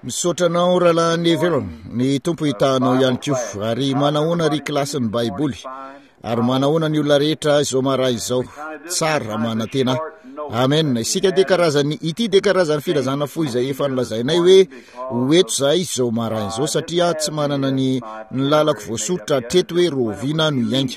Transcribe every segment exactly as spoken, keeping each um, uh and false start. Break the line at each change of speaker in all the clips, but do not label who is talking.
Misotranao rahala nevelo ny tompo hitanao ihany koa ary manahoana ry klasin'ny baiboly ary manahoana ny olona rehetra izao mara izao tsara manantena. Amen. Isika de karazany ity de karazany filazana fo izay efa nolazainay hoe hoeto zahay izao mara izao satria tsy manana ny lalako voasoritra treto hoe rovina no iainga.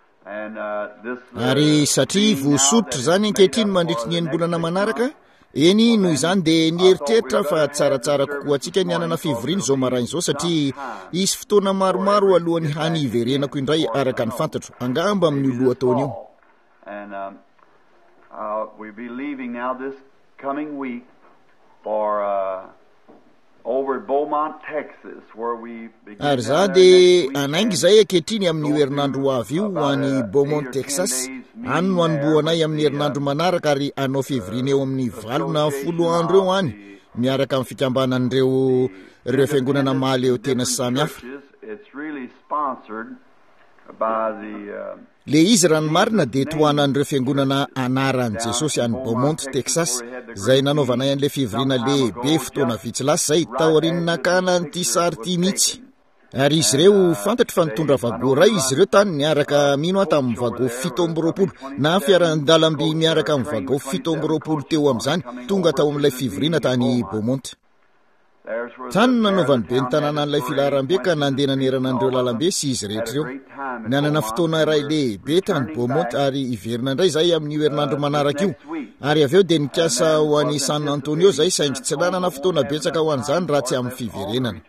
Ary satria voasoritra zany ankehitriny mandritry ny enim-bolana manaraka, eny noho izany de nieritreritra fa tsaratsara kokoa atsika ny anana fivoriana izao maraina izao satria isy fotoana maromaro alohan'ny hany iverenako indray araka ny fantatro angamba amin'ny lohataony io.
And um, uh, we'll be leaving now this coming week for uh, over Beaumont, Texas, where we begin.
Ary za de anaingy zay ankehitriny amin'ny herinandro avy io ho any Beaumont, Texas. Any no anomboanay amin'ny herinandro manaraka ary anao fivoriana eo amin'ny valo na folo andro eo any miaraka amin'ny fikambanan'ireo ireo fiangonana maly eo tena samihafa.
It's really sponsored by the uh,
le izy raha ny marina de tohanan'ireo fiangonana anaran'i Jesosy any Beaumont, Texas zay nanaovanay an'le fivoriana lehibe fotoana vitsy lasa zay tao aorininakana n'ity sary ity mihitsy. Ary izy ireo fantatry fa nitondra vago ray izy ireo tany niaraka mino aho tamin'ny vago fito amby roapolo na fiaran-dalamby miaraka amin'ny vago fito amby roapolo teo amin'izany tonga tao amin'ilay fivoriana tany Beaumont. Tany nanaovany be ny tanàna an'ilay filaharam-be ka nandeha nanerana an'ireo lalam-be sy izy rehetra ireo. Nanana fotoana iray lehibe tany Beaumont ary iverina indray zay amin'ny herinandro manaraka io. Ary avy eo de nikasa ho any San Antonio zay saingy tsy nanana fotoana betsaka ho an'izany raha tsy amin'ny fiverenana.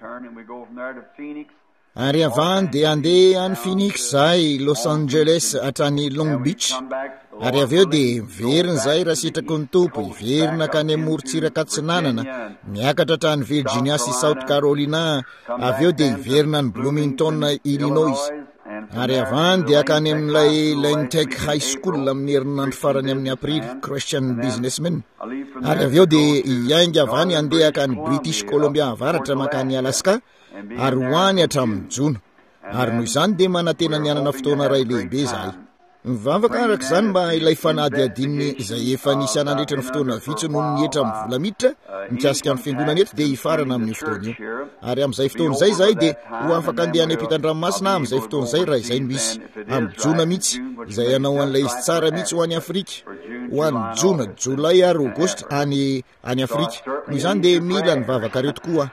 Ary avany de andeha any Phoenix zay, Los Angeles hatrany Long Beach. Ary avy eo de miverina zay raha sitraky ny tompo, iverina ka any amorontsiraka Atsinanana, miakatra hatrany Virginia sy South Carolina, avy eo de iverina ny Bloomington, Illinois. Ary avany de akany amin'ilay Lentec High School amin'ny herinandro farany amin'ny April, Christian Businessman. Ary avy eo de iainga avany andeha akany British Columbia avaratra makany Alaska, ary hoany hatramin'ny Jona. Ary noho izany de manantena ny anana fotoana ray lehibe zahay. Mivavaka araka izany mba ilay fanady adininy izay efa nisy anandritra ny fotoana vitsy noho ny etra amin'ny vola miditra mikasika ny fiangonana eto de hifarana amin'ny fotoana io. Ary amin'izay fotoana izay zahay de ho afaka andeha any ampitan-dranomasina amin'izay fotoana izay raha izay no misy amin'ny Jona mihitsy izay anao an'ilay izy tsara mihitsy ho any Afrika. Ho any Jona, Jolay ary Aogositra any any Afrika. Noho izany de mila ny vavaka reo tokoa.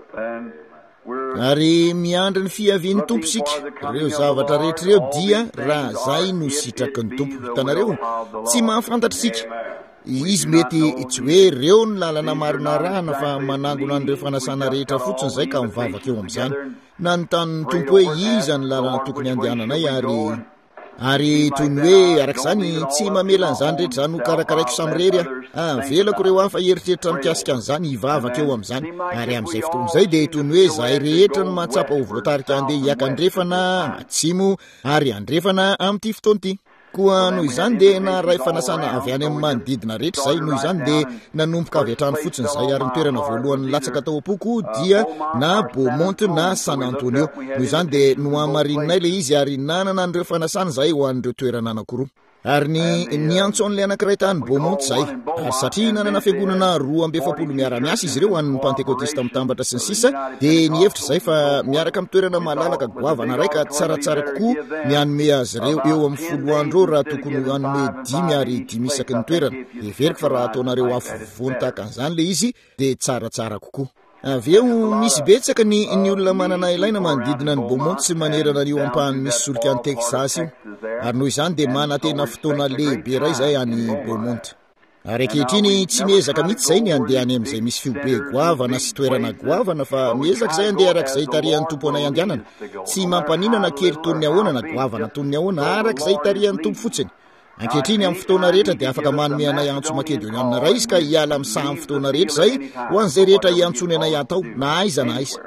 Ary miandry ny fiavian'ny tompo sika. Ireo zavatra rehetra ireo dia raha zay no sitraky ny tompo. Hitanareo tsy mahafantatra sika. Izy mety tsy hoe reo ny lalana marina rahana fa manangona an'ireo fanasana rehetra fotsiny zay ka mivavaka eo amin'izany. Nanontany ny tompo hoe iza ny lalana tokony andehananay ary ary toy ny hoe arak'izany tsy mamela an'izany rehetra zany ho karakaraiko samirery ah velako reo afa eritreritra mikasika an'izany hivavaka eo amin'izany. Ary amin'izay fotoana izay de toy ny hoe zahay rehetra no mahatsapa ho voatarika andeha hiaka andrefana matsimo ary andrefana amin'ity fotoana ity. Koa noho izany de na ray fanasana avy any amin'ny manodidina rehetra zay noho izany de nanomboka avy hatrany fotsiny zay ary nitoerana voalohany latsaka tao am-poko dia na Beaumont na San Antonio. Noho izany de no amarinay le izy ary nanana an'ireo fanasana zay ho an'ireo toerana anankiroa. Ary ny niantso an'ilay anankiray tany Beaumont zay ary satria nanana fiangonana roa amby efapolo miara-miasa izy ireo an'ny Pentekotista mitambatra sy ny sisa de nihevitra zay fa miaraka amin'ny toerana malalaka goavana raika tsaratsara kokoa mianome azy ireo eo amin'ny folo andro raha tokony hanome dimy ary dimy isaky ny toerana. De veriko fa raha ataonareo afovoany tahaka an'izany le izy de tsaratsara kokoa. Avy eo misy betsaka ny ny olona manana ilaina manodidina ny Beaumont sy manerana an'io ampahany misy solika any Texas io. Ary noho izany de manantena fotoana lehibe ray zay any Beaumont. Ary ankehitriny tsy miezaka mihitsy zay ny andeha any amin'izay misy fiobe goavana sy toerana goavana fa miezaka zay andeha arak'izay tarihan'ny tompo anay andehanana. Tsy mampaninana kely toy ny ahoana na goavana toy ny ahoana arak'izay tarihan'ny tompo fotsiny. Ankehitriny amin'ny fotoana rehetra de afaka manome anay antso makedoniana ray izy ka hiala amin'ny samy fotoana rehetra zay ho an'izay rehetra hiantsony anay atao na aiza na aiza.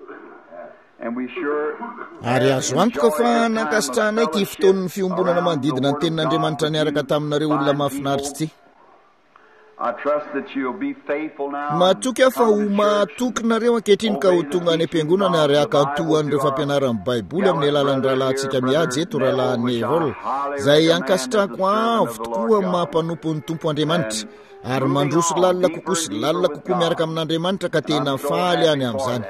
Ary azo antoka fa nankasitrahanay ty fotoan'ny fiombonana manodidina ny tenin'Andriamanitra niaraka taminareo olona mahafinaritra ity.
I trust that you'll be faithful now.
matoky aho fa ho matokinareo ankehitriny ka ho tonga any am-piangonana ary akatohan'ireo fampianaran'ny baiboly amin'ny alalan'ny rahalahintsika miady eto rahalahy Neville izay ankasitrako avo tokoa mampanompo ny tompo Andriamanitra ary mandroso lalina kokoa sy lalina kokoa miaraka amin'Andriamanitra ka tena faly any amin'izany.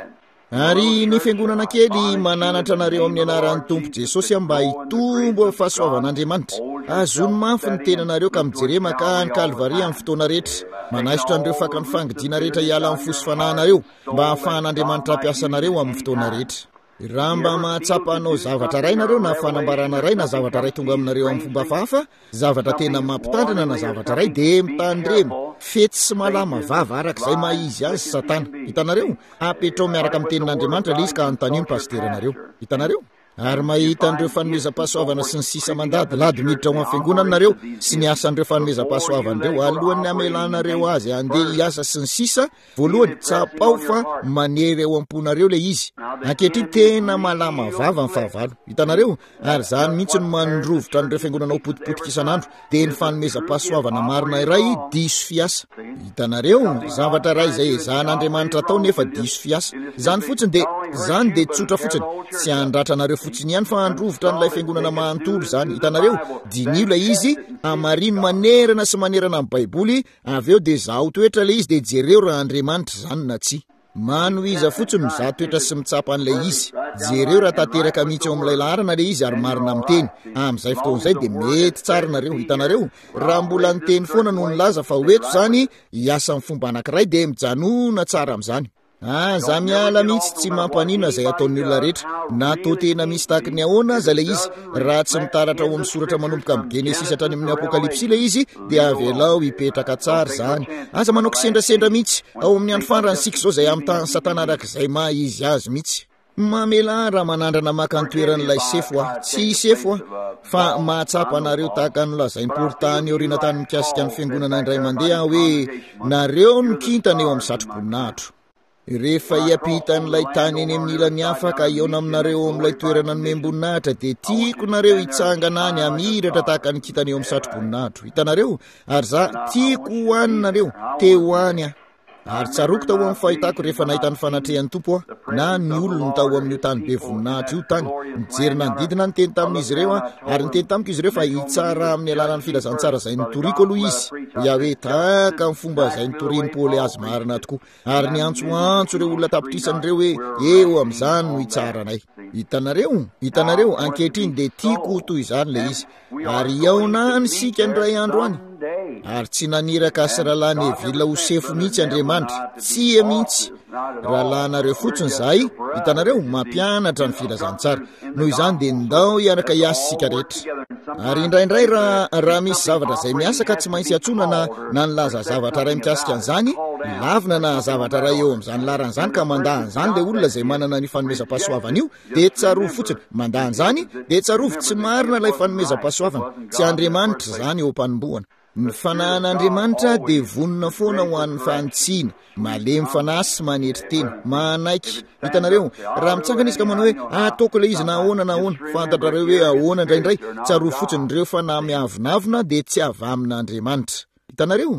Ary ny fiangonana kely mananatra anareo amin'ny anaran'ny Tompo Jesosy mba hitombo fahasoavan'Andriamanitra. Azony mafy ny tenanareo ka mijery makany Kalvari amin'ny fotoana rehetra. Manaisitra an'ireo fakany fangidiana rehetra hiala amin'ny fosy fanahinareo mba hahafahan'Andriamanitra hampiasa anareo amin'ny fotoana rehetra. Raha mba mahatsapa anao zavatra ray nareo na fanambarana ray na zavatra ray tonga aminareo amin'ny fomba hafahafa, zavatra tena mampitandrina na zavatra ray dia mitandremo fety sy malama vava arak'izay maizy azy Satana. Hitanareo, apetrao miaraka amin'ny tenin'Andriamanitra ilay izy ka anontany ny pasteranareo. Hitanareo? Ary mahita an'ireo fanomezam-pahasoavana sy ny sisa mandady lady miditra ao amin'ny fiangonana nareo sy ny asan'ireo fanomezam-pahasoavan'ireo alohan'ny amelanareo azy andeha hiasa sy ny sisa, voalohany tsapao fa manery eo am-ponareo le izy. Ankehitriny tena malama vava ny fahavalo. Hitanareo? Ary zany mihitsy no manondrovotra an'ireo fiangonana potipotika isan'andro dia ny fanomezam-pahasoavana marina iray diso fiasa. Hitanareo? Zavatra ray izay ezahan'Andriamanitra atao nefa diso fiasa. Zany fotsiny dia zany dia tsotra fotsiny. Tsy andratra anareo fotsiny ihany fa androvotra n'ilay fiangonana manontolo zany. Hitanareo? Dinio ilay izy amarino manerana sy manerana amin'ny baiboly, avy eo dia zaho toetra ilay izy dia jereo raha Andriamanitra zany na tsia. Manoiza fotsiny mizaha toetra sy mitsapa an'ilay izy. Jereo raha tanteraka mihitsy eo amin'ilay laharana ilay izy ary marina amiteny. Amin'izay fotoan'izay dia mety tsara nareo. Hitanareo? Raha mbola niteny foana no nilaza fa hoeto zany hiasa amin'ny fomba anankiray dia mijanona tsara amin'izany. Ah, za miala mihitsy tsy mampanina izay ataon'ny olona rehetra. Natao tena misy tahaka ny ahoana aza ilay izy. Raha tsy mitaratra ao amin'ny soratra manomboka amin'ny Genesis hatrany amin'ny Apokalipsy ilay izy dia avelao hipetraka tsara zany. Aza manao kisendrasendra mihitsy ao amin'ny andro farany sika izao izay amin'ny tany Satana arak'izay maha-izy azy mihitsy. Mamela raha manandrana maka ny toeran'ilay sefo ah, tsy sefo ah, fa mahatsapa anareo tahaka ny lazaim-portany aoriana tany mikasika ny fiangonana indray mandeha hoe nareo no kintana eo amin'ny satroboninahitro. Rehefa hiampitan'ilay tany eny amin'ny ilany hafa ka iona aminareo amin'ilay toerana nomem-boninahitra dia tiako nareo hitsangana any hamiratra tahaka ny kitana eo amin'ny satroboninahitro. Hitanareo? Ary za tiako hoaninareo, te hoany ah. Ary tsaroko tao amin'ny fahitako rehefa nahita ny fanatrehan'ny Tompo ah, na ny olona tao amin'io tany be voninahitra io tany. Nijery nanodidina niteny tamin'izy ireo ah, ary niteny tamiko izy ireo fa hitsara amin'ny alalan'ny filazantsara izay nitoriako aloha izy. Ia hoe tahaka amin'ny fomba izay nitoriany Paoly azy marina tokoa. Ary ny antsoantso ireo olona tapitrisany ireo hoe eo amin'izany no hitsaranay. Hitanareo? Hitanareo? Ankehitriny dia tiako toy izany le izy. Ary iaonany sika ny ray andro any. Ary tsy naniraka sy rahalahy Neville ho sefo mihitsy Andriamanitra, tsy e mihitsy. Rahalanareo fotsiny zahay, hitanareo mampianatra ny filazantsara. Noho izany dia ndao hiaraka hiasa sika rehetra. Ary indraindray raha raha misy zavatra izay miasa ka tsy maintsy atsona na na nilaza zavatra ray mikasika an'izany, lavina na zavatra ray eo amin'izany laran'izany ka mandahan'izany ilay olona izay manana ny fanomezam-pahasoavana io, dia tsarovo fotsiny. Mandahan'izany dia tsarovo tsy marina ilay fanomezam-pahasoavana. Tsy Andriamanitra izany eo am-panombohana. Ny fanahin'Andriamanitra dia vonona foana ho an'ny fantsiana, malemy fanahy sy manetry tena, manaiky. Hitanareo? Raha mitsangana izy ka manao hoe ataoko ilay izy na ahoana na ahoana, fantatrareo hoe ahoana indraindray, tsarovo fotsiny ireo fa na miavonavona dia tsy avy amin'Andriamanitra. Hitanareo?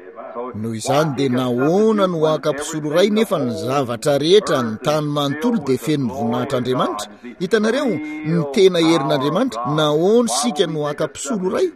Noho izany dia nahoana no akapisolo ray nefa ny zavatra rehetra ny tany manontolo dia feno voninahitr'Andriamanitra. Hitanareo? Ny tena herin'Andriamanitra, nahoana sika no akapisolo ray?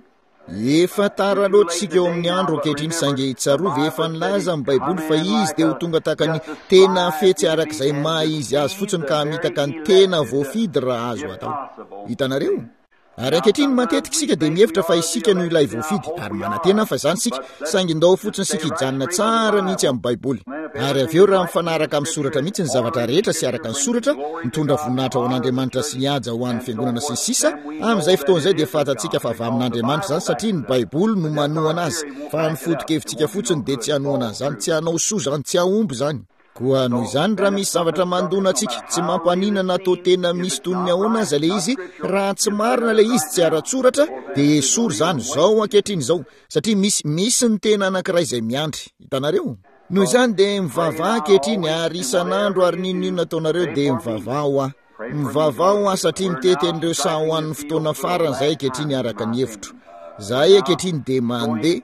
Efa tara loatra sika eo amin'ny andro ankehitriny saingy tsarovo efa nilaza amin'ny baiboly fa izy dia ho tonga tahaka ny tena fetsy arak'izay maha-izy azy fotsiny ka hamitaka ny tena voafidy raha azo atao. Hitanareo? Ary ankehitriny matetika sika dia mihevitra fa isika no ilay voafidy ary manantena fa izany sika saingy ndao fotsiny sika hijanona tsara mihitsy amin'ny baiboly. Ary avy eo raha mifanaraka amin'ny soratra mihitsy ny zavatra rehetra sy araka ny soratra, mitondra voninahitra ho an'Andriamanitra sy hihaja ho an'ny fiangonana sy ny sisa, amin'izay fotoan'izay dia fantatsika fa avy amin'Andriamanitra izany satria ny baiboly no manohana azy. Fa ny foto-kevitsika fotsiny dia tsy hanohana an'izany, tsy hanao soa izany, tsy hahomby izany. Koa noho izany raha misy zavatra mandona antsika, tsy mampanina natao tena misy tonony ahoana aza ilay izy, raha tsy marina ilay izy tsy ara-tsoratra dia esory izany zao ankehitriny izao, satria misy misy ny tena anankiray izay miandry. Hitanareo? Noho izany dia mivavaha ankehitriny ary isan'andro ary ninonino nataonareo dia mivavaha ho aho. Mivavaha ho aho satria mitety an'ireo saha ho an'ny fotoana farany izay ankehitriny araka ny hevitro. Zahay ankehitriny dia mandeha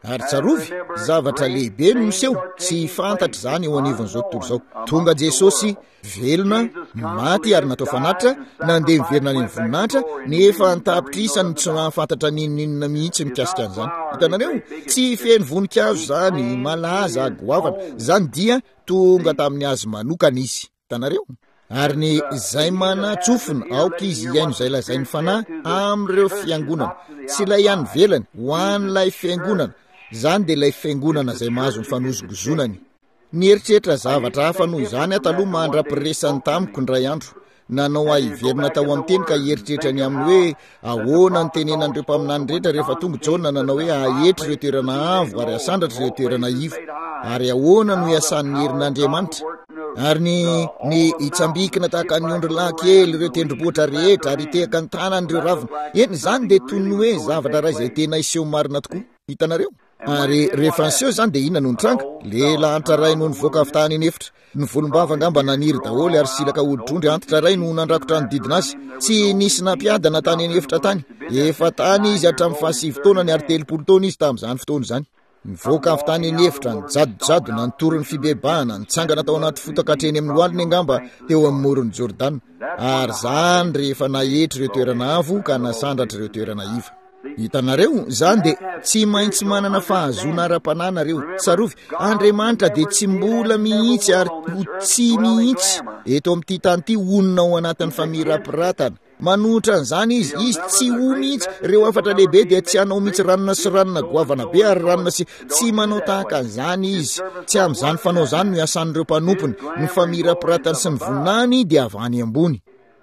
ary tsarovy zavatra lehibe no miseho tsy fantatra zany eo anivon'izao tontolo izao. Tonga Jesosy velona maty ary natao fanatitra nandeha miverina ny voninahitra nefa antapitra isany tsy nahafantatra ninonina mihitsy mikasika an'izany. Hitanareo tsy feno voninkazo zany malaza goavana zany dia tonga tamin'ny azy manokana izy. Hitanareo ary ny zay manatsofina aoka izy iaino izay lazainy fanahy amin'ireo fiangonana tsy ilay ihany velany ho an'ilay fiangonana zany dia ilay fiangonana izay mahazo ny fanozogozonany. Nieritreritra zavatra hafa noho izany ataloha mandra-piresany tamiko ndray andro nanao ahiverina tao amin'ny teny ka hieritreritra ny aminy hoe ahoana ny tenenan'ireo mpaminany rehetra rehefa tonga Jaona nanao hoe ahetry ireo toerana avo ary asandratry ireo toerana ivo ary ahoana no iasan'ny herin'Andriamanitra ary ny ny itsambikina tahaka ny ondry lahy kely ireo tendrombohitra rehetra ary tehaka ny tanan'ireo ravina. Eny zany dia toy ny hoe zavatra raha izay tena iseho marina tokoa. Hitanareo ary rehefa niseho zany dia inona no nitranga lehilahy ray no nivoaka avy tany eny efitra ny volombava angamba naniry daholo ary silaka hodidrondry antitra ray no nandrakotra ny didina azy tsy nisy nampiadana tany eny efitra tany efa tany izy hatramin'ny fahasivy taona ny ary telopolo taona izy tamin'izany fotoana izany. Nivoaka avy tany eny efitra ny jadojadona ny tory ny fibebahana nitsangana tao anaty fotaka hatreny amin'ny lohaliny angamba teo amin'ny moron'ny Jordana ary zany rehefa nahetry ireo toerana avo ka nasandratry ireo toerana iva. Hitanareo zany dia tsy maintsy manana fahazoana ara-panana reo. Tsarovy Andriamanitra dia tsy mbola mihitsy ary ho tsy mihitsy eto amin'ity tany ity onona ao anatin'ny famirapiratana. Manohitra an'izany izy izy tsy ho mihitsy ireo afatra lehibe dia tsy hanao mihitsy ranona sy ranona goavana be ary ranona sy tsy manao tahaka an'izany izy. Tsy amin'izany fanao zany no iasan'ireo mpanompony. Ny famirapiratana sy ny voninahiny dia avy any ambony.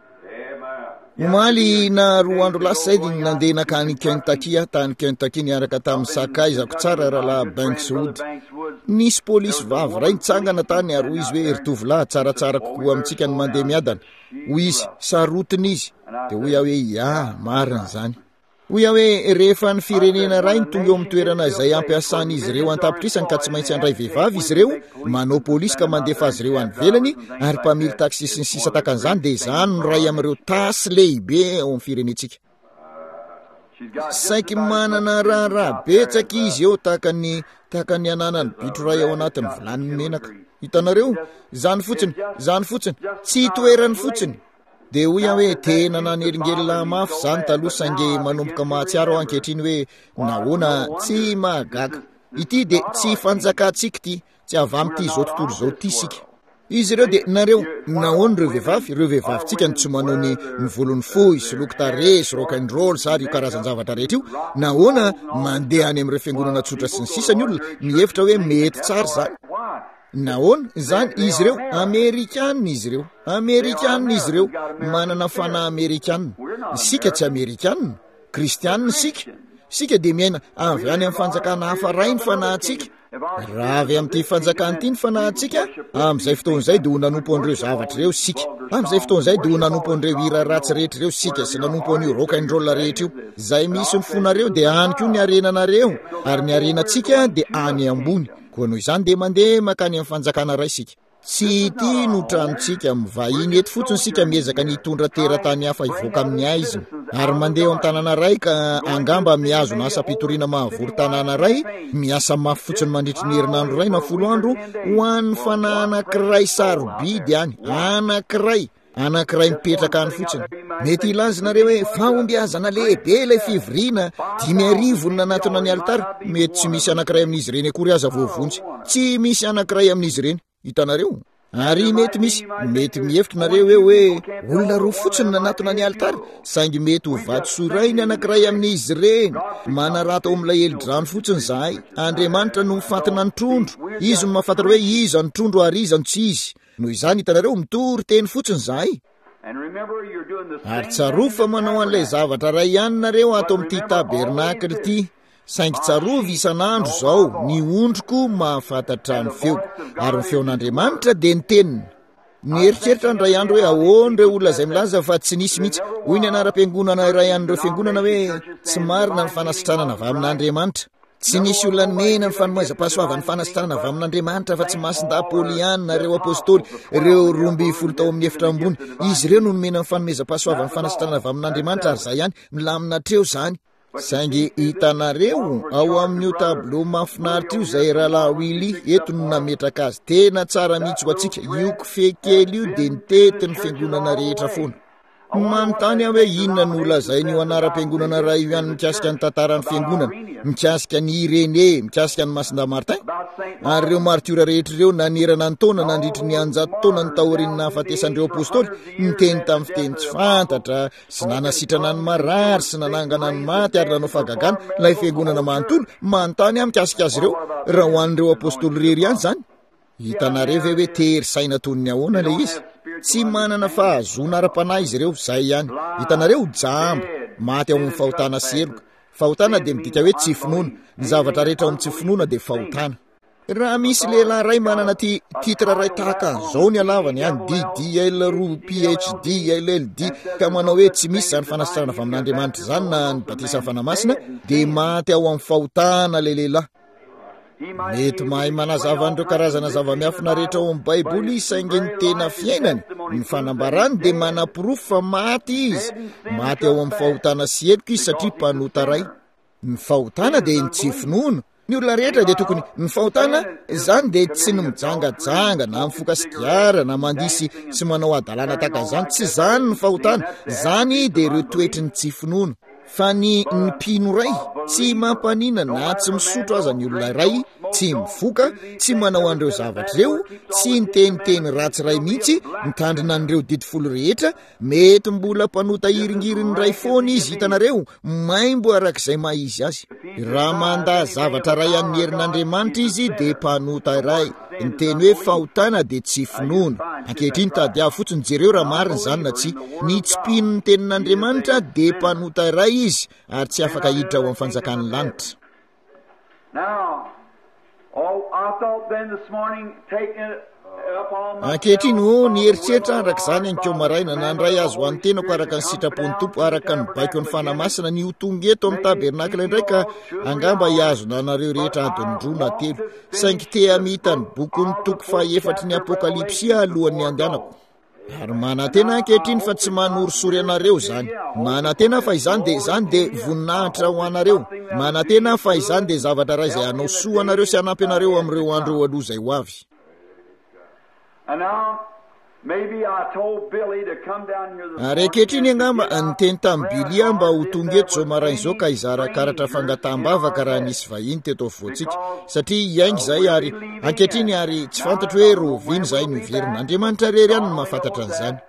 Omaly na roa andro lasa izay nandeha nakany Kentucky tany Kentucky niaraka tamin'ny sakaizako tsara rahalahy Bankswood. Nisy polisy vavy ray nitsangana tany ary hoy izy hoe ry-tovolahy tsaratsara kokoa amintsika ny mandeha miadana. Hoy izy sarotiny izy dia hoy aho hoe ia marina izany. Hoy aho hoe rehefa ny firenena ray ny tonga eo amin'ny toerana izay ampiasan'izy ireo antapitrisany ka tsy maintsy handray vehivavy izy ireo manao polisy ka mandefa azy ireo any velany ary mpamily taksi sy ny sisa takan'izany dia izany no ray amin'ireo tasy lehibe ao amin'ny firenetsika. Saiky manana raharaha betsaka izy eo tahaka ny tahaka ny ananany bitro ray ao anatin'ny vilany menaka. Hitanareo zany fotsiny zany fotsiny tsy toerany fotsiny. Dia hoy aho hoe tena nanelingelina mafy zany taloha saingy manomboka mahatsiaro aho ankehitriny hoe nahoana tsy mahagaga. Ity dia tsy fanjakantsika ity tsy avy amin'ity izao tontolo izao ity sika. Izy ireo dia nareo nahoana ireo vehivavy ireo vehivavintsika ny tsy manao ny volony fohy sy lokotare sy rock and roll sary io karazan-javatra rehetra io nahoana mandeha any amin'ireo fiangonana tsotra sy ny sisa ny olona mihevitra hoe mety tsara zany. Nahoana zany izy ireo Amerikanina izy ireo Amerikanina izy ireo manana fanahy Amerikanina. Sika tsy Amerikanina Kristianina sika sika dia miaina avy any amin'ny fanjakana hafa ray ny fanahintsika. Raha avy amin'ity fanjakana ity ny fanahintsika amin'izay fotoana izay dia ho nanompo an'ireo zavatra ireo sika. Amin'izay fotoana izay dia ho nanompo an'ireo hira ratsy rehetra ireo sika sy nanompo an'io rock and roll rehetra io. Izay misy ny fonareo dia any koa ny arenanareo ary ny arenantsika dia any ambony. Koa noho izany dia mandeha makany amin'ny fanjakana ray sika. Tsy ity no tranontsika mivahiny eto fotsiny sika miezaka nitondra teratany hafa hivoaka amin'ny aiziny ary mandeha eo amin'ny tanàna ray ka angamba mihazo na asa-pitoriana mahavory tanàna ray miasa mafy fotsiny mandritry ny herinandro ray na folo andro ho an'ny fanahy anankiray sarobidy any anankiray anankiray mipetraka any fotsiny. Mety ilazanareo hoe fahombiazana lehibe ilay fivoriana dimy arivo no nanatona ny alitara. Mety tsy misy anankiray amin'izy ireny akory aza voavonjy. Tsy misy anankiray amin'izy ireny. Hitanareo ary mety misy mety mihevitra nareo hoe hoe olona roa fotsiny nanatona ny alitara saingy mety ho vato soray ny anankiray amin'izy ireny. Manarata ao amin'ilay eli-drano fotsiny zahay. Andriamanitra no mifantina ny trondro. Izy no mahafantatra hoe iza ny trondro ary iza no tsy izy. Noho izany hitanareo mitory teny fotsiny zahay. Ary tsarovy fa manao an'ilay zavatra ray ihany nareo ato amin'ity tabernakely ity. Saingy tsarovy isan'andro zao ny ondriko mahafantatra ny feo ary ny feon'Andriamanitra dia ny teniny. Nieritreritra ny ray andro hoe ahoana ireo olona izay milaza fa tsy nisy mihitsy. Hoy ny anaram-piangonana iray an'ireo fiangonana hoe tsy marina ny fanasitranana avy amin'Andriamanitra. Tsy nisy olona mena ny fanomaizam-pahasoavana ny fanasitranana avy amin'Andriamanitra fa tsy masin-dapôlianina ireo apôstôly ireo romby folo tao amin'ny efitra ambony. Izy ireo no nomena ny fanomezam-pahasoavana ny fanasitranana avy amin'Andriamanitra ary izay ihany milamina treo zany. saingy hitanareo ao amin'io tableau mahafinaritra io zay rahalahy Willy eto no nametraka azy tena tsara mihitsy ho antsika. Io kofehy kely io dia nitetin'ny fiangonana rehetra foana. Manontany aho hoe inona no lazainy io anaram-piangonana raha io ihany mikasika ny tantaran'ny fiangonana, mikasika ny Irénée, mikasika ny Masinda Martin. Ary ireo martiora rehetra ireo nanerana ny taona nandritry ny anjato taona ny taorian'ny nahafatesandreo apôstôly, niteny tamin'ny fiteny tsy fantatra sy nanasitrana ny marary sy nanangana ny maty ary nanao fahagagana ilay fiangonana manontolo. Manontany aho mikasika azy ireo raha ho an'ireo apôstôly rery ihany zany. Hitanareo ve hoe tery saina toy ny ahoana ilay izy? Tsy manana fahazoana ara-panahy izy ireo, zay ihany. Hitanareo jambo maty ao amin'ny fahotana sy heloka. Fahotana dia midika hoe tsy finoana, ny zavatra rehetra ao amin'ny tsy finoana dia fahotana. Raha misy lehilahy ray manana ty titra ray tahaka an'izao ny alavany any D D L ro P H D L L D ka manao hoe tsy misy zany fanasitrana avy amin'Andriamanitra zany na ny batisa fanamasina, dia maty ao amin'ny fahotana le lehilahy. Mety mahay manazava an'ireo karazana zava-miafina rehetra ao amin'ny Baiboly saingy ny tena fiainany, ny fanambarany dia manapirofo fa maty izy. Maty ao amin'ny fahotana sy heloka izy satria mpanota ray. Ny fahotana dia ny tsy finoana. Ny olona rehetra dia tokony ny fahotana zany dia tsy ny mijangajanga na mifoka sigiara na mandisy sy manao adalana tahaka zany. Tsy zany ny fahotana, zany dia ireo toetry ny tsy finoana. Fa ny ny mpino ray tsy mampanina na tsy misotro aza ny olona ray, tsy mifoka, tsy manao an'ireo zavatra ireo, tsy niteniteny ratsy ray mihitsy, mitandrina an'ireo didifolo rehetra, mety mbola mpanota iringiriny ray foana izy. Hitanareo maimbo arak'izay maizy azy. Raha manda zavatra ray amin'ny herin'Andriamanitra izy dia mpanota ray. Ny teny hoe fahotana dia tsy finoana. Ankehitriny tady avy fotsiny jereo raha marina zany na tsy. Ny tsy mpino ny tenin'Andriamanitra dia mpanota ray izy ary tsy afaka hiditra ao amin'ny fanjakan'ny lanitra. Ankehitriny ho ny heritreritra araka izany ankeo maraina nandray azo ho an'ny tenako araka ny sitrapony tompo, araka ny baiko ny fanamasina ny ho tonga eto amin'ny tabernakla indray ka angamba hiazona anareo rehetra adiny roa na telo, saingy te hamita ny bokon'ny toko fahaefatra ny apokalipsia alohan'ny andehanako. Ary manantena ankehitriny fa tsy manorosory anareo zany. Manantena fa izany dia izany dia voninahitra ho anareo. Manantena fa izany dia zavatra ray izay hanao soa anareo sy hanampy anareo amin'ireo andro aloha izay ho avy. Ary ankehitriny angamba niteny tamin'ny Bilia mba ho tonga eto zao maraina izao ka hizara karatra fangataham-bavaka raha nisy vahiny teto afovoantsika, satria hiainga izay ary ankehitriny ary tsy fantatro hoe roviny izay no verina. Andriamanitra rery ihany no mahafantatra an'izany.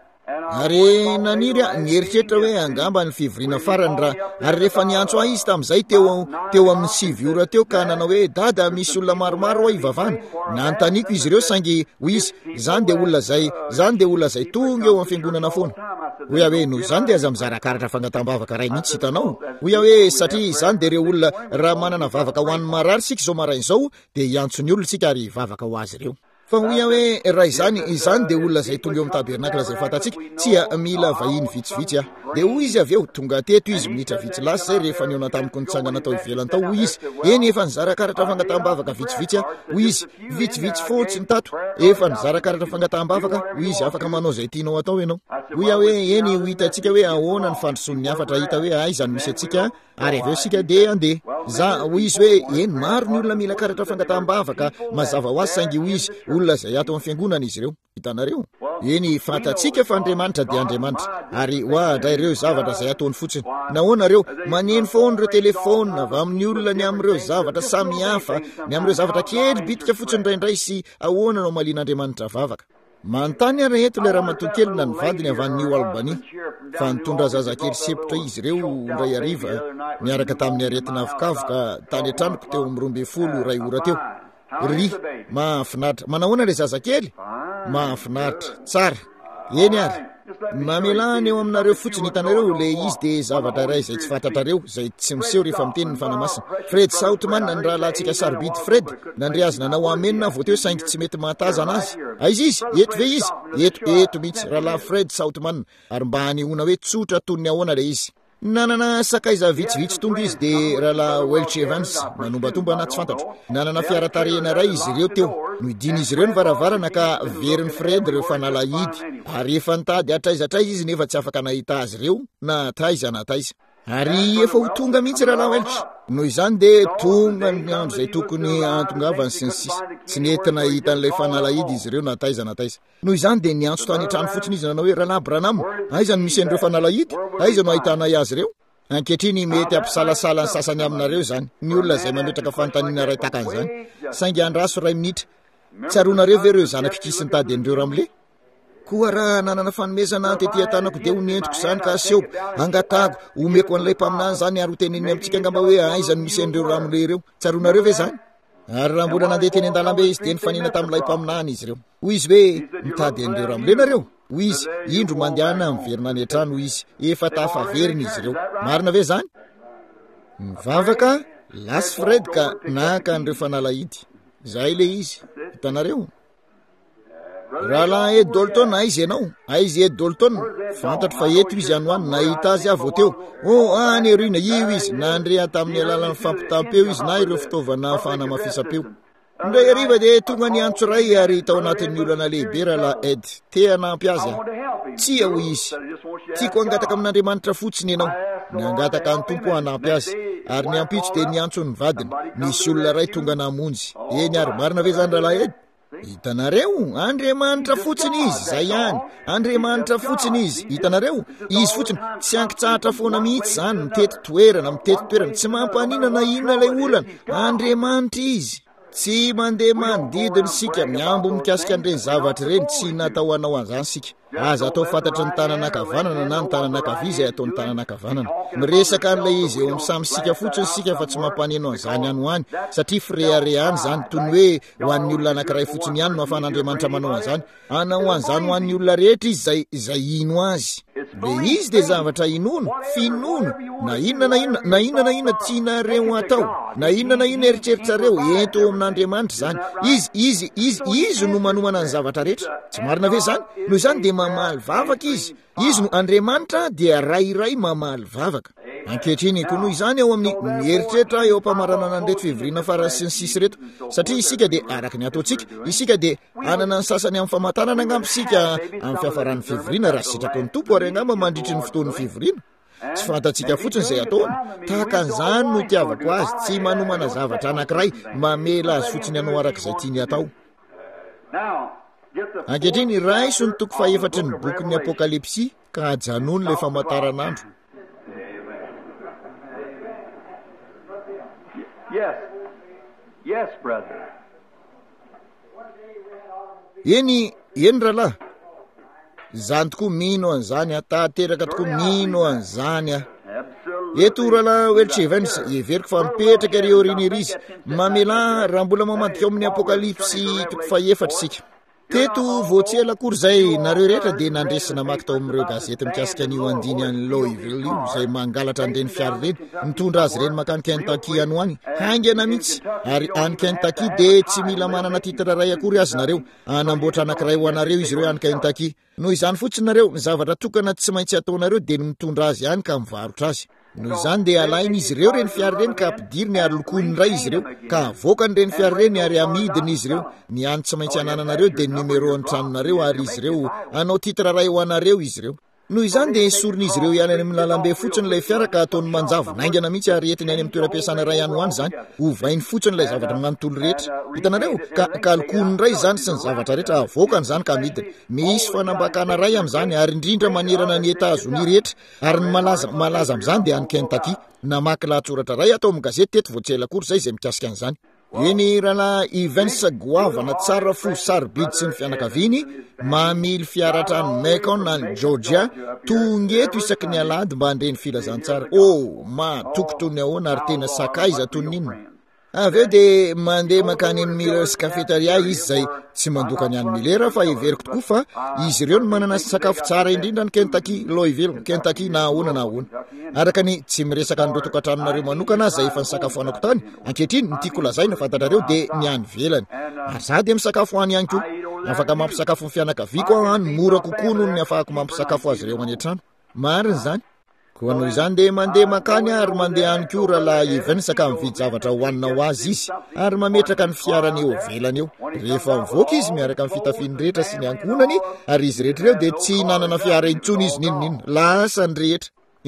Ary naniry ny heritreritra hoe angamba ny fivoriana farany raha ary rehefa niantso ahy izy tamin'izay teo teo amin'ny sivy ora teo ka nanao hoe dada misy olona maromaro ao hivavahana. Nanontaniako izy ireo saingy hoy izy zany dia olona zay zany dia olona zay tonga eo amin'ny fiangonana foana. Hoy aho hoe noho izany dia aza mizara karatra fangataham-bavaka ray mihitsy hitanao. Hoy aho hoe satria izany dia ireo olona raha manana vavaka ho an'ny marary sika izao maraina izao dia hiantso ny olona sika ary vavaka ho azy ireo. Fa hoy aho hoe raha izany izany dia olona zay tonga eo amin'ny tabernakla zay fantatsika, tsy mila vahiny vitsivitsy aho. Dia hoy izy avy eo tonga teto izy minitra vitsy lasa zay rehefa niona tamiko nitsangana tao ivelany tao. Hoy izy eny efa nizara karatra fangataham-bavaka vitsivitsy aho. Hoy izy vitsivitsy fotsiny tato efa nizara karatra fangataham-bavaka. Hoy izy afaka manao zay tianao atao ianao. Hoy aho hoe eny ho hitantsika hoe ahoana ny fandrosoan'ny hafatra hita hoe ay zany misy atsika ary avy eo sika dia andeha. Za hoy izy hoe eny maro ny olona mila karatra fangataham-bavaka mazava ho azy saingy hoy izy olona zay ato amin'ny fiangonana izy ireo. Hitanareo eny fantatsika fa Andriamanitra dia Andriamanitra ary hoadray ireo zavatra zay ataony fotsiny. Nahoanareo maneno foana ireo telefona avy amin'ny olona ny amin'ireo zavatra samy hafa, ny amin'ireo zavatra kely bitika fotsiny indraindray sy ahoana no malian'Andriamanitra vavaka. Manontany ary eto ilay ramatoa kely na ny vadiny avy an'ny New Albany fa nitondra zazakely sepotra izy ireo indray hariva miaraka tamin'ny aretina avokavoka tany an-tranoko teo amin'ny roa ambin'ny folo ray ora teo. Ry mahafinaritra. Manahoana ilay zazakely? Mahafinaritra tsara. Eny ary mamelany eo aminareo fotsiny. Hitanareo le izy dia zavatra iray izay tsy fantatrareo izay tsy miseho rehefa miteny ny fanamasina. Fred Sautman ny rahalahintsika sarobidy Fred nandre azy nanao amenina vao teo saingy tsy mety mahatazana azy. Aizy izy eto ve izy eto eto mihitsy rahalahy Fred Sautman ary mba hanehoana hoe tsotra toy ny ahoana le izy. Nanana sakaiza vitsivitsy tonga izy dia rahalahy Welch Evans manombatomba na tsy fantatro. Nanana fiaratarehana ray izy ireo teo. Nohidiny izy ireo ny varavarana ka veriny Fred ireo fanalahidy ary efa nitady atraizatray izy nefa tsy afaka nahita azy ireo na taiza na taiza. ary efa ho tonga mihitsy raha lahy elitra noho izany dia tonga ny andro izay tokony antongavany sy ny sisa tsy nentina hitan'ilay fanalahidy izy ireo nataiza nataiza noho izany dia niantso tany an-trano fotsiny izy nanao hoe rahalahy Branham aiza no misy an'ireo fanalahidy aiza no ahitana azy ireo ankehitriny mety ampisalasala ny sasany aminareo zany ny olona izay mametraka fanontaniana ray takan'izany saingy andraso ray minitra tsaroanareo ve ireo zanaky kisy ny tady an'ireo ramole koa raha nanana fanomezana tetỳ tanako dia ho nentiko izany ka aseo angatako omeko an'ilay mpaminany zany ary ho teneniny amintsika angamba hoe aiza no misy an'ireo ramole ireo tsaroanareo ve zany ary raha mbola nandeha teny an-dalambe izy dia nifanena tamin'ilay mpaminany izy ireo hoy izy hoe mitady an'ireo ramole nareo hoy izy indro mandehana miverina any an-trano izy efa tafaveriny izy ireo marina ve zany mivavaka lasy Fred ka naka an'ireo fanalahidy zay le izy hitanareo raha lahy Ed Dalton aiza ianao aiza Ed Dalton fantatro fa eto izy anoany nahita azy avy teo o any eroina io izy na andrea tamin'ny alalan'ny fampitampeo izy na ireo fitaovana fanamafisam-peo ndray ariva dia tonga ny antso ray ary tao anatin'ny olana lehibe raha lahy Ed te hanampy azy aho tsia hoy izy tiako angataka amin'Andriamanitra fotsiny ianao ny angataka ny tompo hanampy azy ary ny ampitso dia niantso ny vadiny nisy olona ray tonga namonjy eny ary marina ve zany raha lahy Ed hitanareo Andriamanitra fotsiny izy zay ihany Andriamanitra fotsiny izy hitanareo izy fotsiny tsy ankitsahatra foana mihitsy zany mitety toerana mitety toerana tsy mampaninana inona ilay olana Andriamanitra izy tsy mandeha manodidiny sika miambo mikasika an'ireny zavatra ireny tsy natao anao an'izany sika aza atao fantatra ny tanana ankavanana na ny tanana ankavia izay atao ny tanana ankavanana miresaka an'ilay izy eo amin'ny samy sika fotsiny sika fa tsy mampaneno an'izany ihany ho any satria firehare any zany toy ny hoe ho an'ny olona anankiray fotsiny ihany no ahafahan'Andriamanitra manao an'izany anao an'izany ho an'ny olona rehetra izy zay izay ino azy le izy dia zavatra inono finono na inona na inona na inona na inona tianareo atao na inona na inona eritreritrareo ento amin'Andriamanitra zany izy izy izy izy no manomana ny zavatra rehetra tsy marina ve zany noho izany dia mamaly vavaka izy izy no Andriamanitra dia rairay mamaly vavaka ankehitriny koa noho izany eo amin'ny mieritreritra eo ampamarana nandreto fivoriana farany sy ny sisy reto satria isika dia araky ny ataontsika isika dia anana ny sasany amin'ny famatanana angampysika amin'ny fiafaran'ny fivoriana raha sitraky ny tompo ary angamba mandritry ny fotoan'ny fivoriana tsy fantatsika fotsiny izay ataony tahaka an'izany no itiavako azy tsy manomana zavatra anankiray mamela azy fotsiny ianao arak'izay tiany atao ankehitriny raiso ny toko fahefatry ny bokin'ny apokalipsy ka ajanony ilay famataranandro
Yes. Yes, brother.
Eny eny rahalahy zany tokoa mino an'izany atateraka tokoa mino an'izany a eto rahalahy Welch Evans everiko fa mipetraka ireo riny ery izy mamela raha mbola mamadika ao amin'ny apokalipsy toko faefatra sika teto voatsela akory zay nareo rehetra dia nandresina maky tao amin'ireo gazety mikasika an'io andiny any Louisville io izay mangalatra an'ireny fiara ireny mitondra azy ireny makany Kentucky any ho any haingana mihitsy ary any Kentucky dia tsy mila manana titra ray akory azy nareo anamboatra anankiray ho anareo izy ireo any Kentucky noho izany fotsiny nareo ny zavatra tokana tsy maintsy ataonareo dia mitondra azy ihany ka mivarotra azy noho izany dia alainy izy ireo reny fiara ireny ka ampidiriny ary lokoniny ray izy ireo ka avoakany reny fiara ireny ary amidiny izy ireo ny any tsy maintsy anananareo dia numero ny tranonareo ary izy ireo anao titra ray ho anareo izy ireo noho izany dia esoriny izy ireo ihany any amin'ny lalambe fotsiny ilay fiara ka ataony manjavo naingana mihitsy ary entiny any amin'ny toeram-piasana ray ihany ho any zany hovainy fotsiny ilay zavatra manontolo rehetra hitanareo ka ka lokoniny ray zany sy ny zavatra rehetra avoakany zany ka amidiny misy fanambakana ray amin'izany ary indrindra manerana ny Etazonia rehetra ary ny malaza malaza amin'izany dia any Kentucky namaky lahatsoratra ray atao amin'ny gazety teto voatsela akory zay izay mikasika an'izany eny rahalahy Evans goavana tsara fo sarobidy sy ny fianakaviany mamily fiaratrano Macon any Georgia tongeto isaky ny alady mba handreny filazantsara o matokotony ahoana ary tena sakaiza toninina aveo dia mandeha makany amin'ny Miller's Cafeteria izy zay tsy mandokany any Miller fa everiko tokoa fa izy ireo no manana sakafo tsara indrindra ny Kentucky Louisville Kentucky na ahoana na ahoana araka ny tsy miresaka an'ireo tokantranonareo manokana zay efa ny sakafo anako tany ankehitriny ny tiako lazaina fantatrareo dia ny any velany ary za dia misakafo any ihany koa afaka mampisakafo ny fianakaviako aho any mora kokoa noho ny afahako mampisakafo azy ireo any an-trano marina zany koa noho izany dia mandeha makany ary mandeha any koa rahalahy Evans ka mividy zavatra hohanina ho azy izy ary mametraka ny fiarany eo velany eo rehefa mivoaka izy miaraka amin'ny fitafiany rehetra sy ny ankonany ary izy rehetra ireo dia tsy nanana fiara intsony izy ninonino lasa ny rehetra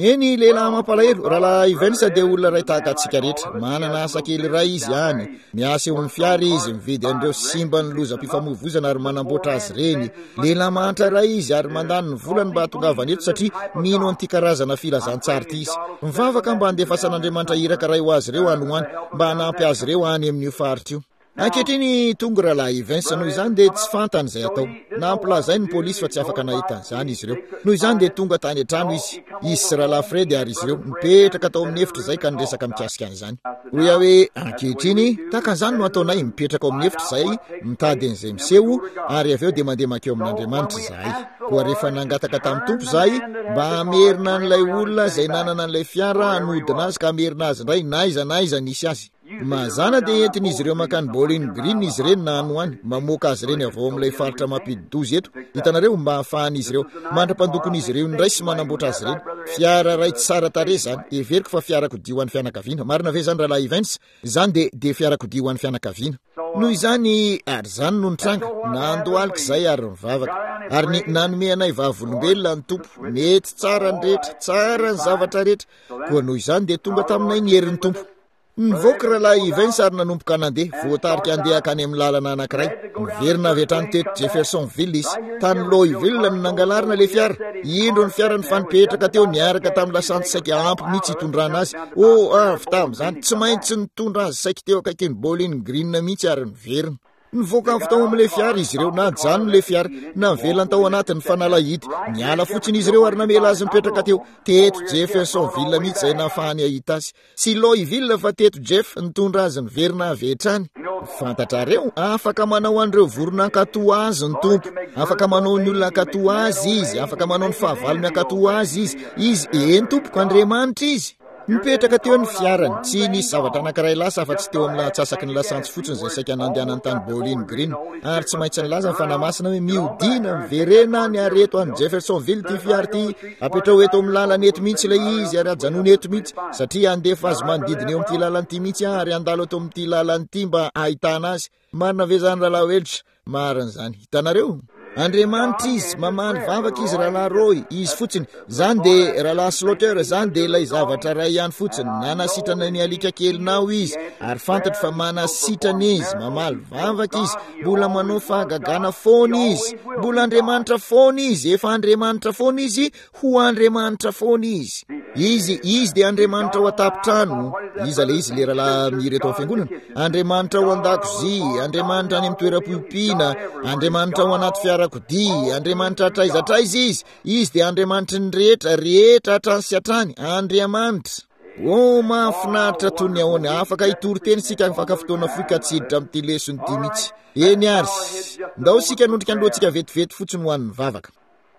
eny lehilahy mampalahelo rahalahy Ivensa dia olona ray tahaka antsika rehetra, manana asa kely ray izy any, miasa eo amin'ny fiara izy, mividy an'ireo simba ny lozam-pifamoivoizana ary manamboatra azy reny. Lehilahy mantra ray izy ary mandany ny volany mba hatongavany eto satria mino an'ity karazana filazantsara ity izy. Mivavaka mba handefasan'Andriamanitra iraka ray ho azy ireo any ho any mba hanampy azy ireo any amin'io faritra io. Ankehitriny tonga rahalahy Ivensa, noho izany dia tsy fantany izay atao. Nampilazainy ny polisy fa tsy afaka nahita an'izany izy ireo. Noho izany dia tonga tany an-trano izy, izy sy rahalahy Fredy ary izy ireo mipetraka tao amin'ny efitra izay ka niresaka mikasika an'izany. Hoy aho hoe ankehitriny tahaka an'izany no ataonay, mipetraka ao amin'ny efitra izay mitady an'izay miseho ary avy eo dia mandeha makeo amin'Andriamanitra izahay. Koa rehefa nangataka tamin'ny tompo izahay mba hamerina an'ilay olona izay nanana an'ilay fiara hanodina azy ka hamerina azy indray naiza naiza nisy azy. Mazana dia entin'izy ireo makany Bowling Green izy ireny na ano any, mamoaka azy ireny avao amin'ilay faritra Mampidi-dozy eto. Hitanareo mba hahafahan'izy ireo mandra-pandokony izy ireo indray sy manamboatra azy ireny. Fiara ray tsara tarehy zany, everiko fa fiarakodia ho an'ny fianakaviana. Marina ve zany rahalahy Ivensa? Zany dia de fiarakodia ho an'ny fianakaviana. Noho izany ary zany no nitranga, nandohalika izay ary mivavaka. Ary ny nanome anay vavolombelona ny tompo, mety tsara ny rehetra, tsara ny zavatra rehetra. Koa noho izany dia tonga taminay ny herin'ny tompo. Nivoaka rahalahy Ivensa ary nanomboka nandeha, voatarika andeha akany amin'ny lalana anankiray. Miverina avy hatrany teto Jeffersonville izy. Tany Louisville no nangalarina le fiara. Indro ny fiara nifanipetraka teo niaraka tamin'ny lasanty saika ampy mihitsy hitondrana azy. O avy tamin'izany tsy maintsy nitondra azy saika teo akaikin'ny Bowling Green mihitsy ary niverina. Nivoaka avy tao amin'ilay fiara izy ireo, na jano le fiara, na velany tao anatin'ny fanalahidy. Niala fotsiny izy ireo ary namela azy mipetraka teo teto Jeffersonville mihitsy izay nahafahany ahita azy. Sy Louisville fa teto Jeff nitondra azy niverina avy hatrany. Fantatrareo, afaka manao an'ireo vorona-katoa azy ny tompo, afaka manao ny olona katoa azy izy, afaka manao ny fahavalony akatoa azy izy. Izy eny tompoko Andriamanitra izy. Mipetraka teo ny fiarany, tsy nisy zavatra anankiray lasa afa-tsy teo amin'ny latsasaky ny lasantsy fotsiny izay saika nandehanany tany Bowling Green. Ary tsy maintsy nilaza ny fanamasina hoe miodina miverena ny areto any Jeffersonville ty fiara ty, apetrao eto amin'ny lalana eto mihitsy ilay izy ary ajanony eto mihitsy satria andefa azy manodidina eo amin'ity lalany ty mihitsy ary andalo eto amin'ity lalany ty mba ahitana azy. Marina ve zany rahalahy Weltra? Marina zany. Hitanareo? Andriamanitra izy, mamany vavaka izy rahalahy Roy, izy fotsiny. Zany de rahalahy Slaughter, zany de ilay zavatra ray ihany fotsiny. Nanasitrana ny alika kelinao izy, ary fantatra fa manasitrana izy, mamaly vavaka izy, mbola manao fahagagana foana izy, mbola Andriamanitra foana izy, efa Andriamanitra foana izy, ho Andriamanitra foana izy. Izy, izy de Andriamanitra ho atapitrano, iza le izy le rahalahy mireto amin'ny fiangonana. Andriamanitra ho an-dakozia, Andriamanitra any amin'ny toeram-piompiana, Andriamanitra ho anaty fiarakodia, Andriamanitra hatraiza-traiza izy, izy de Andriamanitra ny rehetra, rehetra hatrany sy hatrany, Andriamanitra. O mahafinaritra toy ny ahoana, afaka hitory teny sika afaka fotoana fikatsiditra amin'ity lesony ity mihitsy. Eny ary, ndao sika nondrika andohantsika vetivety fotsiny ho an'ny vavaka.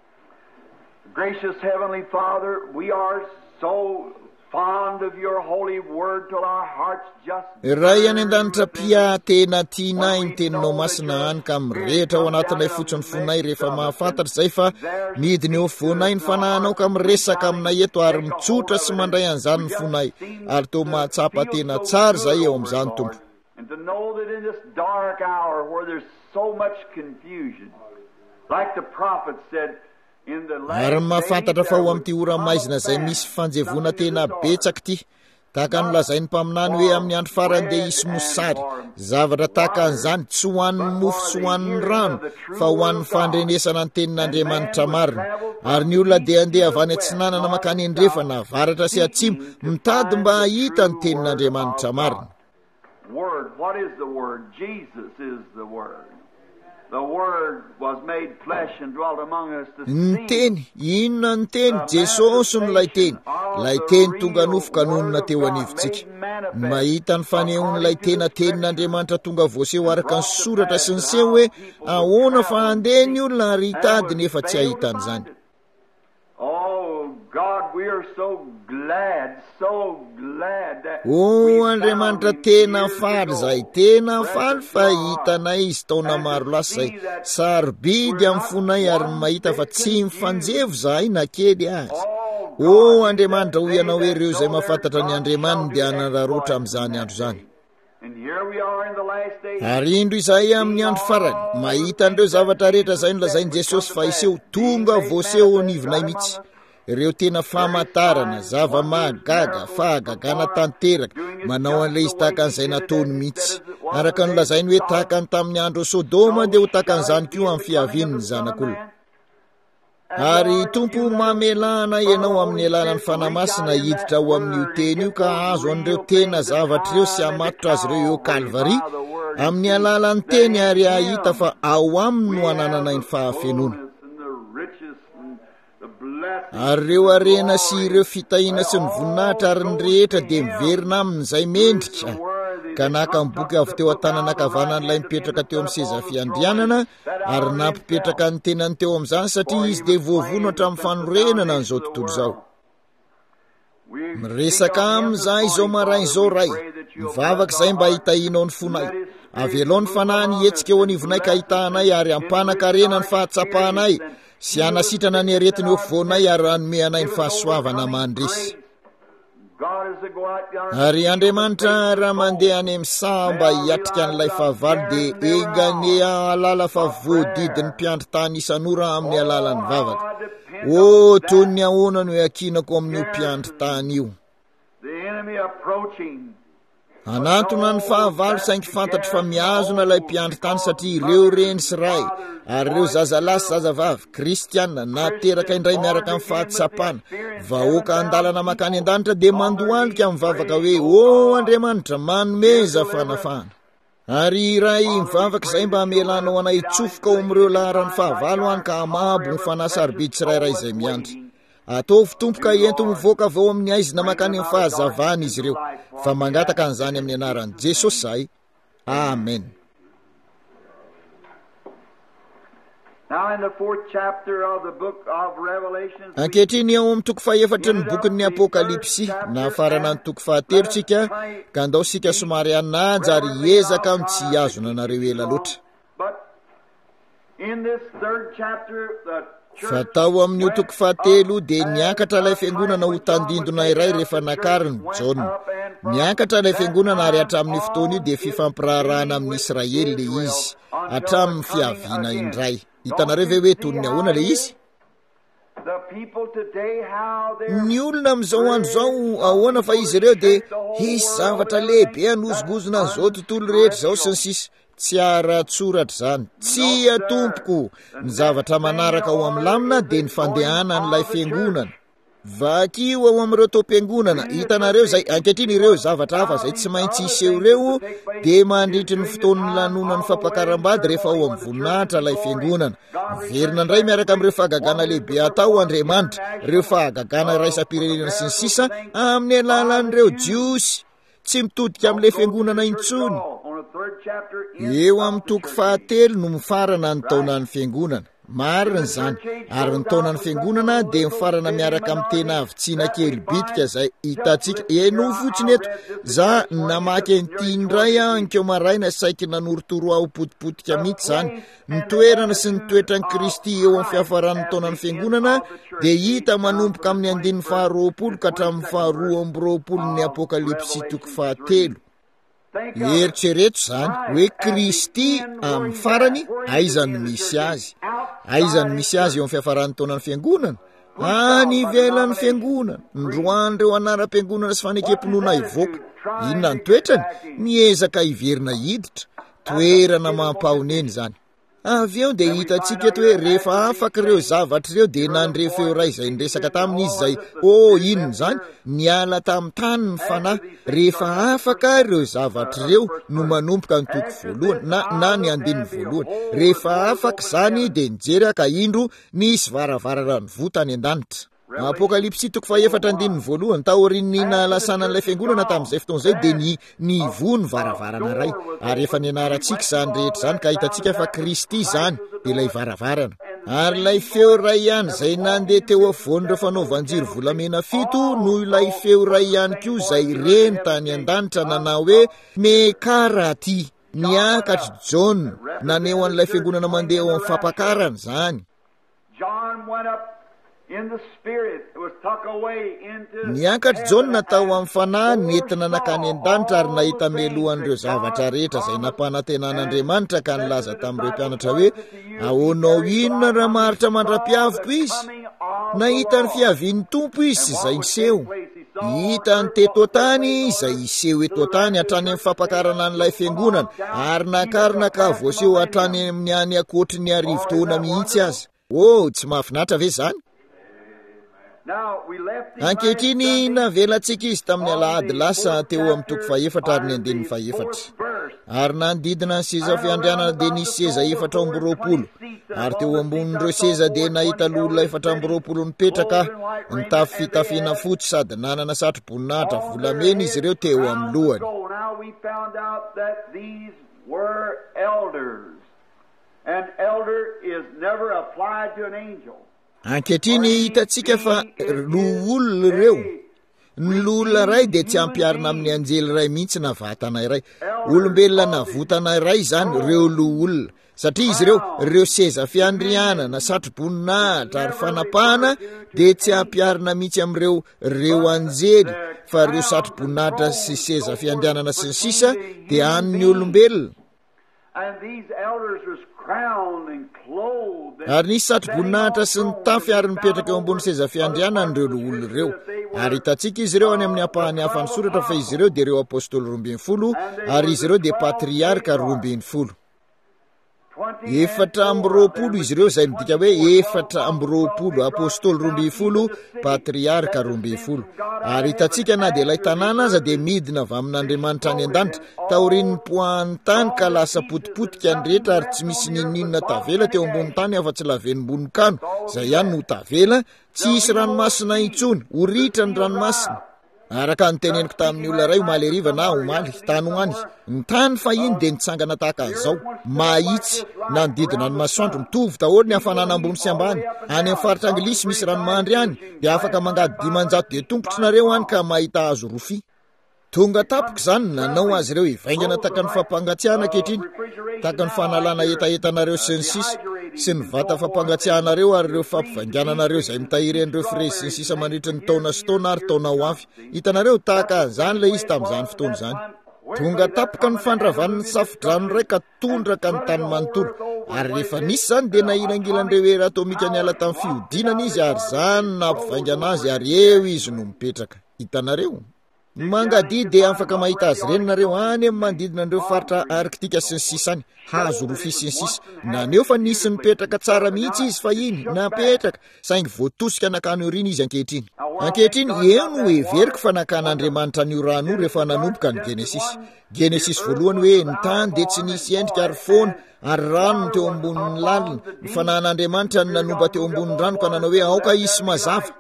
Gracious Heavenly Father, we are so fond of your holy word till our hearts just
Ray any an-danitra pia tena tianay ny teninao masina any ka mirehitra ao anatin'ilay fotsiny fonay rehefa mahafantatra izay fa midiny eo fonay ny fanahinao ka miresaka aminay eto ary mitsotra sy mandray an'izany ny fonay ary toa mahatsapa tena tsara izay eo amin'izany tompo.
And to know that in this dark hour where there's so much confusion, like the prophet said,
ary mahafantatra fa ho amin'ity ora maizina izay misy fanjevona tena betsaka ity, tahaka nolazain'ny mpaminany hoe amin'ny andro farany dia hisy mosary. Zavatra tahaka an'izany tsy ho an'ny mofo sy ho an'ny rano fa ho an'ny fandrenesana ny tenin'Andriamanitra marina. Ary ny olona dia andeha avy any atsinanana makany andrefa na avaratra sy atsimo mitady mba hahita ny tenin'Andriamanitra marina.
Word, what is the word? Jesus is the word. The word was made flesh and dwelt among us to see.
Ny teny, inona ny teny? Jesosy no lay teny. Lay teny tonga nofoka nonona teo anivontsika. Mahita ny fanehoan'ilay tena tenin'Andriamanitra tonga voaseho araka ny soratra sy ny seho hoe ahoana fa handeha ny olona ary hitady nefa tsy ahita an'izany.
Oh God, we are so glad, so glad that
O Andriamanitra tena faly zay, tena faly fa hitanay izy taona maro lasa zay. Sarobidy amin'ny fonay ary mahita fa tsy mifanjevo zahay na kely azy. O Andriamanitra ho ianao ireo izay mahafantatra ny Andriamanitra dia hanararotra amin'izany andro zany.
and here we are in the last days.
Ary indro izahay amin'ny andro farany, mahita an'ireo zavatra rehetra izay nolazain'i Jesosy fa iseho tonga voaseho anivonay mihitsy. ireo tena famantarana zava-mahagaga fahagagana tanteraka manao an'ilay izy tahaka an'izay nataony mihitsy. Araka ny lazainy hoe tahaka ny tamin'ny andro Sodoma dia ho tahaka an'izany koa amin'ny fiaviany ny zanak'olona. Ary tompo mamelana ianao amin'ny alalan'ny fanamasina hiditra ho amin'io teny io ka azo an'ireo tena zavatra ireo sy hamatotra azy ireo eo Kalvari amin'ny alalan'ny teny ary ahita fa ao aminy no ananana ny fahafenona. Ary ireo arena sy ireo fitahiana sy ny voninahitra ary ny rehetra dia miverina amin'izay mendrika ka naka ny boky avy teo an-tananakavanan'ilay mipetraka teo amin'ny seza fiandrianana ary nampipetraka ny tenany teo amin'izany satria izy dia voavono hatramin'ny fanorenana n'izao tontolo izao. Miresaka amin'izay izao maraina izao ray, mivavaka izay mba hitahinao ny fonay. Avelao ny fanahy ny hetsika eo anivonay ka hitahanay ary ampanan-karena ny fahatsapahanay sy hanasitrana ny aretiny eo foanay ary hanome anay ny fahasoavana mandresy. Ary Andriamanitra raha mandeha any amin'ny saha mba hiatrika an'ilay fahavalo dia engane alala fa voadidiny mpiandry tany isan'ora amin'ny alalan'ny vavaka. O toy ny ahoana no iakinako amin'io mpiandry tany io. Anantona ny fahavalo saingy fantatry fa miazona ilay mpiandry tany satria ireo reny sy ray ary ireo zazalahy sy zazavavy kristianina nateraka indray miaraka amin'ny fahatsapana vahoaka andalana makany an-danitra dia mandohalika mivavaka hoe o Andriamanitra manomeza fanafana. Ary iray mivavaka izay mba hamelanao anay tsofoka ao amin'ireo laharan'ny fahavalo any ka hamabo ny fanahy sarobidy tsirairay izay miandry. Ataovy tompoka ento mivoaka avao amin'ny aizina makany amin'ny fahazavana izy ireo fa mangataka an'izany amin'ny anaran'i Jesosy zay. Amen. Ankehitriny ao amin'ny toko fahaefatra ny bokin'ny Apokalipsy na farana ny toko fahatelotsika ka andao sika somary anaja ary hiezaka amin'ny tsy azona nareo ela loatra. Fa tao amin'io toko fahatelo dia niakatra ilay fiangonana ho tandindona iray rehefa nakariny John. Niakatra ilay fiangonana ary hatramin'ny fotoana io dia fifampirarahana amin'ny Israely le izy hatramin'ny fiaviana indray. Hitanareo ve hoe toy ny ahoana le izy? Ny olona amin'izao andro izao ahoana fa izy ireo dia hisy zavatra lehibe hanozongozona an'izao tontolo rehetra izao sy ny sisa. Tsy ara-tsoratra izany, tsy atompoko. Ny zavatra manaraka ao amin'ny lamina dia ny fandehana n'ilay fiangonana. Vakio ao amin'ireo tom-piangonana, hitanareo izay ankehitriny ireo zavatra hafa izay tsy maintsy hiseho ireo dia mandritry ny fotoan'ny lanonan'ny fampakaram-bady rehefa ao amin'ny voninahitra ilay fiangonana. Miverina indray miaraka amin'ireo fahagagana lehibe atao Andriamanitra, ireo fahagagana raisam-pirenena sy ny sisa amin'ny alalan'ireo jiosy tsy mitodika amin'ilay fiangonana intsony. Eo amin'ny toko fahatelo no mifarana ny taonan'ny fiangonana. Marina izany, ary ny taonan'ny fiangonana dia mifarana miaraka amin'ny tena avitsiana kely bitika izay hitantsika eno fotsiny eto. Za namaky an'ity indray ankeo maraina saiky nanorotoro aho potipotika mihitsy izany. Ny toerana sy ny toetran'i Kristy eo amin'ny fiafaran'ny taonan'ny fiangonana dia hita manomboka amin'ny andininy faharoapolo ka hatramin'ny faharoa amby roapolo ny Apokalipsy toko fahatelo. Eritrereto izany hoe Kristy amin'ny farany aizany misy azy. Aizany misy azy eo amin'ny fiafaran'ny taonan'ny fiangonana. Any ivelan'ny fiangonana, ndroan'ireo anaram-piangonana sy fanekem-pinoana ivoaka. Inona ny toetrany? Miezaka hiverina hiditra, toerana mampahoneny izany. Avy eo dia hitantsika eto hoe rehefa afaka ireo zavatra ireo dia nandrefo eo ray izay niresaka tamin'izy izay o inona izany niala tamin'ny tany ny fanahy. Rehefa afaka ireo zavatra ireo no manomboka ny toko voalohany na, na ny andininy voalohany. Rehefa afaka izany dia nijery ka indro nisy varavarana ny votany an-danitra. Apokalipsy toko fahaefatra andininy voalohany taorian'ny nalasana n'ilay fiangonana tamin'izay fotoan'izay dia ny nivony varavarana ray. Ary efa nianarantsika izany rehetra izany ka hitantsika fa Kristy izany dia ilay varavarana. Ary ilay feo ray ihany izay nandeha teo afovoan'ireo fanaovan-jiro volamena fito no ilay feo ray ihany koa izay reny tany an-danitra nanao hoe mekaraty. Niakatra John naneo an'ilay fiangonana mandeha ao amin'ny fampakarana izany. Niakatra John natao amin'ny fanahy nentina nakany an-danitra ary nahita melohan'ireo zavatra rehetra izay nampanantenan'Andriamanitra ka nilaza tamin'ireo mpianatra hoe ahoanao inona raha maritra mandra-piaviko izy. nahita ny fiavian'ny tompo izy sy izay niseho. Hita ny teto tany izay iseho eto tany hatrany amin'ny fampakarana an'ilay fiangonana, ary nakarina ka voaseho hatrany amin'ny any akoatry ny arivo taona mihitsy aza. Oh, tsy mahafinaritra ve zany? Ankehitriny navelantsika izy tamin'ny alahady lasa teo amin'ny toko faefatra ary ny andinin'ny faefatra, ary nandidina ny seza fiandrianana dia nisy seza efatra amby roapolo, ary teo ambonin'ireo seza dia nahita lolona efatra amby roapolo mipetraka, nitafy fitafiana fotsy sady nanana satro-boninahitra volamena izy ireo teo amin'ny lohany. Ankehitriny hitantsika fa loholona ireo, ny lolona iray dia tsy ampiarina amin'ny anjely iray mihitsy na vatana iray, olombelona na votana iray izany ireo loholona, satria izy ireo ireo seza fiandrianana, satro-boninahitra ary fanapahana dia tsy ampiarina mihitsy amin'ireo ireo anjely, fa ireo satro-boninahitra sy seza fiandrianana sy ny sisa dia an'ny olombelona. Ary nisy satro-boninahitra sy ny tafy ary mipetraka eo ambony seza fiandrianana ireo loholona ireo, ary hitantsika izy ireo any amin'ny ampahany hafa ny soratra fa izy ireo dia ireo apôstôly roa ambin'ny folo, ary izy ireo dia patriarka roa ambin'ny folo. Efatra amby roapolo izy ireo, izay midika hoe efatra amby roapolo apôstôly roa ambin'ny folo, patriarka roa ambin'ny folo. Ary hitantsika na dia ilay tanàna aza dia midina avy amin'Andriamanitra any an-danitra, taorian'ny poahan'ny tany ka lasa potipotika ny rehetra, ary tsy misy ninninona tavela teo ambony tany afa-tsy laven'ny mbonin-kano, izay ihany no tavela, tsy hisy ranomasina intsony, ho ritra ny ranomasina. Araka ny teneniko tamin'ny olona iray omaly hariva na omaly tany hoany, ny tany fahiny dia nitsangana tahaka an'izao, mahitsy, nanodidina ny masoandro, mitovy daholo ny hafanana ambony sy ambany. Any amin'ny faritra Anglisy misy ranomandry any, dia afaka mangady dimanjato dia tompotrareo any ka mahita azo rofia. Tonga tapoko izany nanao azy ireo hivaingana taka ny fampangatsiahana ankehitriny, taka ny fanalana etaetanareo sy ny sisa, sy ny vata fampangatsiahanareo ary ireo fampivaingananareo izay mitahiry an'ireo frezy sy ny sisa mandritra ny taona sy taona ary taona ho avy. Hitanareo tahaka an'izany ilay izy tamin'izany fotoana izany. Tonga tapoka ny fandravan'ny safodrano iray ka tondraka ny tany manontolo, ary rehefa nisy izany dia nahilangilan'ireo hery atomika niala tamin'ny fihodinana izy, ary izany nampivaingana azy ary eo izy no mipetraka. Hitanareo? Mangady dia afaka mahita azy ireny nareo any amin'ny manodidina an'ireo faritra arktika sy ny sisa any, hazo rofia sy ny sisa. Naneo fa nisy nipetraka tsara mihitsy izy fa iny napetraka, saingy voatosika nakany orina izy ankehitriny. Ankehitriny eo no heveriko fa nakan'Andriamanitra ny rano rehefa nanomboka ny Genesis. Genesis voalohany hoe ny tany dia tsy nisy endrika ary foana, ary rano teo ambonin'ny lalina. Ny fanahin'Andriamanitra ny nanomba teo ambonin'ny rano ka nanao hoe aoka isy mazava.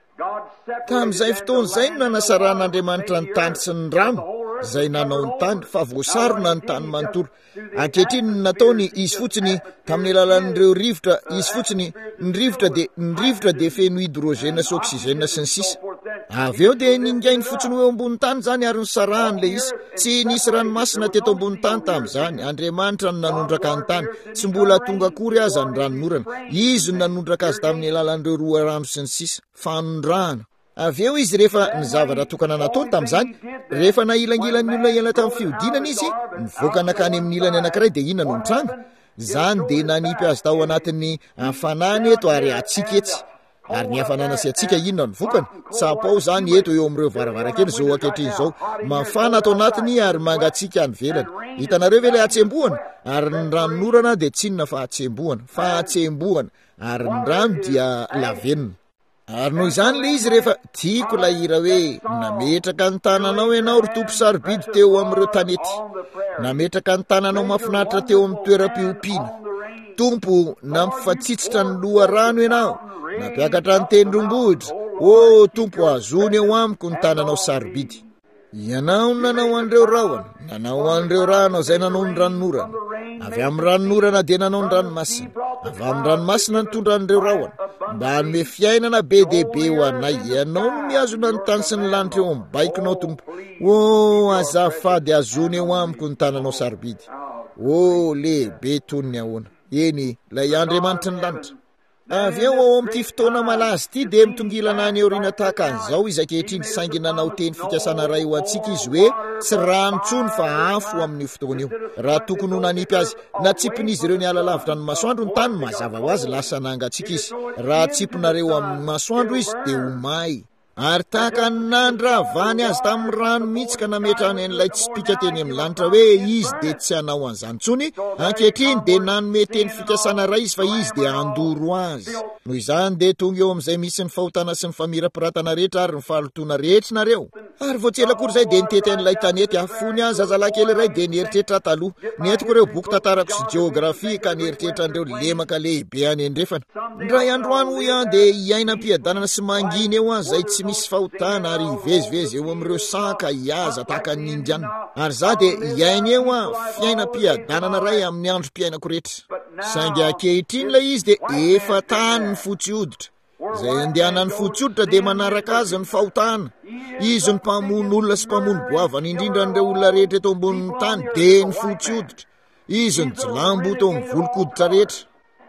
Tamin'izay fotoana izay no nanasaran'Andriamanitra ny tany sy ny rano, izay nanao ny tany, fa voasarona ny tany manontolo. Ankehitriny ny nataony izy fotsiny tamin'ny alalan'ireo rivotra, izy fotsiny ny rivotra dia ny rivotra dia feno hidrogène sy oksygène sy ny sisa. Avy eo dia ningainy fotsiny hoe ambony tany izany ary nisarahan'ilay izy. Tsy nisy ranomasina teto ambony tany tamin'izany. Andriamanitra no nanondraka ny tany, tsy mbola tonga akory aza ny ranonorana. Izy no nanondraka azy tamin'ny alalan'ireo roa rano sy ny sisa, fanondrahana. Avy eo izy rehefa ny zavatra tokana nataony tamin'izany, rehefa nailangilan'ny olona iala tamin'ny fihodinana izy, nivoaka nakany amin'ny ilany anankiray dia inona no nitranga? Zany dia nanipy azy tao anatin'ny hafanana eto ary atsika etsy. Ary ny hafanana sy atsika inona no vokany? Sapao zany eto eo amin'ireo varavarankely zao ankehitriny izao, mafana ato anatiny ary mangatsika any velany. Hitanareo ve ilay hatsembohana? Ary ny ranonorana dia tsy inona fa hatsembohana, fa hatsembohana, ary ny rano dia lavenina. Ary noho izany ilay izy rehefa tiako ilay hira hoe nametraka ny tananao ianao ry tompo sarobidy teo amin'ireo tanety, nametraka ny tananao mahafinaritra teo amin'ny toeram-piompiana. Tompo nampifatsitsitra ny loha rano ianao, nampiakatra ny tendrombohitra. O tompo, azony eo amiko ny tananao sarobidy. Ianao nanao an'ireo rahona, nanao an'ireo rano izay nanao ny ranonorana. Avy amin'ny ranonorana dia nanao ny ranomasina. Avy amin'ny ranomasina nitondra an'ireo rahona, mba hanome fiainana be dia be ho anay. Ianao no miazona ny tany sy ny lanitra eo amin'ny baikonao tompo. O azafady, azony eo amiko ny tananao sarobidy. O lehibe toy ny ahoana. Eny, ilay Andriamanitra ny lanitra. avy eo ao amin'ity fotoana malazy ity dia mitongilana ny aoriana tahaka an'izao izy ankehitriny saingy nanao teny fikasana ray ho antsika izy hoe tsy ranontsony fa afo amin'io fotoana io. Raha tokony ho nanipy azy na tsipin'izy ireo ny ala lavitra ny masoandro ny tany mazava ho azy lasa nangatsika izy. Raha tsipinareo amin'ny masoandro izy dia ho may. Ary tahaka ny nandra vany azy tamin'ny rano mihitsy ka nametrahany an'ilay tsipika teny amin'ny lanitra hoe izy dia tsy hanao an'izany tsony, ankehitriny dia nanome teny fikasana ray izy fa izy dia andoro azy. Noho izany dia tonga eo amin'izay misy ny fahotana sy ny famirapiratana rehetra ary ny fahalotoana rehetra nareo. Ary vao tsela kory izay dia nitety an'ilay tanety afony azy zazalahy iray dia nieritreritra taloha. Nientiko ireo boky tantarako sy geografia ka nieritreritra an'ireo lemaka lehibe any andrefana. Ndray androany hoy aho dia hiaina am-piadanana sy mangina eo aho izay tsy misy fahotana ary hivezivezy eo amin'ireo saka hiaza tahaka ny indiana. Ary za dia hiaina eo aho fiaina am-piadanana ray amin'ny andro mpiainako rehetra. Saingy ankehitriny ilay izy dia efa tany ny fotsy hoditra. Izay andehanany fotsy hoditra dia manaraka azy ny fahotana. Izy ny mpamono olona sy mpamono goavana indrindra n'ireo olona rehetra eto ambonin'ny tany dia ny fotsy hoditra. Izy ny jilambo eto amin'ny volon-koditra rehetra.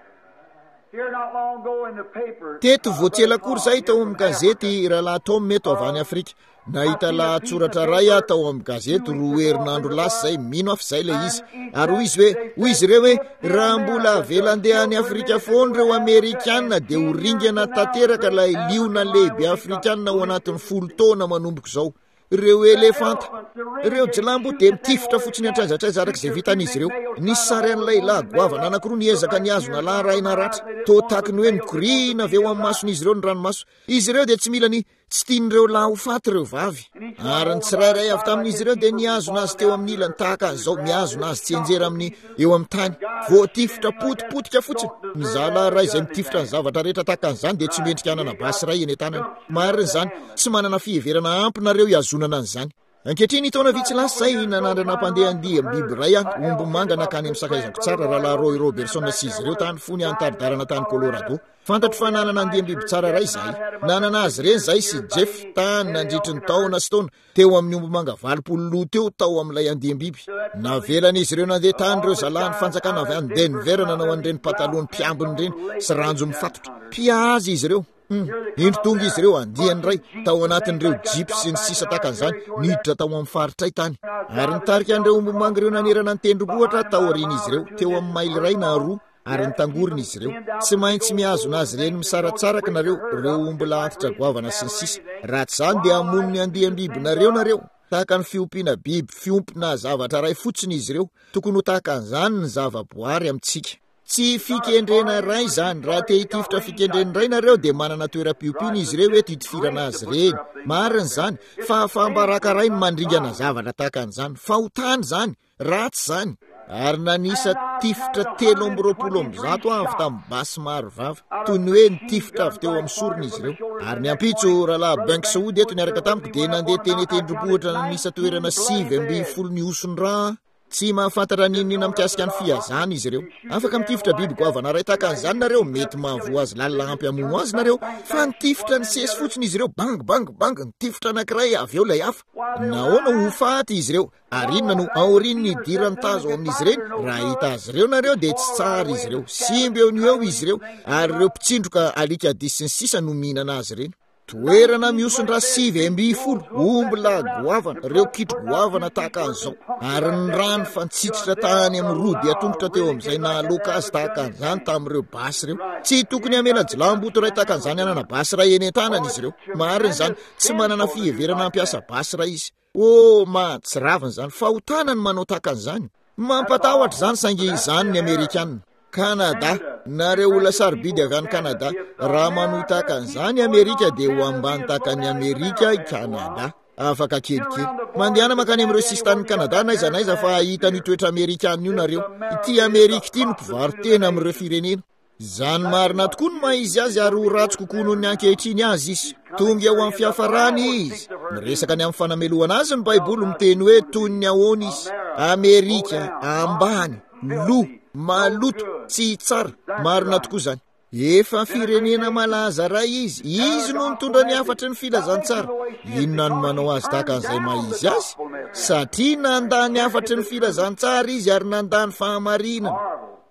Teto voatsela kory izay tao amin'ny gazety rahalahy Tom meto avy any Afrika. Nahita lahatsoratra ray aho tao amin'ny gazety roa herinandro lasa izay mino afa izay ilay izy. Ary hoy izy hoe hoy izy ireo hoe raha mbola avela andeha any Afrika foana ireo Amerikanina dia ho ringana tanteraka ilay liona lehibe Afrikanina ao anatin'ny folo taona manomboka izao. Ireo elefanta, ireo jilambo dia mitifitra fotsiny an-traizatraiza araka izay vitan'izy ireo. Nisy sary an'ilay lahy goavana anankiroa niezaka niazona lahy ray naratra. Toa tahaka ny hoe nikorina avy eo amin'ny mason'izy ireo ny ranomaso. Izy ireo dia tsy mila ny tsy tian'ireo lahy ho faty ireo vavy. Ary ny tsirairay avy tamin'izy ireo dia niazona azy teo amin'ny ilany tahaka an'izao, miazona azy tsy enjera amin'ny eo amin'ny tany. Voatifitra potipotika fotsiny. Ny zalahy ray izay mitifitra ny zavatra rehetra tahaka an'izany dia tsy mendrika anana basy ray eny an-tanany. Marina izany, tsy manana fiheverana ampy nareo hiazonana an'izany. Ankehitriny taona vitsy lasa izay nanandrana mpandeha andiha amin'ny biby ray aho, omby manga nakany amin'ny sakaizako tsara rahalahy Roy Robertson sy izy ireo tany fony antaridarana tany Colorado. Fantatro fa nanana andiha amin'ny biby tsara ray izahay. Nanana azy ireny izahay sy Jeff tany nandritry ny taona sy taona teo amin'ny omby manga valopolo loha teo tao amin'ilay andiha biby. Navelan'izy ireo nandeha tany ireo zalahy ny fanjakana avy any Denver nanao an'ireny patalony mpiambiny ireny sy ranjo mifatotra. Piazy izy ireo. Hmm. Indro tonga izy ireo andihany ray tao anatin'ireo jeep sy ny sisa takan'izany niditra tao amin'ny faritray tany. Ary nitarika an'ireo omby manga ireo nanerana ny tendrombohitra tao aorian'izy ireo teo amin'ny maily ray na roa ary nitangorina izy ireo. Tsy maintsy miazona azy ireny misaratsaraka nareo ireo omby lahantitra goavana sy ny sisa. Raha tsy izany dia hamono ny andiam-biby nareo nareo. Tahaka ny fiompiana biby, fiompina zavatra ray fotsiny izy ireo. Tokony ho tahaka an'izany ny zava-boary amintsika. Tsy fikendrena ray izany, raha te hitifitra fikendrena ray nareo dia manana toeram-piompiana izy ireo hoe titifirana azy ireny. Marina izany, fa fambaraka ray ny mandringana zavatra tahaka an'izany. Fahotana izany, ratsy izany. Ary nanisa tifitra telo amby roapolo amby zato avy tamin'ny basy maro vava. Toy ny hoe nitifitra avy teo amin'ny sorona izy ireo. Ary ny ampitso rahalahy Banks Wood eto niaraka tamiko dia nandeha teny tendrombohitra nanisa toerana sivy amby folo ny osondraha. Tsy mahafantatra ninina mikasika ny fiazana izy ireo. Afaka mitifitra biby goavana ray tahaka an'izany nareo, mety mahavoa azy lalampy hamono azy nareo. Fa nitifitra ny sesy fotsiny izy ireo, bang bang bang, nitifitra anankiray avy eo lay hafa. Nahoana ho faty izy ireo? Ary inona no aorian'ny idirany tazo amin'izy ireny? Raha hita azy ireo nareo dia tsy tsara izy ireo. Simba eo ny eo izy ireo, ary ireo mpitsindroka alika disy ny sisa no mihinana azy ireny. Toerana miosondra sivy amby folo omby lahy goavana, ireo kitro goavana tahaka an'izao. Ary ny rano fantsitsitra tany amin'ny rody atongotra teo amin'izay nahaloaka azy tahaka an'izany tamin'ireo basy ireo. Tsy tokony hamena jilamboto ray tahaka an'izany hanana basy ray eny an-tanany izy ireo. Marina izany, tsy manana fiheverana hampiasa basy ray izy. Oh, mahatsiravana izany, fahotana ny manao tahaka an'izany. Mampatahotra izany saingy izany ny Amerikanina. Kanada, nareo olona sarobidy avy any Kanada, raha manohy tahaka an'izany Amerika dia ho ambany tahaka ny Amerika i Kanada. Afaka kelikely. Mandehana makany amin'ireo sistan'ny Kanada na iza na iza fa hita ny toetra Amerikanina io nareo. Ity Amerika ity no mpivarotena amin'ireo firenena. Izany marina tokoa no mahizy azy ary ho ratsy kokoa noho ny ankehitriny azy izy. Tonga eo amin'ny fiafarany izy. Miresaka ny amin'ny fanamelohana azy ny Baiboly miteny hoe toy ny ahoana izy. Amerika ambany, loha, maloto, tsy tsara. Marina tokoa izany. Efa firenena malaza ray izy. Izy no nitondra ny afatry ny filazantsara. Inona no manao azy tahaka an'izay mahizy azy? Satria nandany afatry ny filazantsara izy ary nandany fahamarinana.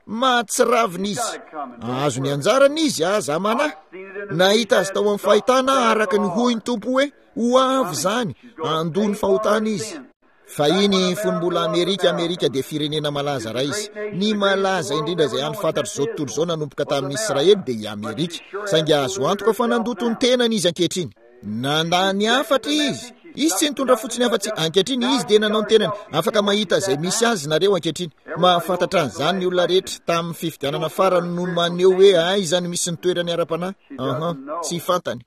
mahatsiravina izy azo ny anjarana izy aza manahy nahita azy tao amin'ny fahitana araka ny hoy ny tompo hoe ho avy zany andony fahotana izy fa iny fonimbola Amerika Amerika dia firenena malaza raha izy ny malaza indrindra izay any fantatra zao tontolo zao nanomboka tamin'ny Israely dia i Amerika saingy azo antoka fa nandoto ny tenany izy ankehitriny nandany afatra izy izy tsy nitondra fotsiny afa-tsy ankehitriny izy dia nanao ny tenany afaka mahita izay misy azy nareo ankehitriny mahafantatra an'izany ny olona rehetra tamin'ny fifidianana farany no maneho hoe ay izany misy nytoerany ara-panahy aha tsy fantany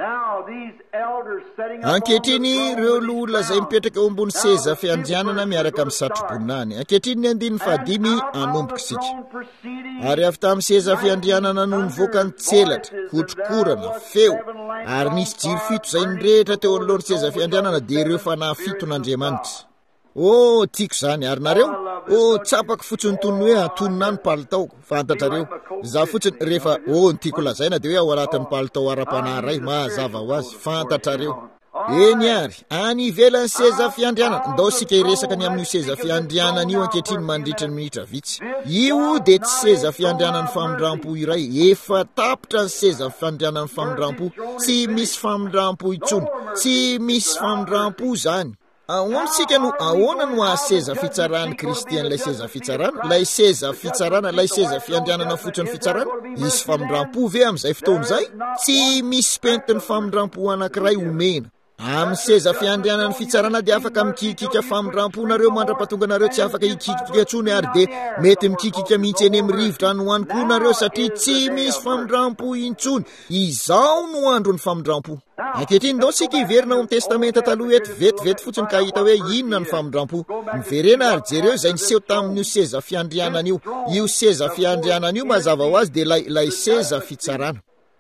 ankehitriny ireo olona izay mipetraka eo ambony seza fiandianana miaraka amin'ny satroboninany ankehitriny ny andiny fahadimy anomboka isika ary avy tamin'ny seza fiandrianana no nivoaka ny tselatra hotrokorana feo ary nisy jiro fito izay nirehitra teo anoloany seza fiandrianana dia ireo fanahy fiton'Andriamanitra ô tiako izany ary nareo ô tsapako fotsiny tony hoe atonina ny palitaoko fantatrareo za fotsiny rehefa ô nytiako lazaina dia hoe ao anatin'ny palitao ara-panahy ray mazava ho azy fantatrareo eny ary any ivelan'ny seza fiandrianana ndao sika iresaka ny amin'io seza fiandrianana io ankehitriny mandritra ny minitra vitsy io dia tsy seza fiandrianany famindram-po iray efa tapitra ny seza fiandrianany famindram-po tsy misy famindram-po intsony tsy misy famindram-po zany ahoantsika no ahoana no ahaseza fitsarana kristianilay seza fitsarana lay seza fitsarana lay seza fiandrianana fotsiny fitsarana isy famindram-po ve amin'izay fotoana izay tsy misy pentiny famindram-po anankiray omena amin'ny seza fiandrianany fitsarana dia afaka mikikika famindram-po nareo mandra-pahatonga nareo tsy afaka hikikika ntsony ary dia mety mikikika mihitsy eny amin'ny rivotra no hany koa nareo satria tsy misy famindram-po intsony izao no andro ny famindram-po ankehitriny ndao sika hiverina ao amin'ny testamenta taloha eto vetivety fotsiny ka hita hoe inona ny famindram-po miverena ary jereo izay niseho tamin'io seza fiandrianana io io seza fiandrianana io mazava ho azy dia lay, lay seza fitsarana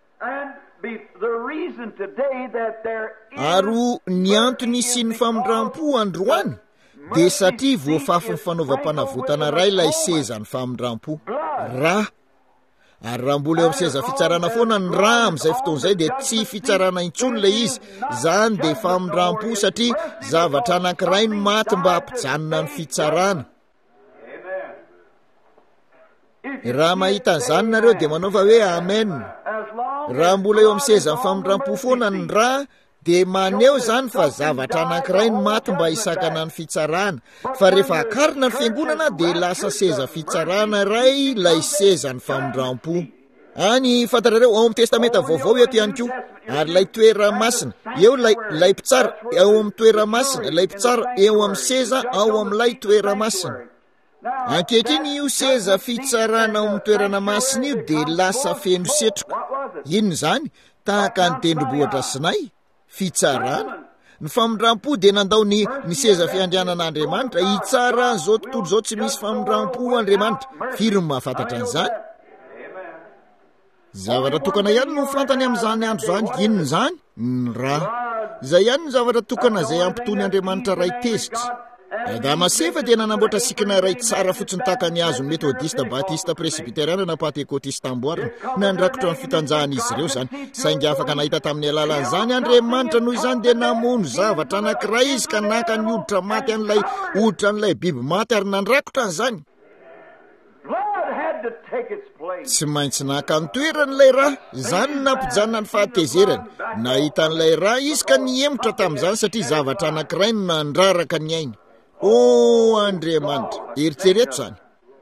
ary ny antony sy ny famindram-po androany dia satria voafafy ny fanaovam-panavotana ray lay seza ny famindram-po raha ary raha mbola eo amin'ny seza fitsarana foana ny raha amin'izay fotoana izay dia tsy fitsarana intsony ilay izy zany dia famindram-po satria zavatra anankiray ny maty mba hampijanona ny fitsarana raha mahita an'izany nareo dia manao fa hoe amen raha mbola eo amin'ny seza ny famindram-po foana ny raha dia maneho zany fa zavatra anankiray ny maty mba hisakana ny fitsarana fa rehefa akarina ny fiangonana dia lasa seza fitsarana ray lay seza ny famindram-po any fantarareo ao amin'ny testamenta vaovao eto ihany koa ary lay toera masina eo lay lay mpitsara eo amin'ny toera masina lay mpitsara eo amin'ny seza ao amin'ilay toera masina ankehitriny io seza fitsarana ao amin'ny toerana masina io dia lasa feno setroka inona izany tahaka ny tendrombohitra Sinay fitsarana ny famindram-po dia nandao ny ny seza fiandrianan'Andriamanitra hitsara an'izao tontolo izao tsy misy famindram-po Andriamanitra firy no mahafantatra an'izany zavatra tokana ihany no fantany amin'izany andro zany inona izany ny raha izay ihany ny zavatra tokana izay ampitony Andriamanitra ray tezitra da masefa dia nanamboatra sikina ray tsara fotsiny tahaka ny azo metodista batista presbitériana na pentekotista amboarina nandrakotra ny fitanjahana izy ireo zany saingy afaka nahita tamin'ny alalan'izany Andriamanitra noho izany dia namono zavatra anankiray izy ka naka ny hoditra maty an'ilay hoditra an'ilay biby maty ary nandrakotra an'izany tsy maintsy naka ny toeran'ilay raha izany nampijanona ny fahatezerany nahita an'ilay raha izy ka niemotra tamin'izany satria zavatra anankiray no nandraraka ny ainy ô Andriamanitra eritsereto zany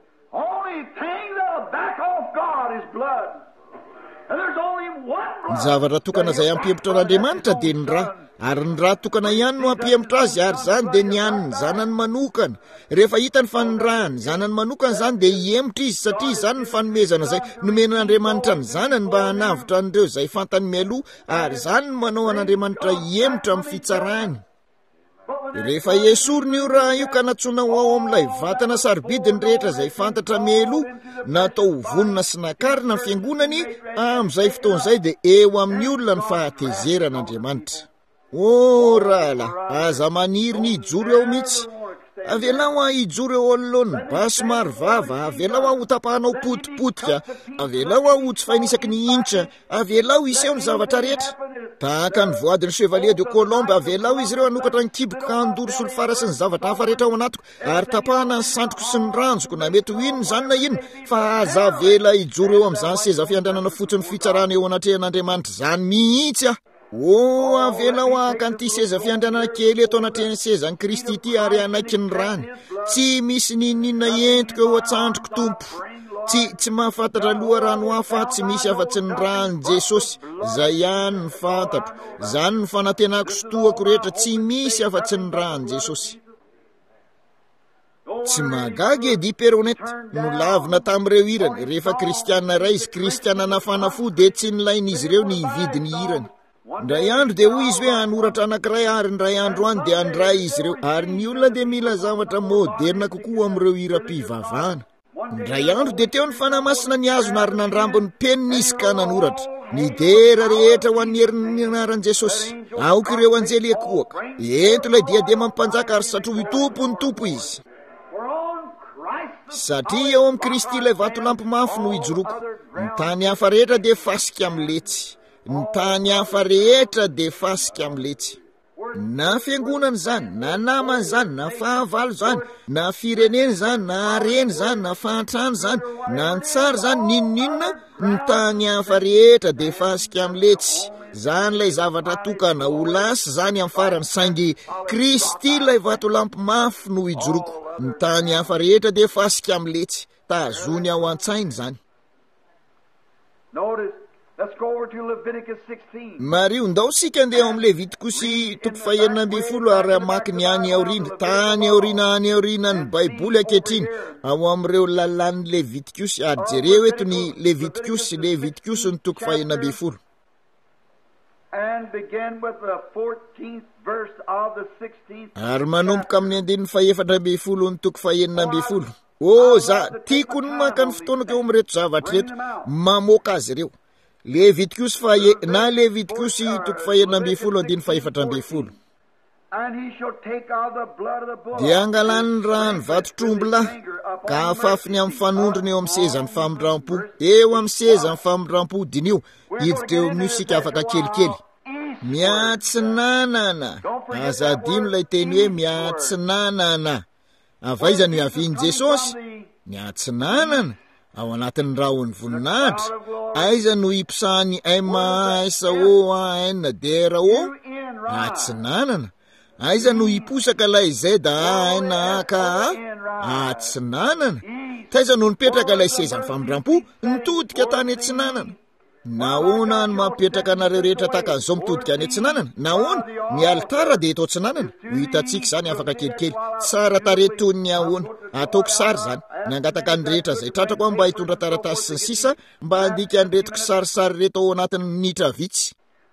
ny zavatra tokana izay ampihemotra an'Andriamanitra dia ny raha ary ny raha tokana ihany no ampihemotra azy ary zany dia ny aniny zanany manokana rehefa hitany fa ny raha ny zanany manokana zany dia hiemotra izy satria izany ny fanomezana izay nomen'Andriamanitra ny zanany mba hanavitra an'ireo izay fantany mialoha ary zany no manao an'Andriamanitra hiemotra amin'ny fitsarany rehefa esoriny io raha io ka natsonao ao amin'ilay vatana sarobidiny rehetra izay fantatra mialoha natao vonona sy nakarina ny fiangonany amin'izay fotoana izay dia eo amin'ny olona ny fahatezeran'Andriamanitra ô rahala aza maniry ny hijoro eo mihitsy avelao a hijoro eo anoloany baso maro vava avelao a ho tapahanao potipotika avelao a ho tsy fainisaky ny intra avelao iseho ny zavatra rehetra tahaka ny voadiny chevalier de Colombe avelao izy ireo anokatra ny kiboka andoro sy ny fara sy ny zavatra hafa rehetra ao anatiko ary tapahana ny sandroko sy ny ranjoko na mety ho inona zany na inona fa aza avela ijoro eo amin'izany seza fiandranana fotsiny fitsarana eo anatrehan'Andriamanitra zany mihitsy ah. O avelao ahaka an'ity seza fiandranana kely eto anatrehany sezan'i Kristy ity ary anaiky ny rany tsy misy ninina entiko eo an-tsandroko tompo tsy tsy mahafantatra aloha rano hafa tsy misy afa-tsy ny rany Jesosy zay ihany ny fantatro zany ny fanantenako sotoako rehetra tsy misy afa-tsy ny rany Jesosy. Tsy magagy edy Peronette no lavina tamin'ireo irany rehefa kristianina ray izy kristianina nafana fo dia tsy nilain'izy ireo ny hividy ny irany. Ndray andro dia hoy izy hoe hanoratra anankiray ary ndray andro any dia handray izy ireo ary ny olona dia mila zavatra moderna kokoa amin'ireo hira-pivavahana. Ndray andro dia teo ny fanamasina ny azona ary nandrambo ny penina izy ka nanoratra ny dera rehetra ho an'ny herin'ny anaran'i Jesosy. Aoka ireo anjely ekoaka ento ilay diadema mpanjaka ary satroy tompo ny tompo izy satria eo amin'ny Kristy ilay vatolampy mafy no ijoroko. Ny tany hafa rehetra dia fasika amin'ny letsy, ny tany hafa rehetra dia fasika amin'ny letsy. Na fiangonana zany, na namana zany, na fahavalo zany, na firenena zany, na hareny zany, na fahantrano zany, na ntsara zany, ninninona ny tany hafa rehetra dia fasika amin'ny letsy. Zany lay zavatra tokana ho lasa zany amin'ny farany saingy Kristy ilay vatolampy mafy no ijoroko. Ny tany hafa rehetra dia fasika amin'ny letsy. Tazony ao an-tsainy zany.
Let's go over to Leviticus sixteen.
Mario ndao sika andeha ao amin'ny Levitikosy toko fahaenina ambin'ny folo ary amaky ny any aoriana tany aoriana any aoriana ny Baiboly ankehitriny ao amin'ireo lalan'ny Levitikosy ary jereo eto ny Levitikosy Levitikosy ny toko fahaenina ambin'ny folo.
And begin with the fourteenth verse of the sixteenth.
Ary manomboka amin'ny andininy fahaefatra ambin'ny folo ny toko fahaenina ambin'ny folo. O za tiako ny maka ny fotoanako eo amin'reto zavatra reto mamoaka azy ireo. Levitikosy fahae na Levitikosy toko fahaenina ambin'ny folo andiny fahaefatra ambin'ny folo. Dia angalany rano vato trombola ka afafiny amin'ny fanondrony eo amin'ny sezan'ny famindram-po eo amin'ny sezan'ny famindram-po dinio hiditra eo amin'io sika afaka kelikely. Miatsinanana aza adino ilay teny hoe miatsinanana avaizany miaviany Jesosy miatsinanana ao anatin'ny rahony voninahitra aiza no ipisany aima aisa o aina dera o atsinanana aiza no iposaka lay zeda aina aka atsinanana taiza no nipetraka lay sezan'ny famindram-po nitodika tany atsinanana. Nahoana ny mapetraka anareo rehetra tahaka an'izao mitodika any atsinanana? Nahoana ny alitara dia eto atsinanana? Ho hitantsika zany afaka kelikely tsara tareto ny ahoana ataoko sary zany nangataka ny rehetra zay tratrako aho mba hitondra taratasy sy ny sisa mba handika an'iretoko sarisary reto ao anatin'ny minitra vitsy.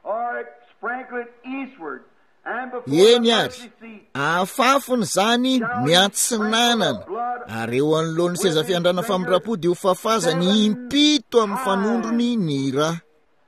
Eny ary afafony zany miatsinanana ary eo anoloan'ny seza fiandrana famindram-po dia ho fafazany impito amin'ny fanondrony ny raha.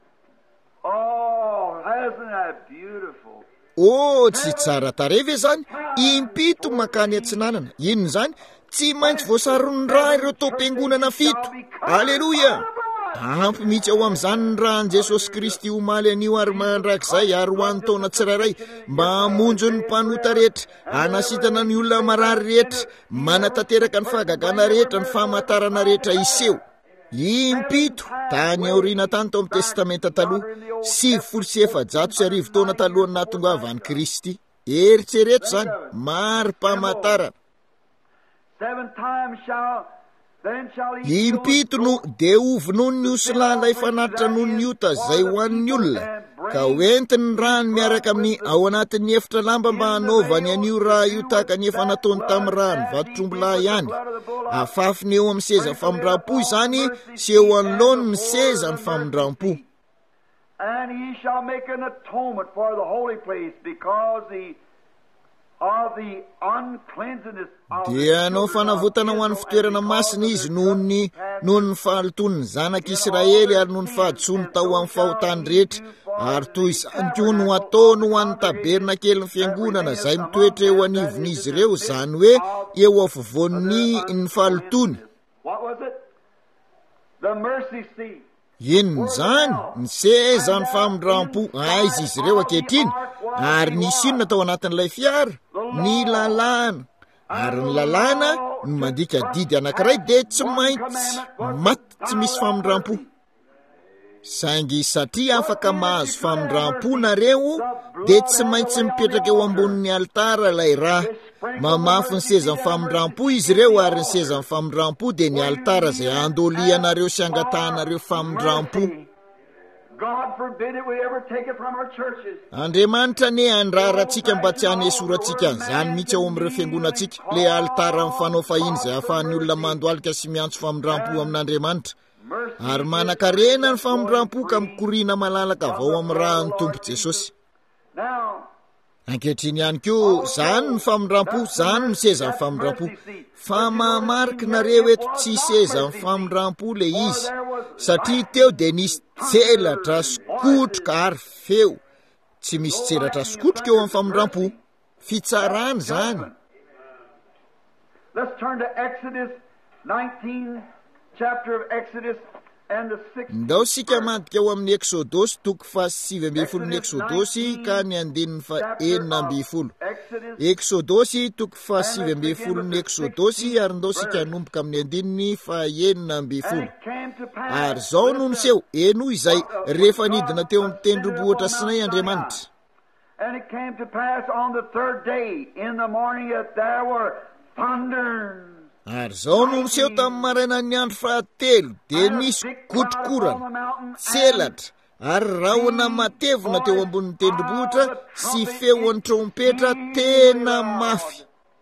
O tsy tsara tarehy ve zany impito makany atsinanana. Inona zany? Tsy maintsy voasarony raha ireo tom-piangonana fito. Aleluia! Ampy mihitsy ao amin'izany ny rahan'i Jesosy Kristy omaly anio ary mandrakizay ary ho an'ny taona tsirairay mba hamonjo ny mpanota rehetra, hanasitana ny olona marary rehetra, manatanteraka ny fahagagana rehetra, ny famantarana rehetra iseho. Impito tany aoriana tany tao amin'ny testamenta taloha sivy folo sy efajato sy arivo taona talohany nahatongavan'i Kristy. Eritrereto zany mari-pamantarana.
Seven times shall
impito no dia ovonono ny osilala ifanatitra noho ny ota zay ho an'ny olona ka hoentiny rano miaraka amin'ny ao anatin'ny efitra lamba mba hanaovany an'io raha io tahaka ny efa nataony tamin'ny rano vato-trombola ihany. Afafiny eo amin'ny seza famindram-po izany sy eo anoloany ny seza ny famindram-po.
And he shall make an atonement for the holy place because the of the uncleanness of
dia anao fanavotana ho an'ny fitoerana masina izy noho ny noho ny fahaloton'ny zanak'Israely ary noho ny fahatsony tao amin'ny fahotany rehetra ary toy izany koa no ataony ho an'ny tabernakely ny fiangonana izay mitoetra eo anivon'izy ireo zany hoe eo afovoan'ny ny fahalotony.
What was it? The mercy seat.
Inona zany? Ny seza ny famindram-po aiza izy ireo ankehitriny, ary nisy inona tao anatin'ilay fiara? Ny lalàna. Ary ny lalàna ny mandika didy anankiray dia tsy maintsy maty tsy misy famindram-po. Saingy satria afaka mahazo famindram-po nareo dia tsy maintsy mipetraka eo ambonin'ny altara ilay raha. Mamafy ny seza ny famindram-po izy ireo, ary ny seza ny famindram-po dia ny altara izay andolianareo sy angatahanareo famindram-po. Andriamanitra ne andrarantsika mba tsy hanesorantsika an'izany mihitsy ao amin'ireo fiangonantsika, le altara mifanao fahiny izay ahafahan'ny olona mandoalika sy miantso famindram-po amin'Andriamanitra. Ary manan-karena ny famindram-po ka mikoriana malalaka avao amin'ny rahan'ny Tompo Jesosy. Ankehitriny ihany koa, zany ny famindram-po, zany ny seza ny famindram-po. Fa mahamarika eto tsy seza ny famindram-po le izy, satria teo dia nisy tselatra skotroka ary feo. Tsy misy tselatra skotroka eo amin'ny famindram-po. Fitsarana zany.
Let's turn to Exodus nineteen, chapter of Exodus.
Ndao sika mantika ao amin'ny Exodosy toko fa sivy ambin'ny folo ny Exodosy ka ny andininy fa enina ambin'ny folo. Exodosy toko fa sivy ambin'ny folo ny Exodosy, ary ndao sika nomboka amin'ny andininy fa enina ambin'ny folo. Ary zao no niseho eno izay rehefa nidina teo amin'ny tendrombohitra Sinay Andriamanitra.
And it came to pass on the third day in the morning that there were thunders.
Ary zao no niseho tamin'ny maraina ny andro fahatelo dia nisy kotrokorana, tselatra, ary rahona matevina teo ambonin'ny tendrombohitra sy feon'ny trompetra tena mafy.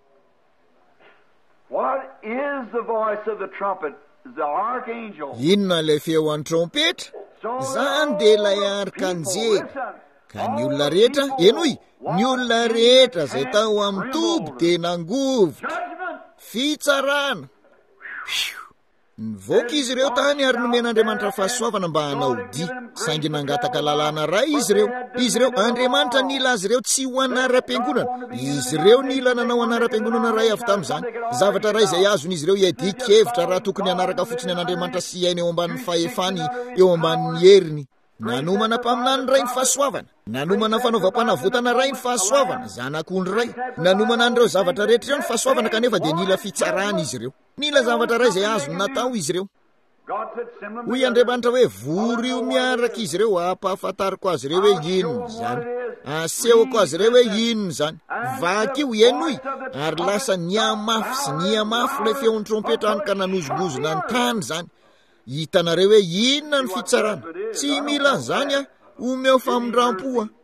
What is the voice of the trumpet? The archangel.
Inona ilay feon'ny trompetra? Zany dia ilay arkanjely. Ka ny olona rehetra, enoy, ny olona rehetra izay tao amin'ny toby dia nangovitra. Fitsarana. Nivoaka izy ireo tany ary nomen'Andriamanitra fahasoavana mba hanao dia, saingy nangataka lalàna ray izy ireo. Izy ireo, Andriamanitra nila azy ireo tsy ho anaram-piangonana. Izy ireo nila nanao anaram-piangonana ray avy tamin'izany. Zavatra ray izay azon'izy ireo iadika-hevitra raha tokony hanaraka fotsiny an'Andriamanitra sy iaina eo ambanin'ny fahefany, eo ambanin'ny heriny. Nanomana mpaminany ray ny fahasoavana, nanomana fanaovam-panavotana ray ny fahasoavana, zanak'ondry ray. Nanomana an'ireo zavatra rehetra ireo ny fahasoavana, kanefa dia nila fitsarana izy ireo. Nila zavatra ray izay azony natao izy ireo. Hoy Andriamanitra hoe vory io miaraka izy ireo, ampahafantariko azy ireo hoe inona zany, asehoko azy ireo hoe inona zany. Vaky io enoy, ary lasa niamafy sy niamafy ilay feon'ny trompetra any ka nanozongozona ny tany zany. Hitanareo hoe inona ny fitsarana. Tsy mila zany a, omeo famindram-po a.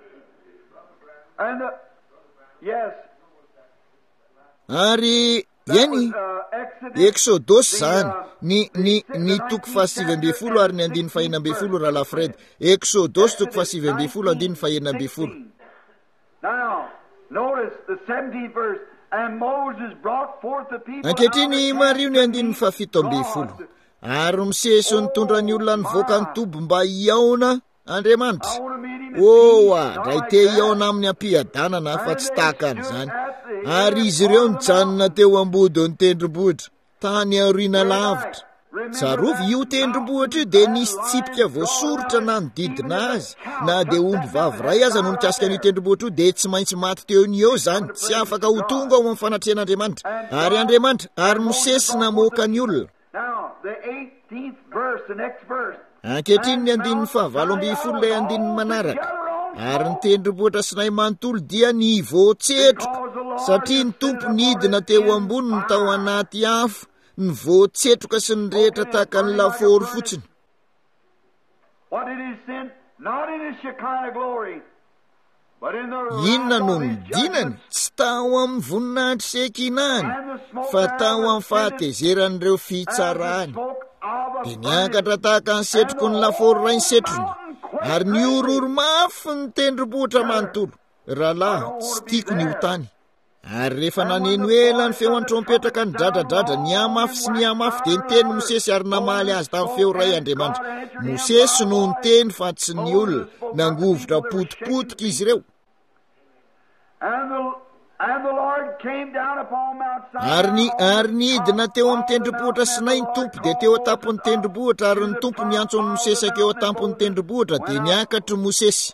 Ary eny Exodosy zany, ny ny ny toko fahasivy ambin'ny folo ary ny andiny fahina ambin'ny folo raha Lafred. Exodosy toko fahasivy ambin'ny folo andiny fahina ambin'ny folo.
Now, notice the seventeenth verse. And Moses brought forth the people.
Ankehitriny mario ny andiny fahafito ambin'ny folo. Ary miseso nitondra ny olona nivoaka ny toby mba hiaona Andriamanitra. Oa, raha te hiaona amin'ny ampiadanana fa tsy tahaka an'izany. Ary izy ireo nijanona teo ambodin'ny tendrombohitra, tany aoriana lavitra. Tsarovy io tendrombohitra io dia nisy tsipika voasoritra manodidina azy, na dia omby vavy ray aza no nikasika an'io tendrombohitra io dia tsy maintsy maty teo ny eo zany, tsy afaka ho tonga ao amin'ny fanatrehan'Andriamanitra. Ary Andriamanitra, ary Mosesy namoaka ny olona.
Now, the eighteenth verse, the next verse.
Ankehitriny ny andininy fahavalo ambin'ny folo ilay andininy manaraka. Ary ny tendrombohitra Sinay manontolo dia ny voatsetroka, satria ny Tompo nidina teo amboniny tao anaty afo, ny voatsetroka sy ny rehetra tahaka ny lafaoro fotsiny.
What did he send? Not in his Shekinah glory, but in the
Inona no midinany? Tsy tao amin'ny voninahitry sekinany, fa tao amin'ny fahatezeran'ireo fitsarany. Dia niakatra tahaka ny setroko ny lafaoro ray ny setrony, ary niororo mafy ny tendrombohitra manontolo. Rahalahy, tsy tiako ny ho tany. Ary rehefa naneno ela ny feon'ny trompetra ka nidradradratra niamafy sy niamafy dia niteny Mosesy ary namaly azy tamin'ny feo ray Andriamanitra. Mosesy no niteny fa tsy ny olona, nangovitra potipotika izy ireo.
And the, And the Lord came down upon Mount Sinai.
Ary ny ary nidina teo amin'ny tendrombohitra Sinay ny tompo dia teo atapon'ny tendrombohitra ary ny tompo niantso ny Mosesy eo atapon'ny tendrombohitra dia niakatry Mosesy.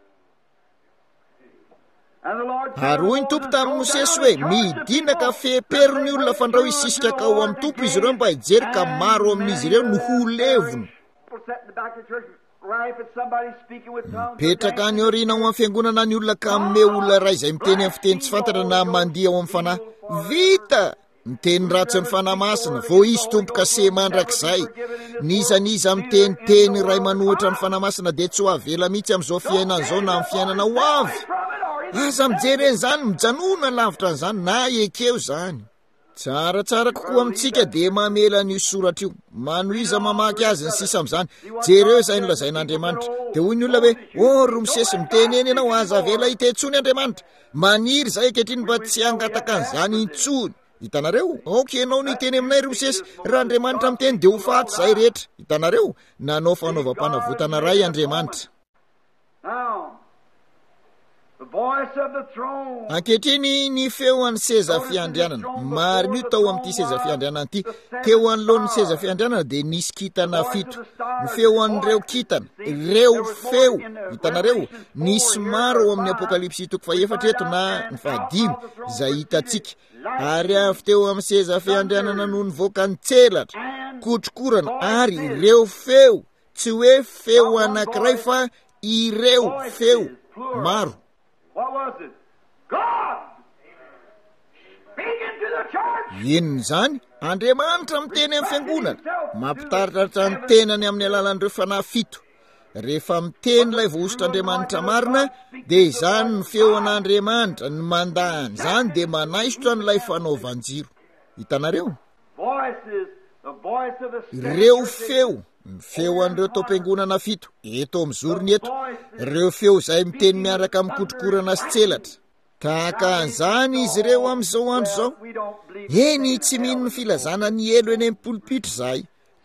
Ary hoy ny tompo tamin'ny Mosesy hoe midinaka fehepero ny olona fandrao hisisika ka ao amin'ny tompo izy ireo mba hijery ka maro amin'izy ireo no ho levona. Mipetraka any aoriana ao amin'ny fiangonana ny olona ka ame olona iray izay miteny amin'ny fiteny tsy fantatra na mandihy ao amin'ny fanahy. Vita! Miteny ratsy ny fanahy masina, vao izy tompoka se mandrakizay. Niza niza miteny teny iray manohitra ny fanahy masina dia tsy ho avela mihitsy amin'izao fiainana izao na amin'ny fiainana ho avy. Aza mijery an'izany mijanona lavitra an'izany na ekeo zany. Tsaratsara kokoa amintsika dia mamela n'io soratra io. Manohiza mamaky azy ny sisa amin'izany. Jereo izay nolazain'Andriamanitra. Dia hoy ny olona hoe, "Oh, ro Mosesy miteny eny ianao aza avela hitetsony Andriamanitra. Maniry zay ankehitriny mba tsy hangataka an'izany intsony." Hitanareo, aoka ianao no hiteny aminay ro Mosesy, raha Andriamanitra miteny dia ho faty zay rehetra. Hitanareo, nanao fanaovam-panavotana ray Andriamanitra. Ankehitriny ny feo an'ny seza fiandrianana. Maro io tao amin'ity seza fiandrianana ity. Teo anoloan'ny seza fiandrianana dia nisy kitana fito. Ny feo an'ireo kitana, ireo feo, hitanareo, nisy maro ao amin'ny Apokalipsy toko fahaefatra eto na ny fahadimy izay hitantsika. Ary avy teo amin'ny seza fiandrianana no nivoaka ny tselatra, kotrokorana ary ireo feo, tsy hoe feo anankiray fa ireo feo maro.
What was it? God speaking to the church.
Inona izany? Andriamanitra miteny amin'ny fiangonana. Mampitaritra ny tenany amin'ny alalan'ireo fanahy fito. Rehefa miteny ilay vohositr'Andriamanitra marina, dia izany ny feo an'Andriamanitra ny mandahany. Izany dia manaisotra n'ilay fanaovan-jiro. Hitanareo?
Voices, the voice of the
ireo feo. Ny feo an'ireo taom-piangonana fito eto amin'ny zorony eto, ireo feo izay miteny miaraka amin'ny kotrokorana sy tselatra. Tahaka an'izany izy ireo amin'izao andro izao. Eny tsy mino ny filazana ny elo eny amin'ny pulpitra izay.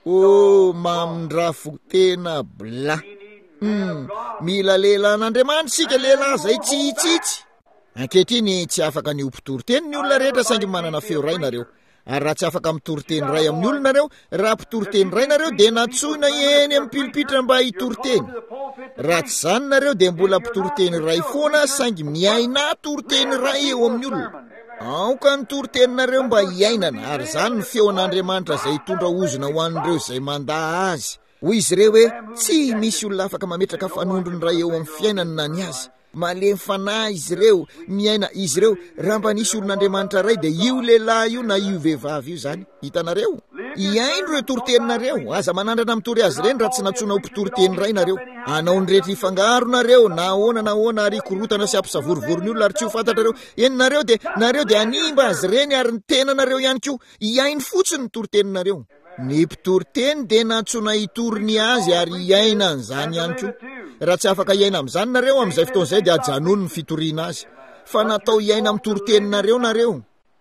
O mamindrafo tena bla. Hmm, mila lehilahin'Andriamanitra sika lehilahy zay tsy hitsitsy. Ankehitriny tsy afaka ny mpitoroteny ny olona rehetra saingy manana feo ray nareo. Ary raha tsy afaka mitoroteny ray amin'ny olona nareo, raha mpitoroteny ray nareo dia natsoina eny amin'ny pulpitra mba hitoroteny. Raha tsy zany nareo dia mbola mpitoroteny ray foana saingy miaina toroteny ray eo amin'ny olona. Aoka ny toroteninareo mba hiainana, ary zany ny feo an'Andriamanitra izay hitondra ozona ho an'ireo izay mandaha azy. Hoy izy ireo hoe tsy misy olona afaka mametraka fanondrony ray eo amin'ny fiainany na ny azy. Malemy fanahy izy ireo, miaina izy ireo, raha mba nisy olon'Andriamanitra ray dia io lehilahy io na io vehivavy io zany. Hitanareo? Iaino ireo toriteninareo? Aza manandrana mitory azy ireny raha tsy natsoina ho mpitoroteny ray nareo. Anao ny rehetra ifangaro nareo, na ahoana na ahoana ary korotana sy ampisavorovoro ny olona ary tsy ho fantatrareo. Eny nareo dia nareo dia animba azy ireny ary ny tenanareo ihany koa. Iaino fotsiny ny toriteninareo. Ny mpitoroteny dia natsoina hitorony azy ary iaina an'izany ihany koa. Raha tsy afaka iaina amin'izany nareo amin'izay fotoana izay dia ajanony ny fitoriana azy. Fa natao iaina amin'ny toroteninareo nareo.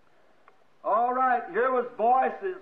All right, here was voices.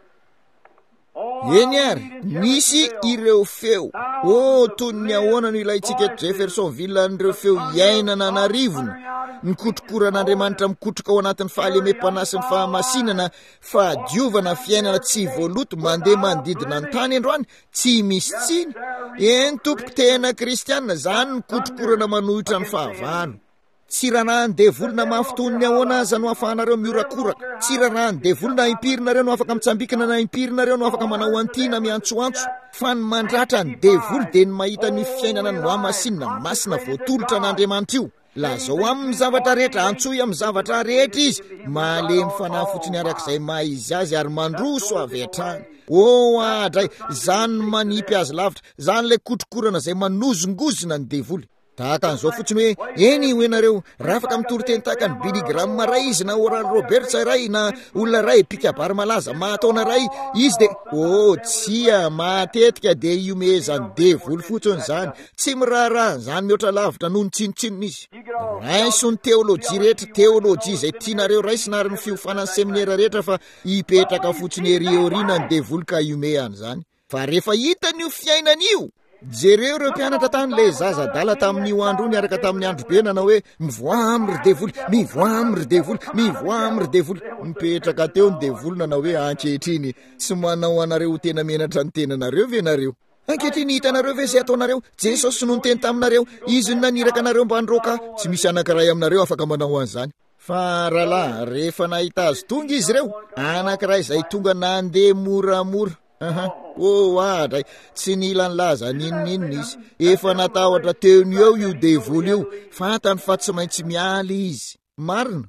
Eny ary, nisy ireo feo. O, toy ny ahoana no ilayntsika eto Jeffersonville an'ireo feo iainana narivony. Ny kotrokoran'Andriamanitra mikotroka ao anatin'ny fahalemem-panahy sy ny fahamasinana, fahadiovana fiainana tsy voaloto mandeha manodidina ny tany androany, tsy misy tsiny. Eny tompoko tena kristianina zany ny kotrokorana manohitra ny fahavalo. Tsy ranahany devolona mahaftony ny ahoana aza no afahanareo miorakoraka. Tsy ranahany devolona impirinareo no afaka mitsambikana na impirinareo no afaka manao antina miantsoantso. Fa ny mandratra ny devoly dia ny mahita ny fiainana no amasinina masina voatolotra n'Andriamanitra io. Lazao amin'ny zavatra rehetra, antsoy amin'ny zavatra rehetra izy. Malemy fanahy fotsiny arak'izay maizy azy ary mandroso avy hatrany. O adray, zany manipy azy lavitra, zany ilay kotrokorana izay manozongozona ny devoly. Tahaka an'izao fotsiny hoe, eny io enareo, raha afaka mitoriteny tahaka ny Billy Graham ray izy na Oral Roberts ray na olona ray pikabary malaza mahataona ray izy dia o tsia matetika dia iomezany devoly fotsiny zany. Tsy miraharaha zany mihoatra lavitra noho ny tsinotsinona izy. Raiso ny teolojia rehetra, teolojia izay tianareo raisina ary ny fiofanany seminera rehetra fa hipetraka fotsiny ery aoriana ny devoly ka iomehany zany. Fa rehefa hitany io fiainana io, jereo ireo mpianatra tan'ilay zaza dala tamin'io andro io niaraka tamin'ny andro be nanao hoe mivoa amin'ny ry devoly mivoa amin'ny ry devoly mivoa amin'ny ry devoly mipetraka teo ny devoly nanao hoe ankehitriny tsy manao anareo tena menatra ny tenanareo ve nareo ankehitriny hitanareo ve zay ataonareo jesosy no niteny taminareo izy ny naniraka anareo mba androka tsy misy anankiray aminareo afaka manao an'izany fa rahalahy rehefa nahita azy tonga izy ireo anankiray izay tonga nandeha moramora aha oh adray tsy nila ny laza ninninina izy efa natahotra teony eo io devoly io fantany fa tsy maintsy mialy izy marina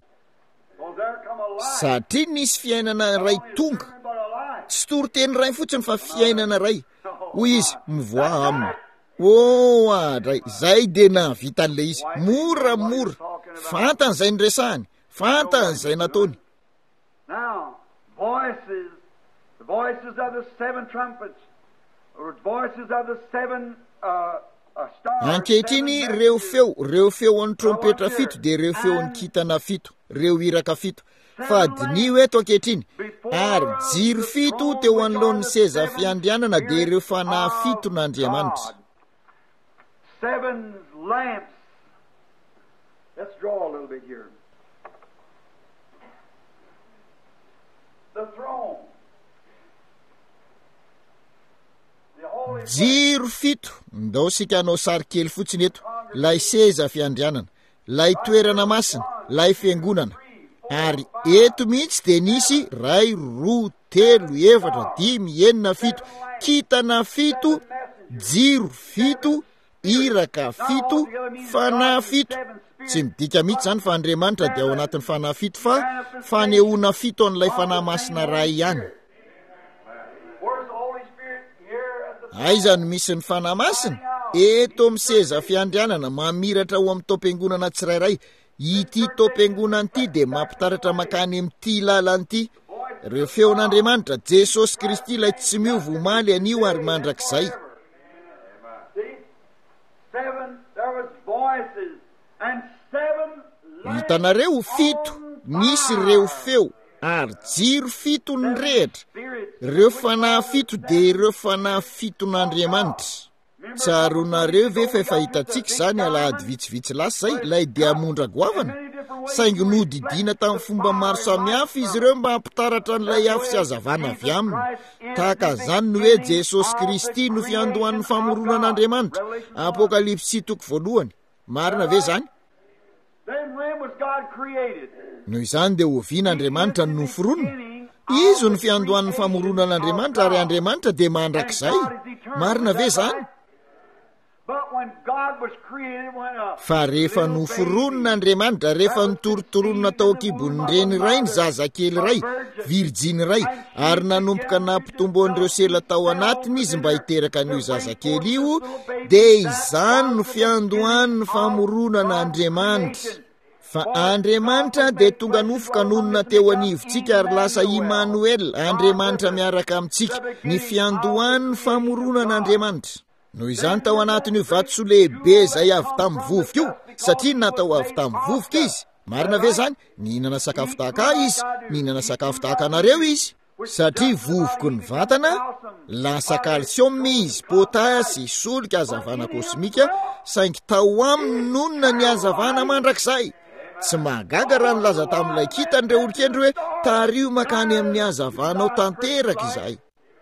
satria nisy fiainana ray tonga tsy toriteny ray fotsiny fa fiainana ray hoy izy mivoa aminy oh adray zay de navita an'le izy mora mora fantany zay nyresahany fantany zay nataony
Now, voices, the voices of the seven trumpets, or voices of the seven uh, uh, stars.
ankehitriny reo feo reo feo an'ny trompetra fito de reo feo an'ny kitana fito reo iraka fito fa dinio eto ankehitriny ary jiro fito teo anoloan'ny seza fiandrianana de reo fanahy fito n'Andriamanitra.
Seven lamps. Let's draw a little bit here. The throne. The holy
jiro fito ndao sika anao sary kely fotsiny eto lay seza fiandrianana lay toerana masina lay fiangonana ary eto mihitsy de nisy ray roa telo efatra dimy enina fito kitana fito jiro fito iraka fito fanahy fito tsy midika mihitsy zany fa Andriamanitra dia ao anatin'ny fanahy fito fa fanehoana fito an'ilay fanahy masina ray ihany.
Where's the Holy Spirit? Here at the
aizany misy ny fanahy masina eto amin'ny seza fiandrianana mamiratra ao amin'ny taom-piangonana tsirairay ity taom-piangonana ity de mampitaratra makany amin'ity lalanyity reo feon'Andriamanitra Jesosy Kristy ilay tsy miova omaly anio ary mandrakizay.
See? Seven, there was voices and seven lamps.
Hitanareo fito nisy reo feo ary jiro fito ny rehatra reo fanahy fito de reo fanahy fito n'Andriamanitra. Tsaronareo ve fa efa hitantsika zany alahady vitsivitsy lasa zay lay de amondra goavana saingy nodidina tamin'ny fomba maro samihafa izy ireo mba hampitaratra n'ilay afo sy hazavana avy aminy tahaka zany no hoe Jesosy Kristy no fiandohan'ny famoronan'Andriamanitra Apokalipsy sy toko voalohany. Marina ve zany?
Then when was God created?
Noho izany de ovian'Andriamanitra no noforonina izy no fiandohan'ny famoronan'Andriamanitra ary Andriamanitra de mandrakizay. Marina ve zany?
But when God was created, when a
Fa rehefa noforonan'Andriamanitra rehefa nitoritoronina tao an-kibon'ny reny ray ny zazakely ray virjiny ray ary nanomboka nampitombo an'ireo sela tao anatiny izy mba hiteraka an'io zazakely io de izany no fiandohan'ny famoronan'Andriamanitra. Fa Andriamanitra de tonga nofoka nonona teo anivontsika ary lasa Immanuel Andriamanitra miaraka amintsika ny fiandohan'ny famoronan'Andriamanitra. Noho izany tao anatin'io vatosoa lehibe zay avy tamin'ny vovoka io satria natao avy tamin'ny vovoka izy. Marina ve zany? Nihinana sakafo tahaka izy, nihinana sakafo tahaka anareo izy satria vovoko ny vatana lasa calcium izy, potasy, solika, hazavana kosmika saingy tao aminy nonona ny hazavana mandrakizay. Tsy mahagaga raha nilaza tamin'ilay kitan'ireo olon-kendry hoe tario makany amin'ny hazavana ao tanteraka izay.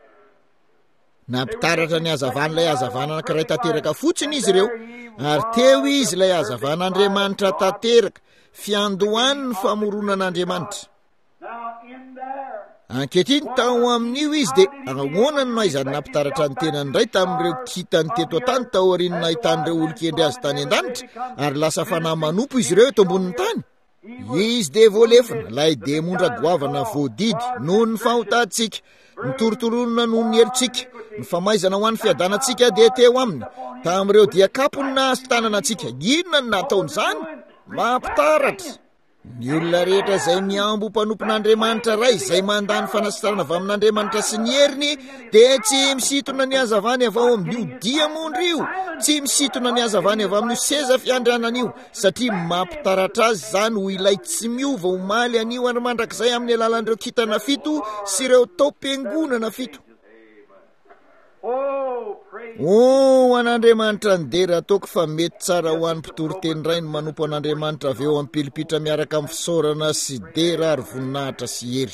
Nampitaratra ny hazavan'ilay hazavana anankiray tanteraka fotsiny izy ireo ary teo izy ilay hazavan'Andriamanitra tanteraka fiandohan'ny famoronan'Andriamanitra.
now in there.
Ankehitriny tao amin'io izy de ahoana no aizany nampitaratra ny tenany iray tamin'ireo kitany teto an-tany tao aoriana ahitan'ireo olon-kendry azy tany an-danitra ary lasa fanahy manompo izy ireo eto ambonin'ny tany. Izy de voalefina lay de mondra goavana voadidy noho ny fahotantsika nitoritoronona noho ny herintsika ny famaizana ho an'ny fiadanantsika de teo aminy tamin'ireo dia kapony nahazo tanana antsika. Inona no nataony zany? Mampitaratra ny olona rehetra izay miambo mpanompon'Andriamanitra ray izay mandany fanasarana avy amin'Andriamanitra sy ny heriny de tsy misitona ny hazavany avy ao amin'io diamondra io, tsy misitona ny hazavany avy amin'io seza fiandrianana io satria mampitaratra azy zany ho ilay tsy miova omaly anio ary mandrakizay amin'ny alalan'ireo kitana fito sy ireo taom-piangonana fito. o an'andriamanitra ny dera ataoko fa mety tsara ho an'ny mpitory-teny ray ny manompo an'andriamanitra avy eo amin'ny pilipitra miaraka amin'ny fisaorana sy dera ary voninahitra sy hery.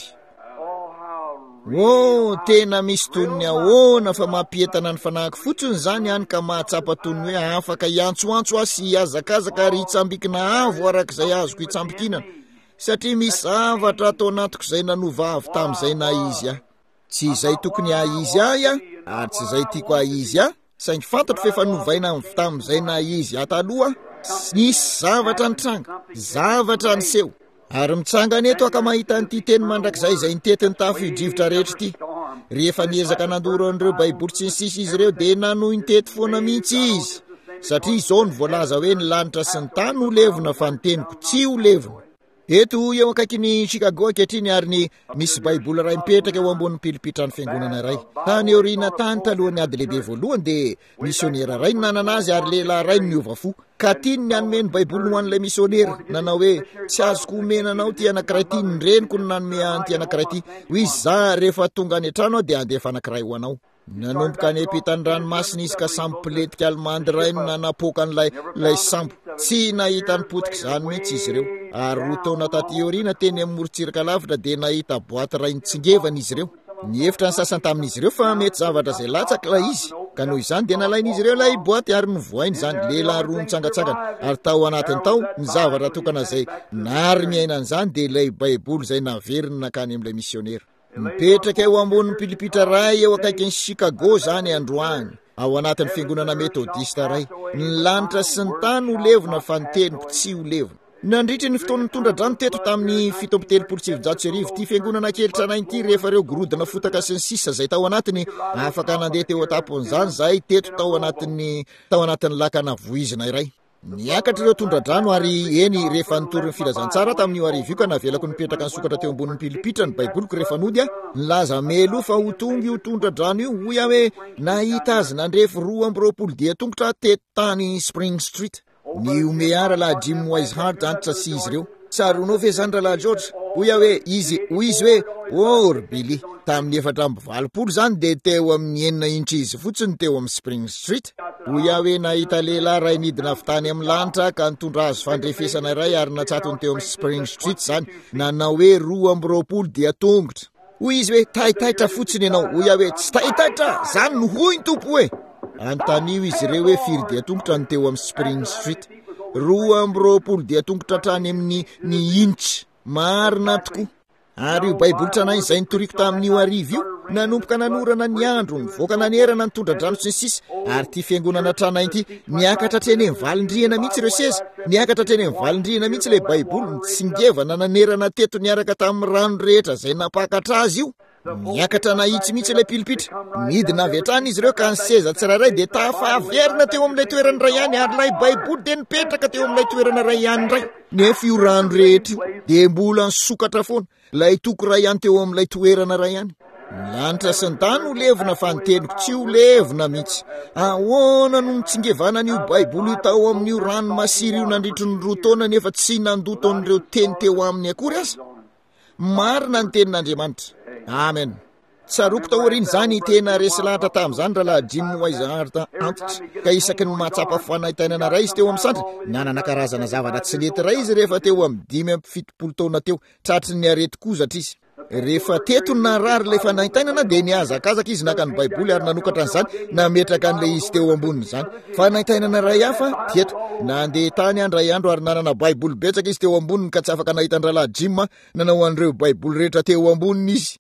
o tena misy tonony ahoana fa mampietana ny fanahaky fotsiny zany any ka mahatsapa tony hoe afaka iantsoantso ahy sy azakazaka ary hitsambikina avo arak'izay azoko hitsambikinana satria misy zavatra atao anatiko izay nanova avy tamin'izay na izy aho. Tsy izay tokony ahizy ahy a ary tsy izay tiako ahizy ahy saingy fantatro fa efa novaina tamin'izay na izy ahy taloha nisy zavatra nitranga zavatra niseho ary mitsangana eto aka mahita an'ity teny mandrakizay izay nitetiny tafidrivotra rehetra ity. Rehefa niezaka nandoro an'ireo baiboly tsy ny sisa izy ireo dia nanohy nitety foana mihitsy izy satria izao ny voalaza hoe ny lanitra sy ny tany ho levona fa ny teniko tsy ho levona. Eto eo akaiky Chicago ankehitriny ary ny misy baiboly ray mipetraka eo ambony pilipitra ny fiangonana iray. Tany oriana tany talohan'ny ady lehibe voalohany dia misionera ray nanana azy ary lehilahy ray niova fo ka tiany ny anome ny baiboly ho an'ilay misionera nanao hoe tsy azoko omenanao ty anankiray ty ny reniko no nanome an'ity anankiray ty hoy izy za rehefa tonga any an-trano aho dia andefa anankiray ho anao. Nanomboka any ampitany ranomasina izy ka sambo piletika almandy ray no nanapoka an'ilay lay sambo tsy nahita ny potika izany mihitsy izy ireo ary roa taona taty oriana teny amin'ny morontsiraka lavitra dia nahita boaty ray nitsingevana izy ireo. Niefitra ny sasany tamin'izy ireo fa mety zavatra izay latsaka la izy ka noho izany dia nalain'izy ireo ilay boaty ary novoainy izany lehilahy roa nitsangatsangana ary tao anatiny tao ny zavatra tokana izay nary miainan'izany dia ilay baiboly izay naveriny nakany amin'ilay misionera. Mipetraka eo ambonin'ny pilipitra ray eo akaikin'ny Chicago zany androany ao anatin'ny fiangonana metodista ray. Ny lanitra sy ny tany ho levona fa ny teniko tsy ho levona. Nandritry ny fotoana tondradrano teto tamin'ny fito amby telopolo sy sivinjato sy arivo ty fiangonana kely tranainy ity rehefa reo gorodona fotaka sy ny sisa zay tao anatiny afaka nandeha teo atapon'izany zahay teto tao anatin'ny tao anatin'ny lakana voizina iray. Niakatra ireo tondradrano ary eny rehefa nitory ny filazantsara tamin'io arivo io ka navelako nipetraka ny sokatra teo ambonin'ny pilipitra ny baiboliko rehefa nody a nilaza melo fa ho tonga io tondradrano io hoy aho hoe nahita azy nandrefy roa amby roapolo dia tongotra teto tany Spring Street. Ny omeara la Jim Weishart antitra sy izy ireo tsaronao ve zany rahalahy George hoy aho hoe izy hoy izy hoe orbili tamin'ny efatra amby valopolo zany dia teo amin'ny enina intra izy fotsiny teo amin'ny Spring Street. Hoy aho hoe nahita lehilahy ray nidina avy tany amin'ny lanitra ka nitondra azo fandrefesana iray ary natsatony teo amin'ny Spring Street zany nanao hoe roa amby roapolo dia tongotra. Hoy izy hoe taitaitra fotsiny ianao hoy aho hoe tsy taitaitra zany no hoy ny tompo hoe antanio izy ireo hoe firy dia tongotra ny teo amin'ny Spring Street roa amby roapolo dia tongotra trany amin'ny ny inch marina tokoa. Ary io baiboly tranainy izay nitoriko tamin'io arivo io nanomboka nanorana ny andro nivoaka nanerana ny tondradrano sy ny sisa ary ty fiangonana tranainy ity niakatra treny amin'ny valindrihana mihitsy ireo seza niakatra treny amin'ny valindrihana mihitsy ilay baiboly nitsingevana nanerana teto niaraka tamin'ny rano rehetra izay napakatra azy io niakatra nahitsy mihitsy ilay pilipitra midina avy hatrany izy ireo ka ny seza tsirairay dia tafaverina teo amin'ilay toerana ray ihany ary ilay baiboly dia nipetraka teo amin'ilay toerana ray ihany ray nefa io rano rehetra io dia mbola nisokatra foana lay toko ray ihany teo amin'ilay toerana ray ihany. Lanitra sy ny tany ho levona fa ny teniko tsy ho levona mihitsy. Ahoana no nitsingevana an'io baiboly io tao amin'io rano masiry io nandritry ny roa taona nefa tsy nandoto an'ireo teny teo amin'ny akory aza. Marina ny tenin'Andriamanitra. Amen. Tsaroko taoriany zany tena resy lahatra tamin'izany rahalahy Jim Weishart antitra ka isaky ny mahatsapa fanaitainana ray izy teo amin'ny sandry nanana karazana zavatra tsy lety ray izy rehefa teo amin'ny dimy amby fitopolo taona teo tratry ny arety kozatra izy. Rehefa teto narary ilay fanaitainana dia niazakazaka izy naka ny baiboly ary nanokatra an'izany nametraka an'ilay izy teo amboniny izany. Fanaitainana ray hafa teto nandeha tany andray andro ary nanana baiboly betsaka izy teo amboniny ka tsy afaka nahita ny rahalahy Jim nanao an'ireo baiboly rehetra teo amboniny izy.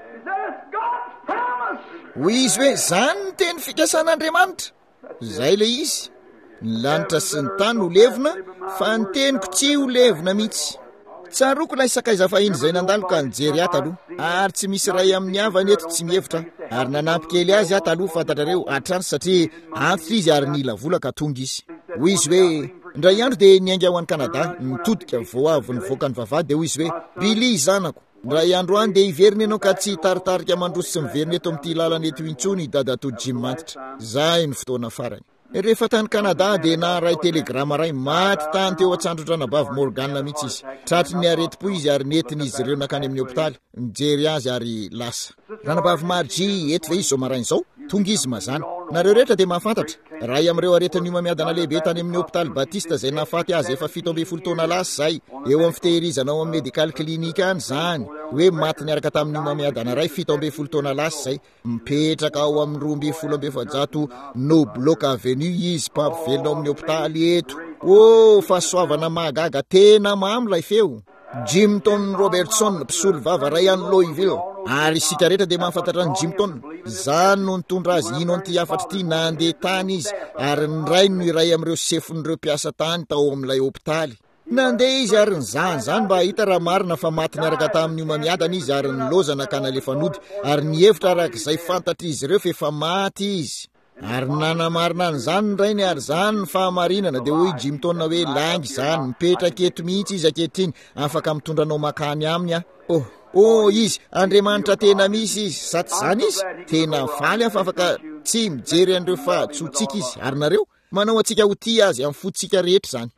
Hoy izy hoe zany ny teny fikasan'Andriamanitra. Zay le izy. Ny lanitra sy ny tany ho levona fa ny teniko tsy ho levona mihitsy. Tsaroko lay sakaiza fahiny izay nandalo ka nijery ahy taloha ary tsy misy ray amin'ny havany eto tsy mihevitra ary nanampy kely azy ahy taloha fantatrareo hatrany satria antitra izy ary nila vola ka tonga izy. Hoy izy hoe ndray andro dia niainga ao an'i Kanada nitodika vao avy nivoaka ny vavahady dia hoy izy hoe Billy zanako ndray andro any dia hiverina ianao ka tsy taritarika mandroso sy miverina eto amin'ity lalana eto intsony dadato Jim antitra. Zay ny fotoana farany. Rehefa tany Kanada dia na ray telegrama ray maty tany teo an-tsandro ranabavy Morgan mihitsy izy. Tratry ny areti-po izy ary netiny izy ireo nakany amin'ny hopitaly nijery azy ary lasa. Ranabavy Margie eto ve izy zao maraina izao tonga izy mazana. Nareo rehetra dia mahafantatra ray amin'ireo aretin'ny mamiadana lehibe tany amin'ny hôpitaly batista izay nahafaty azy efa fito amby folo taona lasa zay eo amin'ny fitehirizana ao amin'ny medical clinique any zany hoe maty niaraka tamin'ny mamiadana ray fito amby folo taona lasa zay mipetraka ao amin'ny roa amby folo amby efajato no bloc avenue izy mpampivelona ao amin'ny hôpitaly eto. Oh, fahasoavana mahagaga tena mamy lay feo. Jimton Robertson mpisolo vava ray any Louisville ary isika rehetra dia mahafantatra ny Jimton zany no nitondra azy ino an'ity afatra ity nandeha tany izy ary ny ray no iray amin'ireo sefon'ireo mpiasa tany tao amin'ilay hôpitaly. Nandeha izy ary nyzany zany mba hahita raha marina fa maty niaraka tamin'ny mamiadana izy ary ny lozana ka nalefanody ary ny hevitra arak'izay fantatra izy ireo fa efa maty izy. Ary nanamarina an'izany ny rainy ary zany ny fahamarinana dia hoy Jimton hoe langy zany mipetraka eto mihitsy izy akehitriny afaka mitondra anao makany aminy a. Oh, oh izy Andriamanitra tena misy izy saty zany izy tena faly afa afaka tsy mijery an'ireo fahatsotsika izy ary nareo manao antsika ho tia azy amin'ny fotsika rehetra zany.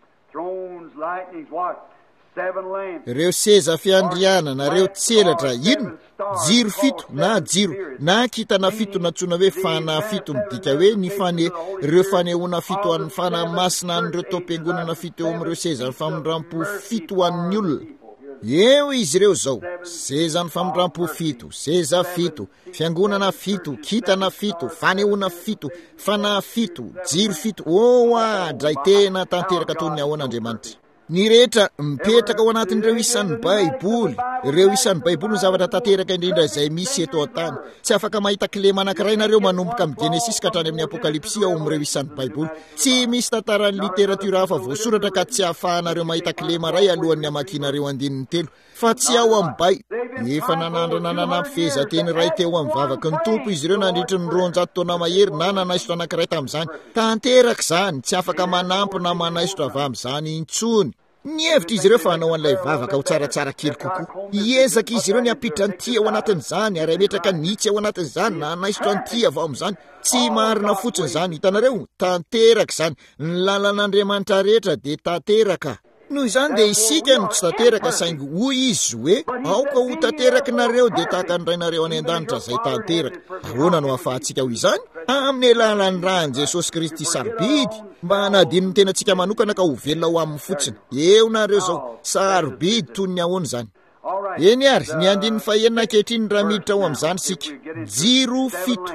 Ireo seza fiandrianana ireo tselatra ino jiro fito na jiro na kitana fito natsoina hoe fana fito midika hoe ny fane ireo fanehoana fito an'ny fana masina an'ireo taom-piangonana fito eo amin'ireo seza ny famindram-po fito an'ny olona. Eo izy ireo zao seza ny famindram-po fito, seza fito, fiangonana fito, kitana fito, fanehoana fito, fana fito, jiro fito. Oh adray tena tanteraka toy ny ahoan'Andriamanitra. Ny rehetra mipetraka ao anatin'ireo isan'ny baiboly. Ireo isan'ny baiboly no zavatra tanteraka indrindra izay misy eto an-tany. Tsy afaka mahita kilema anankiray nareo manomboka amin'ny Genesis ka hatrany amin'ny Apokalipsy ao amin'ireo isan'ny baiboly. Tsy misy tantaran'ny literatiora hafa voasoratra ka tsy ahafahanareo mahita kilema ray alohan'ny hamakianareo andininy telo. Fa tsy ao amin'ny bay. Efa nanandrana nanampifehezanteny ray teo amin'ny vavaky ny tompo izy ireo nandritry ny roanjato taona mahery na nanaisotra anankiray tamin'izany. Tanteraka izany tsy afaka manampy na manaisotra avy amin'izany intsony. Ny hevitra izy ireo fa hanao an'ilay vavaka ho tsaratsara kely kokoa. Hiezaka izy ireo ny apitra ny tia ao anatin'izany ary ametraka nitsy ao anatin'izany na anaisotra ny tia avy amin'izany. Tsy marina fotsiny izany hitanareo tanteraka izany. Ny lalan'Andriamanitra rehetra dia tanteraka. Noho izany dia isika no tsy tanteraka saingy hoy izy hoe aoka ho tanteraka nareo dia tahaka ny rainareo any an-danitra izay tanteraka. Ahoana no ahafahantsika ho izany? Amin'ny alalan'ny rany Jesosy Kristy sarobidy mba hanadino ny tenantsika manokana ka ho velona ho amin'ny fotsiny. Eo nareo zao sarobidy toy ny ahoana izany. Eny ary ny andin'ny fahenina ankehitriny raha miditra ao amin'izany sika jiro fito.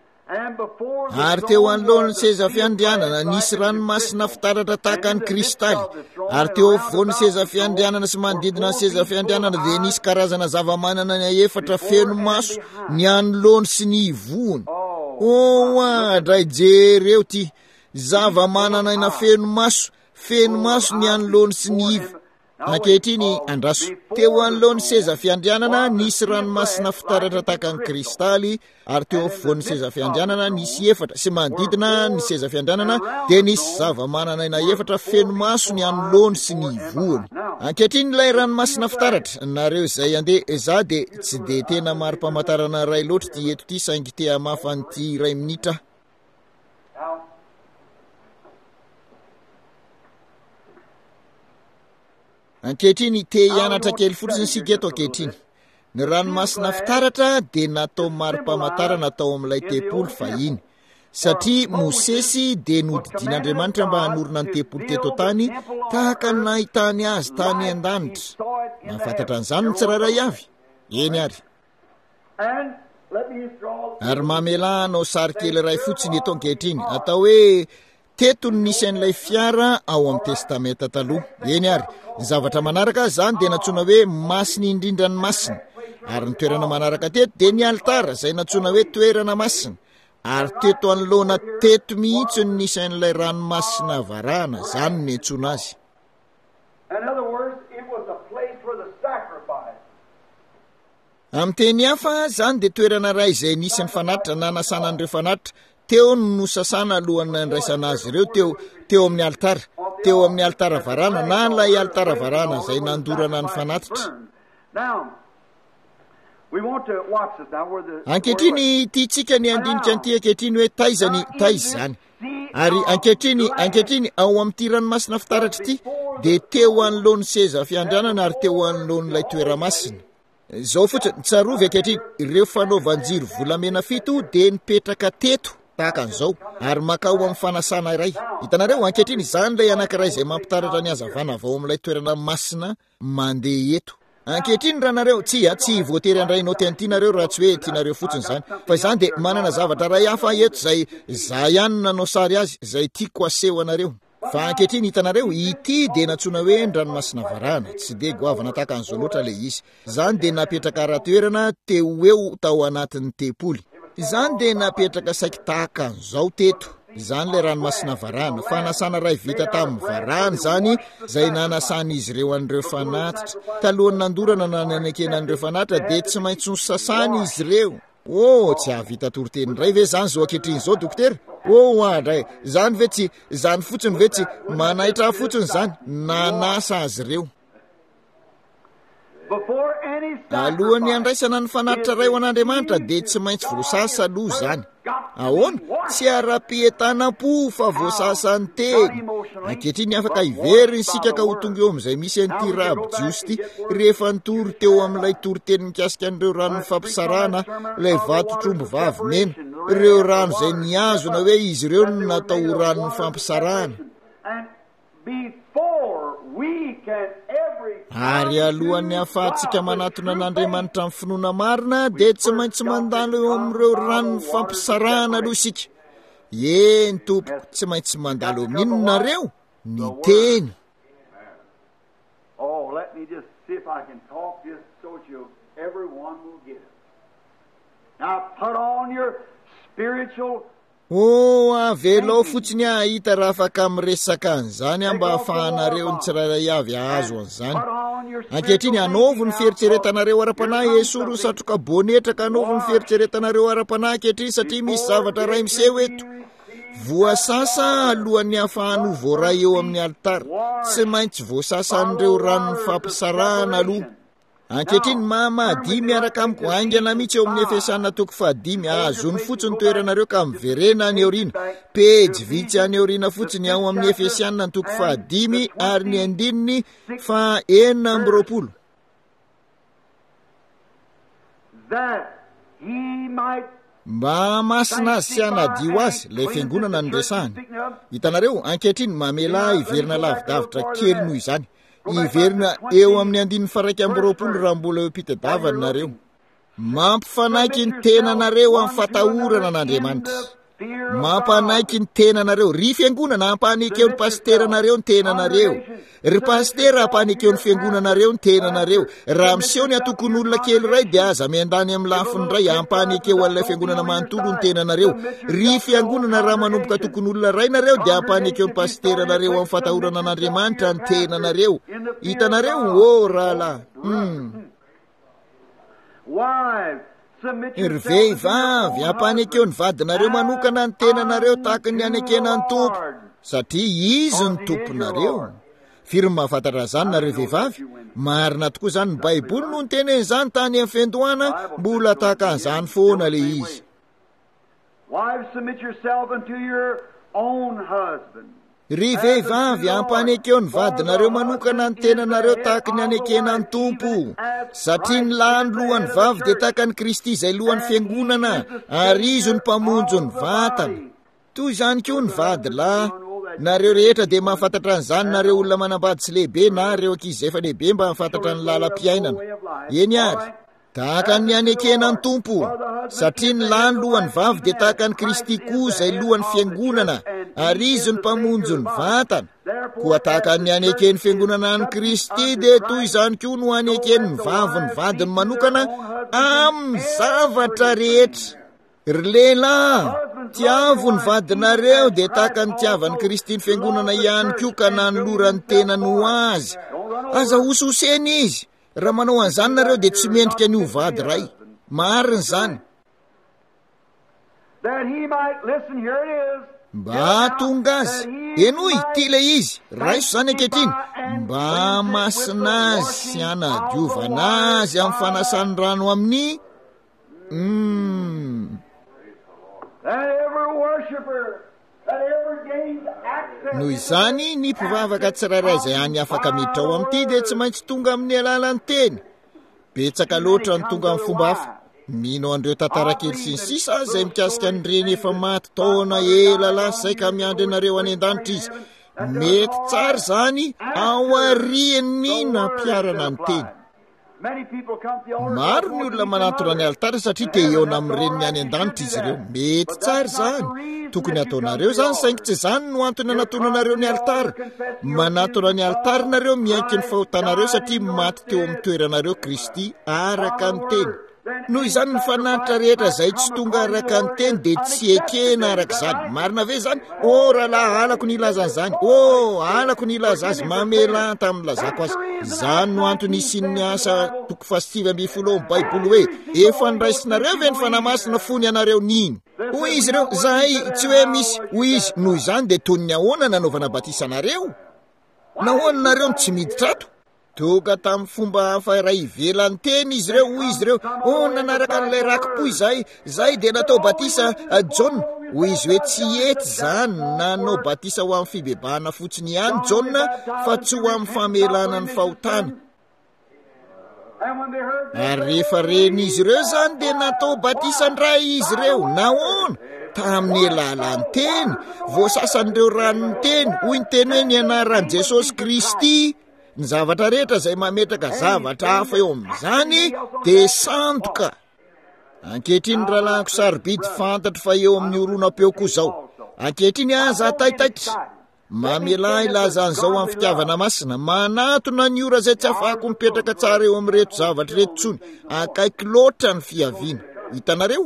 Ary teo anoloan'ny seza fiandrianana nisy ranomasina fitaratra tahaka ny kristaly. Ary teo afovoan'ny seza fiandrianana sy manodidina ny seza fiandrianana dia nisy karazana zavamanana ny efatra feno maso ny anoloany sy ny ivoany. Oh adray jereo ty zavamanana ina feno maso, feno maso ny anoloany sy ny ivo. Ankehitriny andraso teo anoloan'ny seza fiandrianana nisy ranomasina fitaratra tahaka ny kristaly ary teo afovoan'ny seza fiandrianana nisy efatra sy manodidina ny seza fiandrianana dia nisy zavamanana ina efatra feno maso ny anoloany sy ny ivoany. Ankehitriny ilay ranomasina fitaratra nareo izay andeha za dia tsy dia tena mari-pamantarana ray loatra ty eto ty saingy te hamafany ty ray minitra. Ankehitriny te hianatra kely fotsiny sika eto ankehitriny. Ny ranomasina fitaratra dia natao mari-pamantarana natao amin'ilay tempolo fahiny. Satria Mosesy dia nodidin'Andriamanitra mba hanorina ny tempolo teto tany tahaka ny nahitany azy tany an-danitra. Mahafantatra an'izany ny tsirairay avy. Eny ary. Ary mamelanao sary kely ray fotsiny eto ankehitriny atao hoe teto ny nisy an'ilay fiara ao amin'ny testamenta taloha. Eny ary. Ny zavatra manaraka zany dia natsoina hoe masina indrindra ny masina. Ary ny toerana manaraka teto dia ny altara izay natsoina hoe toerana masina. Ary teto anoloana teto mihitsy ny nisy an'ilay ranomasina varahana zany ny antsoina azy. Amin'ny teny hafa zany dia toerana ray izay nisy ny fanatitra na nasana an'ireo fanatitra. Teo no nosasana alohan'ny andraisana azy ireo teo teo amin'ny altara. Teo amin'ny altara varana na n'ilay altara varana izay nandorana ny fanatitra. Ankehitriny tiantsika ny andinika an'ity ankehitriny hoe taizany taiza izany. Ary ankehitriny ankehitriny ao amin'ity ranomasina fitaratra ity dia teo anoloan'ny seza fiandrianana ary teo anoloan'ilay toeramasina. Zao fotsiny tsarovy ankehitriny ireo fanaovanjiro volamena fito de nipetraka teto tahaka an'izao ary makao amin'ny fanasana iray. Hitanareo ankehitriny izany ilay anankiray izay mampitaratra ny hazavana avao amin'ilay toerana masina mandeha eto. Ankehitriny ranareo tsy a tsy voatery andrainao teny tianareo raha tsy hoe tianareo fotsiny zany, fa izany de manana zavatra ray hafa eto zay za ihany nanao sary azy zay tiako aseho anareo. Fa ankehitriny hitanareo ity de natsona hoe ndranomasina varahana, tsy de goavana tahaka an'izao loatra le izy. Zany de napetraka ara-toerana teo eo tao anatin'ny tempoly. Izany de napetraka saiky tahaka an'izao teto. Izany le ranomasina varahana, fanasana ray vita tamin'ny varahana zany zay nanasany izy ireo an'ireo fanatitra. Talohany nandorana nananekena an'ireo fanatitra de tsy maintsy nosasany izy ireo. Oh, tsy havita toroteny ray ve zany zao ankehitriny zao dokotera? Oh, andray, zany ve tsy zany fotsiny ve tsy manaitra fotsiny zany nanasa azy ireo. Alohan'ny andraisana ny fanatitra ray ho an'Andriamanitra de tsy maintsy voasasa aloha zany. Ahoana? Tsy ara-pietana-po fa voasasa ny teny. Ankehitriny afaka hiveriny isika ka ho tonga eo amin'izay misy an'ity raby jiosy rehefa nitory teo amin'ilay toriteny mikasika an'ireo ranon'ny fampisarana, ilay vato trombo vavy mena, ireo rano izay niazona hoe izy ireo no natao ranon'ny fampisarana. Ary alohan'ny ahafahantsika manatona an'Andriamanitra amin'ny finoana marina de tsy maintsy mandalo eo amin'ireo ranon'ny fampisarana aloha isika. Eny tompoko, tsy maintsy mandalo eo amin'inonareo ny teny.
Oh, let me just see if I can talk this so that you everyone will get it. Now put on your spiritual.
Oh, avelao fotsiny ahita raha afaka miresaka an'izany mba ahafahanareo ny tsirairay avy azo an'izany. Ankehitriny anaovo ny fieritreretanareo ara-panahy esory ny satroka bonetraka anaovo ny fieritreretanareo ara-panahy ankehitriny satria misy zavatra ray miseho eto. Voasasa alohan'ny ahafahany ho voaray eo amin'ny alitara, tsy maintsy voasasa an'ireo ranon'ny fampisarana aloha. Ankehitriny mamady miaraka amiko aingana mihitsy eo amin'ny Efesiana toko fahadimy azony fotsiny toeranareo ka miverena any aoriana. Pejy vitsy any aoriana fotsiny ao amin'ny Efesiana toko fahadimy ary ny andininy fa enina amby roapolo. Mba masina azy sy hanadio azy ilay fiangonana ny resahany. Hitanareo ankehitriny mamela hiverina lavidavitra kely noho izany. Iverina eo amin'ny andininy faraika amby roapolo raha mbola eo pitadavana nareo. Mampifanaiky ny tenanareo amin'ny fatahorana an'Andriamanitra. Mampanaiky ny tenanareo. Ry fiangonana ampanikeo ny pasteranareo ny tenanareo. Ry pastera ampanikeo ny fiangonanareo ny tenanareo. Raha miseho ny atokony olona kely ray dia aza miandany amin'ny lafiny ray ampanikeo an'ilay fiangonana manontolo ny tenanareo. Ry fiangonana raha manomboka atokony olona ray nareo dia ampanikeo ny pasteranareo amin'ny fatahorana an'Andriamanitra ny tenanareo. Hitanareo oh rahala. Hmm. Ry vehivavy ampanikeo ny vadinareo manokana ny tenanareo tahaka ny anekena ny tompo satria izy ny tomponareo. Firy mahafantatra zany nareo vehivavy? Marina tokoa zany ny Baiboly no niteny zany tany amin'ny fiandohana, mbola tahaka an'izany foana le izy.
Wives, submit yourself unto your own husband.
Ry vehivavy ampanikeo ny vadinareo manokana ny tenanareo tahaka ny anekena ny tompo, satria ny lahy ny lohan'ny vavy dia tahaka ny Kristy izay lohan'ny fiangonana, ary izy ny mpamonjo ny vatana. Toy izany koa ny vady lahy. Nareo rehetra dia mahafantatra an'izany, nareo olona manambady tsy lehibe na ireo ankizy efa lehibe mba mahafantatra ny lalam-piainana. Eny ary, tahaka ny anekena ny tompo, satria ny lahy ny lohan'ny vavy dia tahaka ny Kristy koa izay lohan'ny fiangonana, ary izy ny mpamonjo ny vatana. Koa tahaka ny anekeny fiangonana ny Kristy dia toy izany koa no anekeny ny vavy ny vadiny manokana amin'ny zavatra rehetra. Ry lehilahy, tiavo ny vadinareo dia tahaka ny tiavan'ny Kristy ny fiangonana ihany koa ka nanolorany tenany ho azy. Aza hososeny izy. Raha manao an'izany nareo dia tsy mendrika ny ho vady ray. Marina zany. Mba tonga azy. Enoy, ity le izy. Raiso zany ankehitriny. Mba masina azy sy hanadiovana azy amin'ny fanasany rano amin'ny mm. Noho izany ny mpivavaka tsirairay izay any afaka miditra ao amin'ity dia tsy maintsy tonga amin'ny alalan'ny teny. betsaka loatra ny tonga amin'ny fomba hafa mino andreo tantarakely sy ny sisa izay mikasika nyreny efa maty taona ela lasa zay ka miandry anareo any an-danitra izy mety tsara zany ao ariany nampiarana ny teny maro ny olona manatona ny altara satria te eona amin'ireny any an-danitra izy ireo mety tsara zany tokony ataonareo zany saingy tsy zany no antony anatonanareo ny altara manatona ny altara nareo miaiky ny fahotanareo satria maty teo amin'ny toeranareo Kristy araka ny teny noho izany ny fanatitra rehetra zay tsy tonga araka ny teny de tsy ekena araka izany marina ve zany o rahalahy alako ny ilazan'izany o alako ny ilaza azy mamelanta amin'ny lazako azy izany no antony isin'ny asa toko fasivy amby folo amin'ny baiboly hoe efa niraisinareo ve ny fanamasina fony anareo niny hoy izy ireo zahay tsy hoe misy hoy izy noho izany de tony ny ahoana nanaovana batisanareo nahoananareo ny tsy miditra ato toka tamin'ny fomba hafa ray ivelan'ny teny izy ireo hoy izy ireo o nanaraka n'ilay rakipo izay zay de natao batisa John hoy izy hoe tsy ety zany nanao batisa ho amin'ny fibebahana fotsiny ihany John fa tsy ho amin'ny famelana ny fahotana ary rehefa reny izy ireo zany de natao batisandray izy ireo nahoana tamin'ny alalan'ny teny voasasan'ireo ranony teny hoy ny teny hoe ny anaran'i Jesosy Kristy ny zavatra rehetra zay mametraka zavatra hafa eo amin'izany de sandoka ankehitriny rahalahako sarobidy fantatro fa eo amin'ny oronam-peo koa zao ankehitriny aza taitaitra mamela ilaza an'izao amin'ny fitiavana masina manatona ny ora zay tsy afahako mipetraka tsara eo amin'ny reto zavatra reto tsony akaiky loatra ny fiaviana hitanareo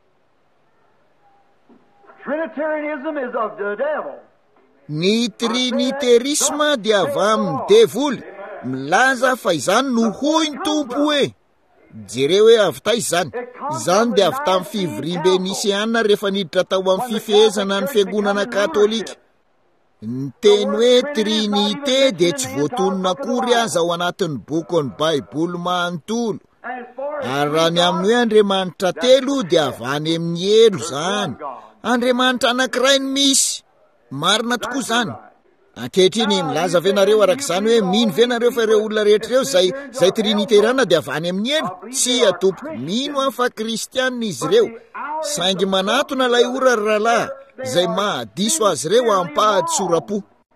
Trinitarianism is of the devil.
Ny triniterisma dia avy amin'ny devoly milaza fa izany no hoy ny tompo hoe jereo hoe avy ta izany izany dia avy tamin'ny fivorimbe nisiana rehefa niditra tao amin'ny fifehezana ny fiangonana katolika ny teny hoe trinité dia tsy voatonona akory aza ao anatin'ny bokon'ny baiboly manontolo ary raha ny aminy hoe andriamanitra telo dia avy any amin'ny elo zany andriamanitra anankiray ny misy marina tokoa zany ankehitriny milaza venareo arak'izany hoe mino venareo fa ireo olona rehetra ireo zay zay trinitérana dia avy any amin'ny elo tsy atompoko mino afa kristianina izy ireo saingy manatona lay ora rahalahy zay mahadiso azy ireo ampahady sora-po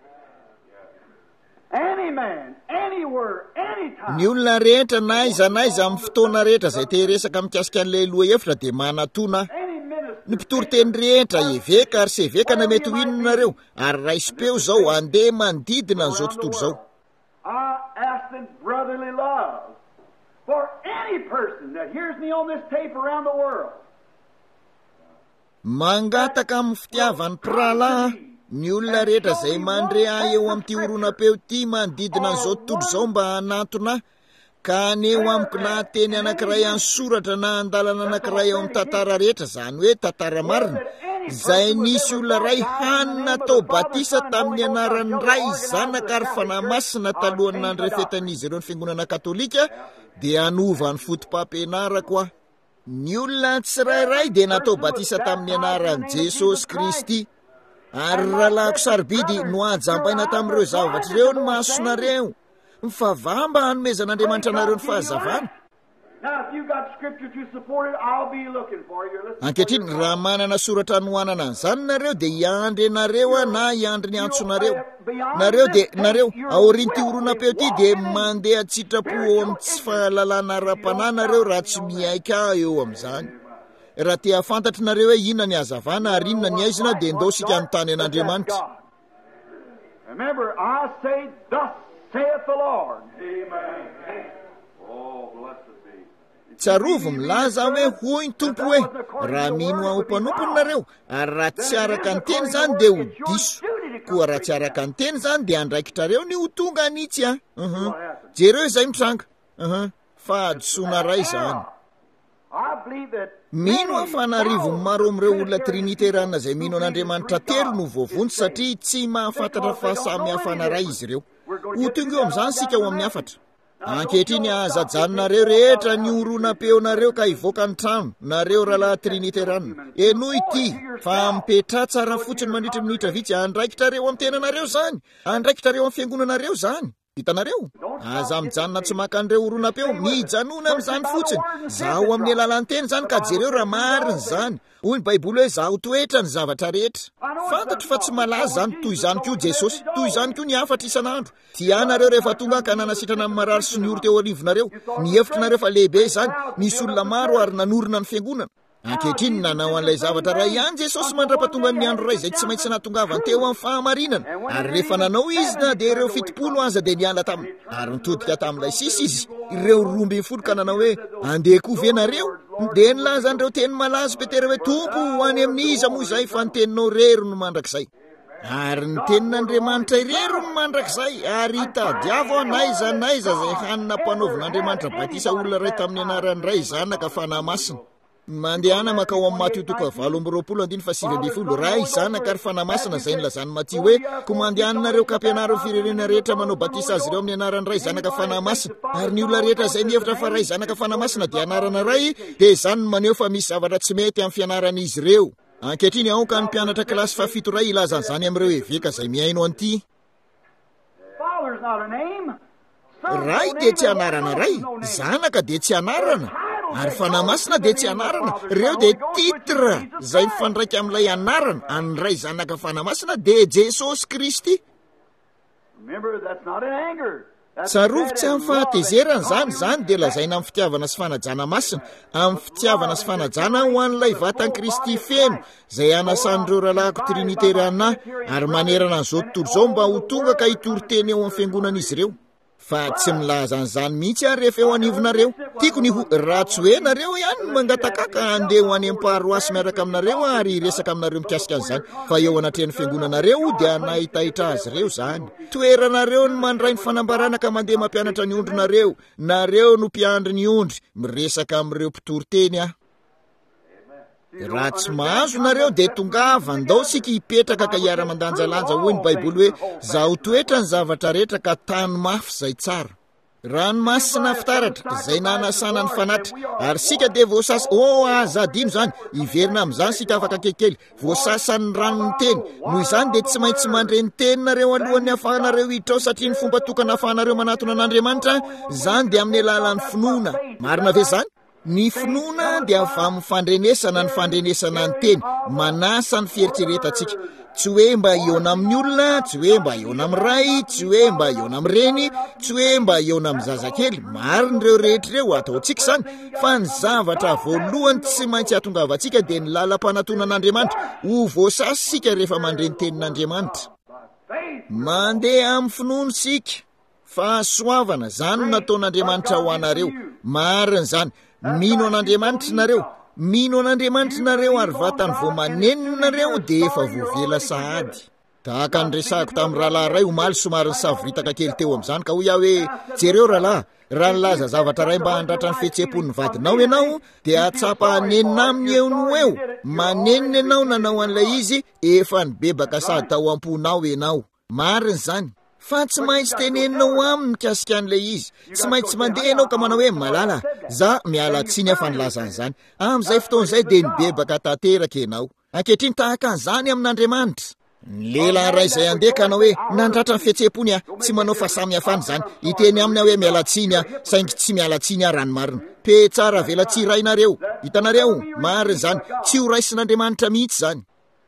ny olona rehetra na iza na iza amin'ny fotoana rehetra zay te resaka mikasika an'ilay loha hevitra dia manatona ny mpitoroteny rehetra eveka ary seveka na mety ho inonareo ary raisipeo zao andeha manodidina an'izao tontolo zao mangataka amin'ny fitiavan'ny piralahy ny olona rehetra zay mandre ahy eo amin'ity oronam-peo ty manodidina an'izao tontolo zao mba hanatona ka aneo amiko nahateny anankiray any soratra na andalana anankiray ao amin'ny tantara rehetra zany hoe tantara marina zay nisy olona ray hanina tao batisa tamin'ny anaran'ny ray zanaka ary fanamasina talohany nandrefetan'izy ireo ny fiangonana katolika dia anova ny fotom-pampianarako aho ny olona tsirairay dia natao batisa tamin'ny anaran'i Jesosy Kristy ary rahalahako sarobidy no ajambaina tamin'ireo zavatra ireo ny masonareo mifavamba hanomezan'andriamanitra anareo ny fahazavana ankehitriny raha manana soratra nohanana an'izany nareo dia hiandry nareo na hiandry ny antsonareo nareo dia nareo aorian'ity oronam-peo ty dia mandeha tsitrapo eo amin'ny tsy fahalalana ara-panahy nareo raha tsy miaika eo amin'izany raha te hafantatra nareo hoe inona ny hazavana ary inona ny aizina dia ndao sika ny tany an'andriamanitra
Remember, I say, thus saith the Lord. Amen. Oh, blessed be.
Tsarovo milaza hoe hoy ny tompo hoe raha mino ao mpanompony nareo ary raha tsy araka ny teny zany dia ho diso koa raha tsy araka ny teny zany dia andraikitrareo ny ho tonga anitsy a uh-huh. jereo izay mitranga uh-huh. fa adosoana ray zany mino afanarivony maro amin'ireo olona trinitérana zay mino an'andriamanitra telo no voavontsy satria tsy mahafantatra fahasamy hafana ray izy ireo ho tonga eo amin'izany sika ho amin'ny afatra ankehitriny ahazajanonareo rehetra ny oronam-peonareo ka hivoaka ny trano nareo rahalahy trinitérana eno ity fa mipetra tsara fotsiny mandritra minitra vitsy andraikitrareo amin'ny tenanareo zany andraikitrareo amin'ny fiangonanareo zany hitanareo aza mijanona tsy makan'ireo oronam-peo mijanona amin'izany fotsiny zaho amin'ny alalan'ny teny zany ka jereo raha mariny zany hoy ny baiboly hoe zaho toetra ny zavatra rehetra fantatro fa tsy malaza zany toy izany koa jesosy toy izany koa ny afatra isan'andro tianareo rehefa tonga ka nanasitrana amin'ny marary sy ny oro teo arivonareo ny hevitrinareo fa lehibe zany nisy olona maro ary nanorona ny fiangonana ankehitriny nanao an'ilay zavatra raha ihany jesosy mandrapatonga ny andro ray izay tsy maintsy natongavany teo amin'ny fahamarinana ary rehefa nanao izy na dia ireo fitopolo aza dia niala taminy ary nitodika tamin'ilay sisa izy ireo rombiny folo ka nanao hoe andeha koa venareo dia nilazan'ireo teny malazo petera hoe tompo ho any amin'ny iza moa izay fa nyteninao rero no mandrakizay ary ny tenin'andriamanitra irery no mandrakizay ary hitadiavo naiza naiza izay hanina mpanaovin'andriamanitra batisa olona ray tamin'ny anaran'ny ray zanaka fanahy masina mandehana makao amin'ny Matio toko valo amby roapolo andiny fa sivy amby folo ray zanaka ary fanahy masina izay nylazany Matio hoe komandehanareo ka ampianareo firenena rehetra manao batisa azy ireo amin'ny anaran'ny ray zanaka fanahy masina ary ny olona rehetra izay nihevitra fa ray zanaka fanahy masina dia anarana ray dia izany no maneho fa misy zavatra tsy mety amin'ny fianaran'izy ireo ankehitriny aoka ny mpianatra kilasy fafito ray ilazan'izany amin'ireo eveka izay miaino an'ity ray dia tsy anarana ray zanaka dia tsy anarana ary fanahy masina dia tsy anarana ireo dia titra izay mifandraika amin'ilay anarana any ray zanaka fanahy masina dia jesosy kristy tsarovy tsy amin'ny fahatezerana zany zany dia lazaina amin'ny fitiavana sy fanajana masina amin'ny fitiavana sy fanajana ho an'ilay vatan kristy feno izay anasan'ireo rahalahyko trinitériana ary manerana an'izao tontolo izao mba ho tonga ka hitory teny eo amin'ny fiangonan'izy ireo fa tsy milaza an'izany mihitsy ary rehefa eo anivonareo tiako ny ho raha tsy hoe nareo ihany no mangatakaka andeha ho any ampaharoasy miaraka aminareo ary resaka aminareo mikasika an'izany fa eo anatrehan'ny fiangonanareo dia nahitahitra azy ireo zany toeranareo ny mandray ny fanambarana ka mandeha mampianatra ny ondronareo nareo no mpiandry ny ondry miresaka amin'ireo mpitory teny ah raha tsy mahazo nareo dia tongava ndao sika hipetraka ka hiara-mandanjalanja hoy ny baiboly hoe zaho toetra ny zavatra rehetra ka tany mafy izay tsara ranomasina fitaratra izay nanasana ny fanatra ary sika dia voasasa o aza adino zany hiverina amin'izany sika afaka kelikely voasasan'ny ranony teny noho izany dia tsy maintsy mandre ny teninareo alohan'ny afahanareo hiditra ao satria ny fomba tokana afahanareo manatona an'Andriamanitra zany dia amin'ny alalan'ny finoana marina ve zany ny finoana dia avy amin'ny fandrenesana ny fandrenesana ny teny manasa ny fieritreretantsika tsy hoe mba iona amin'ny olona tsy hoe mba iona amin'ny ray tsy hoe mba iona amin'ny reny tsy hoe mba iona amin'ny zazakely marin'ireo rehetr'ireo ataontsika izany fa ny zavatra voalohany tsy maintsy hatongavantsika dia ny lalam-panatonan'Andriamanitra ho voasasysika rehefa mandre ny tenin'Andriamanitra mandeha amin'ny finoana sika fahasoavana zany no nataon'Andriamanitra ho anareo marina zany mino an'Andriamanitra nareo mino an'Andriamanitra nareo ary vatany vao manenina nareo dia efa voavela sahady tahaka ny resahako tamin'ny rahalahy ray omaly somary ny savoritaka kely teo amin'izany ka hoy aho hoe jereo rahalahy raha nilaza zavatra ray mba handratra ny fihetseham-pon'ny vadinao ianao dia atsapa hanenina aminy eo no eo manenina ianao nanao an'ilay izy efa nibebaka sady tao am-ponao ianao marina izany fa tsy maintsy teneninao aminy mikasika an'ilay izy tsy maintsy mandeha ianao ka manao hoe malala za miala tsiny afa nilazan'izany amin'izay fotoan'izay dia nibebaka tanteraka ianao ankehitriny tahaka an'izany amin'Andriamanitra ny lehilahy ray izay andeha ka anao hoe nandratra ny fihetseham-pony ah tsy manao fasamy hafany zany hiteny aminy aho hoe miala tsiny ah saingy tsy miala tsiny ah rano marina pe tsara vela tsy rainareo hitanareo marina zany tsy ho raisin'Andriamanitra mihitsy zany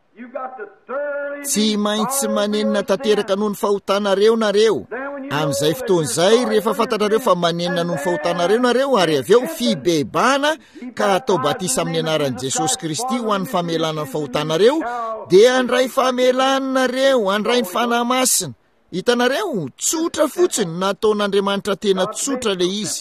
tsy maintsy manenina tanteraka noho ny fahotanareo nareo amin'izay fotoan'izay rehefa fantatrareo fa manenina noho ny fahotanareo nareo ary avy eo fibebana ka atao batisa amin'ny anaran'i Jesosy Kristy ho an'ny famelana ny fahotanareo dia andray famelanareo andray ny fanahy masina hitanareo tsotra fotsiny nataon'Andriamanitra tena tsotra le izy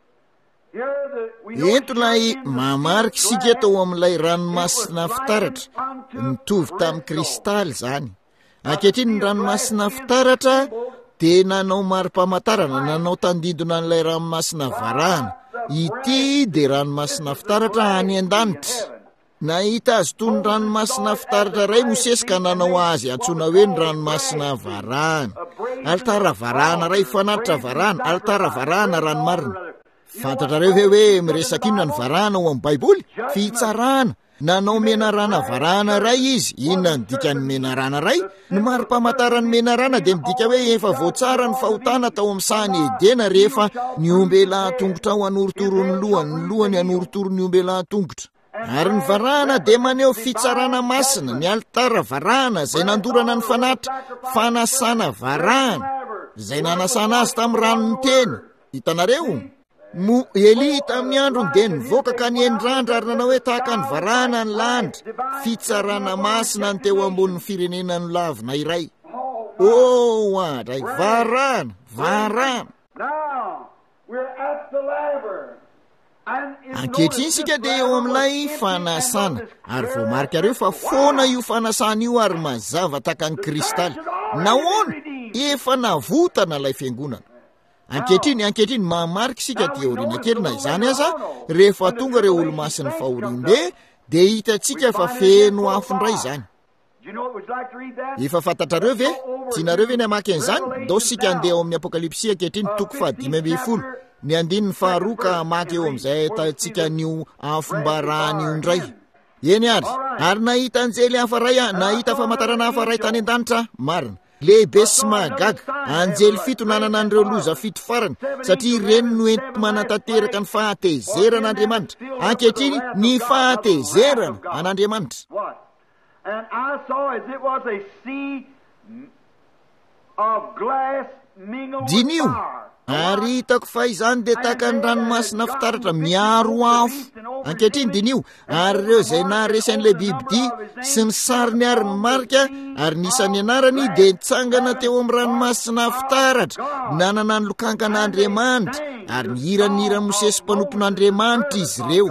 entolay mamarika sika eto amin'ilay ranomasina fitaratra nitovy tamin'ny kristaly zany ankehitriny ny ranomasina fitaratra dia nanao mari-pamantarana nanao tandidona n'ilay ranomasina varahana ity dia ranomasina fitaratra any an-danitra nahita azy toy ny ranomasina fitaratra ray Mosesy ka nanao azy antsoina hoe ny ranomasina varahana alitara varahana ray fanatitra varahana alitara varahana ranomarina fantatrareo ve hoe miresaka inona ny varahana ao amin'ny baiboly fitsarana nanao menarana varahana ray izy. Inona ny dikany menarana ray? Ny mari-pamantarany menarana dia midika hoe efa voatsara ny fahotana tao amin'ny sahany Edena rehefa ny omby lahy-tongotra ho anorotoro ny lohany, ny lohany anorotoro ny omby lahy-tongotra. Ary ny varahana dia maneho fitsarana masina, ny altara varahana izay nandorana ny fanatra, fanasana varahana izay nanasana azy tamin'ny rano ny teny. Hitanareo? Mo Eli tamin'ny androny dia nivoaka ka ny endrandra ary nanao hoe tahaka ny varahana ny landra, fitsarana masina ny teo ambonin'ny firenena ny lavina iray. Oh, adray, varahana, varahana. Ankehitriny sika dia eo amin'ilay fanasana, ary voamarika reo fa foana io fanasana io ary mazava tahaka ny kristaly. Nahoana? Efa navotana ilay fiangonana. Ankehitriny, ankehitriny mamarika sika teoriana kely na izany aza, rehefa tonga ireo olo-masiny fahorimbe dia hitantsika fa feno afondray izany. Efa fantatrareo ve? Tianareo ve ny hamaky an'izany? Ndao sika andeha ao amin'ny apokalipsia ankehitriny toko fahadimy ambin'ny folo. Ny andininy faharoa ka maky eo amin'izay ahitantsika nio afombarahany io indray. Eny ary, ary nahita anjely hafa ray aho, nahita famantarana hafa ray tany an-danitra marina. Lehibe sy mahagaga, anjely fito nanana an'ireo loza fito farany, satria ireny no enti manatanteraka ny fahatezerana ankehitriny ny fahatezerana an'Andriamanitra.
And I saw as it was a sea of glass mingled with
Dinio,
fire.
ary hitako fa izany dia tahaka ny ranomasina fitaratra miaro afo. Ankehitriny dinio, ary ireo izay naharesan'ilay bibidia sy ny sariny ary ny marika ary nisan'ny anarany dia nitsangana teo amin'ny ranomasina fitaratra, nanana ny lokangan'Andriamanitra ary nihiran'hira Mosesy mpanompon'Andriamanitra izy ireo.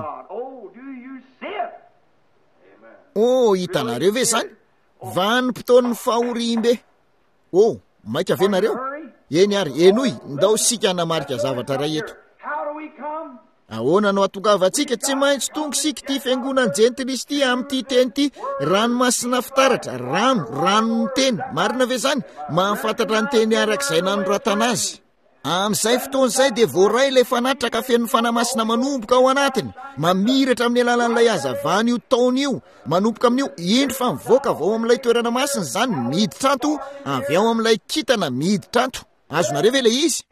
Oh, hitanareo ve zany? Vanim-potoan'ny fahorimbe. Oh, maika venareo? Eny ary, enoy, ndao sika namarika zavatra ray eto. Ahoana no atongavantsika tsy maintsy tonga sika ty fiangonana Gentilisy ty amin'ity teny ty, ranomasina fitaratra, rano, rano ny teny. Marina ve zany? Mahafantatra ny teny arak'izay nanoratana azy. Amin'izay fotoan'izay dia voaray ilay fanatra ka feno fanamasina manomboka ao anatiny, mamiratra amin'ny alalan'ilay hazavana io taona io, manomboka amin'io indro fa mivoaka avy ao amin'ilay toerana masina izany miditra ato, avy ao amin'ilay kitana miditra ato. Azonareo ve ilay izy?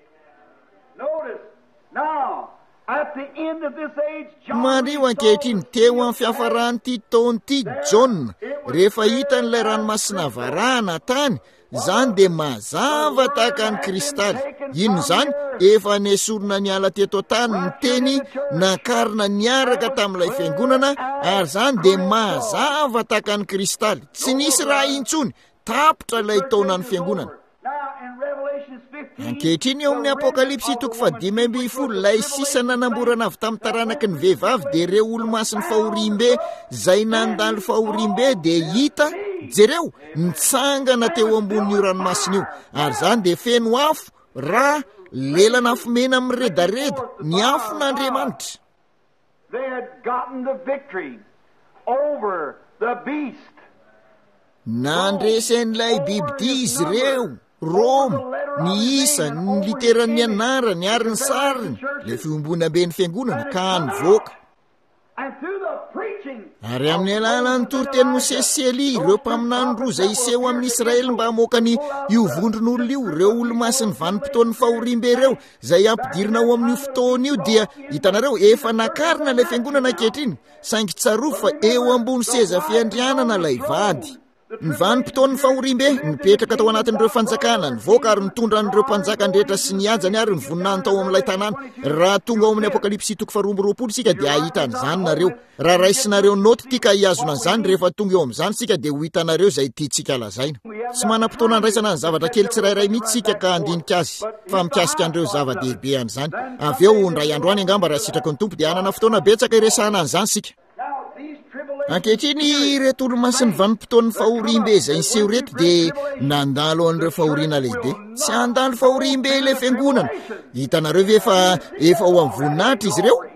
Mario ankehitriny teo amin'ny fiafarany'ity taon'ity John, rehefa hita n'ilay ranomasina varahana tany, zany dia mazava tahaka ny kristaly. Ino zany? Efa nesorina ny ala teto tany ny teny nakarina niaraka tamin'ilay fiangonana, ary zany dia mazava tahaka ny kristaly. Tsy nisy raha intsony, tapitra ilay taona ny fiangonana. Ankehitriny eo amin'ny apokalipsy toko fadimy ambin'ny folo, ilay sisa nanamborana avy tamin'ny taranaky ny vehivavy dia ireo olo-masiny fahorimbe izay nandalo fahorimbe dia hita, jereo, nitsangana teo ambonin'io ranomasina io, ary zany dia feno afo, ra, lelana afo mena amin'ny redareda, ny afon'Andriamanitra.
They had gotten the victory over the beast.
Nandresen'ilay bibidia izy ireo, Roma, ny isa, ny literan'ny anarany ary ny sariny, ilay fiombona be ny fiangonana ka nivoaka. Ary amin'ny alalan'ny toriteny Mosesy Eli, ireo mpaminany roa izay iseho amin'ny Israely mba hamoaka ny io vondron'olona io, ireo olo-masiny vanim-potoan'ny fahorimbe ireo izay ampidirina ao amin'io fotoana io, dia hitanareo efa nakarina ilay fiangonana ankehitriny, saingy tsaroa fa eo ambony seza fiandrianana ilay vady. Ny vanim-potoan'ny fahorimbe nipetraka tao anatin'ireo fanjakana, nivoaka ary nitondra an'ireo mpanjaka andrehetra sy ny ajany ary nivonina tao amin'ilay tanàna. Raha tonga ao amin'ny apokalipsy toko faharoa amby roapolo sika dia ahita an'izany nareo. Raha raisinareo noty tika hiazona an'izany, rehefa tonga eo amin'izany sika dia ho hitanareo izay tiantsika lazaina. Tsy manam-potoana andraisana ny zavatra kely tsirairay mihitsy sika ka andinika azy, fa mikasika an'ireo zava-dehibe an'izany. Avy eo ndray andro any angamba raha sitraky ny tompo dia hanana fotoana betsaka iresahana an'izany sika. Ankehitriny reto olo-masiny vanim-potoan'ny fahorimbe izay niseho reto dia nandalo an'ireo fahoriana lehibe. Tsy andalo fahorimbe ilay fiangonana. Hitanareo ve fa efa ho amin'ny voninahitra izy ireo?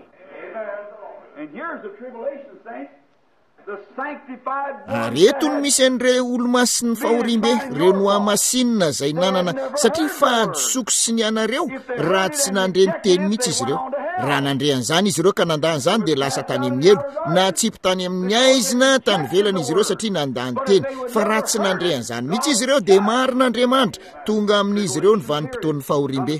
Ary eto no misy an'ireo olo-masiny fahorimbe, ireo no hamasinina izay nanana, satria fahadisoko sy ny anareo raha tsy nandre ny teny mihitsy izy ireo. raha nandrean'izany izy ireo ka nandany zany dia lasa tany amin'ny elo na tsipy tany amin'ny aizina tany velana izy ireo satria nandany teny fa raha tsy nandrean'izany mihitsy izy ireo dia marin'Andriamanitra tonga amin'izy ireo ny vanim-potoan'ny fahorimbe.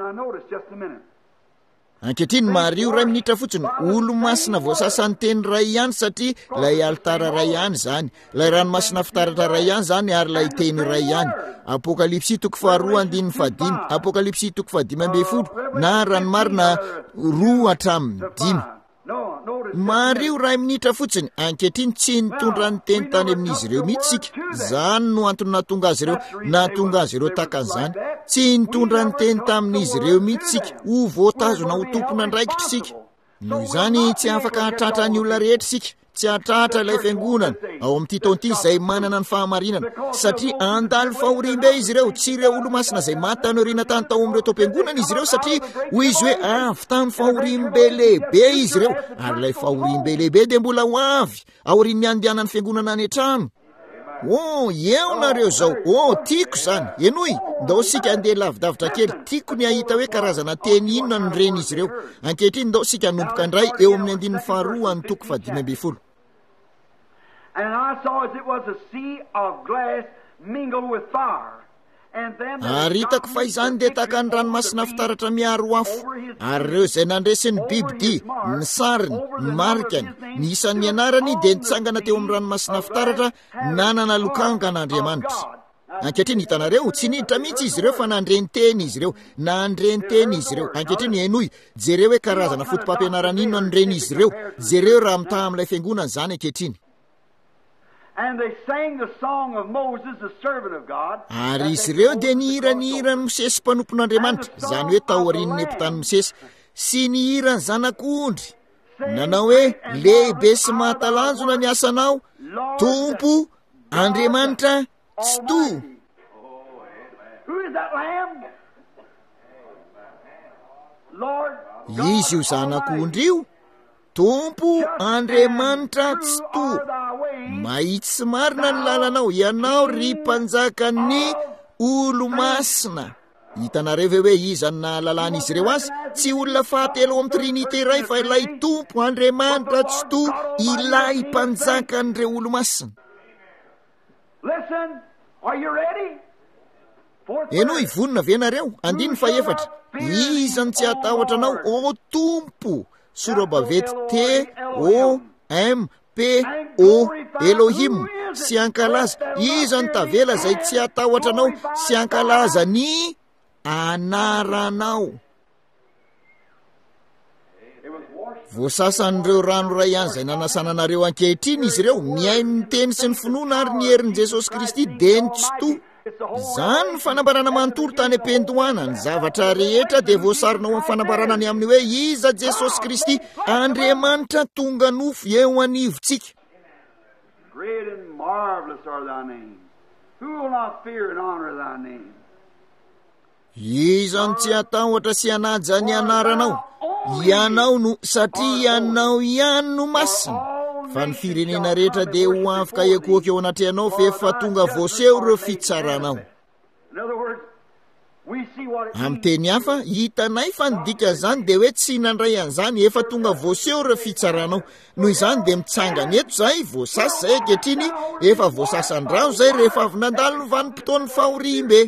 Ankehitriny mario ray minitra fotsiny olo-masina voasasany teny ray ihany satria lay altara ray ihany zany, lay ranomasina fitaratra ray ihany zany ary lay teny ray ihany. Apokalipsy toko faharoa andiny fadimy, apokalipsy toko fadimy ambe folo na ranomarina roa hatramin'ny dimy. Mario ray minitra fotsiny ankehitriny tsy nitondra ny teny tany amin'izy ireo mihitsy sika, zany no antony nahatonga azy ireo nahatonga azy ireo takan'izany. Tsy nitondra ny teny tamin'izy ireo mihitsy sika ho voatazona ho tompona andraikitra sika. Noho izany tsy afaka hatratra ny olona rehetra sika, tsy hatratra ilay fiangonana ao amin'ity taonty izay manana ny fahamarinana satria andalo fahorimbe izy ireo, tsy ireo olo-masina izay maty tany aoriana tany tao amin'ireo taom-piangonana izy ireo satria hoy izy hoe avy tamin'ny fahorimbe lehibe izy ireo ary ilay fahorimbe lehibe dia mbola ho avy aorian'ny andehanan'ny fiangonana any an-trano. Oh, eo nareo zao. Oh, tiako zany. Enoy, ndao sika andeha lavidavitra kely. Tiako ny ahita hoe karazana teny inona ny reny izy ireo. Ankehitriny ndao sika hanomboka indray eo amin'ny andin'ny faharoa ny toko fadimy amby folo.
And I saw as it was a sea of glass mingled with fire.
Ary hitako fa izany dia tahaka ny ranomasina fitaratra miaro afo. Ary ireo izay nandresy ny biby dia ny sariny, ny marikany, ny isan'ny anarany dia nitsangana teo amin'ny ranomasina fitaratra nanana lokanga an'Andriamanitra. Ankehitriny hitanareo tsy niditra mihitsy izy ireo fa nandreny teny izy ireo, nandreny teny izy ireo. Ankehitriny enoy, jereo hoe karazana fotom-pampianarana inona ny reny izy ireo, jereo raha mitaha amin'ilay fiangonana zany ankehitriny.
And they sang the song of Moses, the servant of God.
Ary izy ireo dia nihira nihira ny Mosesy mpanompon'Andriamanitra, izany hoe taorian'ny mpitany Mosesy, sy nihira ny zanak'ondry. Nanao hoe lehibe sy mahatalanjona ny asanao, Tompo Andriamanitra tsy toa.
Who is that lamb? Lord
Izy io zanak'ondry io, Tompo Andriamanitra tsy toa. Mahitsy sy marina ny lalanao, ianao ry mpanjakan'ny olo-masina. Hitanareo ve hoe iza ny nahalalàn'izy ireo azy? Tsy olona fahatelo amin'ny trinité iray fa ilay Tompo Andriamanitra tsy toa, ilay mpanjakan'ireo olo-masina.
Listen, are you ready?
Enoy, vonona ve nareo? Andiny fa efatra. Iza ny tsy hatahotra anao, o Tompo? Sorabavety T O M P O Elohim sy ankalaza. Iza ny tavela izay tsy hatahotra anao sy ankalaza ny anaranao. Voasasan'ireo rano ray ihany izay nanasana anareo ankehitriny izy ireo, miaino ny teny sy ny finoana ary ny herin'i Jesosy Kristy dia ny tsy toa. Izany ny fanambarana manontolo tany am-pendohana, ny zavatra rehetra dia voasarona ho amin'ny fanambarana ny aminy hoe iza Jesosy Kristy, Andriamanitra tonga nofo eo anivontsika.
Great and marvelous are thy names. Who will not fear and honor thy name?
Iza ny tsy hatahotra sy hanaja ny anaranao, ianao no satria ianao ihany no masina. Fa ny firenena rehetra dia ho afaka ekoaka eo anaty anao fa efa tonga voaseho ireo fitsaranao. Amin'ny teny hafa, hitanay fa ny dikan'izany dia hoe tsy nandray an'izany efa tonga voaseho ireo fitsaranao. Noho izany dia mitsangana eto zay, voasasa zay ankehitriny, efa voasasan-drano zay rehefa avy nandalo ny vanim-potoan'ny fahorimbe.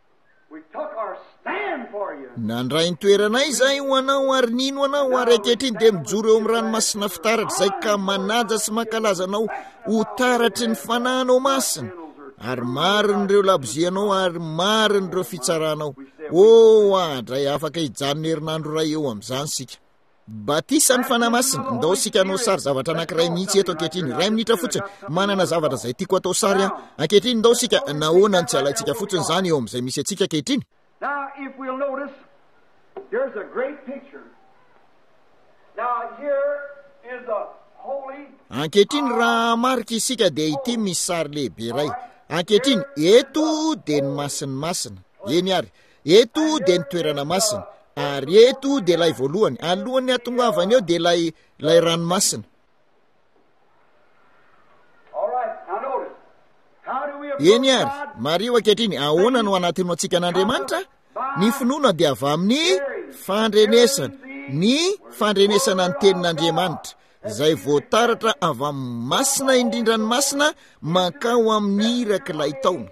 Nandray ny toeranay zay ho anao ary nino anao ary ankehitriny dia mijoro eo amin'ny ranomasina fitaratra zay ka manaja sy mankalaza anao ho taratry ny fanahinao masina. Ary marin'ireo labozianao ary marin'ireo fitsaranao. O adray afaka hijanona herinandro ray eo amin'izany sika. Batisa ny fanahy masina, ndao sika hanao sary zavatra anankiray mihitsy eto ankehitriny, ray minitra fotsiny, manana zavatra izay tiako atao sary ankehitriny, ndao sika nahoana ny tsy alaitsika fotsiny zany eo amin'izay misy atsika ankehitriny.
Now, if we'll notice, there's a great picture. Now, here is a holy...
Ankehitriny raha marika isika dia ity misy sary lehibe iray. Ankehitriny, eto dia ny masiny masina. Eny ary, eto dia ny toerana masina. Ary eto dia ilay voalohany. Alohany atongavany eo dia ilay ilay ranomasina. Eny ary, Mario ankehitriny, ahoana no anatinao antsika an'Andriamanitra? Ny finoana dia avy amin'ny fandrenesana. ny fandrenesana ny tenin'Andriamanitra izay voataratra avy amin'ny masina indrindra ny masina mankao amin'ny irak'ilay taona.